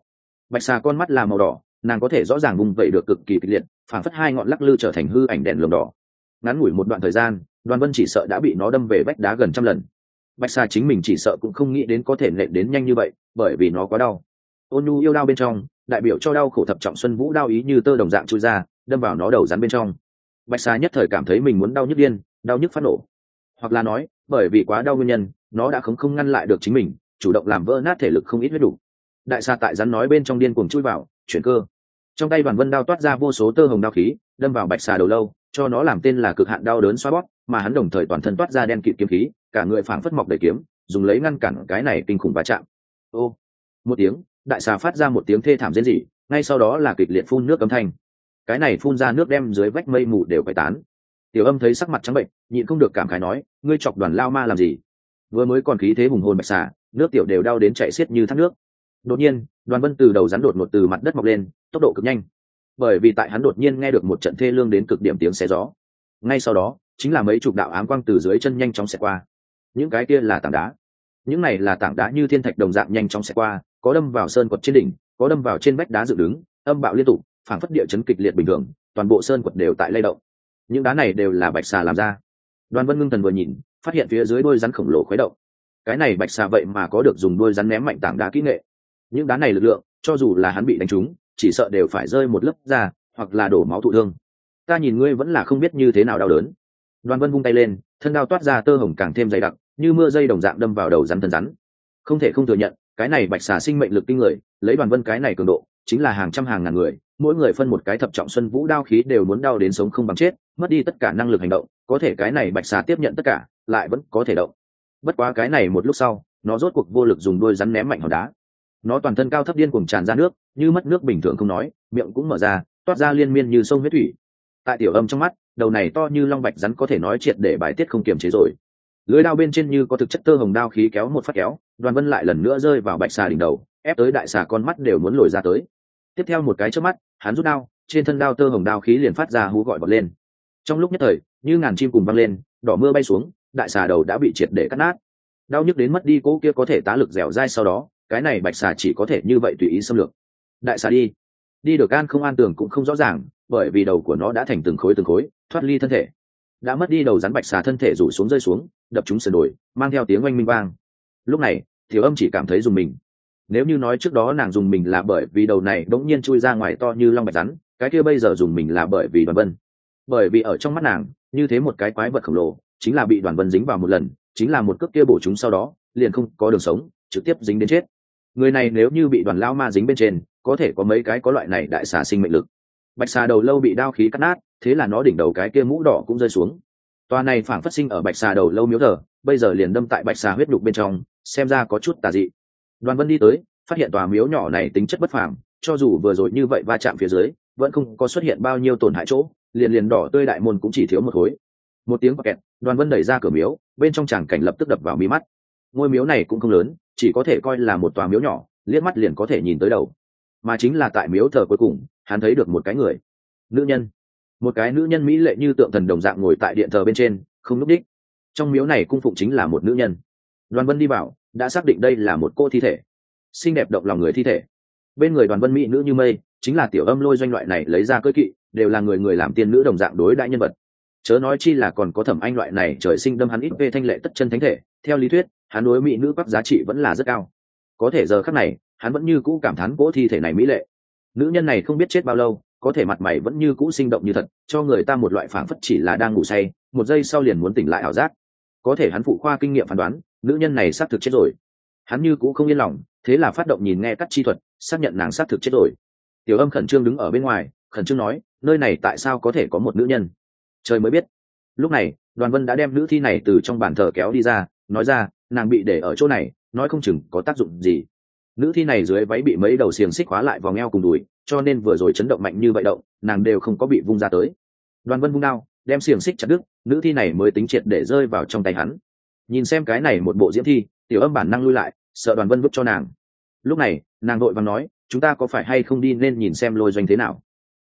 xà con mắt là màu đỏ, nàng có thể rõ ràng vùng vẫy được cực kỳ kịch liệt, phảng phất hai ngọn lắc lư trở thành hư ảnh đèn lồng đỏ. Ngắn ngủi một đoạn thời gian, Đoàn Vân chỉ sợ đã bị nó đâm về vách đá gần trăm lần. Bạch xà chính mình chỉ sợ cũng không nghĩ đến có thể nện đến nhanh như vậy, bởi vì nó quá đau. Ôn nhu yêu đao bên trong đại biểu cho đau khổ thập trọng xuân vũ đao ý như tơ đồng dạng chui ra, đâm vào nó đầu rắn bên trong. Bạch xà nhất thời cảm thấy mình muốn đau nhức điên, đau nhức phát nổ, hoặc là nói bởi vì quá đau nguyên nhân, nó đã không ngăn lại được chính mình, chủ động làm vỡ nát thể lực không ít huyết đủ. Đại xà tại rắn nói bên trong điên cuồng chui vào chuyển cơ. Trong tay Đoàn Vân đao toát ra vô số tơ hồng đao khí, đâm vào bạch xà đầu lâu, cho nó làm tên là cực hạn đau đớn xoa bóp, mà hắn đồng thời toàn thân toát ra đen kịt kiếm khí, cả người phảng phất mọc đầy kiếm, dùng lấy ngăn cản cái này kinh khủng va chạm. Ô, một tiếng, đại xà phát ra một tiếng thê thảm rên rỉ, ngay sau đó là kịch liệt phun nước âm thanh. Cái này phun ra nước đem dưới vách mây mù đều quậy tán. Tiểu Âm thấy sắc mặt trắng bệnh, nhịn không được cảm khái nói, ngươi chọc Đoàn lao ma làm gì? Vừa mới còn khí thế hùng hồn bạch xà, nước tiểu đều đau đến chảy xiết như thác nước. Đột nhiên, Đoàn Vân từ đầu rắn đột ngột từ mặt đất mọc lên, tốc độ cực nhanh. Bởi vì tại hắn đột nhiên nghe được một trận thê lương đến cực điểm tiếng xé gió. Ngay sau đó, chính là mấy chục đạo ám quang từ dưới chân nhanh chóng xẹt qua. Những cái kia là tảng đá. Những này là tảng đá như thiên thạch đồng dạng nhanh chóng xẹt qua, có đâm vào sơn quật trên đỉnh, có đâm vào trên vách đá dựng đứng, âm bạo liên tục, phảng phất địa chấn kịch liệt bình thường, toàn bộ sơn quật đều tại lay động. Những đá này đều là bạch xà làm ra. Đoàn Vân ngưng thần vừa nhìn, phát hiện phía dưới đôi rắn khổng lồ khuấy động. Cái này bạch xà vậy mà có được dùng đôi rắn ném mạnh tảng đá kỹ nghệ. Những đá này lực lượng, cho dù là hắn bị đánh trúng, chỉ sợ đều phải rơi một lớp ra, hoặc là đổ máu thụ thương. Ta nhìn ngươi vẫn là không biết như thế nào đau đớn. Đoàn Vân vung tay lên, thân đao toát ra tơ hồng càng thêm dày đặc, như mưa dây đồng dạng đâm vào đầu rắn thân rắn. Không thể không thừa nhận, cái này bạch xà sinh mệnh lực kinh người, lấy Đoàn Vân cái này cường độ, chính là hàng trăm hàng ngàn người, mỗi người phân một cái thập trọng xuân vũ đao khí đều muốn đau đến sống không bằng chết, mất đi tất cả năng lực hành động, có thể cái này bạch xà tiếp nhận tất cả, lại vẫn có thể động. Bất quá cái này một lúc sau, nó rốt cuộc vô lực dùng đuôi rắn ném mạnh hòn đá. Nó toàn thân cao thấp điên cuồng tràn ra nước, như mất nước bình thường không nói, miệng cũng mở ra, toát ra liên miên như sông huyết thủy. Tại Tiểu Âm trong mắt, đầu này to như long bạch rắn có thể nói triệt để bài tiết không kiềm chế rồi. Lưỡi đao bên trên như có thực chất tơ hồng đao khí kéo một phát kéo, Đoàn Vân lại lần nữa rơi vào bạch xà đỉnh đầu, ép tới đại xà con mắt đều muốn lồi ra tới. Tiếp theo một cái chớp mắt, hắn rút đao, trên thân đao tơ hồng đao khí liền phát ra hú gọi bật lên. Trong lúc nhất thời, như ngàn chim cùng vang lên, đỏ mưa bay xuống, đại xà đầu đã bị triệt để cắt nát. Đau nhức đến mất đi cố kia có thể tá lực dẻo dai, sau đó cái này bạch xà chỉ có thể như vậy tùy ý xâm lược. Đại xà đi được an không an tưởng cũng không rõ ràng, bởi vì đầu của nó đã thành từng khối thoát ly thân thể. Đã mất đi đầu rắn bạch xà thân thể rủ xuống rơi xuống, đập trúng sườn đồi, mang theo tiếng oanh minh vang. Lúc này Tiểu Âm chỉ cảm thấy dùng mình. Nếu như nói trước đó nàng dùng mình là bởi vì đầu này đống nhiên chui ra ngoài to như long bạch rắn, cái kia bây giờ dùng mình là bởi vì Đoàn Vân. Bởi vì ở trong mắt nàng, như thế một cái quái vật khổng lồ, chính là bị Đoàn Vân dính vào một lần, chính là một cước kia bổ chúng sau đó, liền không có đường sống, trực tiếp dính đến chết. Người này nếu như bị Đoàn lao ma dính bên trên, có thể có mấy cái có loại này đại xà sinh mệnh lực. Bạch xà đầu lâu bị đao khí cắt nát, thế là nó đỉnh đầu cái kia mũ đỏ cũng rơi xuống. Toa này phảng phất sinh ở bạch xà đầu lâu miếu thờ, bây giờ liền đâm tại bạch xà huyết đục bên trong, xem ra có chút tà dị. Đoàn Vân đi tới, phát hiện tòa miếu nhỏ này tính chất bất phàm, cho dù vừa rồi như vậy va chạm phía dưới, vẫn không có xuất hiện bao nhiêu tổn hại chỗ, liền đỏ tươi đại môn cũng chỉ thiếu một khối. Một tiếng kẹt, Đoàn Vân đẩy ra cửa miếu, bên trong tràng cảnh lập tức đập vào mí mắt. Ngôi miếu này cũng không lớn, chỉ có thể coi là một tòa miếu nhỏ, liếc mắt liền có thể nhìn tới đầu. Mà chính là tại miếu thờ cuối cùng, hắn thấy được một cái người, nữ nhân, một cái nữ nhân mỹ lệ như tượng thần đồng dạng ngồi tại điện thờ bên trên, không núp đích. Trong miếu này cung phụng chính là một nữ nhân. Đoàn Vân đi vào, đã xác định đây là một cô thi thể, xinh đẹp động lòng người thi thể. Bên người Đoàn Vân mỹ nữ như mây, chính là Tiểu Âm Lôi Doanh loại này lấy ra cưỡi kỵ, đều là người làm tiên nữ đồng dạng đối đại nhân vật. Chớ nói chi là còn có Thẩm Anh loại này trời sinh đâm hắn ít về thanh lệ tất chân thánh thể, theo lý thuyết, hắn đối mỹ nữ các giá trị vẫn là rất cao. Có thể giờ khắc này, hắn vẫn như cũ cảm thán cỗ thi thể này mỹ lệ. Nữ nhân này không biết chết bao lâu, có thể mặt mày vẫn như cũ sinh động như thật, cho người ta một loại phảng phất chỉ là đang ngủ say, một giây sau liền muốn tỉnh lại ảo giác. Có thể hắn phụ khoa kinh nghiệm phán đoán, nữ nhân này xác thực chết rồi. Hắn như cũ không yên lòng, thế là phát động nhìn nghe cắt chi thuật, xác nhận nàng xác thực chết rồi. Tiểu Âm khẩn trương đứng ở bên ngoài, khẩn trương nói, nơi này tại sao có thể có một nữ nhân? Trời mới biết. Lúc này, Đoàn Vân đã đem nữ thi này từ trong bàn thờ kéo đi ra, nói ra, nàng bị để ở chỗ này, nói không chừng có tác dụng gì. Nữ thi này dưới váy bị mấy đầu xiềng xích khóa lại vòng eo cùng đùi, cho nên vừa rồi chấn động mạnh như vậy động, nàng đều không có bị vung ra tới. Đoàn Vân vung đao, đem xiềng xích chặt đứt, nữ thi này mới tính triệt để rơi vào trong tay hắn. Nhìn xem cái này một bộ diễm thi, Tiểu Âm bản năng lui lại, sợ Đoàn Vân vứt cho nàng. Lúc này, nàng vội vàng nói, chúng ta có phải hay không đi nên nhìn xem Lôi Doanh thế nào?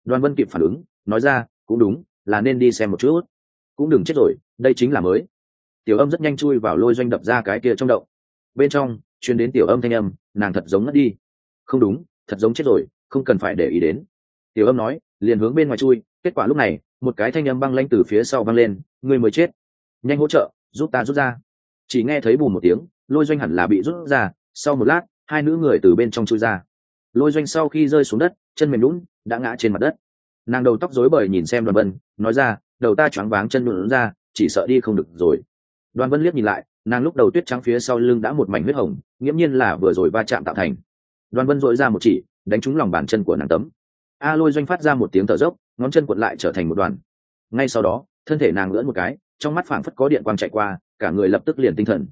Đoàn Vân kịp phản ứng, nói ra, cũng đúng, là nên đi xem một chút. Cũng đừng chết rồi, đây chính là mới. Tiểu Âm rất nhanh chui vào Lôi Doanh đập ra cái kia trong động. Bên trong truyền đến Tiểu Âm thanh âm, nàng thật giống ngất đi. Không đúng, thật giống chết rồi, không cần phải để ý đến. Tiểu Âm nói, liền hướng bên ngoài chui. Kết quả lúc này, một cái thanh âm băng lãnh từ phía sau vang lên, ngươi mới chết, nhanh hỗ trợ, giúp ta rút ra. Chỉ nghe thấy bùm một tiếng, Lôi Doanh hẳn là bị rút ra. Sau một lát, hai nữ người từ bên trong chui ra. Lôi Doanh sau khi rơi xuống đất, chân mềm lún, đã ngã trên mặt đất. Nàng đầu tóc rối bời nhìn xem Đoàn Vân, nói ra, đầu ta choáng váng chân lún ra, chỉ sợ đi không được rồi. Đoàn Vân liếc nhìn lại, nàng lúc đầu tuyết trắng phía sau lưng đã một mảnh huyết hồng, nghiễm nhiên là vừa rồi va chạm tạo thành. Đoàn Vân dội ra một chỉ, đánh trúng lòng bàn chân của nàng tấm. Lôi Doanh phát ra một tiếng thở dốc, ngón chân cuộn lại trở thành một đoàn. Ngay sau đó, thân thể nàng lưỡn một cái, trong mắt phảng phất có điện quang chạy qua, cả người lập tức liền tinh thần.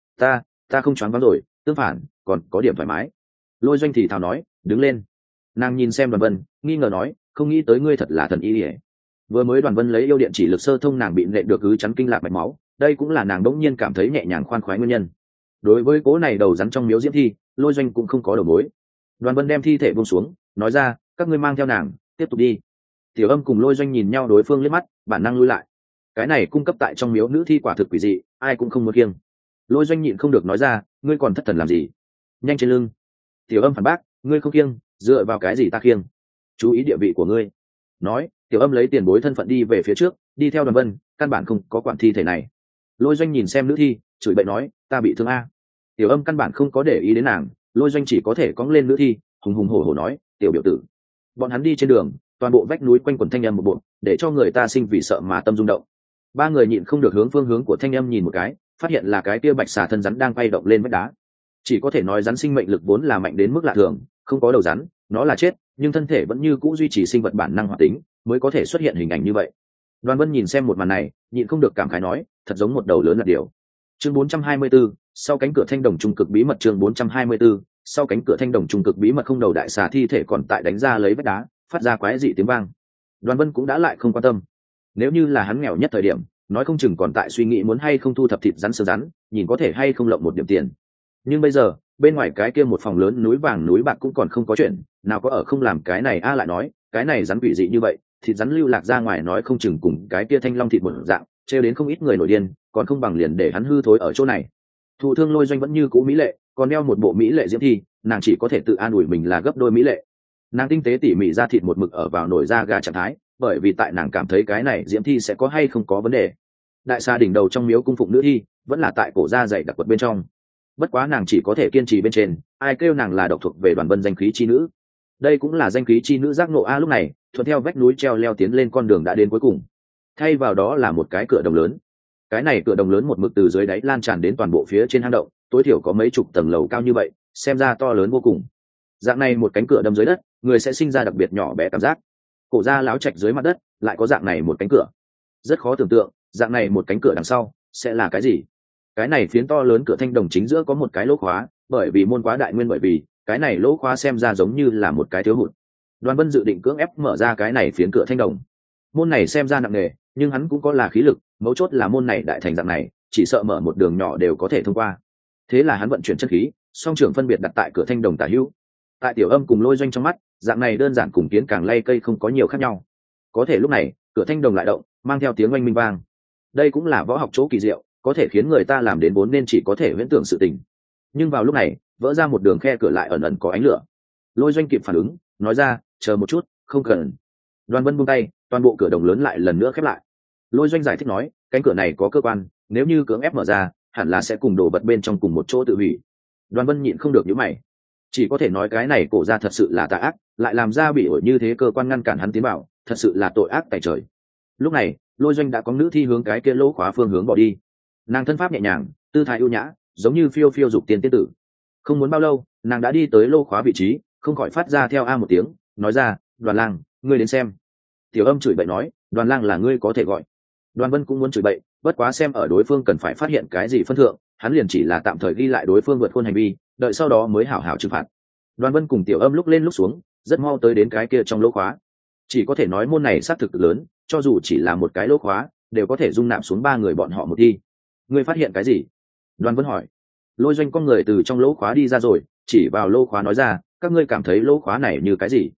Ta không choáng váng rồi, tương phản, còn có điểm thoải mái. Lôi Doanh thì thào nói, đứng lên. Nàng nhìn xem Đoàn Vân, nghi ngờ nói, không nghĩ tới ngươi thật là thần y. Vừa mới Đoàn Vân lấy yêu điện chỉ lực sơ thông nàng bị nện được cứ chắn kinh lạc mạch máu, đây cũng là nàng đống nhiên cảm thấy nhẹ nhàng khoan khoái nguyên nhân. Đối với cố này đầu rắn trong miếu diễm thi, Lôi Doanh cũng không có đầu mối. Đoàn Vân đem thi thể buông xuống, nói ra, các ngươi mang theo nàng, tiếp tục đi. Tiểu Âm cùng Lôi Doanh nhìn nhau đối phương liếc mắt, bản năng lui lại. Cái này cung cấp tại trong miếu nữ thi quả thực quỷ dị, ai cũng không muốn kiêng. Lôi Doanh nhịn không được nói ra, ngươi còn thất thần làm gì? Nhanh trên lưng. Tiểu Âm phản bác, ngươi không kiêng, dựa vào cái gì ta kiêng? Chú ý địa vị của ngươi. Nói, Tiểu Âm lấy tiền bối thân phận đi về phía trước, đi theo Đoàn Vân, căn bản không có quản thi thể này. Lôi Doanh nhìn xem nữ thi, chửi bậy nói, ta bị thương a. Tiểu Âm căn bản không có để ý đến nàng, Lôi Doanh chỉ có thể cõng lên nữ thi, hùng hùng hổ hổ nói, tiểu biểu tử. Bọn hắn đi trên đường, toàn bộ vách núi quanh quần thanh âm một bộ, để cho người ta sinh vì sợ mà tâm rung động. Ba người nhịn không được hướng phương hướng của thanh âm nhìn một cái, phát hiện là cái kia bạch xà thân rắn đang quay động lên vách đá. Chỉ có thể nói rắn sinh mệnh lực vốn là mạnh đến mức lạ thường, không có đầu rắn, nó là chết, nhưng thân thể vẫn như cũ duy trì sinh vật bản năng hoạt tính, mới có thể xuất hiện hình ảnh như vậy. Đoàn Vân nhìn xem một màn này, nhịn không được cảm khái nói, thật giống một đầu lớn là điều. Chương 424, sau cánh cửa thanh đồng trung cực bí mật. Chương 424, sau cánh cửa thanh đồng trung cực bí mật. Không đầu đại xà thi thể còn tại đánh ra lấy vách đá, phát ra quái dị tiếng vang. Đoàn Vân cũng đã lại không quan tâm. Nếu như là hắn nghèo nhất thời điểm, nói không chừng còn tại suy nghĩ muốn hay không thu thập thịt rắn sờ rắn, nhìn có thể hay không lộng một điểm tiền. Nhưng bây giờ, bên ngoài cái kia một phòng lớn núi vàng núi bạc cũng còn không có chuyện, nào có ở không làm cái này lại nói, cái này rắn quỷ dị như vậy, thịt rắn lưu lạc ra ngoài nói không chừng cùng cái kia thanh long thịt một dạng, trêu đến không ít người nổi điên, còn không bằng liền để hắn hư thối ở chỗ này. Thụ thương Lôi Doanh vẫn như cũ mỹ lệ, còn đeo một bộ mỹ lệ diễm thi, nàng chỉ có thể tự an ủi mình là gấp đôi mỹ lệ. Nàng tinh tế tỉ mỉ ra thịt một mực ở vào nổi da gà trạng thái, bởi vì tại nàng cảm thấy cái này diễm thi sẽ có hay không có vấn đề. Đại xa đỉnh đầu trong miếu cung phụng nữ thi, vẫn là tại cổ da dày đặc quật bên trong. Bất quá nàng chỉ có thể kiên trì bên trên, ai kêu nàng là độc thuộc về Đoàn Vân danh khí chi nữ. Đây cũng là danh khí chi nữ giác nộ lúc này, thuận theo vách núi treo leo tiến lên con đường đã đến cuối cùng. Thay vào đó là một cái cửa đồng lớn. Cái này cửa đồng lớn một mực từ dưới đáy lan tràn đến toàn bộ phía trên hang động, tối thiểu có mấy chục tầng lầu cao như vậy, xem ra to lớn vô cùng. Dạng này một cánh cửa đâm dưới đất, người sẽ sinh ra đặc biệt nhỏ bé cảm giác. Cổ ra láo chạch dưới mặt đất, lại có dạng này một cánh cửa. Rất khó tưởng tượng, dạng này một cánh cửa đằng sau sẽ là cái gì. Cái này phiến to lớn cửa thanh đồng chính giữa có một cái lỗ khóa, bởi vì môn quá đại nguyên, bởi vì cái này lỗ khóa xem ra giống như là một cái thiếu hụt. Đoàn Vân dự định cưỡng ép mở ra cái này phiến cửa thanh đồng. Môn này xem ra nặng nề, nhưng hắn cũng có là khí lực, mấu chốt là môn này đại thành dạng này, chỉ sợ mở một đường nhỏ đều có thể thông qua. Thế là hắn vận chuyển chân khí, song trưởng phân biệt đặt tại cửa thanh đồng tả hữu. Tại Tiểu Âm cùng Lôi Doanh trong mắt, dạng này đơn giản cùng kiến càng lay cây không có nhiều khác nhau. Có thể lúc này, cửa thanh đồng lại động, mang theo tiếng oanh minh vang. Đây cũng là võ học chỗ kỳ diệu, có thể khiến người ta làm đến vốn nên chỉ có thể huyễn tưởng sự tình. Nhưng vào lúc này, vỡ ra một đường khe cửa lại ẩn ẩn có ánh lửa. Lôi Doanh kịp phản ứng, nói ra, chờ một chút, không cần. Đoàn Vân buông tay, toàn bộ cửa đồng lớn lại lần nữa khép lại. Lôi Doanh giải thích nói, cánh cửa này có cơ quan, nếu như cưỡng ép mở ra, hẳn là sẽ cùng đổ vật bên trong cùng một chỗ tự hủy. Đoàn Vân nhịn không được nhíu mày, chỉ có thể nói cái này cổ ra thật sự là tà ác, lại làm ra bị ổi như thế cơ quan ngăn cản hắn tiến vào, thật sự là tội ác tại trời. Lúc này, Lôi Doanh đã có nữ thi hướng cái kia lỗ khóa phương hướng bỏ đi. Nàng thân pháp nhẹ nhàng, tư thái ưu nhã, giống như phiêu phiêu dục tiên tiên tử. Không muốn bao lâu, nàng đã đi tới lô khóa vị trí, không khỏi phát ra theo một tiếng, nói ra, Đoàn Lang, ngươi đến xem. Tiểu Âm chửi bậy nói, Đoàn Lang là ngươi có thể gọi. Đoàn Vân cũng muốn chửi bậy, bất quá xem ở đối phương cần phải phát hiện cái gì phân thượng, hắn liền chỉ là tạm thời ghi lại đối phương vượt khuôn hành vi, đợi sau đó mới hảo hảo trừng phạt. Đoàn Vân cùng Tiểu Âm lúc lên lúc xuống, rất mau tới đến cái kia trong lỗ khóa. Chỉ có thể nói môn này xác thực lớn, cho dù chỉ là một cái lỗ khóa, đều có thể dung nạp xuống ba người bọn họ một thi. Ngươi phát hiện cái gì? Đoàn Vân hỏi. Lôi Doanh con người từ trong lỗ khóa đi ra rồi, chỉ vào lỗ khóa nói ra, các ngươi cảm thấy lỗ khóa này như cái gì?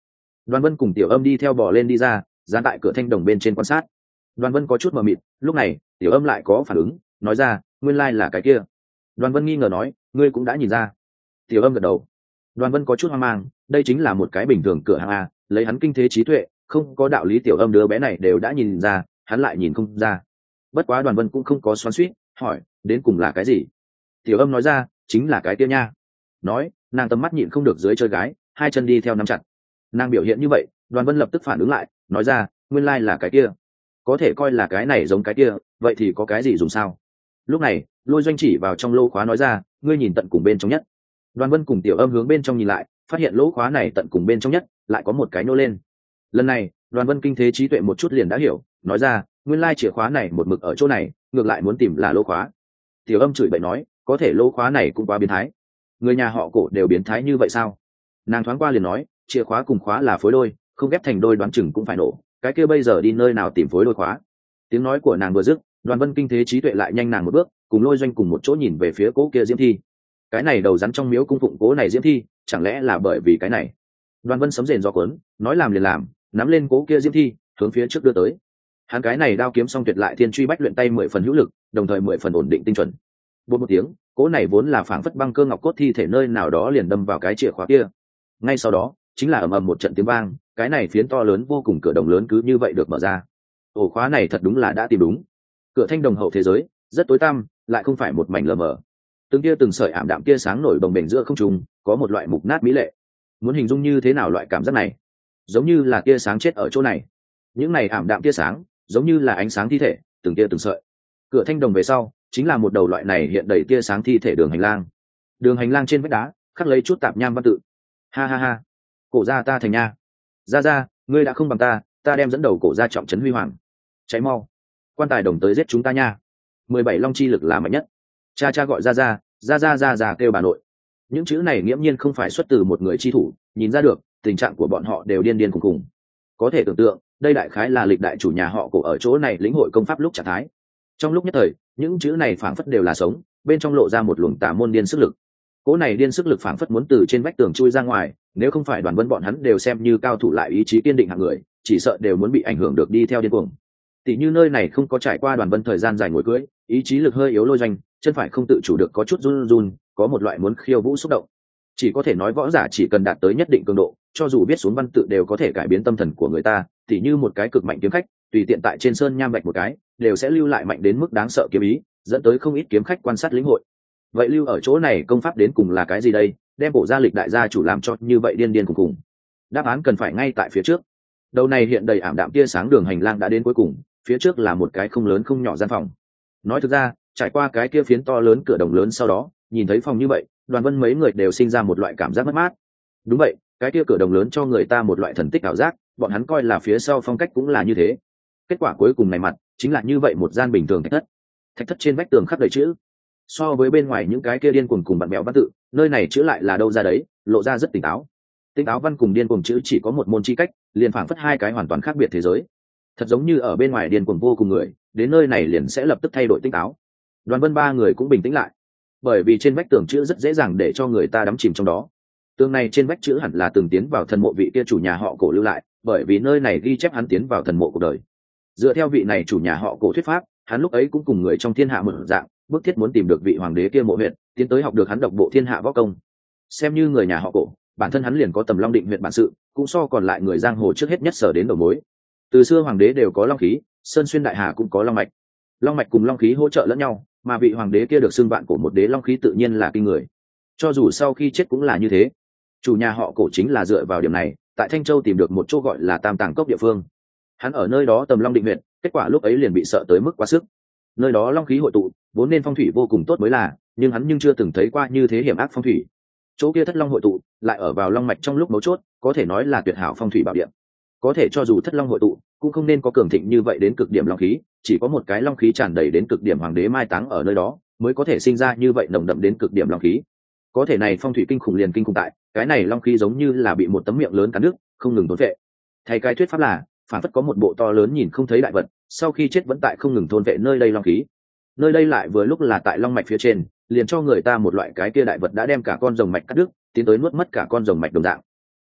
Đoàn Vân cùng Tiểu Âm đi theo bò lên đi ra, dán tại cửa thanh đồng bên trên quan sát. Đoàn Vân có chút mờ mịt, lúc này Tiểu Âm lại có phản ứng, nói ra, nguyên lai là cái kia. Đoàn Vân nghi ngờ nói, ngươi cũng đã nhìn ra. Tiểu Âm gật đầu. Đoàn Vân có chút hoang mang, đây chính là một cái bình thường cửa hàng a, lấy hắn kinh thế trí tuệ, không có đạo lý Tiểu Âm đứa bé này đều đã nhìn ra, hắn lại nhìn không ra. Bất quá Đoàn Vân cũng không có xoắn xuýt, hỏi, đến cùng là cái gì? Tiểu Âm nói ra, chính là cái kia nha. Nói, nàng tầm mắt nhịn không được dưới chơi gái, hai chân đi theo nắm chặt. Nàng biểu hiện như vậy, Đoàn Vân lập tức phản ứng lại, nói ra, nguyên lai là cái kia. Có thể coi là cái này giống cái kia, vậy thì có cái gì dùng sao? Lúc này, Lôi Doanh chỉ vào trong lỗ khóa nói ra, ngươi nhìn tận cùng bên trong nhất. Đoàn Vân cùng Tiểu Âm hướng bên trong nhìn lại, phát hiện lỗ khóa này tận cùng bên trong nhất lại có một cái nô lên. Lần này, Đoàn Vân kinh thế trí tuệ một chút liền đã hiểu, nói ra, nguyên lai chìa khóa này một mực ở chỗ này, ngược lại muốn tìm là lỗ khóa. Tiểu Âm chửi bậy nói, có thể lỗ khóa này cũng quá biến thái. Người nhà họ Cổ đều biến thái như vậy sao? Nàng thoáng qua liền nói, chìa khóa cùng khóa là phối đôi, không ghép thành đôi đoán chừng cũng phải nổ, cái kia bây giờ đi nơi nào tìm phối đôi khóa? Tiếng nói của nàng vừa dứt, Đoàn Vân kinh thế trí tuệ lại nhanh nàng một bước, cùng Lôi Doanh cùng một chỗ nhìn về phía cố kia Diễm Thi. Cái này đầu rắn trong miếu cung phụng cố này Diễm Thi, chẳng lẽ là bởi vì cái này? Đoàn Vân sấm rền do cuốn, nói làm liền làm, nắm lên cố kia Diễm Thi, hướng phía trước đưa tới. Hắn cái này đao kiếm song tuyệt lại thiên truy bách luyện tay 10 phần hữu lực, đồng thời 10 phần ổn định tinh chuẩn. Bột một tiếng, cố này vốn là phảng phất băng cơ ngọc cốt thi thể nơi nào đó liền đâm vào cái chìa khóa kia. Ngay sau đó, chính là ầm ầm một trận tiếng vang, cái này phiến to lớn vô cùng cửa đồng lớn cứ như vậy được mở ra. Ổ khóa này thật đúng là đã tìm đúng. Cửa thanh đồng hậu thế giới rất tối tăm, lại không phải một mảnh lờ mờ. Từng tia từng sợi ảm đạm tia sáng nổi bồng bềnh giữa không trung, có một loại mục nát mỹ lệ. Muốn hình dung như thế nào loại cảm giác này? Giống như là tia sáng chết ở chỗ này. Những này ảm đạm tia sáng, giống như là ánh sáng thi thể, từng tia từng sợi. Cửa thanh đồng về sau, chính là một đầu loại này hiện đầy tia sáng thi thể đường hành lang. Đường hành lang trên vách đá, khắc lấy chút tạp nham văn tự. Ha ha ha, Cổ gia ta thành nha. Ra, ngươi đã không bằng ta đem dẫn đầu Cổ gia trọng trấn huy hoàng. Cháy mau, quan tài đồng tới giết chúng ta nha. 17 long chi lực là mạnh nhất. Cha gọi ra kêu bà nội. Những chữ này nghiễm nhiên không phải xuất từ một người chi thủ, nhìn ra được tình trạng của bọn họ đều điên cùng. Có thể tưởng tượng, đây đại khái là lịch đại chủ nhà họ Cổ ở chỗ này lĩnh hội công pháp lúc trạng thái. Trong lúc nhất thời, những chữ này phảng phất đều là sống, bên trong lộ ra một luồng tà môn điên sức lực. Cỗ này điên sức lực phảng phất muốn từ trên vách tường chui ra ngoài, nếu không phải Đoàn Vân bọn hắn đều xem như cao thủ lại ý chí kiên định hạng người, chỉ sợ đều muốn bị ảnh hưởng được đi theo điên cuồng. Tỷ như nơi này không có trải qua Đoàn Vân thời gian dài ngồi cưỡi, ý chí lực hơi yếu Lôi Doanh, chân phải không tự chủ được có chút run, có một loại muốn khiêu vũ xúc động. Chỉ có thể nói võ giả chỉ cần đạt tới nhất định cường độ, cho dù viết xuống văn tự đều có thể cải biến tâm thần của người ta, tỷ như một cái cực mạnh kiếm khách, tùy tiện tại trên sơn nham vạch một cái, đều sẽ lưu lại mạnh đến mức đáng sợ kiếm ý, dẫn tới không ít kiếm khách quan sát lĩnh hội. Vậy lưu ở chỗ này công pháp đến cùng là cái gì đây? Đem Cổ gia lịch đại gia chủ làm cho như vậy điên cùng. Đáp án cần phải ngay tại phía trước. Đầu này hiện đầy ảm đạm tia sáng đường hành lang đã đến cuối cùng, phía trước là một cái không lớn không nhỏ gian phòng. Nói thực ra, trải qua cái kia phiến to lớn cửa đồng lớn sau đó, nhìn thấy phòng như vậy, Đoàn Vân mấy người đều sinh ra một loại cảm giác mất mát. Đúng vậy, cái kia cửa đồng lớn cho người ta một loại thần tích ảo giác, bọn hắn coi là phía sau phong cách cũng là như thế. Kết quả cuối cùng này mặt chính là như vậy, một gian bình thường thạch thất trên vách tường khắc đầy chữ. So với bên ngoài những cái kia điên cuồng cùng bạn bèo văn tự, nơi này chữ lại là đâu ra đấy, lộ ra rất tỉnh táo. Tỉnh táo văn cùng điên cuồng chữ chỉ có một môn chi cách, liền phảng phất hai cái hoàn toàn khác biệt thế giới. Thật giống như ở bên ngoài điên cuồng vô cùng người, đến nơi này liền sẽ lập tức thay đổi tỉnh táo. Đoàn Vân ba người cũng bình tĩnh lại, bởi vì trên vách tường chữ rất dễ dàng để cho người ta đắm chìm trong đó. Tường này trên vách chữ hẳn là từng tiến vào thần mộ vị kia chủ nhà họ Cổ lưu lại, bởi vì nơi này ghi chép hắn tiến vào thần mộ cuộc đời. Dựa theo vị này chủ nhà họ Cổ thuyết pháp, hắn lúc ấy cũng cùng người trong thiên hạ một dạng, bức thiết muốn tìm được vị hoàng đế kia mộ huyện, tiến tới học được hắn độc bộ thiên hạ võ công. Xem như người nhà họ Cổ, bản thân hắn liền có Tầm Long Định huyện bản sự, cũng so còn lại người giang hồ trước hết nhất sở đến đầu mối. Từ xưa hoàng đế đều có long khí, sơn xuyên đại hà cũng có long mạch cùng long khí hỗ trợ lẫn nhau, mà vị hoàng đế kia được xưng vạn cổ một đế long khí tự nhiên là kinh người. Cho dù sau khi chết cũng là như thế. Chủ nhà họ Cổ chính là dựa vào điểm này, tại Thanh Châu tìm được một chỗ gọi là Tam Tàng Cốc địa phương. Hắn ở nơi đó Tầm Long Định huyện, kết quả lúc ấy liền bị sợ tới mức quá sức. Nơi đó long khí hội tụ, vốn nên phong thủy vô cùng tốt mới là, nhưng hắn chưa từng thấy qua như thế hiểm ác phong thủy. Chỗ kia Thất Long hội tụ, lại ở vào long mạch trong lúc mấu chốt, có thể nói là tuyệt hảo phong thủy bảo địa. Có thể cho dù Thất Long hội tụ, cũng không nên có cường thịnh như vậy đến cực điểm long khí, chỉ có một cái long khí tràn đầy đến cực điểm hoàng đế mai táng ở nơi đó, mới có thể sinh ra như vậy nồng đậm đến cực điểm long khí. Có thể này phong thủy kinh khủng liền kinh khủng tại, cái này long khí giống như là bị một tấm miệng lớn cắn nước, không ngừng thôn vệ. Thay cái thuyết pháp là, phản phất có một bộ to lớn nhìn không thấy đại vật, sau khi chết vẫn tại không ngừng thôn vệ nơi đây long khí. Nơi đây lại vừa lúc là tại long mạch phía trên, liền cho người ta một loại cái kia đại vật đã đem cả con rồng mạch cắt đứt, tiến tới nuốt mất cả con rồng mạch đồng dạng.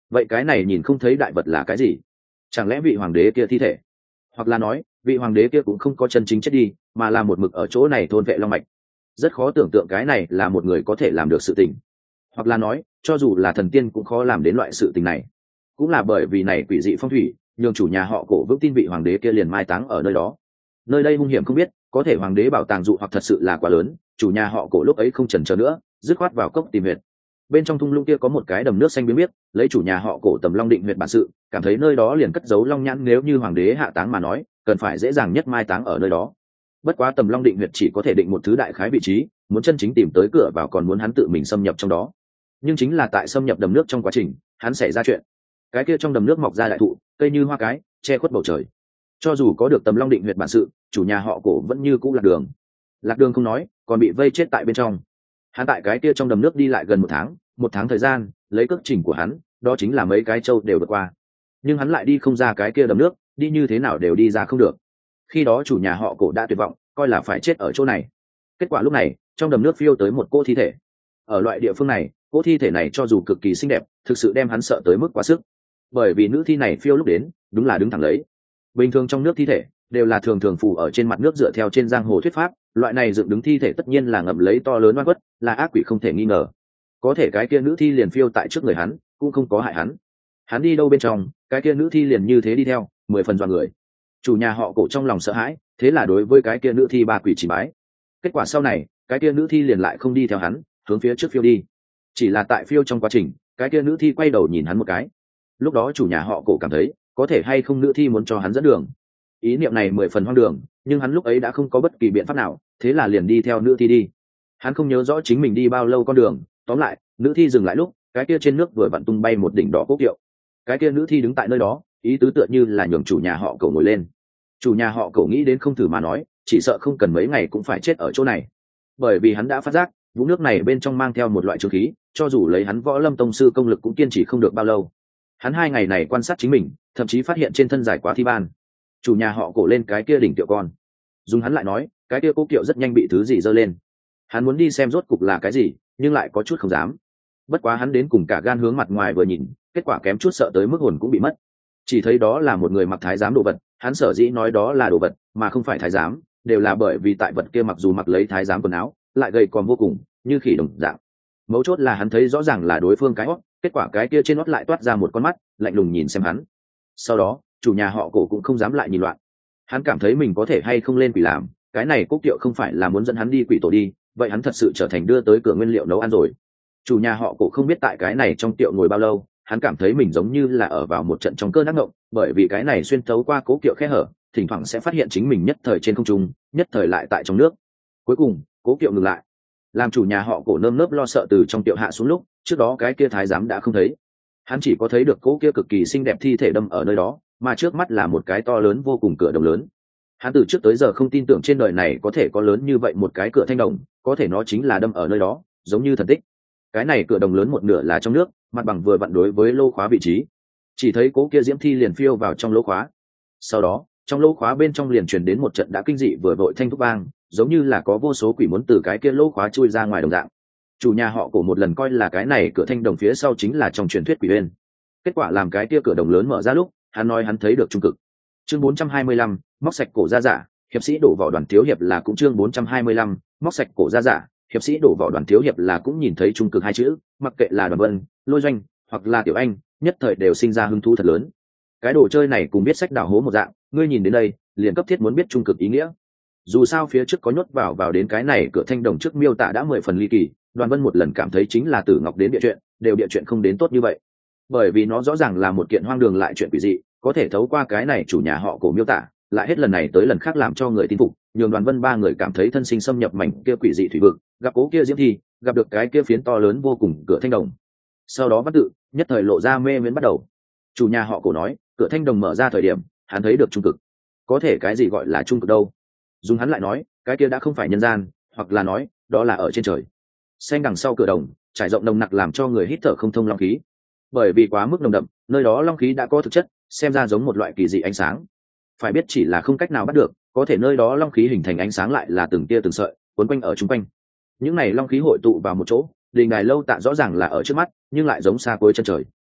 vậy cái này nhìn không thấy đại vật là cái gì? Chẳng lẽ vị hoàng đế kia thi thể, hoặc là nói vị hoàng đế kia cũng không có chân chính chết đi mà là một mực ở chỗ này thôn vệ long mạch? Rất khó tưởng tượng cái này là một người có thể làm được sự tình, hoặc là nói cho dù là thần tiên cũng khó làm đến loại sự tình này. Cũng là bởi vì này quỷ dị phong thủy nhường chủ nhà họ Cổ vững tin vị hoàng đế kia liền mai táng ở nơi đó. Nơi đây hung hiểm không biết, có thể hoàng đế bảo tàng dụ hoặc thật sự là quá lớn, chủ nhà họ Cổ lúc ấy không chần chờ nữa, dứt khoát vào cốc tìm huyệt. Bên trong thung lũng kia có một cái đầm nước xanh biếc biếc, lấy chủ nhà họ Cổ Tầm Long Định huyệt bản sự, cảm thấy nơi đó liền cất giấu long nhãn, nếu như hoàng đế hạ táng mà nói, cần phải dễ dàng nhất mai táng ở nơi đó. Bất quá Tầm Long Định huyệt chỉ có thể định một thứ đại khái vị trí, muốn chân chính tìm tới cửa vào còn muốn hắn tự mình xâm nhập trong đó. Nhưng chính là tại xâm nhập đầm nước trong quá trình, hắn xảy ra chuyện. Cái kia trong đầm nước mọc ra đại thụ, cây như hoa cái, che khuất bầu trời. Cho dù có được Tầm Long Định huyệt bản sự, chủ nhà họ Cổ vẫn như cũ lạc đường. Lạc đường không nói, còn bị vây chết tại bên trong. Hắn tại cái kia trong đầm nước đi lại gần một tháng thời gian, lấy cước trình của hắn, đó chính là mấy cái trâu đều vượt qua. Nhưng hắn lại đi không ra cái kia đầm nước, đi như thế nào đều đi ra không được. Khi đó chủ nhà họ Cổ đã tuyệt vọng, coi là phải chết ở chỗ này. Kết quả lúc này, trong đầm nước phiêu tới một cô thi thể. Ở loại địa phương này, cô thi thể này cho dù cực kỳ xinh đẹp, thực sự đem hắn sợ tới mức quá sức. Bởi vì nữ thi này phiêu lúc đến, đúng là đứng thẳng lấy. Bình thường trong nước thi thể đều là thường thường phù ở trên mặt nước dựa theo trên giang hồ thuyết pháp, loại này dựng đứng thi thể tất nhiên là ngậm lấy to lớn oan khuất, là ác quỷ không thể nghi ngờ. Có thể cái kia nữ thi liền phiêu tại trước người hắn, cũng không có hại hắn. Hắn đi đâu bên trong, cái kia nữ thi liền như thế đi theo, 10 phần dọa người. Chủ nhà họ Cổ trong lòng sợ hãi, thế là đối với cái kia nữ thi ba quỷ chỉ bái. Kết quả sau này, cái kia nữ thi liền lại không đi theo hắn, hướng phía trước phiêu đi. Chỉ là tại phiêu trong quá trình, cái kia nữ thi quay đầu nhìn hắn một cái. Lúc đó chủ nhà họ Cổ cảm thấy, có thể hay không nữ thi muốn cho hắn dẫn đường. Ý niệm này 10 phần hoang đường, nhưng hắn lúc ấy đã không có bất kỳ biện pháp nào, thế là liền đi theo nữ thi đi. Hắn không nhớ rõ chính mình đi bao lâu con đường, tóm lại, nữ thi dừng lại lúc, cái kia trên nước vừa vặn tung bay một đỉnh đỏ cốc kiệu. Cái kia nữ thi đứng tại nơi đó, ý tứ tựa như là nhường chủ nhà họ Cổ ngồi lên. Chủ nhà họ Cổ nghĩ đến không thử mà nói, chỉ sợ không cần mấy ngày cũng phải chết ở chỗ này. Bởi vì hắn đã phát giác, vũng nước này bên trong mang theo một loại trường khí, cho dù lấy hắn Võ Lâm tông sư công lực cũng kiên trì không được bao lâu. Hắn 2 ngày này quan sát chính mình, thậm chí phát hiện trên thân giải quá thi ban. Chủ nhà họ Cổ lên cái kia đỉnh kiệu con, dùng hắn lại nói, cái kia cố kiệu rất nhanh bị thứ gì giơ lên. Hắn muốn đi xem rốt cục là cái gì, nhưng lại có chút không dám. Bất quá hắn đến cùng cả gan hướng mặt ngoài vừa nhìn, kết quả kém chút sợ tới mức hồn cũng bị mất. Chỉ thấy đó là một người mặc thái giám đồ vật, hắn sở dĩ nói đó là đồ vật mà không phải thái giám, đều là bởi vì tại vật kia mặc dù mặc lấy thái giám quần áo, lại gầy còm vô cùng, như khỉ đồng dạng. Mấu chốt là hắn thấy rõ ràng là đối phương cái hót, kết quả cái kia trên hót lại toát ra một con mắt, lạnh lùng nhìn xem hắn. Sau đó, chủ nhà họ Cổ cũng không dám lại nhìn loạn. Hắn cảm thấy mình có thể hay không lên quỷ làm, cái này Cốc Tiệu không phải là muốn dẫn hắn đi quỷ tổ đi, vậy hắn thật sự trở thành đưa tới cửa nguyên liệu nấu ăn rồi. Chủ nhà họ Cổ không biết tại cái này trong tiệu ngồi bao lâu, hắn cảm thấy mình giống như là ở vào một trận trong cơn ác mộng, bởi vì cái này xuyên thấu qua Cố Kiệu khe hở, thỉnh thoảng sẽ phát hiện chính mình nhất thời trên không trung, nhất thời lại tại trong nước. Cuối cùng, Cố Kiệu ngừng lại. Làm chủ nhà họ Cổ nơm nớp lo sợ từ trong tiệu hạ xuống lúc, trước đó cái kia thái giám đã không thấy. Hắn chỉ có thấy được Cố kia cực kỳ xinh đẹp thi thể đâm ở nơi đó, mà trước mắt là một cái to lớn vô cùng cửa đồng lớn. Hắn từ trước tới giờ không tin tưởng trên đời này có thể có lớn như vậy một cái cửa thanh đồng, có thể nó chính là đâm ở nơi đó, giống như thần tích. Cái này cửa đồng lớn một nửa là trong nước, mặt bằng vừa vặn đối với lô khóa vị trí. Chỉ thấy Cố kia diễm thi liền phiêu vào trong lỗ khóa. Sau đó, trong lỗ khóa bên trong liền truyền đến một trận đã kinh dị vừa vội thanh thúc vang, giống như là có vô số quỷ muốn từ cái kia lỗ khóa chui ra ngoài đồng dạng. Chủ nhà họ Cổ một lần coi là cái này cửa thanh đồng phía sau chính là trong truyền thuyết quỷ bên. Kết quả làm cái kia cửa đồng lớn mở ra lúc, hắn nói hắn thấy được trung cực. Chương 425, móc sạch cổ ra giả, hiệp sĩ đổ vỏ đoàn thiếu hiệp là cũng chương 425, móc sạch cổ ra giả, hiệp sĩ đổ vỏ đoàn thiếu hiệp là cũng nhìn thấy trung cực hai chữ, mặc kệ là Đoàn Vân, Lôi Doanh, hoặc là Tiểu Anh, nhất thời đều sinh ra hứng thú thật lớn. Cái đồ chơi này cùng biết sách đảo hố một dạng, ngươi nhìn đến đây, liền cấp thiết muốn biết trung cực ý nghĩa. Dù sao phía trước có nhốt vào đến cái này cửa thanh đồng trước miêu tả đã 10 phần ly kỳ, Đoàn Vân một lần cảm thấy chính là Tử Ngọc đến địa chuyện, đều địa chuyện không đến tốt như vậy. Bởi vì nó rõ ràng là một kiện hoang đường lại chuyện quỷ dị, có thể thấu qua cái này chủ nhà họ Cổ miêu tả, lại hết lần này tới lần khác làm cho người tin phục, nhường Đoàn Vân ba người cảm thấy thân sinh xâm nhập mảnh kia quỷ dị thủy vực, gặp Cố kia diễm thi, gặp được cái kia phiến to lớn vô cùng cửa thanh đồng. Sau đó bắt tự, nhất thời lộ ra mê miễn bắt đầu. Chủ nhà họ Cổ nói, cửa thanh đồng mở ra thời điểm, hắn thấy được trung cực. Có thể cái gì gọi là trung cực đâu? Dùng hắn lại nói, cái kia đã không phải nhân gian, hoặc là nói, đó là ở trên trời. Xanh đằng sau cửa đồng, trải rộng nồng nặc làm cho người hít thở không thông long khí. Bởi vì quá mức nồng đậm, nơi đó long khí đã có thực chất, xem ra giống một loại kỳ dị ánh sáng. Phải biết chỉ là không cách nào bắt được, có thể nơi đó long khí hình thành ánh sáng lại là từng tia từng sợi, quấn quanh ở chung quanh. Những này long khí hội tụ vào một chỗ, đình đài lâu tạ rõ ràng là ở trước mắt, nhưng lại giống xa cuối chân trời.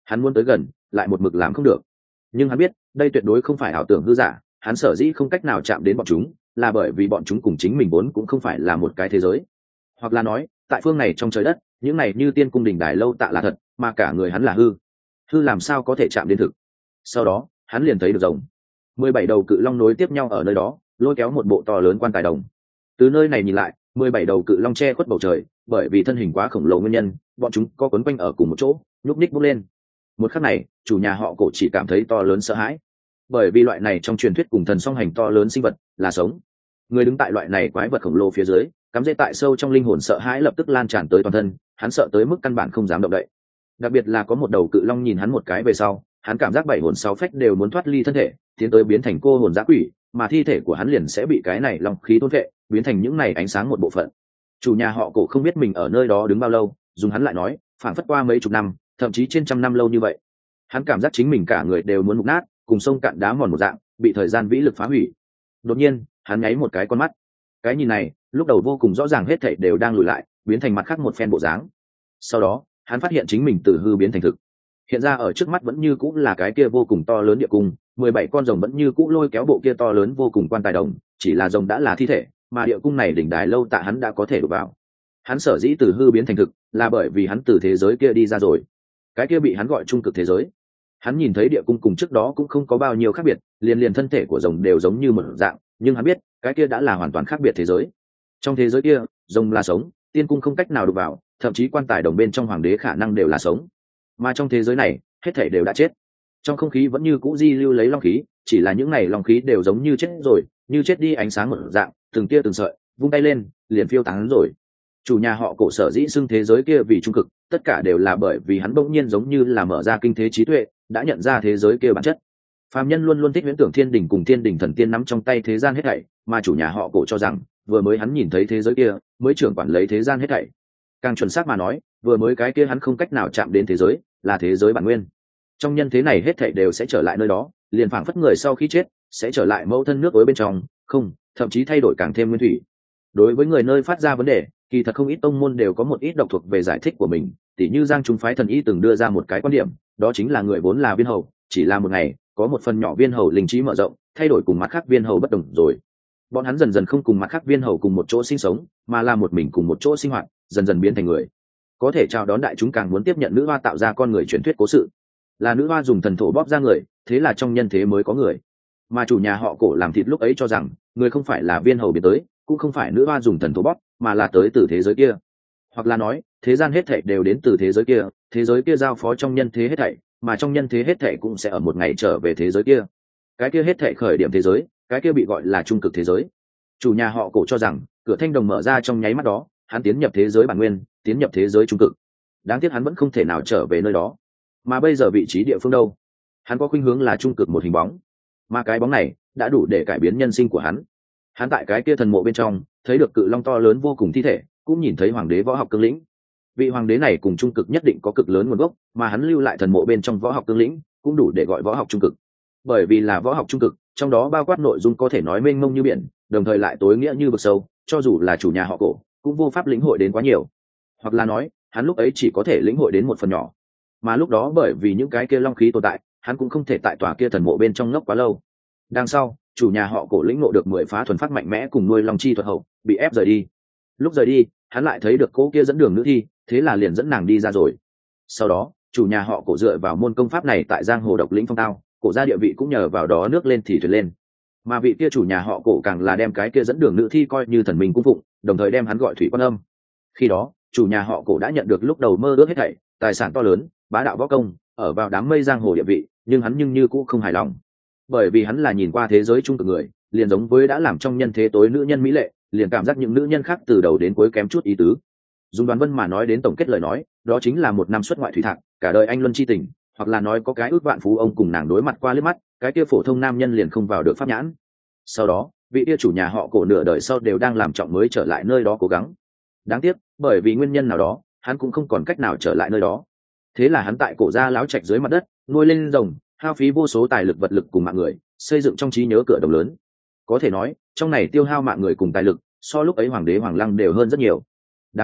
hắn muốn tới gần lại một mực làm không được. Nhưng hắn biết đây tuyệt đối không phải ảo tưởng hư giả, hắn sở dĩ không cách nào chạm đến bọn chúng là bởi vì bọn chúng cùng chính mình vốn cũng không phải là một cái thế giới. Hoặc là nói tại phương này trong trời đất, những này như tiên cung đình đài lâu tạ là thật, mà cả người hắn là hư. Hư làm sao có thể chạm đến thực? Sau đó hắn liền thấy được rồng 17 đầu cự long nối tiếp nhau ở nơi đó, lôi kéo một bộ to lớn quan tài đồng. Từ nơi này nhìn lại, 17 đầu cự long che khuất bầu trời, bởi vì thân hình quá khổng lồ nguyên nhân, bọn chúng có quấn quanh ở cùng một chỗ, nhúc nhích bốc lên. Một khắc này, chủ nhà họ Cổ chỉ cảm thấy to lớn sợ hãi, bởi vì loại này trong truyền thuyết cùng thần song hành to lớn sinh vật là sống. Người đứng tại loại này quái vật khổng lồ phía dưới, cắm rễ tại sâu trong linh hồn sợ hãi lập tức lan tràn tới toàn thân, hắn sợ tới mức căn bản không dám động đậy. Đặc biệt là có một đầu cự long nhìn hắn một cái về sau, hắn cảm giác 7 hồn 6 phách đều muốn thoát ly thân thể, tiến tới biến thành cô hồn dã quỷ, mà thi thể của hắn liền sẽ bị cái này long khí thôn vệ, biến thành những này ánh sáng một bộ phận. Chủ nhà họ Cổ không biết mình ở nơi đó đứng bao lâu, dùng hắn lại nói, phảng phất qua mấy chục năm, thậm chí trên trăm năm lâu như vậy. Hắn cảm giác chính mình cả người đều muốn mục nát, cùng sông cạn đá mòn một dạng, bị thời gian vĩ lực phá hủy. Đột nhiên, hắn nháy một cái con mắt. Cái nhìn này, lúc đầu vô cùng rõ ràng hết thảy đều đang lùi lại, biến thành mặt khác một phen bộ dáng. Sau đó, hắn phát hiện chính mình từ hư biến thành thực. Hiện ra ở trước mắt vẫn như cũng là cái kia vô cùng to lớn địa cung, 17 con rồng vẫn như cũ lôi kéo bộ kia to lớn vô cùng quan tài đồng, chỉ là rồng đã là thi thể, mà địa cung này đỉnh đài lâu tạ hắn đã có thể đụng vào. Hắn sở dĩ từ hư biến thành thực, là bởi vì hắn từ thế giới kia đi ra rồi. Cái kia bị hắn gọi trung cực thế giới. Hắn nhìn thấy địa cung cùng trước đó cũng không có bao nhiêu khác biệt, liền thân thể của rồng đều giống như một dạng, nhưng hắn biết, cái kia đã là hoàn toàn khác biệt thế giới. Trong thế giới kia, rồng là sống, tiên cung không cách nào đụng vào, thậm chí quan tài đồng bên trong hoàng đế khả năng đều là sống. Mà trong thế giới này, hết thảy đều đã chết. Trong không khí vẫn như cũ di lưu lấy long khí, chỉ là những này long khí đều giống như chết rồi, như chết đi ánh sáng một dạng, từng tia từng sợi, vung tay lên, liền phiêu tán rồi. Chủ nhà họ Cổ sở dĩ xưng thế giới kia vì trung cực, tất cả đều là bởi vì hắn bỗng nhiên giống như là mở ra kinh thế trí tuệ, đã nhận ra thế giới kia bản chất. Phàm nhân luôn luôn thích huyễn tưởng thiên đình cùng thiên đình thần tiên nắm trong tay thế gian hết thảy, mà chủ nhà họ Cổ cho rằng, vừa mới hắn nhìn thấy thế giới kia, mới trưởng quản lấy thế gian hết thảy. Càng chuẩn xác mà nói, vừa mới cái kia hắn không cách nào chạm đến thế giới, là thế giới bản nguyên. Trong nhân thế này hết thảy đều sẽ trở lại nơi đó, liền phảng phất người sau khi chết sẽ trở lại mẫu thân nước ối bên trong, không, thậm chí thay đổi càng thêm nguyên thủy. Đối với người nơi phát ra vấn đề, kỳ thật không ít tông môn đều có một ít độc thuộc về giải thích của mình, tỉ như Giang Trung phái thần y từng đưa ra một cái quan điểm, đó chính là người vốn là viên hầu, chỉ là một ngày có một phần nhỏ viên hầu linh trí mở rộng, thay đổi cùng mặt khác viên hầu bất đồng rồi. Bọn hắn dần dần không cùng mặt khác viên hầu cùng một chỗ sinh sống, mà là một mình cùng một chỗ sinh hoạt, dần dần biến thành người. Có thể chào đón đại chúng càng muốn tiếp nhận nữ hoa tạo ra con người truyền thuyết cố sự, là nữ hoa dùng thần thổ bóp ra người, thế là trong nhân thế mới có người. Mà chủ nhà họ Cổ làm thịt lúc ấy cho rằng người không phải là viên hầu biến tới, cũng không phải nữ hoa dùng thần thổ bóp, mà là tới từ thế giới kia. Hoặc là nói, thế gian hết thảy đều đến từ thế giới kia giao phó trong nhân thế hết thảy, mà trong nhân thế hết thảy cũng sẽ ở một ngày trở về thế giới kia. Cái kia hết thảy khởi điểm thế giới, cái kia bị gọi là trung cực thế giới. Chủ nhà họ Cổ cho rằng, cửa thanh đồng mở ra trong nháy mắt đó, hắn tiến nhập thế giới bản nguyên, tiến nhập thế giới trung cực. Đáng tiếc hắn vẫn không thể nào trở về nơi đó. Mà bây giờ vị trí địa phương đâu? Hắn có khuynh hướng là trung cực một hình bóng, mà cái bóng này đã đủ để cải biến nhân sinh của hắn. Hắn tại cái kia thần mộ bên trong thấy được cự long to lớn vô cùng thi thể, cũng nhìn thấy hoàng đế võ học cương lĩnh. Vị hoàng đế này cùng trung cực nhất định có cực lớn nguồn gốc, mà hắn lưu lại thần mộ bên trong võ học cương lĩnh cũng đủ để gọi võ học trung cực. Bởi vì là võ học trung cực, trong đó bao quát nội dung có thể nói mênh mông như biển, đồng thời lại tối nghĩa như vực sâu, cho dù là chủ nhà họ Cổ cũng vô pháp lĩnh hội đến quá nhiều. Hoặc là nói, hắn lúc ấy chỉ có thể lĩnh hội đến một phần nhỏ. Mà lúc đó bởi vì những cái kia long khí tồn tại, hắn cũng không thể tại tòa kia thần mộ bên trong ngốc quá lâu. Đằng sau, chủ nhà họ Cổ lĩnh ngộ được 10 phá thuần phát mạnh mẽ cùng nuôi long chi thuật hậu, bị ép rời đi. Lúc rời đi, hắn lại thấy được cô kia dẫn đường nữ thi, thế là liền dẫn nàng đi ra rồi. Sau đó, chủ nhà họ Cổ dựa vào môn công pháp này tại giang hồ độc lĩnh phong tao, Cổ gia địa vị cũng nhờ vào đó nước lên thì thuyền lên. Mà vị kia chủ nhà họ Cổ càng là đem cái kia dẫn đường nữ thi coi như thần minh cung phụng, đồng thời đem hắn gọi thủy quan âm. Khi đó, chủ nhà họ Cổ đã nhận được lúc đầu mơ ước hết thảy, tài sản to lớn, bá đạo võ công, ở vào đám mây giang hồ địa vị, nhưng hắn như cũng không hài lòng. Bởi vì hắn là nhìn qua thế giới trung cực người, liền giống với đã làm trong nhân thế tối nữ nhân mỹ lệ, liền cảm giác những nữ nhân khác từ đầu đến cuối kém chút ý tứ. Dùng Đoán Vân mà nói đến tổng kết lời nói, đó chính là một năm xuất ngoại thủy thạc, cả đời anh luân chi tình, hoặc là nói có cái ước vạn phú ông cùng nàng đối mặt qua liếc mắt, cái kia phổ thông nam nhân liền không vào được pháp nhãn. Sau đó, vị kia chủ nhà họ Cổ nửa đời sau đều đang làm trọng mới trở lại nơi đó cố gắng. Đáng tiếc, bởi vì nguyên nhân nào đó, hắn cũng không còn cách nào trở lại nơi đó. Thế là hắn tại Cổ gia láo trạch dưới mặt đất, nuôi lên rồng, hao phí vô số tài lực vật lực cùng mạng người, xây dựng trong trí nhớ cửa đồng lớn. Có thể nói, trong này tiêu hao mạng người cùng tài lực, so lúc ấy hoàng đế Hoàng Lăng đều hơn rất nhiều. Đáng tiếc,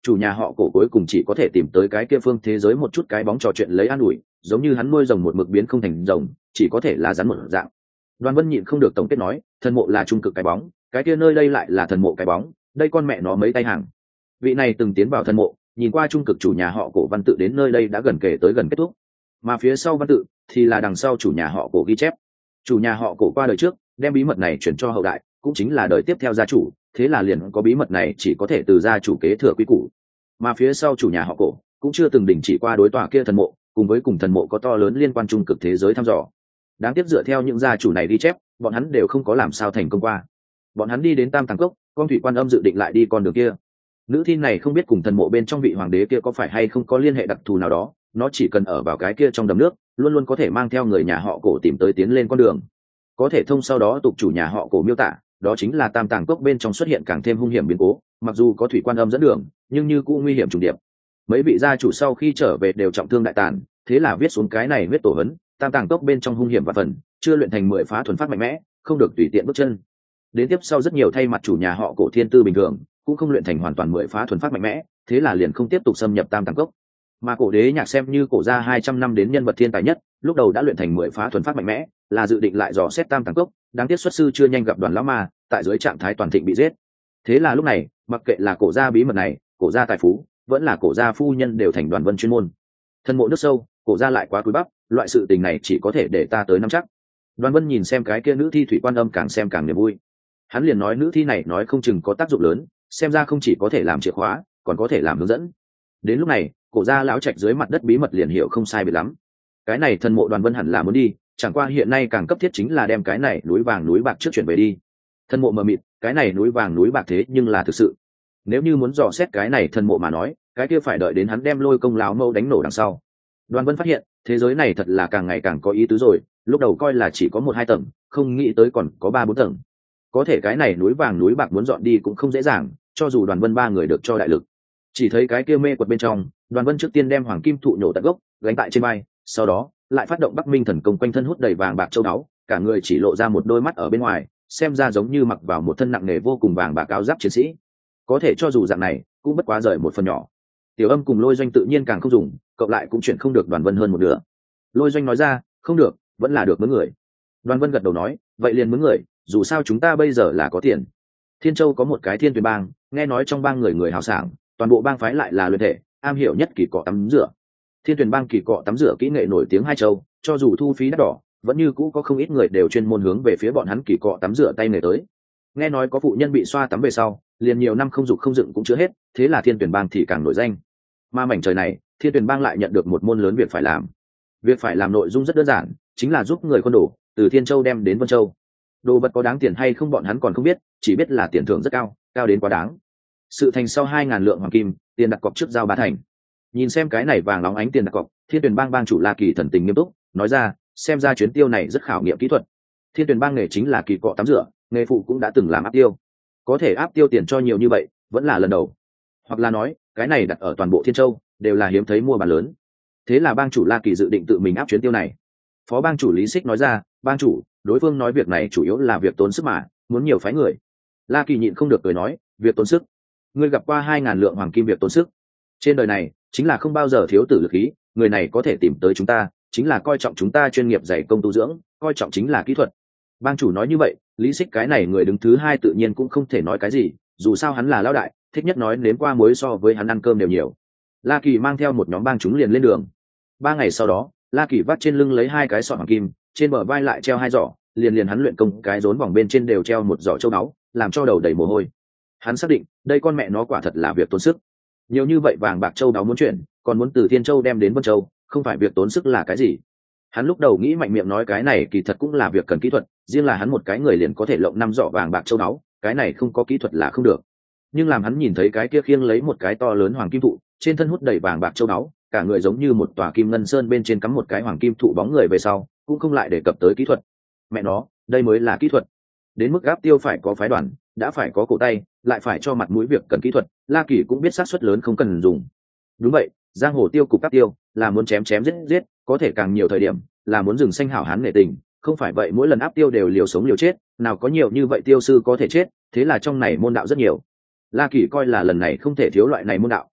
chủ nhà họ Cổ cuối cùng chỉ có thể tìm tới cái kia phương thế giới một chút cái bóng trò chuyện lấy an ủi, giống như hắn nuôi rồng một mực biến không thành rồng, chỉ có thể là rắn một dạng. Đoàn Vân nhịn không được tổng kết nói, thần mộ là trung cực cái bóng, cái kia nơi đây lại là thần mộ cái bóng, đây con mẹ nó mấy tay hàng. Vị này từng tiến vào thần mộ, nhìn qua trung cực chủ nhà họ Cổ văn tự đến nơi đây đã gần kề tới gần kết thúc, mà phía sau văn tự thì là đằng sau chủ nhà họ Cổ ghi chép. Chủ nhà họ Cổ qua đời trước, đem bí mật này chuyển cho hậu đại, cũng chính là đời tiếp theo gia chủ, thế là liền có bí mật này chỉ có thể từ gia chủ kế thừa quý củ. Mà phía sau chủ nhà họ Cổ cũng chưa từng đình chỉ qua đối tòa kia thần mộ, cùng với cùng thần mộ có to lớn liên quan trung cực thế giới thăm dò. Đáng tiếc dựa theo những gia chủ này ghi chép, bọn hắn đều không có làm sao thành công qua. Bọn hắn đi đến Tam Tàng Cốc, con thủy quan âm dự định lại đi con đường kia. Nữ thi này không biết cùng thần mộ bên trong vị hoàng đế kia có phải hay không có liên hệ đặc thù nào đó, nó chỉ cần ở vào cái kia trong đầm nước, luôn luôn có thể mang theo người nhà họ Cổ tìm tới tiến lên con đường. Có thể thông sau đó tục chủ nhà họ Cổ miêu tả, đó chính là Tam Tàng Cốc bên trong xuất hiện càng thêm hung hiểm biến cố, mặc dù có thủy quan âm dẫn đường, nhưng như cũng nguy hiểm trùng điệp. Mấy vị gia chủ sau khi trở về đều trọng thương đại tàn, thế là viết xuống cái này huyết tổ hấn, Tam Tàng Cốc bên trong hung hiểm và phần, chưa luyện thành 10 phá thuần phát mạnh mẽ, không được tùy tiện bước chân. Đến tiếp sau rất nhiều thay mặt chủ nhà họ Cổ thiên tư bình thường, cũng không luyện thành hoàn toàn 10 phá thuần phát mạnh mẽ, thế là liền không tiếp tục xâm nhập Tam Tàng Cốc. Mà Cổ Đế Nhạc xem như cổ gia 200 năm đến nhân vật thiên tài nhất, lúc đầu đã luyện thành 10 phá thuần phát mạnh mẽ, là dự định lại dò xét Tam Tàng Cốc, đáng tiếc xuất sư chưa nhanh gặp Đoàn lão ma, tại dưới trạng thái toàn thịnh bị giết. Thế là lúc này, mặc kệ là cổ gia bí mật này, cổ gia tài phú, vẫn là cổ gia phu nhân đều thành Đoàn Vân chuyên môn. Thân mộ nước sâu, cổ gia lại quá cúi bắp, loại sự tình này chỉ có thể để ta tới nắm chắc. Đoàn Vân nhìn xem cái kia nữ thi thủy quan âm càng xem càng niềm vui. Hắn liền nói nữ thi này nói không chừng có tác dụng lớn, xem ra không chỉ có thể làm chìa khóa, còn có thể làm hướng dẫn. Đến lúc này, cổ gia lão trạch dưới mặt đất bí mật liền hiểu không sai biệt lắm. Cái này thần mộ Đoàn Vân hẳn là muốn đi, chẳng qua hiện nay càng cấp thiết chính là đem cái này núi vàng núi bạc trước chuyển về đi. Thần mộ mờ mịt, cái này núi vàng núi bạc thế nhưng là thực sự. Nếu như muốn dò xét cái này thần mộ mà nói, cái kia phải đợi đến hắn đem Lôi Công lão mâu đánh nổ đằng sau. Đoàn Vân phát hiện, thế giới này thật là càng ngày càng có ý tứ rồi, lúc đầu coi là chỉ có 1-2 tầng, không nghĩ tới còn có 3-4 tầng. Có thể cái này núi vàng núi bạc muốn dọn đi cũng không dễ dàng, cho dù Đoàn Vân 3 người được cho đại lực. Chỉ thấy cái kia mê quật bên trong, Đoàn Vân trước tiên đem hoàng kim thụ nhổ tận gốc, gánh tại trên vai, sau đó lại phát động Bắc Minh thần công quanh thân hút đầy vàng bạc châu báu, cả người chỉ lộ ra một đôi mắt ở bên ngoài, xem ra giống như mặc vào một thân nặng nề vô cùng vàng bạc áo giáp chiến sĩ. Có thể cho dù dạng này, cũng bất quá rời một phần nhỏ. Tiểu Âm cùng Lôi Doanh tự nhiên càng không dùng, cộng lại cũng chuyển không được Đoàn Vân hơn một nửa. Lôi Doanh nói ra, không được, vẫn là được mướn người. Đoàn Vân gật đầu nói, vậy liền mướn người, dù sao chúng ta bây giờ là có tiền. Thiên Châu có một cái Thiên Tuyền bang, nghe nói trong bang người hào sảng, toàn bộ bang phái lại là luyện thể, am hiểu nhất kỳ cọ tắm rửa. Thiên Tuyền bang kỳ cọ tắm rửa kỹ nghệ nổi tiếng hai châu, cho dù thu phí đắt đỏ, vẫn như cũ có không ít người đều chuyên môn hướng về phía bọn hắn kỳ cọ tắm rửa tay nghề tới. Nghe nói có phụ nhân bị xoa tắm về sau, liền nhiều năm không dục không dựng cũng chưa hết, thế là Thiên Tuyền bang thì càng nổi danh. Mà mảnh trời này, Thiên Tuyền bang lại nhận được một môn lớn việc phải làm. Việc phải làm nội dung rất đơn giản, chính là giúp người quân đồ từ Thiên Châu đem đến Vân Châu. Đồ vật có đáng tiền hay không bọn hắn còn không biết, chỉ biết là tiền thưởng rất cao, cao đến quá đáng. Sự thành sau 2.000 lượng hoàng kim, tiền đặt cọc trước giao 3 thành. Nhìn xem cái này vàng nóng ánh tiền đặt cọc, Thiên Tuyền bang bang chủ La Kỳ thần tình nghiêm túc, nói ra, xem ra chuyến tiêu này rất khảo nghiệm kỹ thuật. Thiên Tuyền bang nghề chính là kỳ cọ tắm rửa, nghề phụ cũng đã từng làm áp tiêu. Có thể áp tiêu tiền cho nhiều như vậy, vẫn là lần đầu. Hoặc là nói, cái này đặt ở toàn bộ Thiên Châu, đều là hiếm thấy mua bán lớn. Thế là bang chủ La Kỳ dự định tự mình áp chuyến tiêu này. Phó bang chủ Lý Xích nói ra, bang chủ, đối phương nói việc này chủ yếu là việc tốn sức mà, muốn nhiều phái người. La Kỳ nhịn không được cười nói, việc tốn sức. Ngươi gặp qua 2.000 lượng hoàng kim việc tốn sức. Trên đời này, chính là không bao giờ thiếu tử lực khí, người này có thể tìm tới chúng ta, chính là coi trọng chúng ta chuyên nghiệp dạy công tu dưỡng, coi trọng chính là kỹ thuật. Bang chủ nói như vậy, Lý Xích cái này người đứng thứ 2 tự nhiên cũng không thể nói cái gì, dù sao hắn là lão đại, thích nhất nói nếm qua muối so với hắn ăn cơm đều nhiều. La Kỳ mang theo một nhóm bang chúng liền lên đường. 3 ngày sau đó, La Kỳ vắt trên lưng lấy 2 cái sọ hoàng kim, trên bờ vai lại treo 2 giỏ, liền hắn luyện công cái rốn vòng bên trên đều treo một giỏ châu báu, làm cho đầu đầy mồ hôi. Hắn xác định, đây con mẹ nó quả thật là việc tốn sức. Nhiều như vậy vàng bạc châu báu muốn chuyển, còn muốn từ Thiên Châu đem đến Vân Châu, không phải việc tốn sức là cái gì? Hắn lúc đầu nghĩ mạnh miệng nói cái này kỳ thật cũng là việc cần kỹ thuật, riêng là hắn một cái người liền có thể lộng 5 giỏ vàng bạc châu báu, cái này không có kỹ thuật là không được. Nhưng làm hắn nhìn thấy cái kia khiêng lấy một cái to lớn hoàng kim thụ, trên thân hút đầy vàng bạc châu báu, cả người giống như một tòa kim ngân sơn bên trên cắm một cái hoàng kim thụ bóng người về sau, cũng không lại đề cập tới kỹ thuật. Mẹ nó, đây mới là kỹ thuật. Đến mức áp tiêu phải có phái đoàn, đã phải có cổ tay, lại phải cho mặt mũi việc cần kỹ thuật, La Kỳ cũng biết xác suất lớn không cần dùng. Đúng vậy, giang hồ tiêu cục áp tiêu, là muốn chém giết, có thể càng nhiều thời điểm, là muốn dừng xanh hảo hán nể tình, không phải vậy mỗi lần áp tiêu đều liều sống liều chết, nào có nhiều như vậy tiêu sư có thể chết, thế là trong này môn đạo rất nhiều. La Kỳ coi là lần này không thể thiếu loại này môn đạo,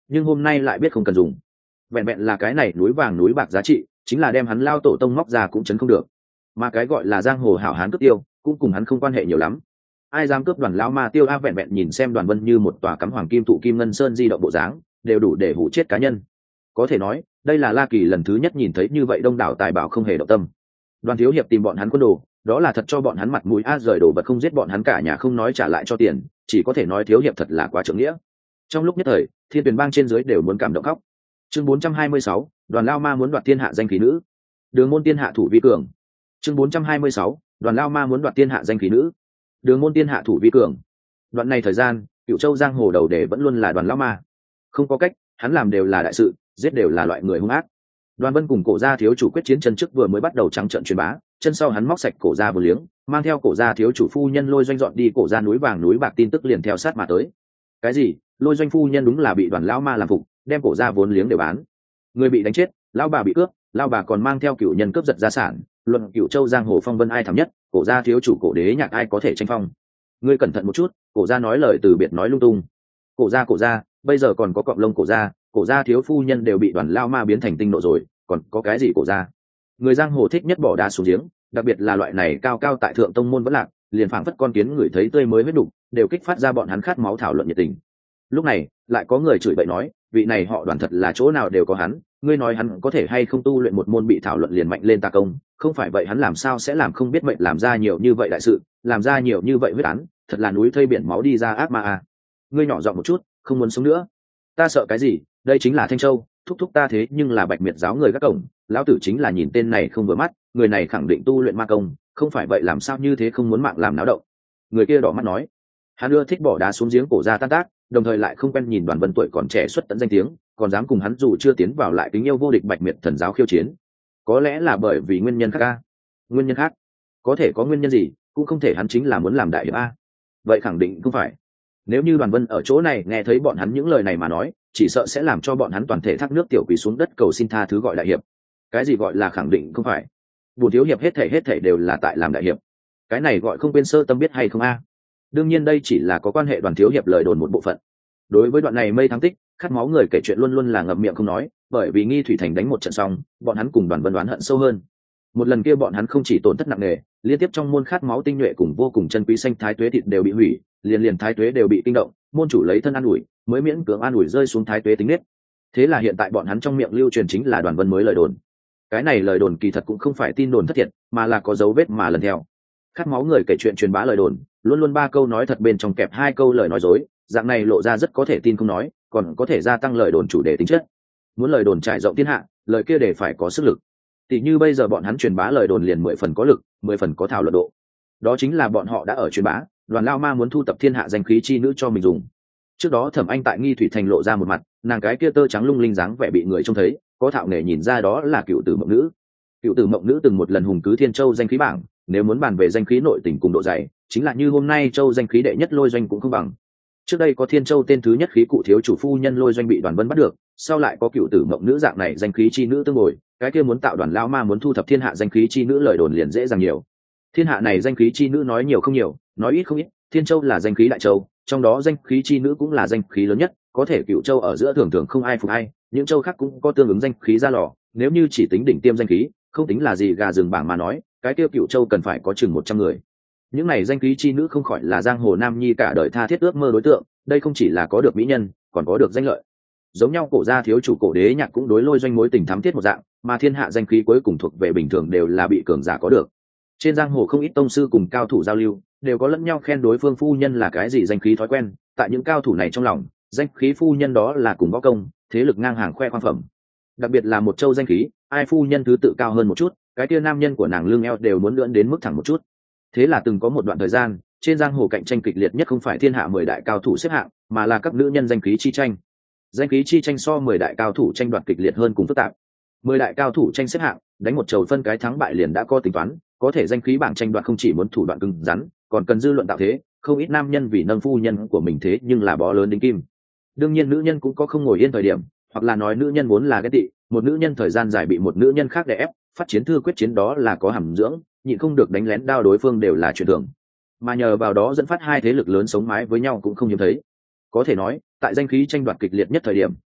nhưng hôm nay lại biết không cần dùng. Vẹn vẹn là cái này núi vàng núi bạc giá trị, chính là đem hắn lao tổ tông móc ra cũng chấn không được. Mà cái gọi là giang hồ hảo hán cướp tiêu, cũng cùng hắn không quan hệ nhiều lắm. Ai dám cướp Đoàn lão ma tiêu a? Vẹn vẹn nhìn xem Đoàn Vân như một tòa cắm hoàng kim tụ kim ngân sơn di động bộ dáng, đều đủ để hủ chết cá nhân. Có thể nói, đây là La Kỳ lần thứ nhất nhìn thấy như vậy đông đảo tài bảo không hề động tâm. Đoàn thiếu hiệp tìm bọn hắn quân đồ, đó là thật cho bọn hắn mặt mũi a, rời đồ vật không giết bọn hắn cả nhà không nói trả lại cho tiền, chỉ có thể nói thiếu hiệp thật là quá trưởng nghĩa. Trong lúc nhất thời, Thiên Tuyền bang trên dưới đều muốn cảm động khóc. Chương 426, Đoàn Lao Ma muốn đoạt thiên hạ danh khí nữ. Đường môn tiên hạ thủ vi cường. Chương 426, Đoàn Lao Ma muốn đoạt thiên hạ danh khí nữ. Đường môn tiên hạ thủ vi cường. Đoạn này thời gian, Cửu Châu giang hồ đầu đề vẫn luôn là Đoàn Lao Ma. Không có cách, hắn làm đều là đại sự, giết đều là loại người hung ác. Đoàn Vân cùng Cổ gia thiếu chủ quyết chiến chân trước vừa mới bắt đầu trắng trợn truyền bá, chân sau hắn móc sạch Cổ gia vừa liếng, mang theo Cổ gia thiếu chủ phu nhân Lôi Doanh dọn đi Cổ gia núi vàng núi bạc tin tức liền theo sát mà tới. Cái gì? Lôi Doanh phu nhân đúng là bị Đoàn lão ma làm phục, đem Cổ gia vốn liếng đều bán. Người bị đánh chết, lão bà bị cướp, lão bà còn mang theo cửu nhân cướp giật gia sản, luận Cửu Châu giang hồ phong vân ai thảm nhất, Cổ gia thiếu chủ Cổ đế nhạc ai có thể tranh phong. Ngươi cẩn thận một chút, Cổ gia nói lời từ biệt nói lung tung. Cổ gia, bây giờ còn có cọng lông Cổ gia thiếu phu nhân đều bị Đoàn lão ma biến thành tinh nộ rồi, còn có cái gì Cổ gia? Người giang hồ thích nhất bỏ đá xuống giếng, đặc biệt là loại này cao cao tại thượng tông môn vẫn lạc, liền phảng phất con kiến người thấy tươi mới huyết đục, đều kích phát ra bọn hắn khát máu thảo luận nhiệt tình. Lúc này, lại có người chửi bậy nói, vị này họ Đoàn thật là chỗ nào đều có hắn, ngươi nói hắn có thể hay không tu luyện một môn bị thảo luận liền mạnh lên ta công, không phải vậy hắn làm sao sẽ làm không biết mệnh làm ra nhiều như vậy đại sự, làm ra nhiều như vậy huyết án, thật là núi thây biển máu đi ra ác ma à. Ngươi nhỏ giọng một chút, không muốn sống nữa. Ta sợ cái gì, đây chính là Thanh Châu, thúc thúc ta thế nhưng là Bạch Miệt giáo người các cổng, lão tử chính là nhìn tên này không vừa mắt, người này khẳng định tu luyện ma công, không phải vậy làm sao như thế không muốn mạng làm náo động. Người kia đỏ mắt nói, hắn ưa thích bỏ đá xuống giếng Cổ gia tan tác, đồng thời lại không quen nhìn Đoàn Vân tuổi còn trẻ xuất tận danh tiếng, còn dám cùng hắn dù chưa tiến vào lại kính yêu vô địch Bạch Miệt thần giáo khiêu chiến. Có lẽ là bởi vì nguyên nhân khác a. Nguyên nhân khác? Có thể có nguyên nhân gì, cũng không thể hắn chính là muốn làm đại hiệp a. Vậy khẳng định không phải. Nếu như Đoàn Vân ở chỗ này nghe thấy bọn hắn những lời này mà nói, chỉ sợ sẽ làm cho bọn hắn toàn thể thác nước tiểu quỳ xuống đất cầu xin tha thứ gọi đại hiệp. Cái gì gọi là khẳng định không phải? Bùn thiếu hiệp hết thảy đều là tại làm đại hiệp. Cái này gọi không quên sơ tâm biết hay không a? Đương nhiên đây chỉ là có quan hệ Đoàn thiếu hiệp lời đồn một bộ phận. Đối với đoạn này mây thắng tích, khát máu người kể chuyện luôn luôn là ngậm miệng không nói, bởi vì Nghi Thủy Thành đánh một trận xong, bọn hắn cùng Đoàn Vân đoán hận sâu hơn. Một lần kia bọn hắn không chỉ tổn thất nặng nề, liên tiếp trong môn khát máu tinh nhuệ cùng vô cùng chân quý xanh thái tuế thịt đều bị hủy, liền thái tuế đều bị kinh động, môn chủ lấy thân an ủi, mới miễn cưỡng an ủi rơi xuống thái tuế tính nết. Thế là hiện tại bọn hắn trong miệng lưu truyền chính là Đoàn Vân mới lời đồn. Cái này lời đồn kỳ thật cũng không phải tin đồn thất thiệt, mà là có dấu vết mà lần theo. Khát máu người kể chuyện truyền bá lời đồn, luôn luôn 3 câu nói thật bên trong kẹp 2 câu lời nói dối, dạng này lộ ra rất có thể tin không nói, còn có thể gia tăng lời đồn chủ đề tính chất. Muốn lời đồn trải rộng thiên hạ, lời kia để phải có sức lực. Tỷ như bây giờ bọn hắn truyền bá lời đồn liền 10 phần có lực, 10 phần có thảo luận độ. Đó chính là bọn họ đã ở truyền bá, Đoàn Lao Ma muốn thu tập thiên hạ danh khí chi nữ cho mình dùng. Trước đó Thẩm Anh tại Nghi Thủy Thành lộ ra một mặt, nàng cái kia tơ trắng lung linh dáng vẻ bị người trông thấy, có thạo nghề nhìn ra đó là Cựu Tử Mộng Nữ. Cựu Tử Mộng Nữ từng một lần hùng cứ Thiên Châu danh khí bảng, nếu muốn bàn về danh khí nội tình cùng độ dày, chính là như hôm nay Châu danh khí đệ nhất Lôi Doanh cũng không bằng. Trước đây có Thiên Châu tên thứ nhất khí cụ thiếu chủ phu nhân Lôi Doanh bị Đoàn Vân bắt được, sau lại có Cựu Tử Mộng Nữ dạng này danh khí chi nữ tương ngồi, cái kia muốn tạo Đoàn Lao Ma muốn thu thập thiên hạ danh khí chi nữ lời đồn liền dễ dàng nhiều. Thiên hạ này danh khí chi nữ nói nhiều không nhiều, nói ít không ít, Thiên Châu là danh khí đại châu, trong đó danh khí chi nữ cũng là danh khí lớn nhất, có thể Cựu Châu ở giữa thường thường không ai phục ai, những châu khác cũng có tương ứng danh khí ra lò, nếu như chỉ tính đỉnh tiêm danh khí, không tính là gì gà rừng bảng mà nói, cái kia Cựu Châu cần phải có chừng 100 người. Những này danh khí chi nữ không khỏi là giang hồ nam nhi cả đời tha thiết ước mơ đối tượng, đây không chỉ là có được mỹ nhân, còn có được danh lợi. Giống nhau Cổ gia thiếu chủ Cổ đế nhạc cũng đối Lôi Doanh mối tình thắm thiết một dạng, mà thiên hạ danh khí cuối cùng thuộc về bình thường đều là bị cường giả có được. Trên giang hồ không ít tông sư cùng cao thủ giao lưu, đều có lẫn nhau khen đối phương phu nhân là cái gì danh khí thói quen, tại những cao thủ này trong lòng, danh khí phu nhân đó là cùng võ công, thế lực ngang hàng khoe khoang phẩm. Đặc biệt là một châu danh khí, ai phu nhân thứ tự cao hơn một chút, cái kia nam nhân của nàng lương eo đều muốn lưỡn đến mức thẳng một chút. Thế là từng có một đoạn thời gian, trên giang hồ cạnh tranh kịch liệt nhất không phải thiên hạ 10 đại cao thủ xếp hạng, mà là các nữ nhân danh khí chi tranh. Danh khí chi tranh so 10 đại cao thủ tranh đoạt kịch liệt hơn cùng phức tạp. 10 đại cao thủ tranh xếp hạng, đánh một chầu phân cái thắng bại liền đã có tính toán, có thể danh khí bảng tranh đoạt không chỉ muốn thủ đoạn cứng rắn, còn cần dư luận tạo thế, không ít nam nhân vì nâng phu nhân của mình thế nhưng là bó lớn đính kim. Đương nhiên nữ nhân cũng có không ngồi yên thời điểm, hoặc là nói nữ nhân vốn là cái tị, một nữ nhân thời gian dài bị một nữ nhân khác đè ép, phát chiến thư quyết chiến đó là có hàm dưỡng, nhịn không được đánh lén đao đối phương đều là chuyện thường. Mà nhờ vào đó dẫn phát hai thế lực lớn sống mái với nhau cũng không hiếm thấy. Có thể nói, tại danh khí tranh đoạt kịch liệt nhất thời điểm,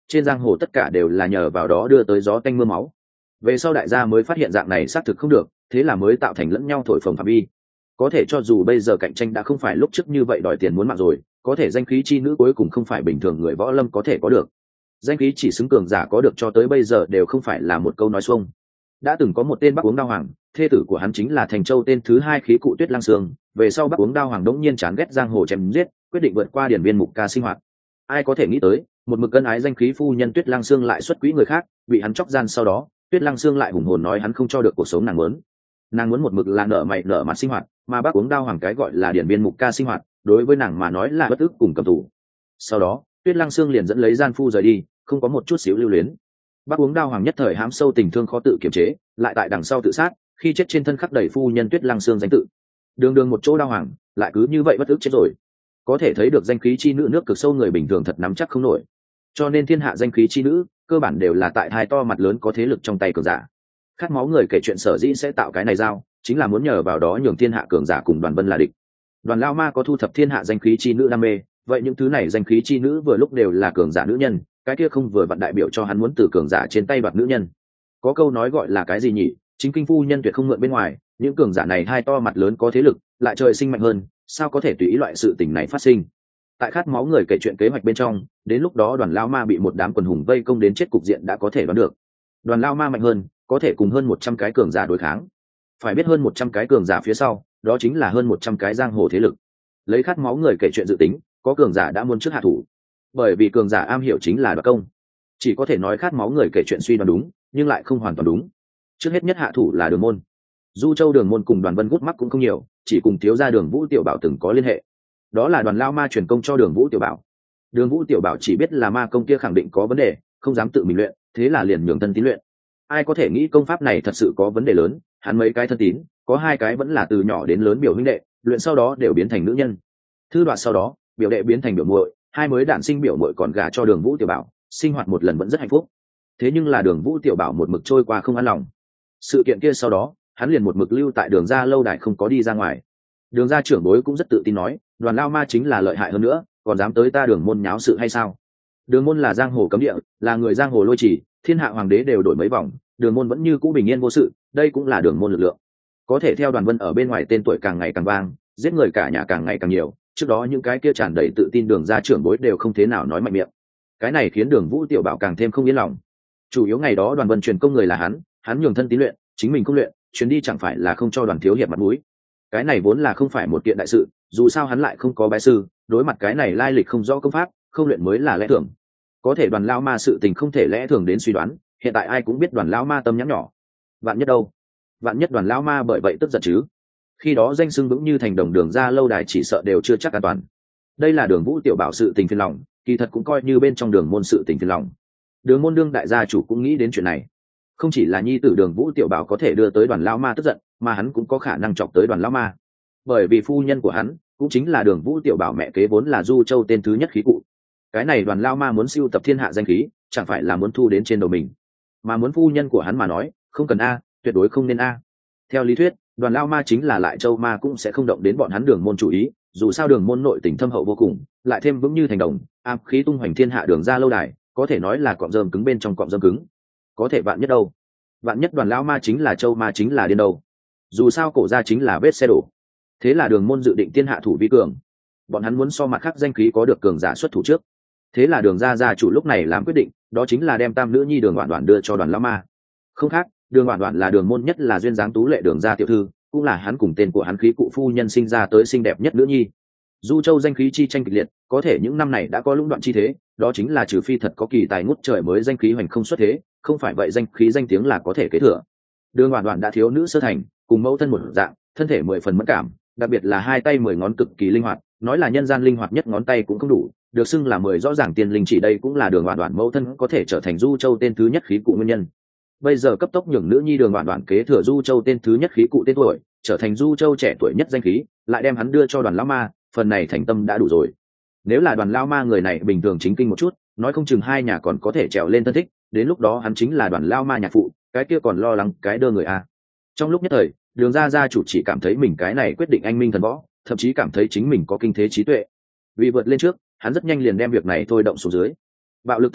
trên giang hồ tất cả đều là nhờ vào đó đưa tới gió tanh mưa máu. Về sau đại gia mới phát hiện dạng này xác thực không được, thế là mới tạo thành lẫn nhau thổi phồng phạm vi. Có thể cho dù bây giờ cạnh tranh đã không phải lúc trước như vậy đòi tiền muốn mạng rồi, có thể danh khí chi nữ cuối cùng không phải bình thường người võ lâm có thể có được. Danh khí chỉ xứng cường giả có được cho tới bây giờ đều không phải là một câu nói xuông. Đã từng có một tên Bắc Uống Đao Hoàng, thê tử của hắn chính là Thành Châu tên thứ hai khí cụ Tuyết Lang Sương. Về sau Bắc Uống Đao Hoàng đống nhiên chán ghét giang hồ chém giết, quyết định vượt qua điển viên mục ca sinh hoạt. Ai có thể nghĩ tới, một mực cân ái danh khí phu nhân Tuyết Lang Sương lại xuất quỹ người khác, bị hắn chọc gian sau đó, Tuyết Lang Sương lại hùng hồn nói hắn không cho được cuộc sống nàng muốn. Nàng muốn một mực là nở mày nở mặt sinh hoạt, mà Bắc Uống Đao Hoàng cái gọi là điển viên mục ca sinh hoạt, đối với nàng mà nói là bất ức cùng cầm tù. Sau đó, Tuyết Lang Sương liền dẫn lấy gian phu rời đi, không có một chút xíu lưu luyến. Bắc Uống Đao Hoàng nhất thời hám sâu tình thương khó tự kiềm chế, lại tại đằng sau tự sát, khi chết trên thân khắc đầy phu nhân Tuyết Lang Sương danh tự. Đường đường một chỗ Đao Hoàng, lại cứ như vậy bất ức chết rồi. Có thể thấy được danh khí chi nữ nước cực sâu người bình thường thật nắm chắc không nổi. Cho nên thiên hạ danh khí chi nữ, cơ bản đều là tại hai to mặt lớn có thế lực trong tay cường giả. Khát máu người kể chuyện sở dĩ sẽ tạo cái này giao, chính là muốn nhờ vào đó nhường thiên hạ cường giả cùng Đoàn Vân là địch. Đoàn Lao Ma có thu thập thiên hạ danh khí chi nữ đam mê, vậy những thứ này danh khí chi nữ vừa lúc đều là cường giả nữ nhân, cái kia không vừa vặn đại biểu cho hắn muốn từ cường giả trên tay đoạt nữ nhân. Có câu nói gọi là cái gì nhỉ, chính kinh phu nhân tuyệt không mượn bên ngoài, những cường giả này hai to mặt lớn có thế lực, lại trời sinh mạnh hơn, sao có thể tùy ý loại sự tình này phát sinh. Tại khát máu người kể chuyện kế hoạch bên trong, đến lúc đó Đoàn Lao Ma bị một đám quần hùng vây công đến chết cục diện đã có thể đoán được. Đoàn Lao Ma mạnh hơn, có thể cùng hơn 100 cái cường giả đối kháng. Phải biết hơn 100 cái cường giả phía sau, đó chính là hơn 100 cái giang hồ thế lực. Lấy khát máu người kể chuyện dự tính, có cường giả đã muốn trước hạ thủ. Bởi vì cường giả am hiểu chính là đoạt công. Chỉ có thể nói khát máu người kể chuyện suy đoán đúng, nhưng lại không hoàn toàn đúng. Trước hết nhất hạ thủ là Đường Môn. Du Châu Đường Môn cùng Đoàn Vân gút mắc cũng không nhiều, chỉ cùng thiếu gia Đường Vũ Tiểu Bảo từng có liên hệ. Đó là Đoàn Lao Ma truyền công cho Đường Vũ Tiểu Bảo. Đường Vũ Tiểu Bảo chỉ biết là ma công kia khẳng định có vấn đề, không dám tự mình luyện, thế là liền nhường thân tín luyện. Ai có thể nghĩ công pháp này thật sự có vấn đề lớn, hắn mấy cái thân tín, có 2 cái vẫn là từ nhỏ đến lớn biểu huynh đệ, luyện sau đó đều biến thành nữ nhân. Thư đoạt sau đó, biểu đệ biến thành biểu muội, 2 mới đản sinh biểu muội còn gả cho Đường Vũ Tiểu Bảo, sinh hoạt một lần vẫn rất hạnh phúc. Thế nhưng là Đường Vũ Tiểu Bảo một mực trôi qua không an lòng. Sự kiện kia sau đó, hắn liền một mực lưu tại Đường gia lâu đài không có đi ra ngoài. Đường gia trưởng bối cũng rất tự tin nói, Đoàn Lao Ma chính là lợi hại hơn nữa, còn dám tới ta Đường môn nháo sự hay sao? Đường môn là giang hồ cấm địa, là người giang hồ lôi chỉ, thiên hạ hoàng đế đều đổi mấy vòng, Đường môn vẫn như cũ bình yên vô sự, đây cũng là Đường môn lực lượng. Có thể theo Đoàn Vân ở bên ngoài tên tuổi càng ngày càng vang, giết người cả nhà càng ngày càng nhiều, trước đó những cái kia tràn đầy tự tin Đường gia trưởng bối đều không thế nào nói mạnh miệng. Cái này khiến Đường Vũ Tiểu Bảo càng thêm không yên lòng. Chủ yếu ngày đó Đoàn Vân truyền công người là hắn nhường thân tín luyện, chính mình không luyện, chuyến đi chẳng phải là không cho Đoàn thiếu hiệp mặt mũi. Cái này vốn là không phải một kiện đại sự, dù sao hắn lại không có bái sư, đối mặt cái này lai lịch không rõ công pháp, không luyện mới là lẽ thường. Có thể Đoàn Lao Ma sự tình không thể lẽ thường đến suy đoán, hiện tại ai cũng biết Đoàn Lao Ma tâm nhắn nhỏ. Vạn nhất đâu? Vạn nhất Đoàn Lao Ma bởi vậy tức giận chứ? Khi đó danh xưng vững như thành đồng Đường gia lâu đài chỉ sợ đều chưa chắc an toàn. Đây là Đường Vũ Tiểu Bảo sự tình phiền lòng, kỳ thật cũng coi như bên trong Đường môn sự tình phiền lòng. Đường môn đương đại gia chủ cũng nghĩ đến chuyện này. Không chỉ là nhi tử Đường Vũ Tiểu Bảo có thể đưa tới Đoàn Lao Ma tức giận, mà hắn cũng có khả năng chọc tới Đoàn Lao Ma. Bởi vì phu nhân của hắn cũng chính là Đường Vũ Tiểu Bảo mẹ kế vốn là Du Châu tên thứ nhất khí cụ. Cái này Đoàn Lao Ma muốn sưu tập thiên hạ danh khí, chẳng phải là muốn thu đến trên đầu mình. Mà muốn phu nhân của hắn mà nói, không cần a, tuyệt đối không nên a. Theo lý thuyết, Đoàn Lao Ma chính là Lại Châu Ma cũng sẽ không động đến bọn hắn Đường môn chủ ý, dù sao Đường môn nội tình thâm hậu vô cùng, lại thêm vững như thành đồng, ám khí tung hoành thiên hạ Đường gia lâu đài, có thể nói là cọm rơm cứng bên trong cọm rơm cứng. Có thể vạn nhất đâu? Vạn nhất Đoàn Lao Ma chính là Châu Ma chính là điên đâu? Dù sao cổ gia chính là vết xe đổ. Thế là Đường môn dự định thiên hạ thủ vi cường, bọn hắn muốn so mặt khác danh khí có được cường giả xuất thủ trước. Thế là Đường gia gia chủ lúc này làm quyết định, đó chính là đem tam nữ nhi Đường Oản Oản đưa cho Đoàn Lao Ma. Không khác, Đường Oản Oản là Đường môn nhất là duyên dáng tú lệ Đường gia tiểu thư, cũng là hắn cùng tên của hắn khí cụ phu nhân sinh ra tới xinh đẹp nhất nữ nhi. Du Châu danh khí chi tranh kịch liệt, có thể những năm này đã có lũng đoạn chi thế, đó chính là trừ phi thật có kỳ tài ngút trời mới danh khí hoành không xuất thế, không phải vậy danh khí danh tiếng là có thể kế thừa. Đường Oản Oản đã thiếu nữ sơ thành, cùng mẫu thân một dạng, thân thể 10 phần mẫn cảm, đặc biệt là 2 tay 10 ngón cực kỳ linh hoạt, nói là nhân gian linh hoạt nhất ngón tay cũng không đủ, được xưng là 10 rõ ràng tiên linh chỉ, đây cũng là Đường Oản Oản mẫu thân có thể trở thành Du Châu tên thứ nhất khí cụ nguyên nhân. Bây giờ cấp tốc nhường nữ nhi Đường Oản Oản kế thừa Du Châu tên thứ nhất khí cụ tên tuổi, trở thành Du Châu trẻ tuổi nhất danh khí, lại đem hắn đưa cho Đoàn Lão Ma, phần này thành tâm đã đủ rồi. Nếu là Đoàn Lão Ma người này bình thường chính kinh một chút, nói không chừng hai nhà còn có thể trèo lên thân thích, đến lúc đó hắn chính là Đoàn Lão Ma nhạc phụ, cái kia còn lo lắng cái đơ người a. Trong lúc nhất thời, Đường gia gia chủ chỉ cảm thấy mình cái này quyết định anh minh thần võ, thậm chí cảm thấy chính mình có kinh thế trí tuệ. Vì vượt lên trước, hắn rất nhanh liền đem việc này thôi động xuống dưới. Bạo lực thôi động,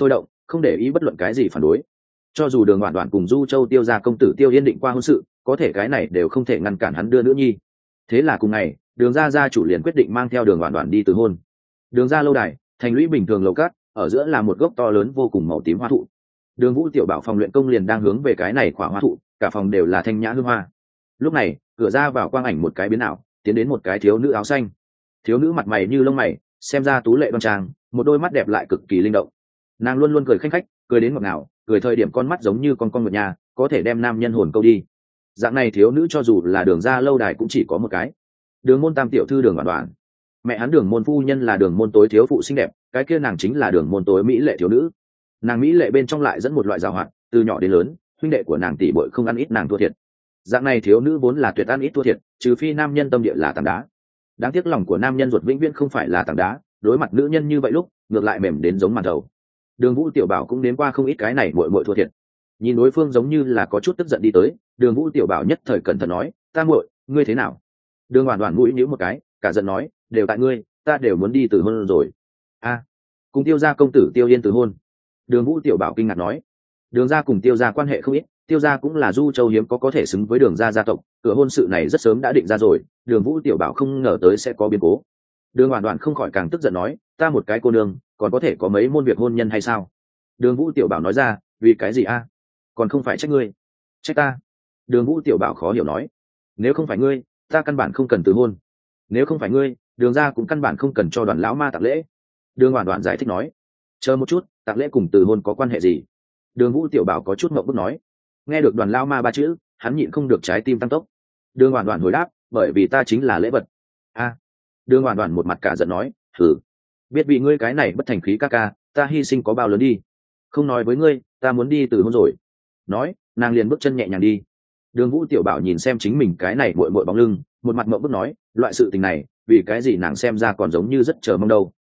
không để ý bất luận cái gì phản đối. Cho dù Đường Hoản Hoản cùng Du Châu Tiêu gia công tử Tiêu Yên định qua hôn sự, có thể cái này đều không thể ngăn cản hắn đưa nữ nhi. Thế là cùng ngày, Đường gia gia chủ liền quyết định mang theo Đường Hoản Hoản đi từ hôn. Đường gia lâu đài, thành lũy bình thường lầu cát, ở giữa là một gốc to lớn vô cùng màu tím hoa thụ. Đường Vũ tiểu bảo phòng luyện công liền đang hướng về cái này khỏa hoa thụ, cả phòng đều là thanh nhã hương hoa. Lúc này, cửa ra vào quang ảnh một cái biến ảo, tiến đến một cái thiếu nữ áo xanh. Thiếu nữ mặt mày như lông mày, xem ra tú lệ đoan trang, một đôi mắt đẹp lại cực kỳ linh động. Nàng luôn luôn cười khanh khách, cười đến ngọt ngào, cười thời điểm con mắt giống như con ngựa nhà, có thể đem nam nhân hồn câu đi. Dạng này thiếu nữ cho dù là Đường gia lâu đài cũng chỉ có một cái. Đường môn tam tiểu thư Đường Hoản Hoản. Mẹ hắn Đường môn phu nhân là Đường môn tối thiếu phụ xinh đẹp, cái kia nàng chính là Đường môn tối mỹ lệ thiếu nữ. Nàng mỹ lệ bên trong lại dẫn một loại giàu hoạt, từ nhỏ đến lớn, huynh đệ của nàng tỷ bội không ăn ít nàng thua thiệt. Dạng này thiếu nữ vốn là tuyệt ăn ít thua thiệt, trừ phi nam nhân tâm địa là tảng đá. Đáng tiếc lòng của nam nhân ruột vĩnh viễn không phải là tảng đá, đối mặt nữ nhân như vậy lúc ngược lại mềm đến giống màn thầu. Đường Vũ tiểu bảo cũng đến qua không ít cái này muội muội thua thiệt. Nhìn đối phương giống như là có chút tức giận đi tới, Đường Vũ tiểu bảo nhất thời cẩn thận nói, ta muội, ngươi thế nào? Đường Hoản Hoản mũi nhíu một cái, cả giận nói, đều tại ngươi, ta đều muốn đi từ hôn rồi. A, cùng Tiêu gia công tử Tiêu Yên từ hôn. Đường Vũ tiểu bảo kinh ngạc nói, Đường gia cùng Tiêu gia quan hệ không ít, Tiêu gia cũng là Du Châu hiếm có thể xứng với Đường gia gia tộc, cửa hôn sự này rất sớm đã định ra rồi, Đường Vũ tiểu bảo không ngờ tới sẽ có biến cố. Đường Hoản Hoản không khỏi càng tức giận nói, ta một cái cô nương, còn có thể có mấy môn việc hôn nhân hay sao? Đường Vũ tiểu bảo nói ra, vì cái gì a? Còn không phải trách ngươi, trách ta. Đường Vũ tiểu bảo khó hiểu nói, nếu không phải ngươi, ta căn bản không cần từ hôn. Nếu không phải ngươi, Đường gia cũng căn bản không cần cho Đoàn lão ma tặng lễ. Đường Hoản Hoản giải thích nói, chờ một chút, tặng lễ cùng từ hôn có quan hệ gì? Đường Vũ tiểu bảo có chút ngượng bức nói. Nghe được Đoàn lão ma ba chữ, hắn nhịn không được trái tim tăng tốc. Đường Hoản Hoản hồi đáp, bởi vì ta chính là lễ vật. A. Đường Hoản Hoản một mặt cả giận nói, thử, biết vì ngươi cái này bất thành khí ca ca, ta hy sinh có bao lớn đi. Không nói với ngươi, ta muốn đi từ hôn rồi. Nói, nàng liền bước chân nhẹ nhàng đi. Đường Vũ tiểu bảo nhìn xem chính mình cái này muội muội bóng lưng, một mặt ngượng bức nói, loại sự tình này, vì cái gì nàng xem ra còn giống như rất chờ mong đâu.